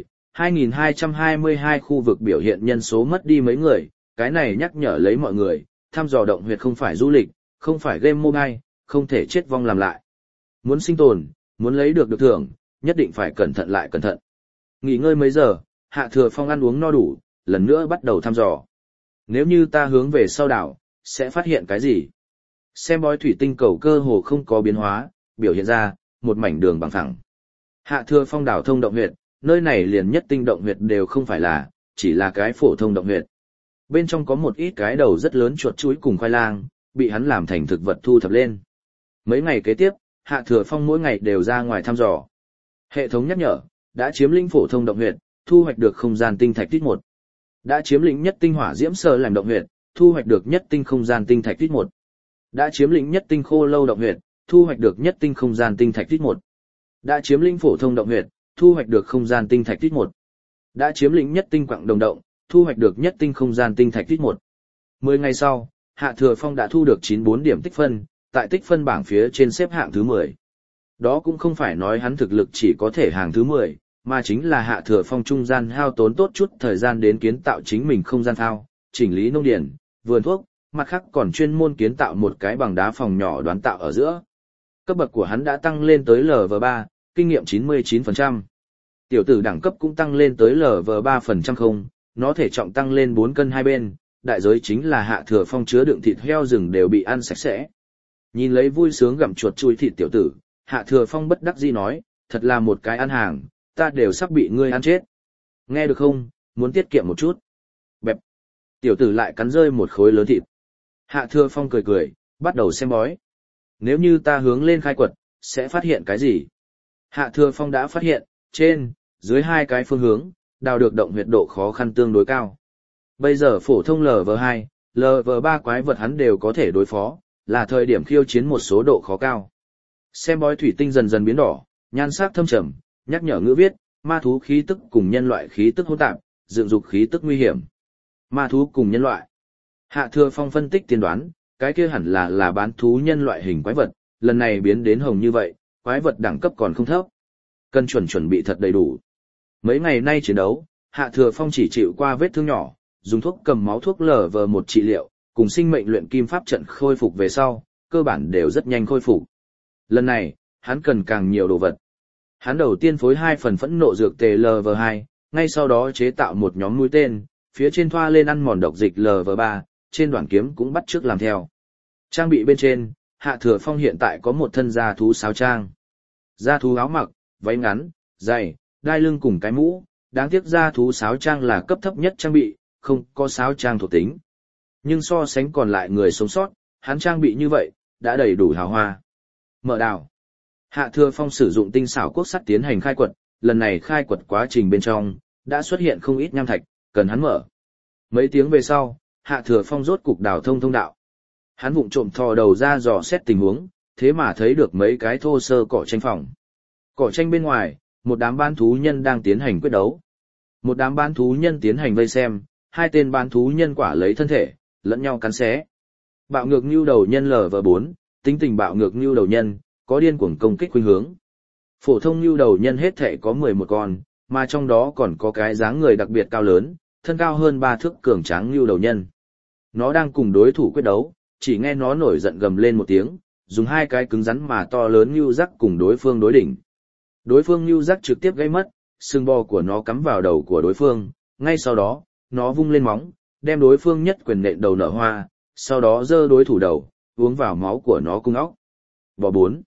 2222 khu vực biểu hiện nhân số mất đi mấy người, cái này nhắc nhở lấy mọi người, thăm dò động huyệt không phải du lịch, không phải game mobile, không thể chết vong làm lại. Muốn sinh tồn, muốn lấy được thưởng, nhất định phải cẩn thận lại cẩn thận. Nghỉ ngơi mấy giờ, Hạ Thừa Phong ăn uống no đủ, lần nữa bắt đầu thăm dò. Nếu như ta hướng về sau đảo, sẽ phát hiện cái gì? Xem bói thủy tinh cầu cơ hồ không có biến hóa, biểu hiện ra một mảnh đường bằng phẳng. Hạ Thừa Phong đảo thông động huyệt, nơi này liền nhất tinh động huyệt đều không phải là, chỉ là cái phổ thông động huyệt. Bên trong có một ít cái đầu rất lớn chuột chuối cùng khoai lang, bị hắn làm thành thực vật thu thập lên. Mấy ngày kế tiếp, Hạ Thừa Phong mỗi ngày đều ra ngoài thăm dò. Hệ thống nhắc nhở, đã chiếm lĩnh phổ thông động huyệt, thu hoạch được không gian tinh thạch tít 1. Đã chiếm lĩnh nhất tinh hỏa diễm sơ làm động huyệt, thu hoạch được nhất tinh không gian tinh thạch tít 1. Đã chiếm lĩnh nhất tinh khô lâu động huyệt, thu hoạch được nhất tinh không gian tinh thạch tít 1. Đã chiếm lĩnh phổ thông động huyệt, thu hoạch được không gian tinh thạch tít 1. Đã chiếm lĩnh nhất tinh quặng đồng động, thu hoạch được nhất tinh không gian tinh thạch tít 1. 10 ngày sau, Hạ Thừa Phong đã thu được 94 điểm tích phân, tại tích phân bảng phía trên xếp hạng thứ 10. Đó cũng không phải nói hắn thực lực chỉ có thể hàng thứ 10, mà chính là Hạ Thừa Phong trung gian hao tốn tốt chút thời gian đến kiến tạo chính mình không gian thao, chỉnh lý nông điển, vườn thuốc, mặt khác còn chuyên môn kiến tạo một cái bằng đá phòng nhỏ đoán tạo ở giữa. Cấp bậc của hắn đã tăng lên tới LV3, kinh nghiệm 99%. Tiểu tử đẳng cấp cũng tăng lên tới LV3% không, nó thể trọng tăng lên 4 cân hai bên, đại giới chính là Hạ Thừa Phong chứa đựng thịt heo rừng đều bị ăn sạch sẽ. Nhìn lấy vui sướng gặm chuột chui thịt tiểu tử, Hạ Thừa Phong bất đắc dĩ nói, thật là một cái ăn hàng, ta đều sắp bị ngươi ăn chết. Nghe được không, muốn tiết kiệm một chút. Bẹp. Tiểu tử lại cắn rơi một khối lớn thịt. Hạ Thừa Phong cười cười, bắt đầu xem bói. Nếu như ta hướng lên khai quật, sẽ phát hiện cái gì? Hạ Thừa Phong đã phát hiện, trên, dưới hai cái phương hướng, đào được động huyệt độ khó khăn tương đối cao. Bây giờ phổ thông LV2, LV3 quái vật hắn đều có thể đối phó, là thời điểm khiêu chiến một số độ khó cao. Xem bói thủy tinh dần dần biến đỏ, nhan sắc thâm trầm, nhắc nhở ngữ viết, ma thú khí tức cùng nhân loại khí tức hỗn tạp, dựng dục khí tức nguy hiểm. Ma thú cùng nhân loại. Hạ Thừa Phong phân tích tiên đoán, cái kia hẳn là bán thú nhân loại hình quái vật, lần này biến đến hồng như vậy, quái vật đẳng cấp còn không thấp. Cần chuẩn bị thật đầy đủ. Mấy ngày nay chiến đấu, Hạ Thừa Phong chỉ chịu qua vết thương nhỏ, dùng thuốc cầm máu thuốc LV1 trị liệu, cùng sinh mệnh luyện kim pháp trận khôi phục về sau, cơ bản đều rất nhanh khôi phục. Lần này, hắn cần càng nhiều đồ vật. Hắn đầu tiên phối 2 phần phẫn nộ dược tề LV2, ngay sau đó chế tạo một nhóm mũi tên, phía trên thoa lên ăn mòn độc dịch LV3, trên đoạn kiếm cũng bắt chước làm theo. Trang bị bên trên, Hạ Thừa Phong hiện tại có một thân da thú sáo trang. Da thú áo mặc, váy ngắn, giày, đai lưng cùng cái mũ, đáng tiếc da thú sáo trang là cấp thấp nhất trang bị, không có sáo trang thuộc tính. Nhưng so sánh còn lại người sống sót, hắn trang bị như vậy, đã đầy đủ hào hoa. Mở đào. Hạ Thừa Phong sử dụng tinh xảo cuốc sắt tiến hành khai quật, lần này khai quật quá trình bên trong, đã xuất hiện không ít nham thạch, cần hắn mở. Mấy tiếng về sau, Hạ Thừa Phong rốt cục đào thông đạo. Hắn vụng trộm thò đầu ra dò xét tình huống, thế mà thấy được mấy cái thô sơ cỏ tranh phòng. Cỏ tranh bên ngoài, một đám bán thú nhân đang tiến hành quyết đấu. Một đám bán thú nhân tiến hành vây xem, hai tên bán thú nhân quả lấy thân thể, lẫn nhau cắn xé. Bạo ngược nhu đầu nhân LV4, tính tình bạo ngược nhu đầu nhân, có điên cuồng công kích khuynh hướng. Phổ thông nhu đầu nhân hết thể có 11 con, mà trong đó còn có cái dáng người đặc biệt cao lớn, thân cao hơn 3 thước cường tráng nhu đầu nhân. Nó đang cùng đối thủ quyết đấu, chỉ nghe nó nổi giận gầm lên một tiếng, dùng hai cái cứng rắn mà to lớn nhu rắc cùng đối phương đối đỉnh. Đối phương nhu rắc trực tiếp gây mất, xương bò của nó cắm vào đầu của đối phương, ngay sau đó, nó vung lên móng, đem đối phương nhất quyền nện đầu nở hoa, sau đó giơ đối thủ đầu, uống vào máu của nó cung óc. Bò 4.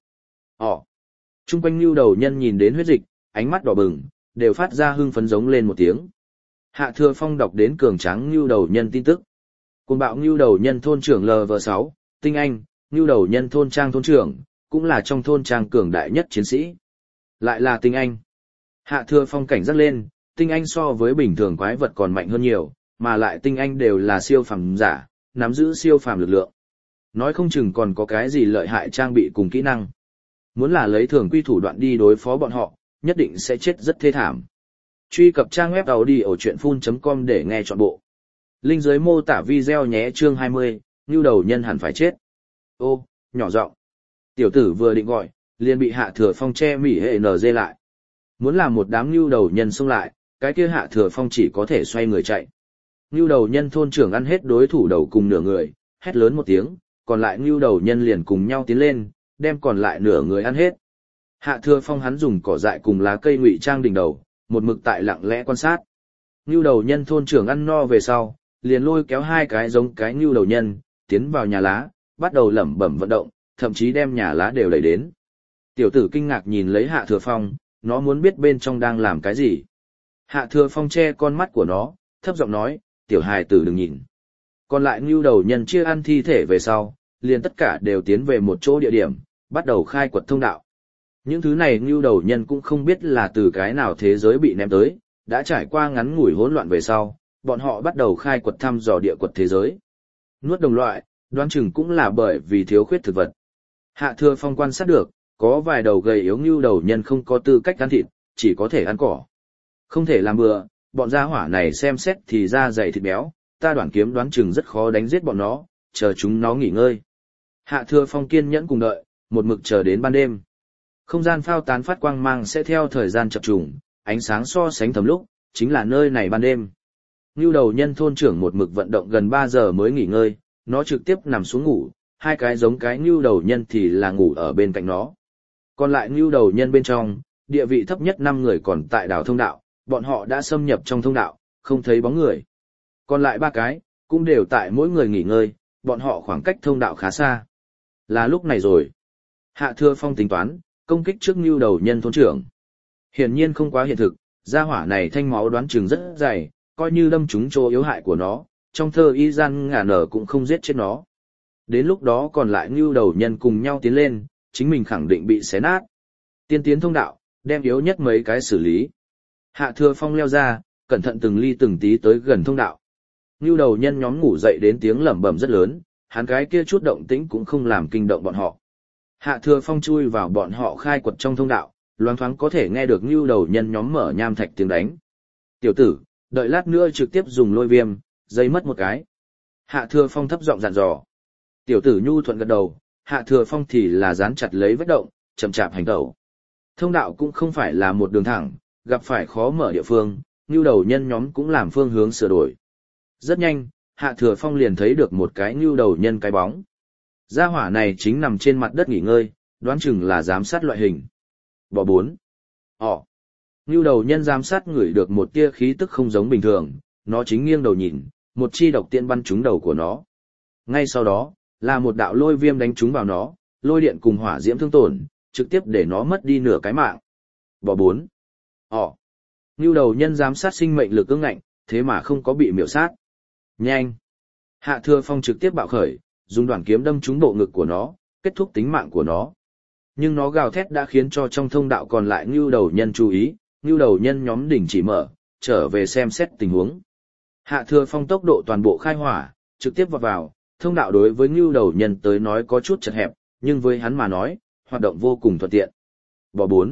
Trung quanh nhu đầu nhân nhìn đến huyết dịch, ánh mắt đỏ bừng, đều phát ra hưng phấn giống lên một tiếng. Hạ Thừa Phong đọc đến cường tráng nhu đầu nhân tin tức. Cuồng bạo nhu đầu nhân thôn trưởng LV6, Tinh Anh, nhu đầu nhân thôn trang thôn trưởng, cũng là trong thôn trang cường đại nhất chiến sĩ. Lại là Tinh Anh. Hạ Thừa Phong cảnh giác lên, Tinh Anh so với bình thường quái vật còn mạnh hơn nhiều, mà lại Tinh Anh đều là siêu phàm giả, nắm giữ siêu phàm lực lượng. Nói không chừng còn có cái gì lợi hại trang bị cùng kỹ năng. Muốn là lấy thường quy thủ đoạn đi đối phó bọn họ, nhất định sẽ chết rất thê thảm. Truy cập trang web audiochuyenphun.com để nghe trọn bộ. Link dưới mô tả video nhé. Chương 20, nhu đầu nhân hẳn phải chết. Ô, nhỏ giọng. Tiểu tử vừa định gọi, liền bị Hạ Thừa Phong che mỉ hệ NG lại. Muốn làm một đám nhu đầu nhân xông lại, cái kia Hạ Thừa Phong chỉ có thể xoay người chạy. Nhu đầu nhân thôn trưởng ăn hết đối thủ đầu cùng nửa người, hét lớn một tiếng, còn lại nhu đầu nhân liền cùng nhau tiến lên, đem còn lại nửa người ăn hết. Hạ Thừa Phong hắn dùng cỏ dại cùng lá cây ngụy trang đỉnh đầu, một mực tại lặng lẽ quan sát. Nhu đầu nhân thôn trưởng ăn no về sau, liền lôi kéo hai cái giống cái nhu đầu nhân, tiến vào nhà lá, bắt đầu lẩm bẩm vận động, thậm chí đem nhà lá đều đẩy đến. Tiểu tử kinh ngạc nhìn lấy Hạ Thừa Phong, nó muốn biết bên trong đang làm cái gì. Hạ Thừa Phong che con mắt của nó, thấp giọng nói, tiểu hài tử đừng nhìn. Còn lại nhu đầu nhân chia ăn thi thể về sau, liền tất cả đều tiến về một chỗ địa điểm, bắt đầu khai quật thông đạo. Những thứ này nhu đầu nhân cũng không biết là từ cái nào thế giới bị ném tới, đã trải qua ngắn ngủi hỗn loạn về sau, bọn họ bắt đầu khai quật thăm dò địa quật thế giới. Nuốt đồng loại, đoán chừng cũng là bởi vì thiếu khuyết thực vật. Hạ Thừa Phong quan sát được, có vài đầu gầy yếu nhu đầu nhân không có tư cách ăn thịt, chỉ có thể ăn cỏ. Không thể làm bừa, bọn gia hỏa này xem xét thì da dày thịt béo, ta đoán kiếm đoán chừng rất khó đánh giết bọn nó, chờ chúng nó nghỉ ngơi. Hạ Thừa Phong kiên nhẫn cùng đợi, một mực chờ đến ban đêm. Không gian phao tán phát quang mang sẽ theo thời gian chập trùng, ánh sáng so sánh thầm lúc, chính là nơi này ban đêm. Nưu đầu nhân thôn trưởng một mực vận động gần 3 giờ mới nghỉ ngơi, nó trực tiếp nằm xuống ngủ, hai cái giống cái nưu đầu nhân thì là ngủ ở bên cạnh nó. Còn lại nưu đầu nhân bên trong, địa vị thấp nhất 5 người còn tại đảo thông đạo, bọn họ đã xâm nhập trong thông đạo, không thấy bóng người. Còn lại 3 cái, cũng đều tại mỗi người nghỉ ngơi, bọn họ khoảng cách thông đạo khá xa. Là lúc này rồi. Hạ Thừa Phong tính toán, công kích trước nưu đầu nhân thôn trưởng. Hiển nhiên không quá hiện thực, gia hỏa này thanh máu đoán chừng rất dày, coi như đâm trúng chỗ yếu hại của nó, trong thơ y gian ngả nở cũng không giết chết nó. Đến lúc đó còn lại nưu đầu nhân cùng nhau tiến lên, chính mình khẳng định bị xé nát. Tiên tiến thông đạo, đem yếu nhất mấy cái xử lý. Hạ Thừa Phong leo ra, cẩn thận từng ly từng tí tới gần thông đạo. Nưu đầu nhân nhóm ngủ dậy đến tiếng lẩm bẩm rất lớn, hắn cái kia chút động tĩnh cũng không làm kinh động bọn họ. Hạ Thừa Phong chui vào bọn họ khai quật trong thông đạo, loáng thoáng có thể nghe được nưu đầu nhân nhóm mở nham thạch tiếng đánh. Tiểu tử, đợi lát nữa trực tiếp dùng lôi viêm, dây mất một cái. Hạ Thừa Phong thấp giọng dặn dò. Tiểu tử nhu thuận gật đầu, Hạ Thừa Phong thì là dán chặt lấy vết động, chậm chạp hành tẩu. Thông đạo cũng không phải là một đường thẳng, gặp phải khó mở địa phương, nưu đầu nhân nhóm cũng làm phương hướng sửa đổi. Rất nhanh, Hạ Thừa Phong liền thấy được một cái nưu đầu nhân cái bóng. Gia hỏa này chính nằm trên mặt đất nghỉ ngơi, đoán chừng là giám sát loại hình. Bỏ 4. Nưu đầu nhân giám sát ngửi được một tia khí tức không giống bình thường, nó chính nghiêng đầu nhìn, một chi độc tiễn bắn trúng đầu của nó. Ngay sau đó, là một đạo lôi viêm đánh trúng vào nó, lôi điện cùng hỏa diễm thương tổn, trực tiếp để nó mất đi nửa cái mạng. Bỏ 4. Nưu đầu nhân giám sát sinh mệnh lực ương ngạnh, thế mà không có bị miểu sát. Nhanh! Hạ Thừa Phong trực tiếp bạo khởi, dùng đoạn kiếm đâm trúng bộ ngực của nó, kết thúc tính mạng của nó. Nhưng nó gào thét đã khiến cho trong thông đạo còn lại nưu đầu nhân chú ý, nưu đầu nhân nhóm đỉnh chỉ mở, trở về xem xét tình huống. Hạ Thừa Phong tốc độ toàn bộ khai hỏa, trực tiếp vào, thông đạo đối với nưu đầu nhân tới nói có chút chật hẹp, nhưng với hắn mà nói, hoạt động vô cùng thuận tiện. Bỏ 4.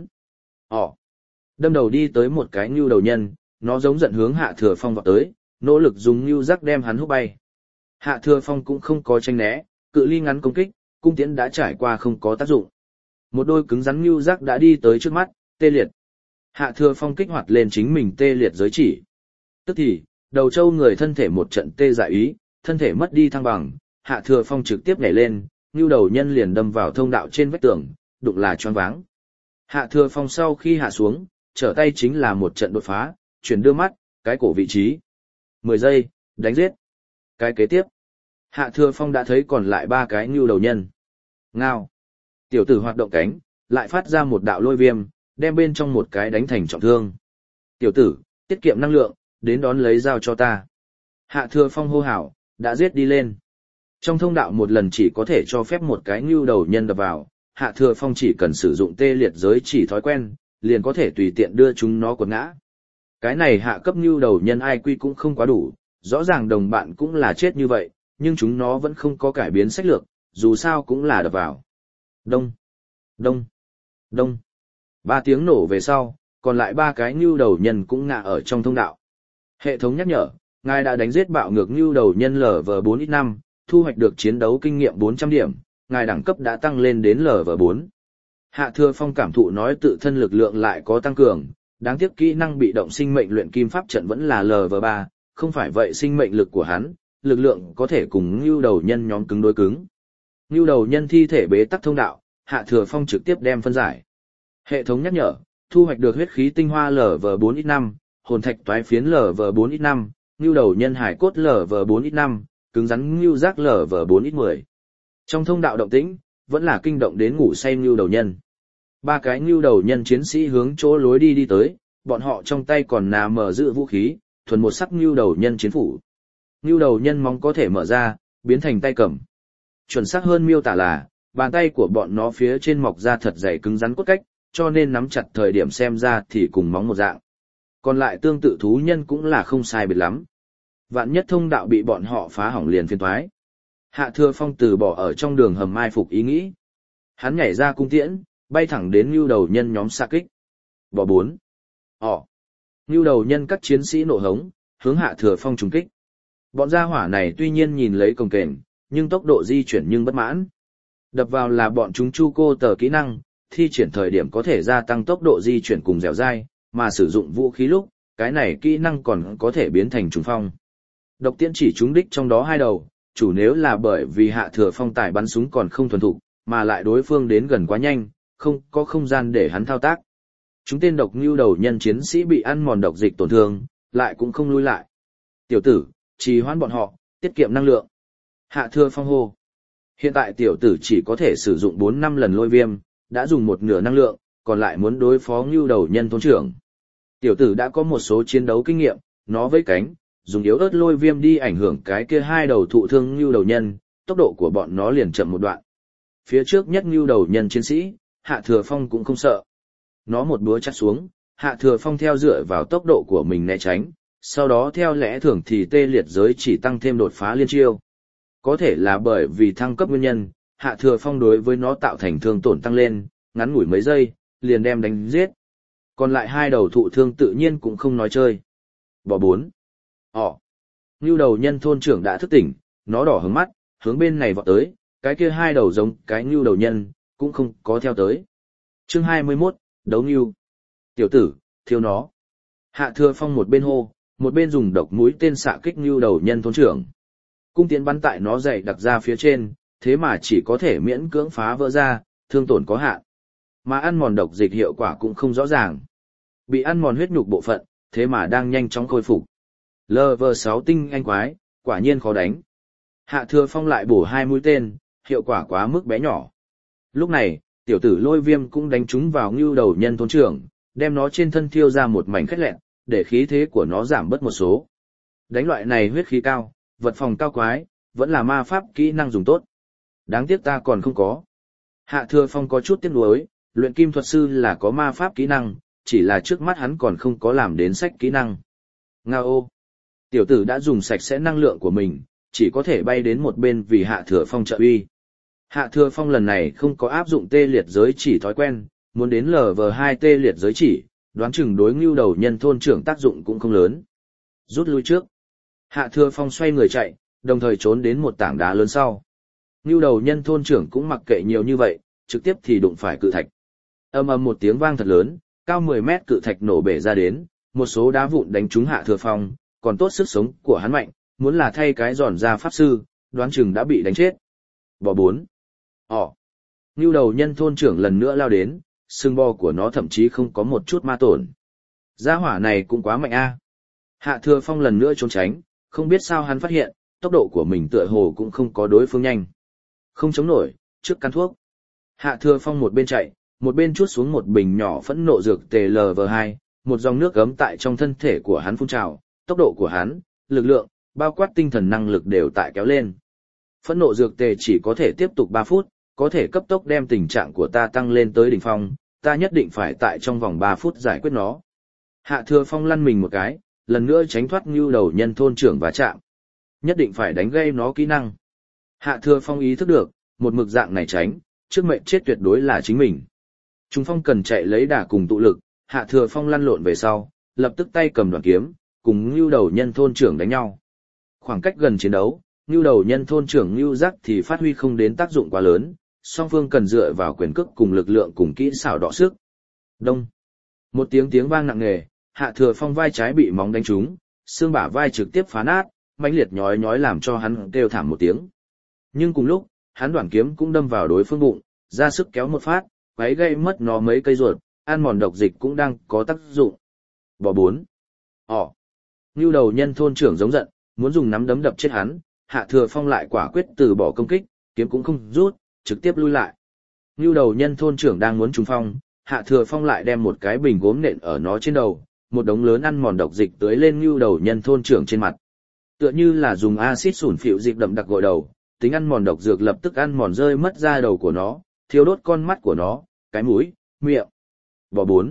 Đâm đầu đi tới một cái nưu đầu nhân, nó giống giận hướng Hạ Thừa Phong vọt tới, nỗ lực dùng nưu giác đem hắn hút bay. Hạ Thừa Phong cũng không có tranh né, cự ly ngắn công kích, cung tiễn đã trải qua không có tác dụng. Một đôi cứng rắn nưu giác đã đi tới trước mắt, tê liệt. Hạ Thừa Phong kích hoạt lên chính mình tê liệt giới chỉ. Tức thì, đầu trâu người thân thể một trận tê dại ý, thân thể mất đi thăng bằng, Hạ Thừa Phong trực tiếp nhảy lên, nưu đầu nhân liền đâm vào thông đạo trên vách tường, đụng là choáng váng. Hạ Thừa Phong sau khi hạ xuống, trở tay chính là một trận đột phá, chuyển đưa mắt, cái cổ vị trí. 10 giây, đánh giết. Cái kế tiếp, Hạ Thừa Phong đã thấy còn lại 3 cái nưu đầu nhân. Ngao. Tiểu tử hoạt động cánh, lại phát ra một đạo lôi viêm, đem bên trong một cái đánh thành trọng thương. Tiểu tử, tiết kiệm năng lượng, đến đón lấy dao cho ta. Hạ Thừa Phong hô hào, đã giết đi lên. Trong thông đạo một lần chỉ có thể cho phép một cái nưu đầu nhân đập vào, Hạ Thừa Phong chỉ cần sử dụng tê liệt giới chỉ thói quen, liền có thể tùy tiện đưa chúng nó quật ngã. Cái này hạ cấp nưu đầu nhân IQ cũng không quá đủ, rõ ràng đồng bạn cũng là chết như vậy, nhưng chúng nó vẫn không có cải biến sách lược, dù sao cũng là đập vào. Đông, đông, đông. 3 tiếng nổ về sau, còn lại 3 cái nưu đầu nhân cũng ngã ở trong thông đạo. Hệ thống nhắc nhở, ngài đã đánh giết bạo ngược nưu đầu nhân LV4X5, thu hoạch được chiến đấu kinh nghiệm 400 điểm, ngài đẳng cấp đã tăng lên đến LV4. Hạ Thừa Phong cảm thụ nói tự thân lực lượng lại có tăng cường, đáng tiếc kỹ năng bị động sinh mệnh luyện kim pháp trận vẫn là LV3, không phải vậy sinh mệnh lực của hắn, lực lượng có thể cùng Ngưu Đầu Nhân nhóm cứng đối cứng. Ngưu Đầu Nhân thi thể bế tắc thông đạo, Hạ Thừa Phong trực tiếp đem phân giải. Hệ thống nhắc nhở, thu hoạch được huyết khí tinh hoa LV4X5, hồn thạch toái phiến LV4X5, Ngưu Đầu Nhân hải cốt LV4X5, cứng rắn ngưu giác LV4X10. Trong thông đạo động tĩnh, vẫn là kinh động đến ngủ say Ngưu Đầu Nhân. Ba cái Ngưu Đầu Nhân chiến sĩ hướng chỗ lối đi tới, bọn họ trong tay còn nà mở giữ vũ khí, thuần một sắc Ngưu Đầu Nhân chiến phủ. Ngưu Đầu Nhân móng có thể mở ra, biến thành tay cầm. Chuẩn xác hơn miêu tả là, bàn tay của bọn nó phía trên mọc ra thật dày cứng rắn cốt cách, cho nên nắm chặt thời điểm xem ra thì cùng móng một dạng. Còn lại tương tự thú nhân cũng là không sai biệt lắm. Vạn nhất thông đạo bị bọn họ phá hỏng liền phiền toái. Hạ Thừa Phong từ bỏ ở trong đường hầm mai phục ý nghĩ. Hắn nhảy ra cung tiễn, bay thẳng đến Ngưu Đầu Nhân nhóm xạ kích. Bỏ 4. Ngưu Đầu Nhân các chiến sĩ nổ hống, hướng Hạ Thừa Phong trùng kích. Bọn gia hỏa này tuy nhiên nhìn lấy cồng kềnh, nhưng tốc độ di chuyển nhưng bất mãn. Đập vào là bọn chúng chu cô tờ kỹ năng, thi triển thời điểm có thể gia tăng tốc độ di chuyển cùng dẻo dai, mà sử dụng vũ khí lúc, cái này kỹ năng còn có thể biến thành trùng phong. Độc tiễn chỉ trúng đích trong đó 2 đầu, chủ nếu là bởi vì Hạ Thừa Phong tài bắn súng còn không thuần thục, mà lại đối phương đến gần quá nhanh, không có không gian để hắn thao tác. Chúng tên độc Ngưu Đầu Nhân chiến sĩ bị ăn mòn độc dịch tổn thương, lại cũng không lui lại. Tiểu tử, trì hoãn bọn họ, tiết kiệm năng lượng. Hạ Thừa Phong hô. Hiện tại tiểu tử chỉ có thể sử dụng 4-5 lần lôi viêm, đã dùng một nửa năng lượng, còn lại muốn đối phó Ngưu Đầu Nhân thôn trưởng. Tiểu tử đã có một số chiến đấu kinh nghiệm, nó với cánh, dùng yếu ớt lôi viêm đi ảnh hưởng cái kia 2 đầu thụ thương Ngưu Đầu Nhân, tốc độ của bọn nó liền chậm một đoạn. Phía trước nhất Ngưu Đầu Nhân chiến sĩ, Hạ Thừa Phong cũng không sợ. Nó một búa chặt xuống, Hạ Thừa Phong theo dựa vào tốc độ của mình né tránh, sau đó theo lẽ thường thì tê liệt giới chỉ tăng thêm đột phá liên chiêu. Có thể là bởi vì thăng cấp nguyên nhân, Hạ Thừa Phong đối với nó tạo thành thương tổn tăng lên, ngắn ngủi mấy giây, liền đem đánh giết. Còn lại 2 đầu thụ thương tự nhiên cũng không nói chơi. Bỏ 4. Ngưu Đầu Nhân thôn trưởng đã thức tỉnh, nó đỏ hứng mắt, hướng bên này vọt tới, cái kia 2 đầu giống cái Ngưu Đầu Nhân, cũng không có theo tới. Chương 21, đấu Ngưu. Tiểu tử, thiêu nó. Hạ Thừa Phong một bên hô, một bên dùng độc mũi tên xạ kích Ngưu Đầu Nhân thôn trưởng. Cung tiễn bắn tại nó dày đặc ra phía trên, thế mà chỉ có thể miễn cưỡng phá vỡ ra, thương tổn có hạn. Mà ăn mòn độc dịch hiệu quả cũng không rõ ràng. Bị ăn mòn huyết nhục bộ phận, thế mà đang nhanh chóng khôi phục. LV6 tinh anh quái, quả nhiên khó đánh. Hạ Thừa Phong lại bổ 2 mũi tên, hiệu quả quá mức bé nhỏ. Lúc này, tiểu tử lôi viêm cũng đánh trúng vào Ngưu Đầu Nhân thôn trưởng, đem nó trên thân thiêu ra một mảnh khét lẹn, để khí thế của nó giảm bớt một số. Đánh loại này huyết khí cao, vật phòng cao quái, vẫn là ma pháp kỹ năng dùng tốt. Đáng tiếc ta còn không có. Hạ Thừa Phong có chút tiếc nuối, luyện kim thuật sư là có ma pháp kỹ năng, chỉ là trước mắt hắn còn không có làm đến sách kỹ năng. Ngao. Tiểu tử đã dùng sạch sẽ năng lượng của mình, chỉ có thể bay đến một bên vì Hạ Thừa Phong trợ uy. Hạ Thừa Phong lần này không có áp dụng tê liệt giới chỉ thói quen, muốn đến LV2 tê liệt giới chỉ, đoán chừng đối Ngưu Đầu Nhân thôn trưởng tác dụng cũng không lớn. Rút lui trước. Hạ Thừa Phong xoay người chạy, đồng thời trốn đến một tảng đá lớn sau. Ngưu Đầu Nhân thôn trưởng cũng mặc kệ nhiều như vậy, trực tiếp thì đụng phải cự thạch. Ầm ầm một tiếng vang thật lớn, cao 10 mét cự thạch nổ bể ra đến, một số đá vụn đánh trúng Hạ Thừa Phong, còn tốt sức sống của hắn mạnh, muốn là thay cái giòn ra pháp sư, đoán chừng đã bị đánh chết. Bỏ 4. Ngưu Đầu Nhân thôn trưởng lần nữa lao đến, xương bò của nó thậm chí không có một chút ma tổn. Gia hỏa này cũng quá mạnh a. Hạ Thừa Phong lần nữa trốn tránh, không biết sao hắn phát hiện, tốc độ của mình tựa hồ cũng không có đối phương nhanh. Không chống nổi, trước căn thuốc. Hạ Thừa Phong một bên chạy, một bên chuốt xuống một bình nhỏ phẫn nộ dược tề LV2, một dòng nước gấm tại trong thân thể của hắn phun trào, tốc độ của hắn, lực lượng, bao quát tinh thần năng lực đều tại kéo lên. Phẫn nộ dược tề chỉ có thể tiếp tục 3 phút, có thể cấp tốc đem tình trạng của ta tăng lên tới đỉnh phong, ta nhất định phải tại trong vòng 3 phút giải quyết nó. Hạ Thừa Phong lăn mình một cái, lần nữa tránh thoát Ngưu Đầu Nhân thôn trưởng và chạm. Nhất định phải đánh gây nó kỹ năng. Hạ Thừa Phong ý thức được, một mực dạng này tránh, trước mệnh chết tuyệt đối là chính mình. Trung Phong cần chạy lấy đà cùng tụ lực, Hạ Thừa Phong lăn lộn về sau, lập tức tay cầm đoạn kiếm, cùng Ngưu Đầu Nhân thôn trưởng đánh nhau. Khoảng cách gần chiến đấu, Ngưu Đầu Nhân thôn trưởng Ngưu Giác thì phát huy không đến tác dụng quá lớn, song phương cần dựa vào quyền cước cùng lực lượng cùng kỹ xảo đọ sức. Đông. Một tiếng vang nặng nề, Hạ Thừa Phong vai trái bị móng đánh trúng, xương bả vai trực tiếp phá nát, mãnh liệt nhói nhói làm cho hắn kêu thảm một tiếng. Nhưng cùng lúc, hắn đoạn kiếm cũng đâm vào đối phương bụng, ra sức kéo một phát, quấy gây mất nó mấy cây ruột, ăn mòn độc dịch cũng đang có tác dụng. Bỏ 4. Nưu đầu nhân thôn trưởng giống giận, muốn dùng nắm đấm đập chết hắn, Hạ Thừa Phong lại quả quyết từ bỏ công kích, kiếm cũng không rút, trực tiếp lui lại. Nưu đầu nhân thôn trưởng đang muốn trúng phong, Hạ Thừa Phong lại đem một cái bình gốm nện ở nó trên đầu, một đống lớn ăn mòn độc dịch tưới lên nưu đầu nhân thôn trưởng trên mặt. Tựa như là dùng axit sủn phịu dịch đậm đặc gội đầu, tính ăn mòn độc dược lập tức ăn mòn rơi mất ra đầu của nó, thiêu đốt con mắt của nó, cái mũi, miệng. Bỏ 4.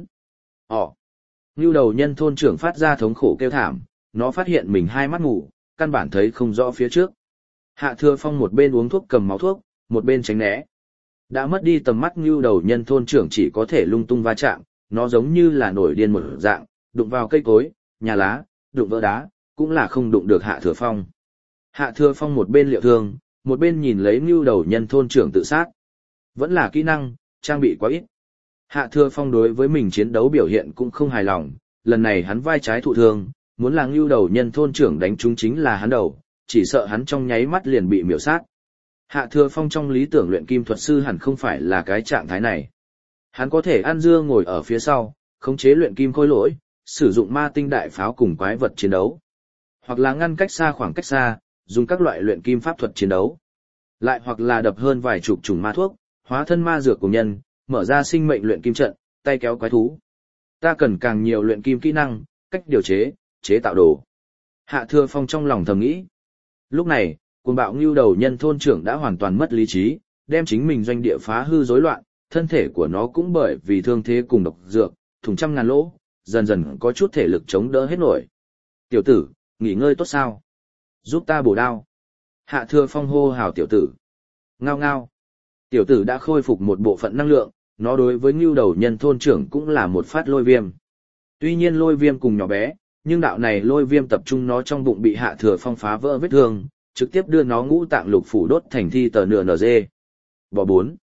Nưu đầu nhân thôn trưởng phát ra thống khổ kêu thảm, nó phát hiện mình hai mắt mù, căn bản thấy không rõ phía trước. Hạ Thừa Phong một bên uống thuốc cầm máu thuốc, một bên tránh né. Đã mất đi tầm mắt nưu đầu nhân thôn trưởng chỉ có thể lung tung va chạm, nó giống như là nổi điên một dạng, đụng vào cây cối, nhà lá, đụng vỡ đá, cũng là không đụng được Hạ Thừa Phong. Hạ Thừa Phong một bên liệu thương, một bên nhìn lấy nưu đầu nhân thôn trưởng tự sát. Vẫn là kỹ năng, trang bị quá ít. Hạ Thừa Phong đối với mình chiến đấu biểu hiện cũng không hài lòng, lần này hắn vai trái thụ thương, muốn là nưu đầu nhân thôn trưởng đánh trúng chính là hắn đầu, chỉ sợ hắn trong nháy mắt liền bị miểu sát. Hạ Thừa Phong trong lý tưởng luyện kim thuật sư hẳn không phải là cái trạng thái này. Hắn có thể ăn dưa ngồi ở phía sau, khống chế luyện kim khôi lỗi, sử dụng ma tinh đại pháo cùng quái vật chiến đấu. Hoặc là ngăn cách xa khoảng cách xa, dùng các loại luyện kim pháp thuật chiến đấu. Lại hoặc là đập hơn vài chục chủng ma thuốc, hóa thân ma dược của nhân, mở ra sinh mệnh luyện kim trận, tay kéo quái thú. Ta cần càng nhiều luyện kim kỹ năng, cách điều chế, chế tạo đồ. Hạ Thừa Phong trong lòng thầm nghĩ. Lúc này, cuồng bạo ngưu đầu nhân thôn trưởng đã hoàn toàn mất lý trí, đem chính mình doanh địa phá hư rối loạn, thân thể của nó cũng bởi vì thương thế cùng độc dược, thủng trăm ngàn lỗ, dần dần có chút thể lực chống đỡ hết nổi. Tiểu tử, nghỉ ngơi tốt sao? Giúp ta bổ đao. Hạ Thừa Phong hô hào tiểu tử. Ngao ngao. Tiểu tử đã khôi phục một bộ phận năng lượng, nó đối với ngưu đầu nhân thôn trưởng cũng là một phát lôi viêm. Tuy nhiên lôi viêm cùng nhỏ bé, nhưng đạo này lôi viêm tập trung nó trong bụng bị Hạ Thừa Phong phá vỡ vết thương, trực tiếp đưa nó ngũ tạng lục phủ đốt thành thi tờ nửa NG. Bỏ 4.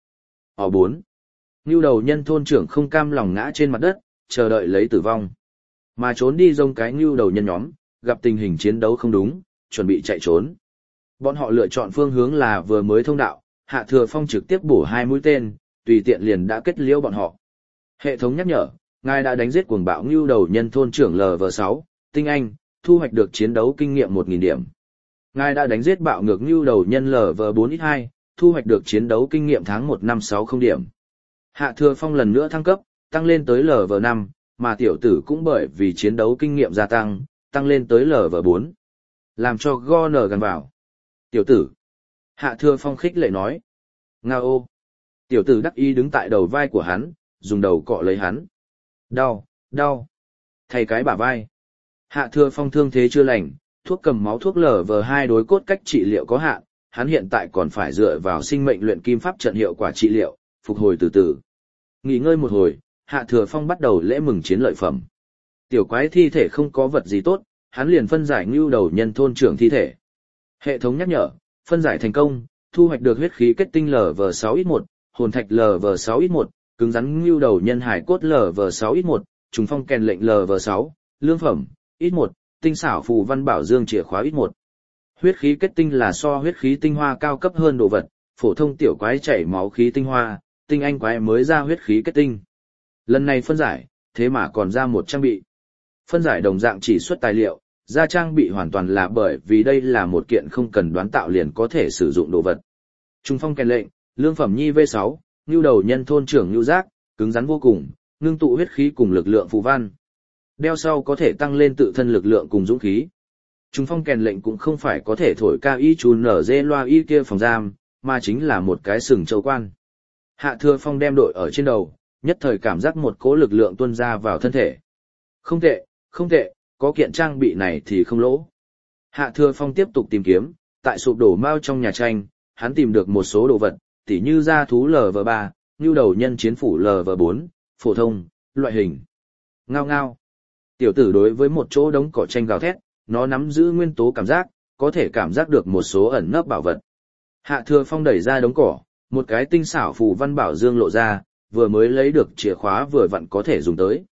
4. Ngưu đầu nhân thôn trưởng không cam lòng ngã trên mặt đất, chờ đợi lấy tử vong. Mà trốn đi giống cái ngưu đầu nhân nhóm, gặp tình hình chiến đấu không đúng, chuẩn bị chạy trốn. Bọn họ lựa chọn phương hướng là vừa mới thông đạo, Hạ Thừa Phong trực tiếp bổ 2 mũi tên, tùy tiện liền đã kết liễu bọn họ. Hệ thống nhắc nhở, ngài đã đánh giết cuồng bạo ngưu đầu nhân thôn trưởng LV6, tinh anh, thu hoạch được chiến đấu kinh nghiệm 1000 điểm. Ngài đã đánh giết bạo ngược ngưu đầu nhân LV4X2, thu hoạch được chiến đấu kinh nghiệm tháng 1 năm 60 điểm. Hạ Thừa Phong lần nữa thăng cấp, tăng lên tới LV5, mà tiểu tử cũng bởi vì chiến đấu kinh nghiệm gia tăng, tăng lên tới LV4. Làm cho Gon gần vào. Tiểu tử. Hạ Thừa Phong khích lệ nói. Nga ô. Tiểu tử đắc ý đứng tại đầu vai của hắn, dùng đầu cọ lấy hắn. Đau, đau. Thay cái bả vai. Hạ Thừa Phong thương thế chưa lành, thuốc cầm máu thuốc LV2 đối cốt cách trị liệu có hạn, hắn hiện tại còn phải dựa vào sinh mệnh luyện kim pháp trận hiệu quả trị liệu, phục hồi từ từ. Nghỉ ngơi một hồi, Hạ Thừa Phong bắt đầu lễ mừng chiến lợi phẩm. Tiểu quái thi thể không có vật gì tốt, hắn liền phân giải ngưu đầu nhân thôn trưởng thi thể. Hệ thống nhắc nhở, phân giải thành công, thu hoạch được huyết khí kết tinh LV6X1, hồn thạch LV6X1, cứng rắn ngưu đầu nhân hải cốt LV6X1, trùng phong kèn lệnh LV6, lương phẩm, X1, tinh xảo phù văn bảo dương chìa khóa X1. Huyết khí kết tinh là so huyết khí tinh hoa cao cấp hơn đồ vật, phổ thông tiểu quái chảy máu khí tinh hoa, tinh anh quái mới ra huyết khí kết tinh. Lần này phân giải, thế mà còn ra một trang bị. Phân giải đồng dạng chỉ xuất tài liệu, ra trang bị hoàn toàn là bởi vì đây là một kiện không cần đoán tạo liền có thể sử dụng đồ vật. Trung phong kèn lệnh, lương phẩm nhi V6, nưu đầu nhân thôn trưởng nưu giác, cứng rắn vô cùng, ngưng tụ huyết khí cùng lực lượng phù văn. Đeo sau có thể tăng lên tự thân lực lượng cùng dũng khí. Trung phong kèn lệnh cũng không phải có thể thổi cao y chùn nở dê loa y kia phòng giam, mà chính là một cái sừng châu quan. Hạ Thừa Phong đem đội ở trên đầu, nhất thời cảm giác một cỗ lực lượng tuôn ra vào thân thể. Không tệ, không tệ, có kiện trang bị này thì không lỗ. Hạ Thừa Phong tiếp tục tìm kiếm, tại sụp đổ mao trong nhà tranh, hắn tìm được một số đồ vật, tỉ như da thú LV3, nưu đầu nhân chiến phủ LV4, phổ thông, loại hình. Ngao ngao. Tiểu tử đối với một chỗ đống cỏ tranh gào thét, nó nắm giữ nguyên tố cảm giác, có thể cảm giác được một số ẩn nấp bảo vật. Hạ Thừa Phong đẩy ra đống cỏ, một cái tinh xảo phù văn bảo dương lộ ra, vừa mới lấy được chìa khóa vừa vặn có thể dùng tới.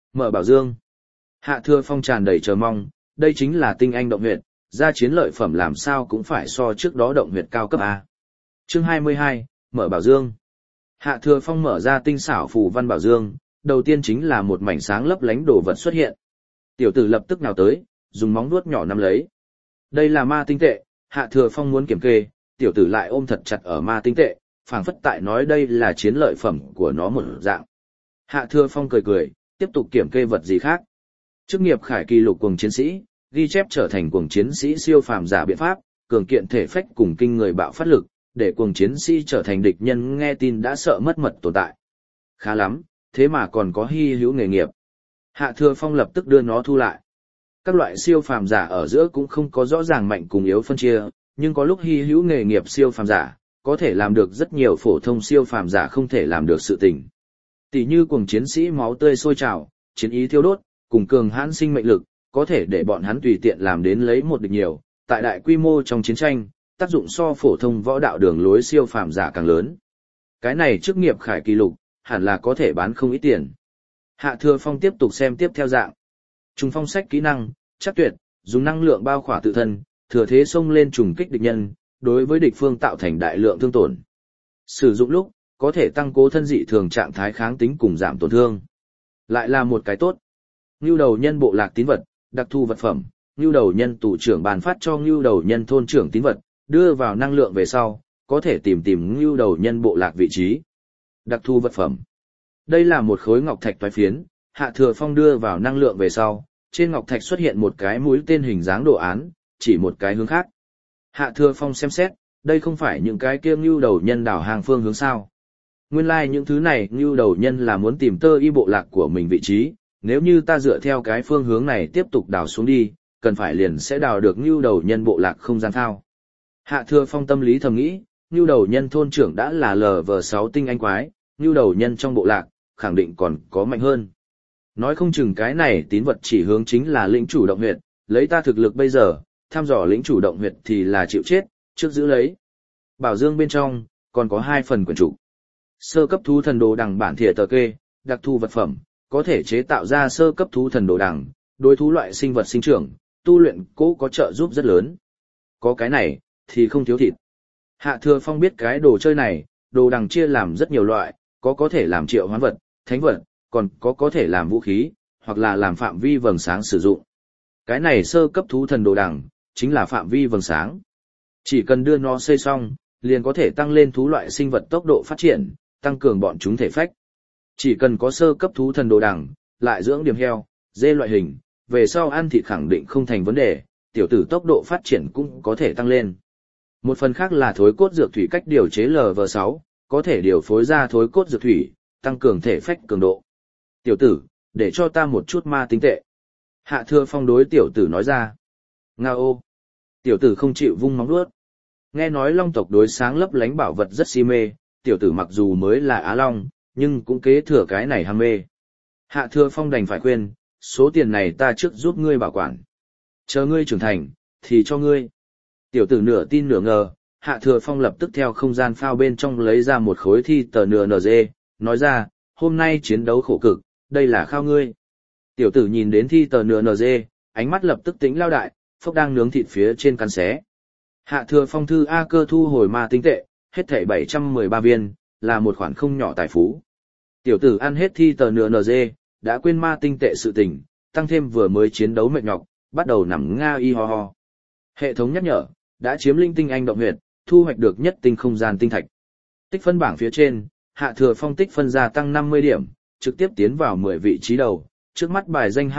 Mở bảo dương. Hạ Thừa Phong tràn đầy chờ mong, đây chính là tinh anh động huyệt, ra chiến lợi phẩm làm sao cũng phải so trước đó động huyệt cao cấp A. Chương 22, mở bảo dương. Hạ Thừa Phong mở ra tinh xảo phù văn bảo dương, đầu tiên chính là một mảnh sáng lấp lánh đồ vật xuất hiện. Tiểu tử lập tức nào tới, dùng móng vuốt nhỏ nắm lấy. Đây là ma tinh tệ, Hạ Thừa Phong muốn kiểm kê, tiểu tử lại ôm thật chặt ở ma tinh tệ, phảng phất tại nói đây là chiến lợi phẩm của nó một dạng. Hạ Thừa Phong cười cười, tiếp tục kiểm kê vật gì khác. Chức nghiệp khải kỳ lục cuồng chiến sĩ, ghi chép trở thành cuồng chiến sĩ siêu phàm giả biện pháp, cường kiện thể phách cùng kinh người bạo phát lực, để cuồng chiến sĩ trở thành địch nhân nghe tin đã sợ mất mật tồn tại. Khá lắm, thế mà còn có hy hữu nghề nghiệp. Hạ Thừa Phong lập tức đưa nó thu lại. Các loại siêu phàm giả ở giữa cũng không có rõ ràng mạnh cùng yếu phân chia, nhưng có lúc hy hữu nghề nghiệp siêu phàm giả, có thể làm được rất nhiều phổ thông siêu phàm giả không thể làm được sự tình. Tỷ như cuồng chiến sĩ máu tươi sôi trào, chiến ý thiêu đốt, cùng cường hãn sinh mệnh lực, có thể để bọn hắn tùy tiện làm đến lấy một địch nhiều, tại đại quy mô trong chiến tranh, tác dụng so phổ thông võ đạo đường lối siêu phàm giả càng lớn. Cái này chức nghiệp khải kỳ lục, hẳn là có thể bán không ít tiền. Hạ Thừa Phong tiếp tục xem tiếp theo dạng. Trùng phong sách kỹ năng, chắc tuyệt, dùng năng lượng bao khỏa tự thân, thừa thế xông lên trùng kích địch nhân, đối với địch phương tạo thành đại lượng thương tổn. Sử dụng lúc, có thể tăng cố thân dị thường trạng thái kháng tính cùng giảm tổn thương. Lại là một cái tốt. Ngưu đầu nhân bộ lạc tín vật, đặc thù vật phẩm, ngưu đầu nhân tù trưởng bàn phát cho ngưu đầu nhân thôn trưởng tín vật, đưa vào năng lượng về sau, có thể tìm ngưu đầu nhân bộ lạc vị trí. Đặc thù vật phẩm. Đây là một khối ngọc thạch toái phiến, Hạ Thừa Phong đưa vào năng lượng về sau, trên ngọc thạch xuất hiện một cái mũi tên hình dáng đồ án, chỉ một cái hướng khác. Hạ Thừa Phong xem xét, đây không phải những cái kia ngưu đầu nhân đảo hàng phương hướng sao. Nguyên lai like những thứ này ngưu đầu nhân là muốn tìm tơ y bộ lạc của mình vị trí, nếu như ta dựa theo cái phương hướng này tiếp tục đào xuống đi, cần phải liền sẽ đào được ngưu đầu nhân bộ lạc không gian thao. Hạ Thừa Phong tâm lý thầm nghĩ, ngưu đầu nhân thôn trưởng đã là LV6 tinh anh quái, ngưu đầu nhân trong bộ lạc, khẳng định còn có mạnh hơn. Nói không chừng cái này tín vật chỉ hướng chính là lĩnh chủ động huyệt, lấy ta thực lực bây giờ, thăm dò lĩnh chủ động huyệt thì là chịu chết, trước giữ lấy. Bảo dương bên trong, còn có 2 phần quyển trục. Sơ cấp thú thần đồ đằng bản thìa tờ kê, đặc thù vật phẩm, có thể chế tạo ra sơ cấp thú thần đồ đằng, đối thú loại sinh vật sinh trưởng, tu luyện cố có trợ giúp rất lớn. Có cái này, thì không thiếu thịt. Hạ Thừa Phong biết cái đồ chơi này, đồ đằng chia làm rất nhiều loại, có thể làm triệu hoán vật, thánh vật, còn có thể làm vũ khí, hoặc là làm phạm vi vầng sáng sử dụng. Cái này sơ cấp thú thần đồ đằng, chính là phạm vi vầng sáng. Chỉ cần đưa nó xây xong, liền có thể tăng lên thú loại sinh vật tốc độ phát triển, tăng cường bọn chúng thể phách. Chỉ cần có sơ cấp thú thần đồ đằng, lại dưỡng điểm heo, dê loại hình, về sau ăn thịt khẳng định không thành vấn đề, tiểu tử tốc độ phát triển cũng có thể tăng lên. Một phần khác là thối cốt dược thủy cách điều chế LV6, có thể điều phối ra thối cốt dược thủy, tăng cường thể phách cường độ. Tiểu tử, để cho ta một chút ma tinh tệ. Hạ Thừa Phong đối tiểu tử nói ra. Nga ô. Tiểu tử không chịu vung móng vuốt. Nghe nói long tộc đối sáng lấp lánh bảo vật rất si mê, tiểu tử mặc dù mới là Á Long, nhưng cũng kế thừa cái này ham mê. Hạ Thừa Phong đành phải khuyên, số tiền này ta trước giúp ngươi bảo quản. Chờ ngươi trưởng thành, thì cho ngươi. Tiểu tử nửa tin nửa ngờ, Hạ Thừa Phong lập tức theo không gian phao bên trong lấy ra một khối thi tờ nửa NG, nói ra, hôm nay chiến đấu khổ cực, đây là khao ngươi. Tiểu tử nhìn đến thi tờ nửa NG, ánh mắt lập tức tĩnh lao đại, phốc đang nướng thịt phía trên căn xé. Hạ Thừa Phong thư A cơ thu hồi ma tinh tệ, hết thảy 713 viên, là một khoản không nhỏ tài phú. Tiểu tử ăn hết thi tờ nửa NG, đã quên ma tinh tệ sự tình, tăng thêm vừa mới chiến đấu mệt nhọc, bắt đầu nằm nga y ho ho. Hệ thống nhắc nhở, đã chiếm linh tinh anh động huyệt, thu hoạch được nhất tinh không gian tinh thạch. Tích phân bảng phía trên, Hạ Thừa Phong tích phân gia tăng 50 điểm, trực tiếp tiến vào 10 vị trí đầu, trước mắt bài danh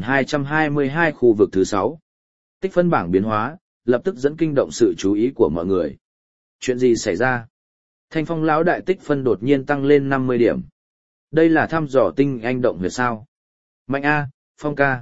2222 khu vực thứ 6. Tích phân bảng biến hóa, lập tức dẫn kinh động sự chú ý của mọi người. Chuyện gì xảy ra? Thanh Phong lão đại tích phân đột nhiên tăng lên 50 điểm. Đây là thăm dò tinh anh động huyệt sao? Mạnh A, Phong ca.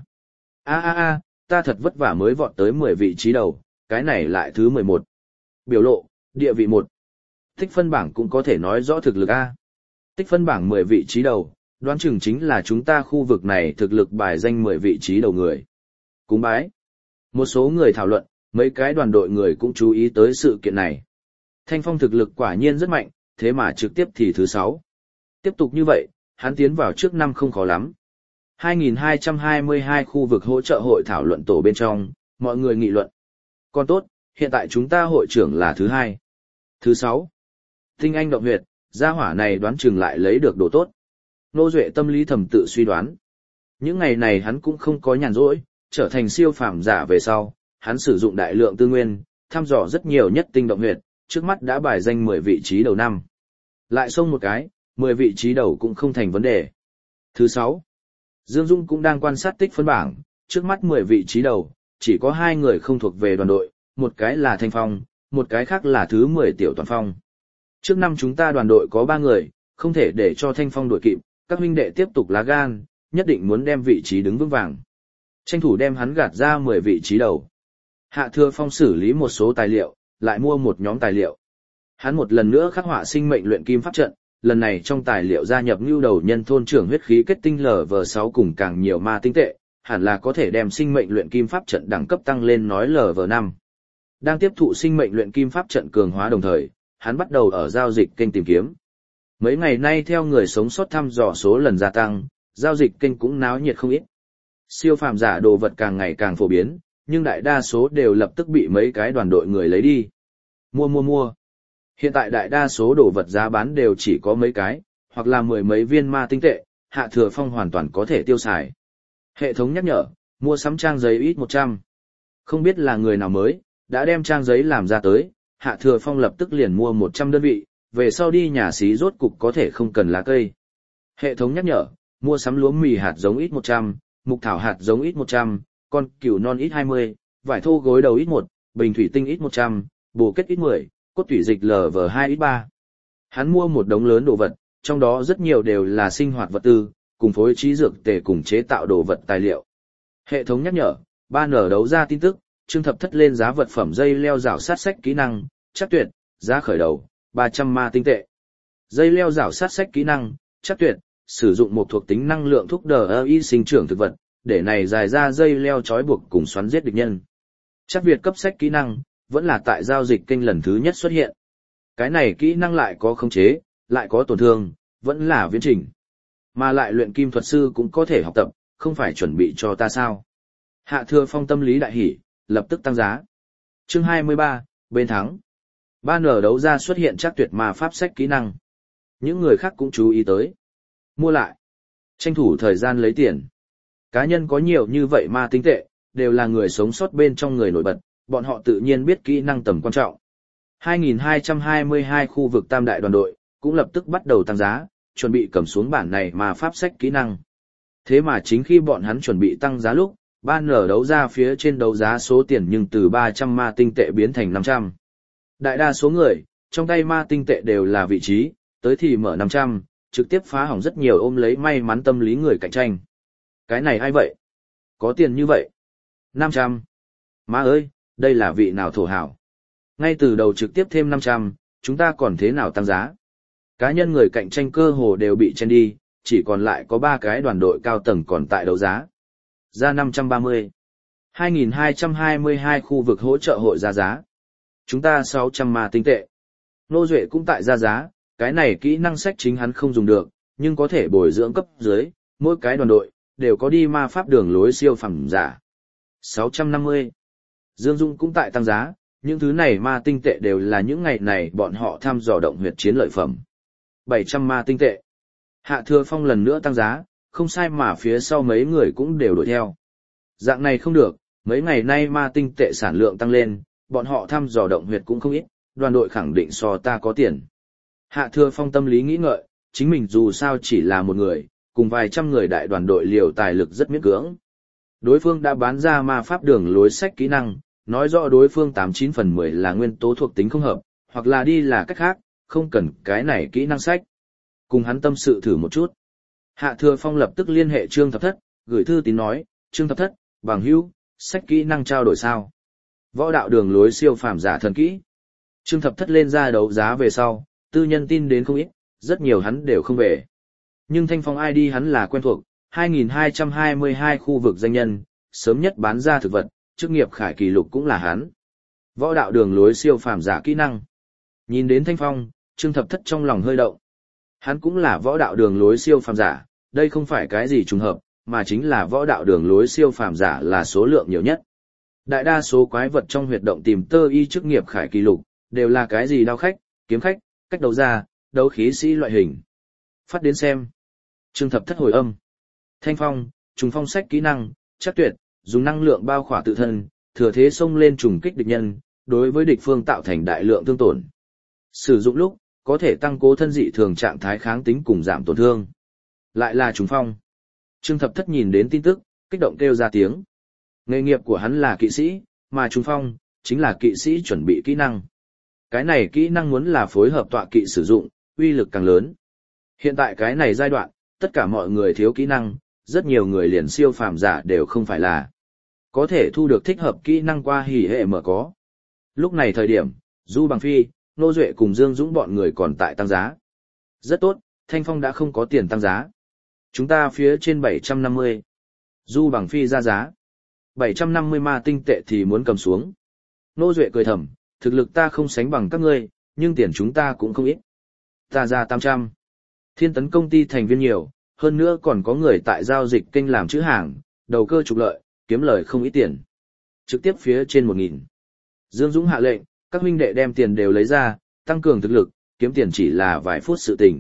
Ta thật vất vả mới vọt tới 10 vị trí đầu, cái này lại thứ 11. Biểu lộ, địa vị 1. Tích phân bảng cũng có thể nói rõ thực lực A. Tích phân bảng 10 vị trí đầu, đoán chừng chính là chúng ta khu vực này thực lực bài danh 10 vị trí đầu người. Cúng bái. Một số người thảo luận, mấy cái đoàn đội người cũng chú ý tới sự kiện này. Thanh Phong thực lực quả nhiên rất mạnh, thế mà trực tiếp thì thứ 6. Tiếp tục như vậy, hắn tiến vào trước năm không khó lắm. 2222 khu vực hỗ trợ hội thảo luận tổ bên trong, mọi người nghị luận. Còn tốt, hiện tại chúng ta hội trưởng là thứ 2. Thứ 6. Tinh Anh động huyệt, gia hỏa này đoán chừng lại lấy được đồ tốt. Nô Duệ tâm lý thầm tự suy đoán. Những ngày này hắn cũng không có nhàn rỗi, trở thành siêu phàm giả về sau, hắn sử dụng đại lượng tư nguyên, thăm dò rất nhiều nhất tinh động huyệt, trước mắt đã bài danh 10 vị trí đầu năm. Lại xông một cái, 10 vị trí đầu cũng không thành vấn đề. Thứ 6. Dương Dung cũng đang quan sát tích phân bảng, trước mắt 10 vị trí đầu, chỉ có 2 người không thuộc về đoàn đội, một cái là Thanh Phong, một cái khác là thứ 10 Tiểu Toàn Phong. Trước năm chúng ta đoàn đội có 3 người, không thể để cho Thanh Phong đuổi kịp, các huynh đệ tiếp tục lá gan, nhất định muốn đem vị trí đứng vững vàng. Tranh thủ đem hắn gạt ra 10 vị trí đầu. Hạ Thừa Phong xử lý một số tài liệu, lại mua một nhóm tài liệu. Hắn một lần nữa khắc họa sinh mệnh luyện kim pháp trận, lần này trong tài liệu gia nhập nhu đầu nhân thôn trưởng huyết khí kết tinh LV6 cùng càng nhiều ma tinh tệ, hẳn là có thể đem sinh mệnh luyện kim pháp trận đẳng cấp tăng lên nói LV5. Đang tiếp thụ sinh mệnh luyện kim pháp trận cường hóa đồng thời, hắn bắt đầu ở giao dịch kênh tìm kiếm. Mấy ngày nay theo người sống sót thăm dò số lần gia tăng, giao dịch kênh cũng náo nhiệt không ít. Siêu phàm giả đồ vật càng ngày càng phổ biến, nhưng đại đa số đều lập tức bị mấy cái đoàn đội người lấy đi. Mua. Hiện tại đại đa số đồ vật giá bán đều chỉ có mấy cái, hoặc là 10 mấy viên ma tinh tệ, Hạ Thừa Phong hoàn toàn có thể tiêu xài. Hệ thống nhắc nhở, mua sắm trang giấy ít 100. Không biết là người nào mới, đã đem trang giấy làm ra tới, Hạ Thừa Phong lập tức liền mua 100 đơn vị, về sau đi nhà xí rốt cục có thể không cần lá cây. Hệ thống nhắc nhở, mua sắm lúa mì hạt giống ít 100, mục thảo hạt giống ít 100, con cừu non ít 20, vải thô gối đầu ít 1, bình thủy tinh ít 100, bồ kết ít 10, cốt tủy dịch LV2 ít 3. Hắn mua một đống lớn đồ vật, trong đó rất nhiều đều là sinh hoạt vật tư, cùng phối trí dược tề cùng chế tạo đồ vật tài liệu. Hệ thống nhắc nhở, 3N đấu ra tin tức, Trương Thập Thất lên giá vật phẩm dây leo rảo sát sách kỹ năng, chắc tuyệt, giá khởi đầu, 300 ma tinh tệ. Dây leo rảo sát sách kỹ năng, chắc tuyệt, sử dụng một thuộc tính năng lượng thúc đẩy sinh trưởng thực vật, để này dài ra dây leo trói buộc cùng xoắn giết địch nhân. Chắc Việt cấp sách kỹ năng, vẫn là tại giao dịch kênh lần thứ nhất xuất hiện. Cái này kỹ năng lại có khống chế, lại có tổn thương, vẫn là viễn trình. Mà lại luyện kim thuật sư cũng có thể học tập, không phải chuẩn bị cho ta sao. Hạ Thừa Phong tâm lý đại hỉ, lập tức tăng giá. Chương 23, bên thắng. 3N đấu ra xuất hiện chắc tuyệt ma pháp sách kỹ năng. Những người khác cũng chú ý tới. Mua lại. Tranh thủ thời gian lấy tiền. Cá nhân có nhiều như vậy ma tinh tệ, đều là người sống sót bên trong người nổi bật, bọn họ tự nhiên biết kỹ năng tầm quan trọng. 2222 khu vực tam đại đoàn đội, cũng lập tức bắt đầu tăng giá, chuẩn bị cầm xuống bản này mà pháp sách kỹ năng. Thế mà chính khi bọn hắn chuẩn bị tăng giá lúc, 3N đấu ra phía trên đấu giá số tiền nhưng từ 300 ma tinh tệ biến thành 500. Đại đa số người, trong tay ma tinh tệ đều là vị trí, tới thì mở 500, trực tiếp phá hỏng rất nhiều ôm lấy may mắn tâm lý người cạnh tranh. Cái này ai vậy? Có tiền như vậy? 500. Má ơi, đây là vị nào thổ hảo? Ngay từ đầu trực tiếp thêm 500, chúng ta còn thế nào tăng giá? Cá nhân người cạnh tranh cơ hồ đều bị chen đi, chỉ còn lại có 3 cái đoàn đội cao tầng còn tại đấu giá. Ra 530. 2222 khu vực hỗ trợ hội ra giá. Chúng ta 600 ma tinh tệ. Nô Duệ cũng tại ra giá, cái này kỹ năng sách chính hắn không dùng được, nhưng có thể bồi dưỡng cấp dưới, mỗi cái đoàn đội đều có đi ma pháp đường lối siêu phẩm giả. 650. Dương Dung cũng tại tăng giá, những thứ này ma tinh tệ đều là những ngày này bọn họ thăm dò động huyệt chiến lợi phẩm. 700 ma tinh tệ. Hạ Thừa Phong lần nữa tăng giá, không sai mà phía sau mấy người cũng đều đuổi theo. Dạng này không được, mấy ngày nay ma tinh tệ sản lượng tăng lên, bọn họ thăm dò động huyệt cũng không ít, đoàn đội khẳng định so ta có tiền. Hạ Thừa Phong tâm lý nghĩ ngợi, chính mình dù sao chỉ là một người, cùng vài trăm người đại đoàn đội liều tài lực rất miễn cưỡng. Đối phương đã bán ra ma pháp đường lối sách kỹ năng, nói rõ đối phương 89 phần 10 là nguyên tố thuộc tính không hợp, hoặc là đi là cách khác, không cần cái này kỹ năng sách. Cùng hắn tâm sự thử một chút. Hạ Thừa Phong lập tức liên hệ Trương Thập Thất, gửi thư tín nói, Trương Thập Thất, bằng hữu, sách kỹ năng trao đổi sao? Võ đạo đường lối siêu phàm giả thần kỹ. Trương Thập Thất lên ra đấu giá về sau, tư nhân tin đến không ít, rất nhiều hắn đều không về. Nhưng Thanh Phong ID hắn là quen thuộc, 2222 khu vực danh nhân, sớm nhất bán ra thực vật, chức nghiệp khải kỷ lục cũng là hắn. Võ đạo đường lối siêu phàm giả kỹ năng. Nhìn đến Thanh Phong, Trương Thập Thất trong lòng hơi động. Hắn cũng là võ đạo đường lối siêu phàm giả, đây không phải cái gì trùng hợp, mà chính là võ đạo đường lối siêu phàm giả là số lượng nhiều nhất. Đại đa số quái vật trong huyệt động tìm tơ y chức nghiệp khải kỳ lục, đều là cái gì đao khách, kiếm khách, cách đấu ra, đấu khí sĩ loại hình. Phát đến xem. Trương Thập Thất hồi âm. Thanh phong, trùng phong sách kỹ năng, chắc tuyệt, dùng năng lượng bao khỏa tự thân, thừa thế xông lên trùng kích địch nhân, đối với địch phương tạo thành đại lượng thương tổn. Sử dụng lúc, có thể tăng cố thân dị thường trạng thái kháng tính cùng giảm tổn thương. Lại là trùng phong. Trương Thập Thất nhìn đến tin tức, kích động kêu ra tiếng. Nghề nghiệp của hắn là kỵ sĩ, mà trùng phong, chính là kỵ sĩ chuẩn bị kỹ năng. Cái này kỹ năng muốn là phối hợp tọa kỵ sử dụng, uy lực càng lớn. Hiện tại cái này giai đoạn, tất cả mọi người thiếu kỹ năng, rất nhiều người liền siêu phàm giả đều không phải là. Có thể thu được thích hợp kỹ năng qua hỉ hệ mở có. Lúc này thời điểm, Du Bằng Phi, Nô Duệ cùng Dương Dũng bọn người còn tại tăng giá. Rất tốt, Thanh Phong đã không có tiền tăng giá. Chúng ta phía trên 750. Du Bằng Phi ra giá. 750 ma tinh tệ thì muốn cầm xuống. Nô Duệ cười thầm, thực lực ta không sánh bằng các ngươi, nhưng tiền chúng ta cũng không ít. Ta ra 800. Thiên tấn công ty thành viên nhiều, hơn nữa còn có người tại giao dịch kênh làm chữ hàng, đầu cơ trục lợi, kiếm lời không ít tiền. Trực tiếp phía trên 1000. Dương Dũng hạ lệnh, các huynh đệ đem tiền đều lấy ra, tăng cường thực lực, kiếm tiền chỉ là vài phút sự tình.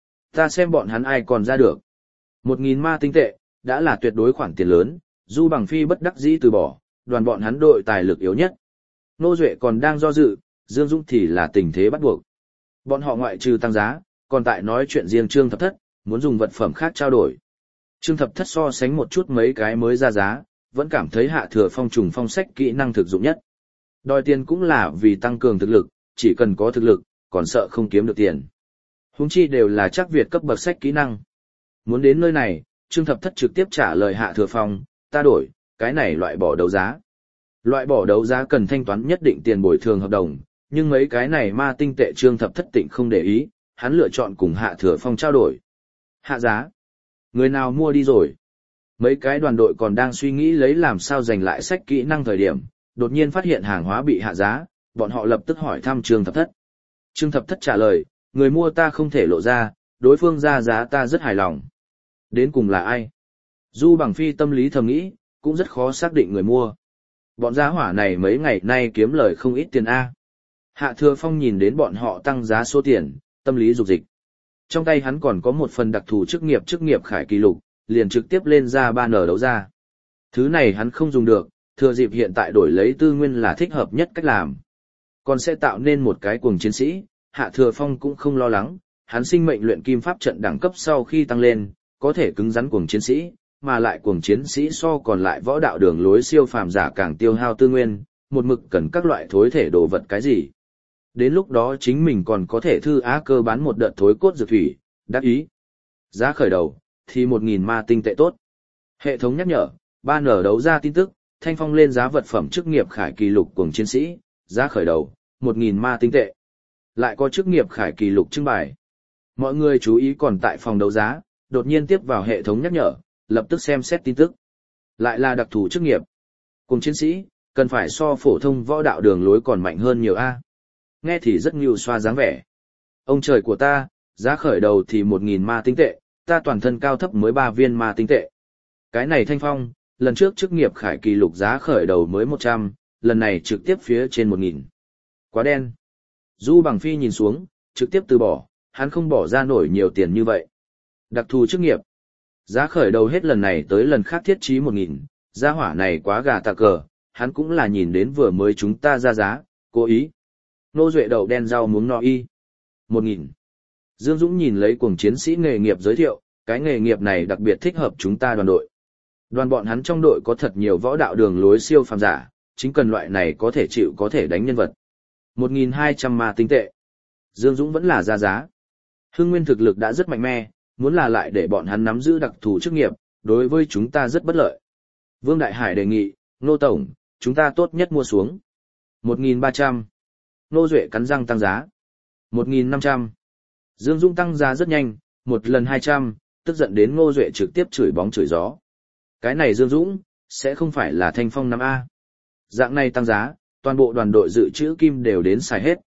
Ta xem bọn hắn ai còn ra được. 1000 ma tinh tệ, đã là tuyệt đối khoản tiền lớn, Du Bằng Phi bất đắc dĩ từ bỏ, đoàn bọn hắn đội tài lực yếu nhất. Nô Duệ còn đang do dự, Dương Dũng thì là tình thế bắt buộc. Bọn họ ngoại trừ tăng giá, còn tại nói chuyện riêng Trương Thập Thất, muốn dùng vật phẩm khác trao đổi. Trương Thập Thất so sánh một chút mấy cái mới ra giá, vẫn cảm thấy Hạ Thừa Phong trùng phong sách kỹ năng thực dụng nhất. Đòi tiền cũng là vì tăng cường thực lực, chỉ cần có thực lực, còn sợ không kiếm được tiền. Huống chi đều là chắc Việt cấp bậc sách kỹ năng. Muốn đến nơi này, Trương Thập Thất trực tiếp trả lời Hạ Thừa Phong, ta đổi, cái này loại bỏ đấu giá. Loại bỏ đấu giá cần thanh toán nhất định tiền bồi thường hợp đồng, nhưng mấy cái này ma tinh tệ Trương Thập Thất tịnh không để ý, hắn lựa chọn cùng Hạ Thừa Phong trao đổi. Hạ giá. Người nào mua đi rồi? Mấy cái đoàn đội còn đang suy nghĩ lấy làm sao giành lại sách kỹ năng thời điểm, đột nhiên phát hiện hàng hóa bị hạ giá, bọn họ lập tức hỏi thăm Trương Thập Thất. Trương Thập Thất trả lời, người mua ta không thể lộ ra, đối phương ra giá ta rất hài lòng. Đến cùng là ai? Du Bằng Phi tâm lý thầm nghĩ, cũng rất khó xác định người mua. Bọn giá hỏa này mấy ngày nay kiếm lời không ít tiền A. Hạ Thừa Phong nhìn đến bọn họ tăng giá số tiền, tâm lý dục dịch. Trong tay hắn còn có một phần đặc thù chức nghiệp khải kỳ lục, liền trực tiếp lên ra 3N đấu ra. Thứ này hắn không dùng được, thừa dịp hiện tại đổi lấy tư nguyên là thích hợp nhất cách làm. Còn sẽ tạo nên một cái cuồng chiến sĩ, Hạ Thừa Phong cũng không lo lắng, hắn sinh mệnh luyện kim pháp trận đẳng cấp sau khi tăng lên, có thể cứng rắn cuồng chiến sĩ, mà lại cuồng chiến sĩ so còn lại võ đạo đường lối siêu phàm giả càng tiêu hao tư nguyên, một mực cần các loại thối thể đồ vật cái gì. Đến lúc đó chính mình còn có thể thư á cơ bán một đợt thối cốt dược thủy, đắc ý. Giá khởi đầu, thì 1000 ma tinh tệ tốt. Hệ thống nhắc nhở, 3N đấu ra tin tức, Thanh Phong lên giá vật phẩm chức nghiệp khải kỳ lục cuồng chiến sĩ, giá khởi đầu, 1000 ma tinh tệ. Lại có chức nghiệp khải kỳ lục trưng bày. Mọi người chú ý còn tại phòng đấu giá, đột nhiên tiếp vào hệ thống nhắc nhở, lập tức xem xét tin tức. Lại là đặc thù chức nghiệp. Cuồng chiến sĩ, cần phải so phổ thông võ đạo đường lối còn mạnh hơn nhiều A. Nghe thì rất nhiều xoa dáng vẻ. Ông trời của ta, giá khởi đầu thì 1000 ma tinh tệ, ta toàn thân cao thấp mới 3 viên ma tinh tệ. Cái này Thanh Phong, lần trước chức nghiệp khải kỳ lục giá khởi đầu mới 100, lần này trực tiếp phía trên 1000. Quá đen. Du Bằng Phi nhìn xuống, trực tiếp từ bỏ, hắn không bỏ ra nổi nhiều tiền như vậy. Đặc thù chức nghiệp. Giá khởi đầu hết lần này tới lần khác thiết trí 1000, giá hỏa này quá gà tà cờ, hắn cũng là nhìn đến vừa mới chúng ta ra giá, cố ý. Nô Duệ đậu đen rau muống no y. 1000. Dương Dũng nhìn lấy cuồng chiến sĩ nghề nghiệp giới thiệu, cái nghề nghiệp này đặc biệt thích hợp chúng ta đoàn đội. Đoàn bọn hắn trong đội có thật nhiều võ đạo đường lối siêu phàm giả, chính cần loại này có thể chịu có thể đánh nhân vật. 1200 ma tinh tệ. Dương Dũng vẫn là ra giá. Hưng Nguyên thực lực đã rất mạnh mẽ, muốn là lại để bọn hắn nắm giữ đặc thù chức nghiệp, đối với chúng ta rất bất lợi. Vương Đại Hải đề nghị, Nô Tổng, chúng ta tốt nhất mua xuống. 1300. Nô Duệ cắn răng tăng giá. 1500. Dương Dũng tăng giá rất nhanh, một lần 200, tức giận đến Ngô Duệ trực tiếp chửi bóng chửi gió. Cái này Dương Dũng, sẽ không phải là Thanh Phong 5A. Dạng này tăng giá, toàn bộ đoàn đội dự trữ kim đều đến xài hết.